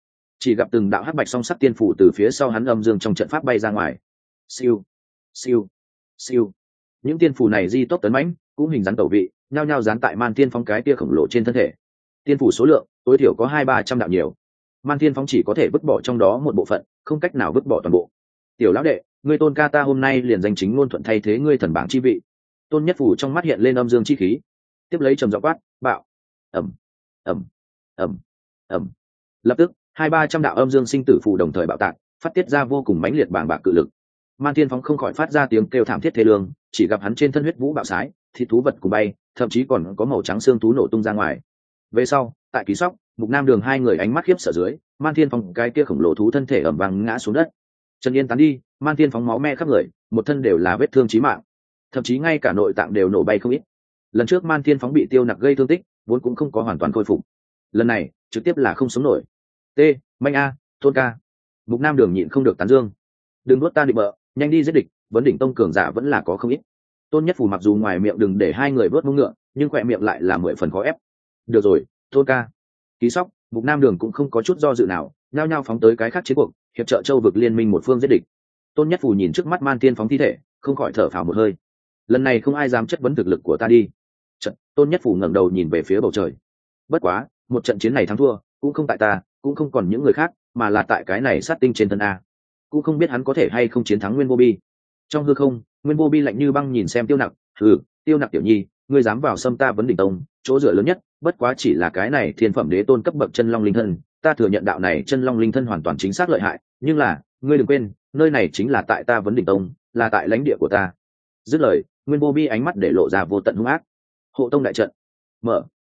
chỉ gặp từng đạo hắc bạch song sắc tiên phủ từ phía sau hắn âm dương trong trận pháp bay ra ngoài. Siêu, siêu, siêu. Những tiên phủ này di tốc tấn mãnh, cũng hình dáng tẩu vị, nhao nhao dán tại Man Thiên Phong cái tia khổng lồ trên thân thể. Tiên phủ số lượng tối thiểu có hai ba trăm đạo nhiều. Man Thiên Phong chỉ có thể vứt bỏ trong đó một bộ phận, không cách nào vứt bỏ toàn bộ. Tiểu lão đệ, ngươi Tôn ca ta hôm nay liền danh chính ngôn thuận thay thế ngươi thần bảng chi vị. Tôn Nhất Phủ trong mắt hiện lên âm dương chi khí, tiếp lấy trầm giọng quát, bạo. Ầm, ầm, ầm, ầm. Lập tức, hai ba trăm đạo âm dương sinh tử phù đồng thời bạo tạc, phát tiết ra vô cùng mãnh liệt bàng bạc cự lực. Man Thiên Phong không khỏi phát ra tiếng kêu thảm thiết thê lương, chỉ gặp hắn trên thân huyết vũ bạo sái, thịt thú vật cùng bay, thậm chí còn có màu trắng xương thú nổ tung ra ngoài. Về sau, tại Ký Sóc, Mục Nam Đường hai người ánh mắt khiếp sợ dưới, Man Thiên Phong cái kia khổng lồ thú thân thể ầm vang ngã xuống đất. Trần Yên tán đi, Man Thiên Phong máu me khắp người, một thân đều là vết thương chí mạng, thậm chí ngay cả nội tạng đều nổ bay không ít. Lần trước Man Thiên Phong bị Tiêu Nặc gây thương tích, vốn cũng không có hoàn toàn khôi phục. Lần này, trực tiếp là không sống nổi. T, Manh a, Tôn ca. Mục Nam Đường nhịn không được tán dương. Đừng nuốt ta định bợ, nhanh đi giết địch, vấn đỉnh tông cường giả vẫn là có không ít. Tôn Nhất Phù mặc dù ngoài miệng đừng để hai người vớt mông ngựa, nhưng khỏe miệng lại là mười phần khó ép. Được rồi, Tôn ca. Ký Sóc, Mục Nam Đường cũng không có chút do dự nào, nhao nhao phóng tới cái khác chiến cuộc, hiệp trợ Châu vực liên minh một phương giết địch. Tôn Nhất Phù nhìn trước mắt Man Thiên Phóng thi thể, không khỏi thở phào một hơi. Lần này không ai dám chất vấn thực lực của ta đi. Trận, Tôn Nhất Phù ngẩng đầu nhìn về phía bầu trời. Bất quá, một trận chiến này thắng thua, cũng không tại ta, cũng không còn những người khác, mà là tại cái này sát tinh trên thân a. Cũng không biết hắn có thể hay không chiến thắng Nguyên Vô Bi. Trong hư không, Nguyên Vô Bi lạnh như băng nhìn xem Tiêu Nặc, "Hừ, Tiêu Nặc tiểu nhi, ngươi dám vào xâm ta vấn đỉnh tông, chỗ dựa lớn nhất, bất quá chỉ là cái này thiên phẩm đế tôn cấp bậc chân long linh thân, ta thừa nhận đạo này chân long linh thân hoàn toàn chính xác lợi hại, nhưng là, ngươi đừng quên, nơi này chính là tại ta vấn đỉnh tông, là tại lãnh địa của ta." Dứt lời, Nguyên Vô Bi ánh mắt để lộ ra vô tận hung ác. Hộ tông đại trận, mở.